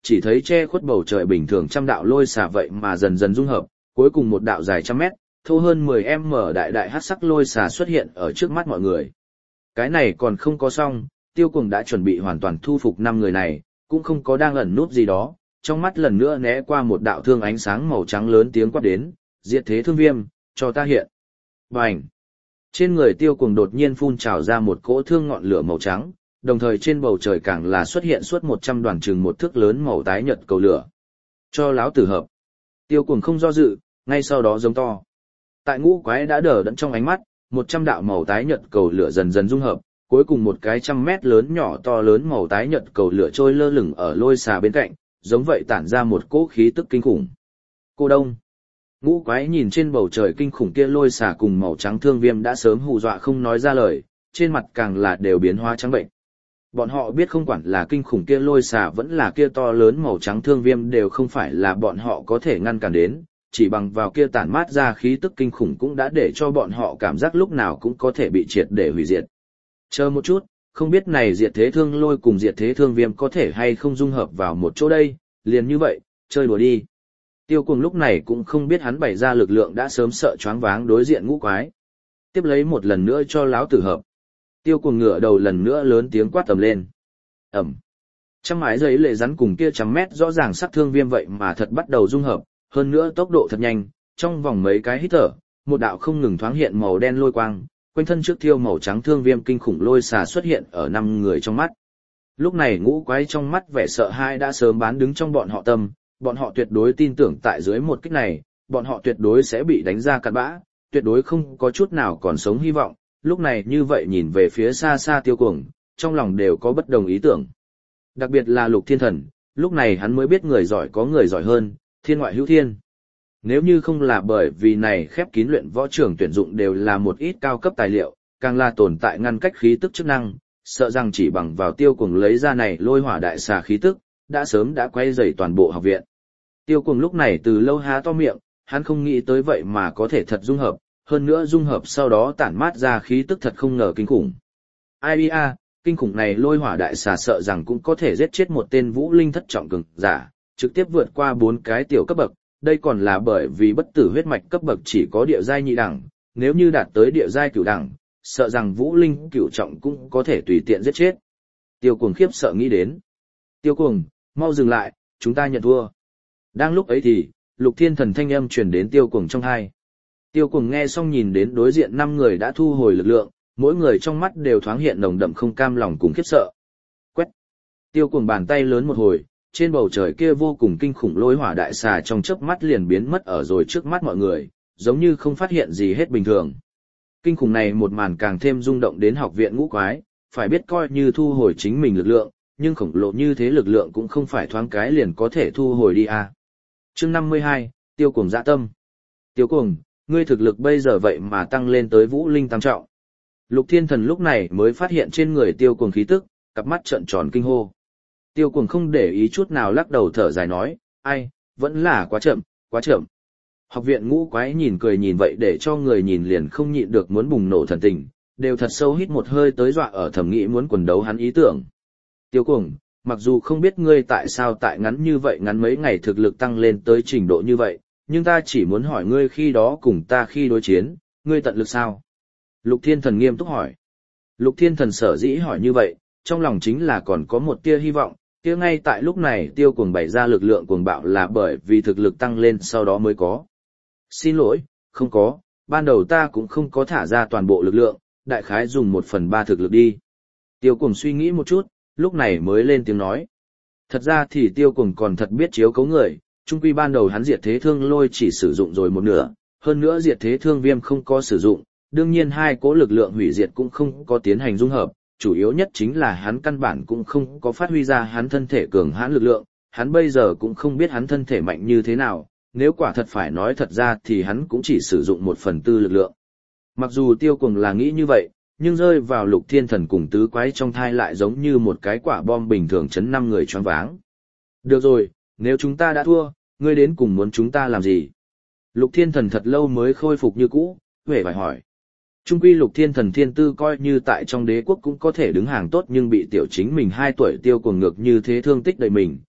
chỉ thấy che khuất bầu trời bình thường trăm đạo lôi xà vậy mà dần dần dung hợp, cuối cùng một đạo dài trăm mét, thô hơn 10m đại đại hắc sắc lôi xà xuất hiện ở trước mắt mọi người. Cái này còn không có xong, Tiêu Cuồng đã chuẩn bị hoàn toàn thu phục 5 người này, cũng không có đang ẩn núp gì đó, trong mắt lần nữa né qua một đạo thương ánh sáng màu trắng lớn tiếng quát đến, diệt thế thương viêm, cho ta hiện. Bành! Trên người Tiêu Cuồng đột nhiên phun trào ra một cỗ thương ngọn lửa màu trắng, đồng thời trên bầu trời càng là xuất hiện suốt 100 đoàn chừng một thước lớn màu tái nhật cầu lửa. Cho láo tử hợp. Tiêu Cuồng không do dự, ngay sau đó giống to. Tại ngũ quái đã đờ đẫn trong ánh mắt, 100 đạo màu tái nhật cầu lửa dần dần dung hợp, cuối cùng một cái 100 mét lớn nhỏ to lớn màu tái nhật cầu lửa trôi lơ lửng ở lôi xà bên cạnh, giống vậy tản ra một cỗ khí tức kinh khủng. Cô Đông. Ngũ quái nhìn trên bầu trời kinh khủng kia lôi xà cùng màu trắng thương viêm đã sớm hù dọa không nói ra lời, trên mặt càng là đều biến hóa trắng bệnh. Bọn họ biết không quản là kinh khủng kia lôi xà vẫn là kia to lớn màu trắng thương viêm đều không phải là bọn họ có thể ngăn cản đến, chỉ bằng vào kia tản mát ra khí tức kinh khủng cũng đã để cho bọn họ cảm giác lúc nào cũng có thể bị triệt để hủy diệt. Chờ một chút, không biết này diệt thế thương lôi cùng diệt thế thương viêm có thể hay không dung hợp vào một chỗ đây, liền như vậy, chơi đùa đi. Tiêu Cuồng lúc này cũng không biết hắn bày ra lực lượng đã sớm sợ choáng váng đối diện ngũ quái. Tiếp lấy một lần nữa cho láo tử hợp. Tiêu Cuồng ngửa đầu lần nữa lớn tiếng quát tầm lên. Ẩm. Trăm mái giấy lệ rắn cùng kia 100 mét rõ ràng sắc thương viêm vậy mà thật bắt đầu dung hợp, hơn nữa tốc độ thật nhanh, trong vòng mấy cái hít thở, một đạo không ngừng thoáng hiện màu đen lôi quang, quanh thân trước thiêu màu trắng thương viêm kinh khủng lôi xà xuất hiện ở 5 người trong mắt. Lúc này ngũ quái trong mắt vẻ sợ hãi đã sớm bán đứng trong bọn họ tâm, bọn họ tuyệt đối tin tưởng tại dưới một kích này, bọn họ tuyệt đối sẽ bị đánh ra cặn bã, tuyệt đối không có chút nào còn sống hy vọng. Lúc này như vậy nhìn về phía xa xa Tiêu Cuồng, trong lòng đều có bất đồng ý tưởng. Đặc biệt là Lục Thiên Thần, lúc này hắn mới biết người giỏi có người giỏi hơn, thiên ngoại hữu thiên. Nếu như không là bởi vì này khép kín luyện võ trường tuyển dụng đều là một ít cao cấp tài liệu, càng là tồn tại ngăn cách khí tức chức năng, sợ rằng chỉ bằng vào Tiêu Cuồng lấy ra này lôi hỏa đại xà khí tức, đã sớm đã quay dày toàn bộ học viện. Tiêu Cuồng lúc này từ lâu há to miệng, hắn không nghĩ tới vậy mà có thể thật dung hợp, hơn nữa dung hợp sau đó tản mát ra khí tức thật không ngờ kinh khủng. Ai a, kinh khủng này lôi hỏa đại xà sợ rằng cũng có thể giết chết một tên vũ linh thất trọng cường giả, trực tiếp vượt qua 4 cái tiểu cấp bậc, đây còn là bởi vì bất tử huyết mạch cấp bậc chỉ có địa giai nhị đẳng, nếu như đạt tới địa giai cửu đẳng, sợ rằng vũ linh cửu trọng cũng có thể tùy tiện giết chết. Tiêu Cuồng khiếp sợ nghĩ đến. Tiêu Cuồng, mau dừng lại, chúng ta nhận thua. Đang lúc ấy thì, Lục Thiên Thần thanh âm truyền đến Tiêu Cuồng trong tai. Tiêu Cuồng nghe xong nhìn đến đối diện 5 người đã thu hồi lực lượng, mỗi người trong mắt đều thoáng hiện nồng đậm không cam lòng cùng khiếp sợ. Quét. Tiêu Cuồng bàn tay lớn một hồi, trên bầu trời kia vô cùng kinh khủng lôi hỏa đại xà trong chớp mắt liền biến mất ở rồi trước mắt mọi người, giống như không phát hiện gì hết bình thường. Kinh khủng này một màn càng thêm rung động đến học viện ngũ quái, phải biết coi như thu hồi chính mình lực lượng, nhưng khổng lồ như thế lực lượng cũng không phải thoáng cái liền có thể thu hồi đi à. Chương 52, Tiêu Cuồng dạ tâm. Tiêu Cuồng, ngươi thực lực bây giờ vậy mà tăng lên tới vũ linh tam trọng. Lục Thiên Thần lúc này mới phát hiện trên người Tiêu Cuồng khí tức, cặp mắt trợn tròn kinh hô. Tiêu Cuồng không để ý chút nào lắc đầu thở dài nói, ai, vẫn là quá chậm, quá chậm. Học viện ngũ quái nhìn cười nhìn vậy để cho người nhìn liền không nhịn được muốn bùng nổ thần tình, đều thật sâu hít một hơi tới dọa ở thầm nghĩ muốn quần đấu hắn ý tưởng. Tiêu Cuồng, mặc dù không biết ngươi tại sao tại ngắn như vậy ngắn mấy ngày thực lực tăng lên tới trình độ như vậy, nhưng ta chỉ muốn hỏi ngươi khi đó cùng ta khi đối chiến, ngươi tận lực sao? Lục Thiên Thần nghiêm túc hỏi. Lục Thiên Thần sở dĩ hỏi như vậy, trong lòng chính là còn có một tia hy vọng, kia ngay tại lúc này Tiêu Cuồng bày ra lực lượng cuồng bạo là bởi vì thực lực tăng lên sau đó mới có. Xin lỗi, không có, ban đầu ta cũng không có thả ra toàn bộ lực lượng, đại khái dùng 1/3 thực lực đi. Tiêu Cuồng suy nghĩ một chút, lúc này mới lên tiếng nói. Thật ra thì Tiêu Cuồng còn thật biết chiếu cấu người, chung quy ban đầu hắn diệt thế thương lôi chỉ sử dụng rồi một nửa, hơn nữa diệt thế thương viêm không có sử dụng, đương nhiên hai cỗ lực lượng hủy diệt cũng không có tiến hành dung hợp, chủ yếu nhất chính là hắn căn bản cũng không có phát huy ra hắn thân thể cường hãn lực lượng, hắn bây giờ cũng không biết hắn thân thể mạnh như thế nào, nếu quả thật phải nói thật ra thì hắn cũng chỉ sử dụng 1/4 lực lượng. Mặc dù Tiêu Cuồng là nghĩ như vậy, nhưng rơi vào Lục Thiên Thần cùng tứ quái trong thai lại giống như một cái quả bom bình thường chấn 5 người choáng váng. Được rồi, nếu chúng ta đã thua, ngươi đến cùng muốn chúng ta làm gì? Lục Thiên Thần thật lâu mới khôi phục như cũ, huệ phải hỏi. Trung quy Lục Thiên Thần thiên tư coi như tại trong đế quốc cũng có thể đứng hàng tốt nhưng bị tiểu chính mình 2 tuổi Tiêu Cuồng ngược như thế thương tích đầy mình,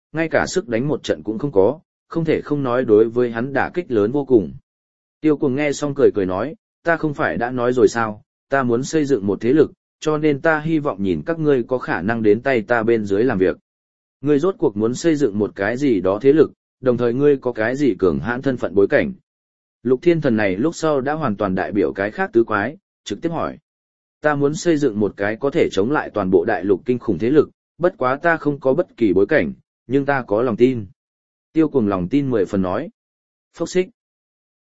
ngay cả sức đánh một trận cũng không có, không thể không nói đối với hắn đả kích lớn vô cùng. Tiêu Cuồng nghe xong cười cười nói, ta không phải đã nói rồi sao, ta muốn xây dựng một thế lực, cho nên ta hy vọng nhìn các ngươi có khả năng đến tay ta bên dưới làm việc. Ngươi rốt cuộc muốn xây dựng một cái gì đó thế lực, đồng thời ngươi có cái gì cường hãn thân phận bối cảnh. Lục Thiên Thần này lúc sau đã hoàn toàn đại biểu cái khác tứ quái, trực tiếp hỏi. Ta muốn xây dựng một cái có thể chống lại toàn bộ đại lục kinh khủng thế lực, bất quá ta không có bất kỳ bối cảnh, nhưng ta có lòng tin. Tiêu Cuồng lòng tin 10 phần nói. Phốc xích.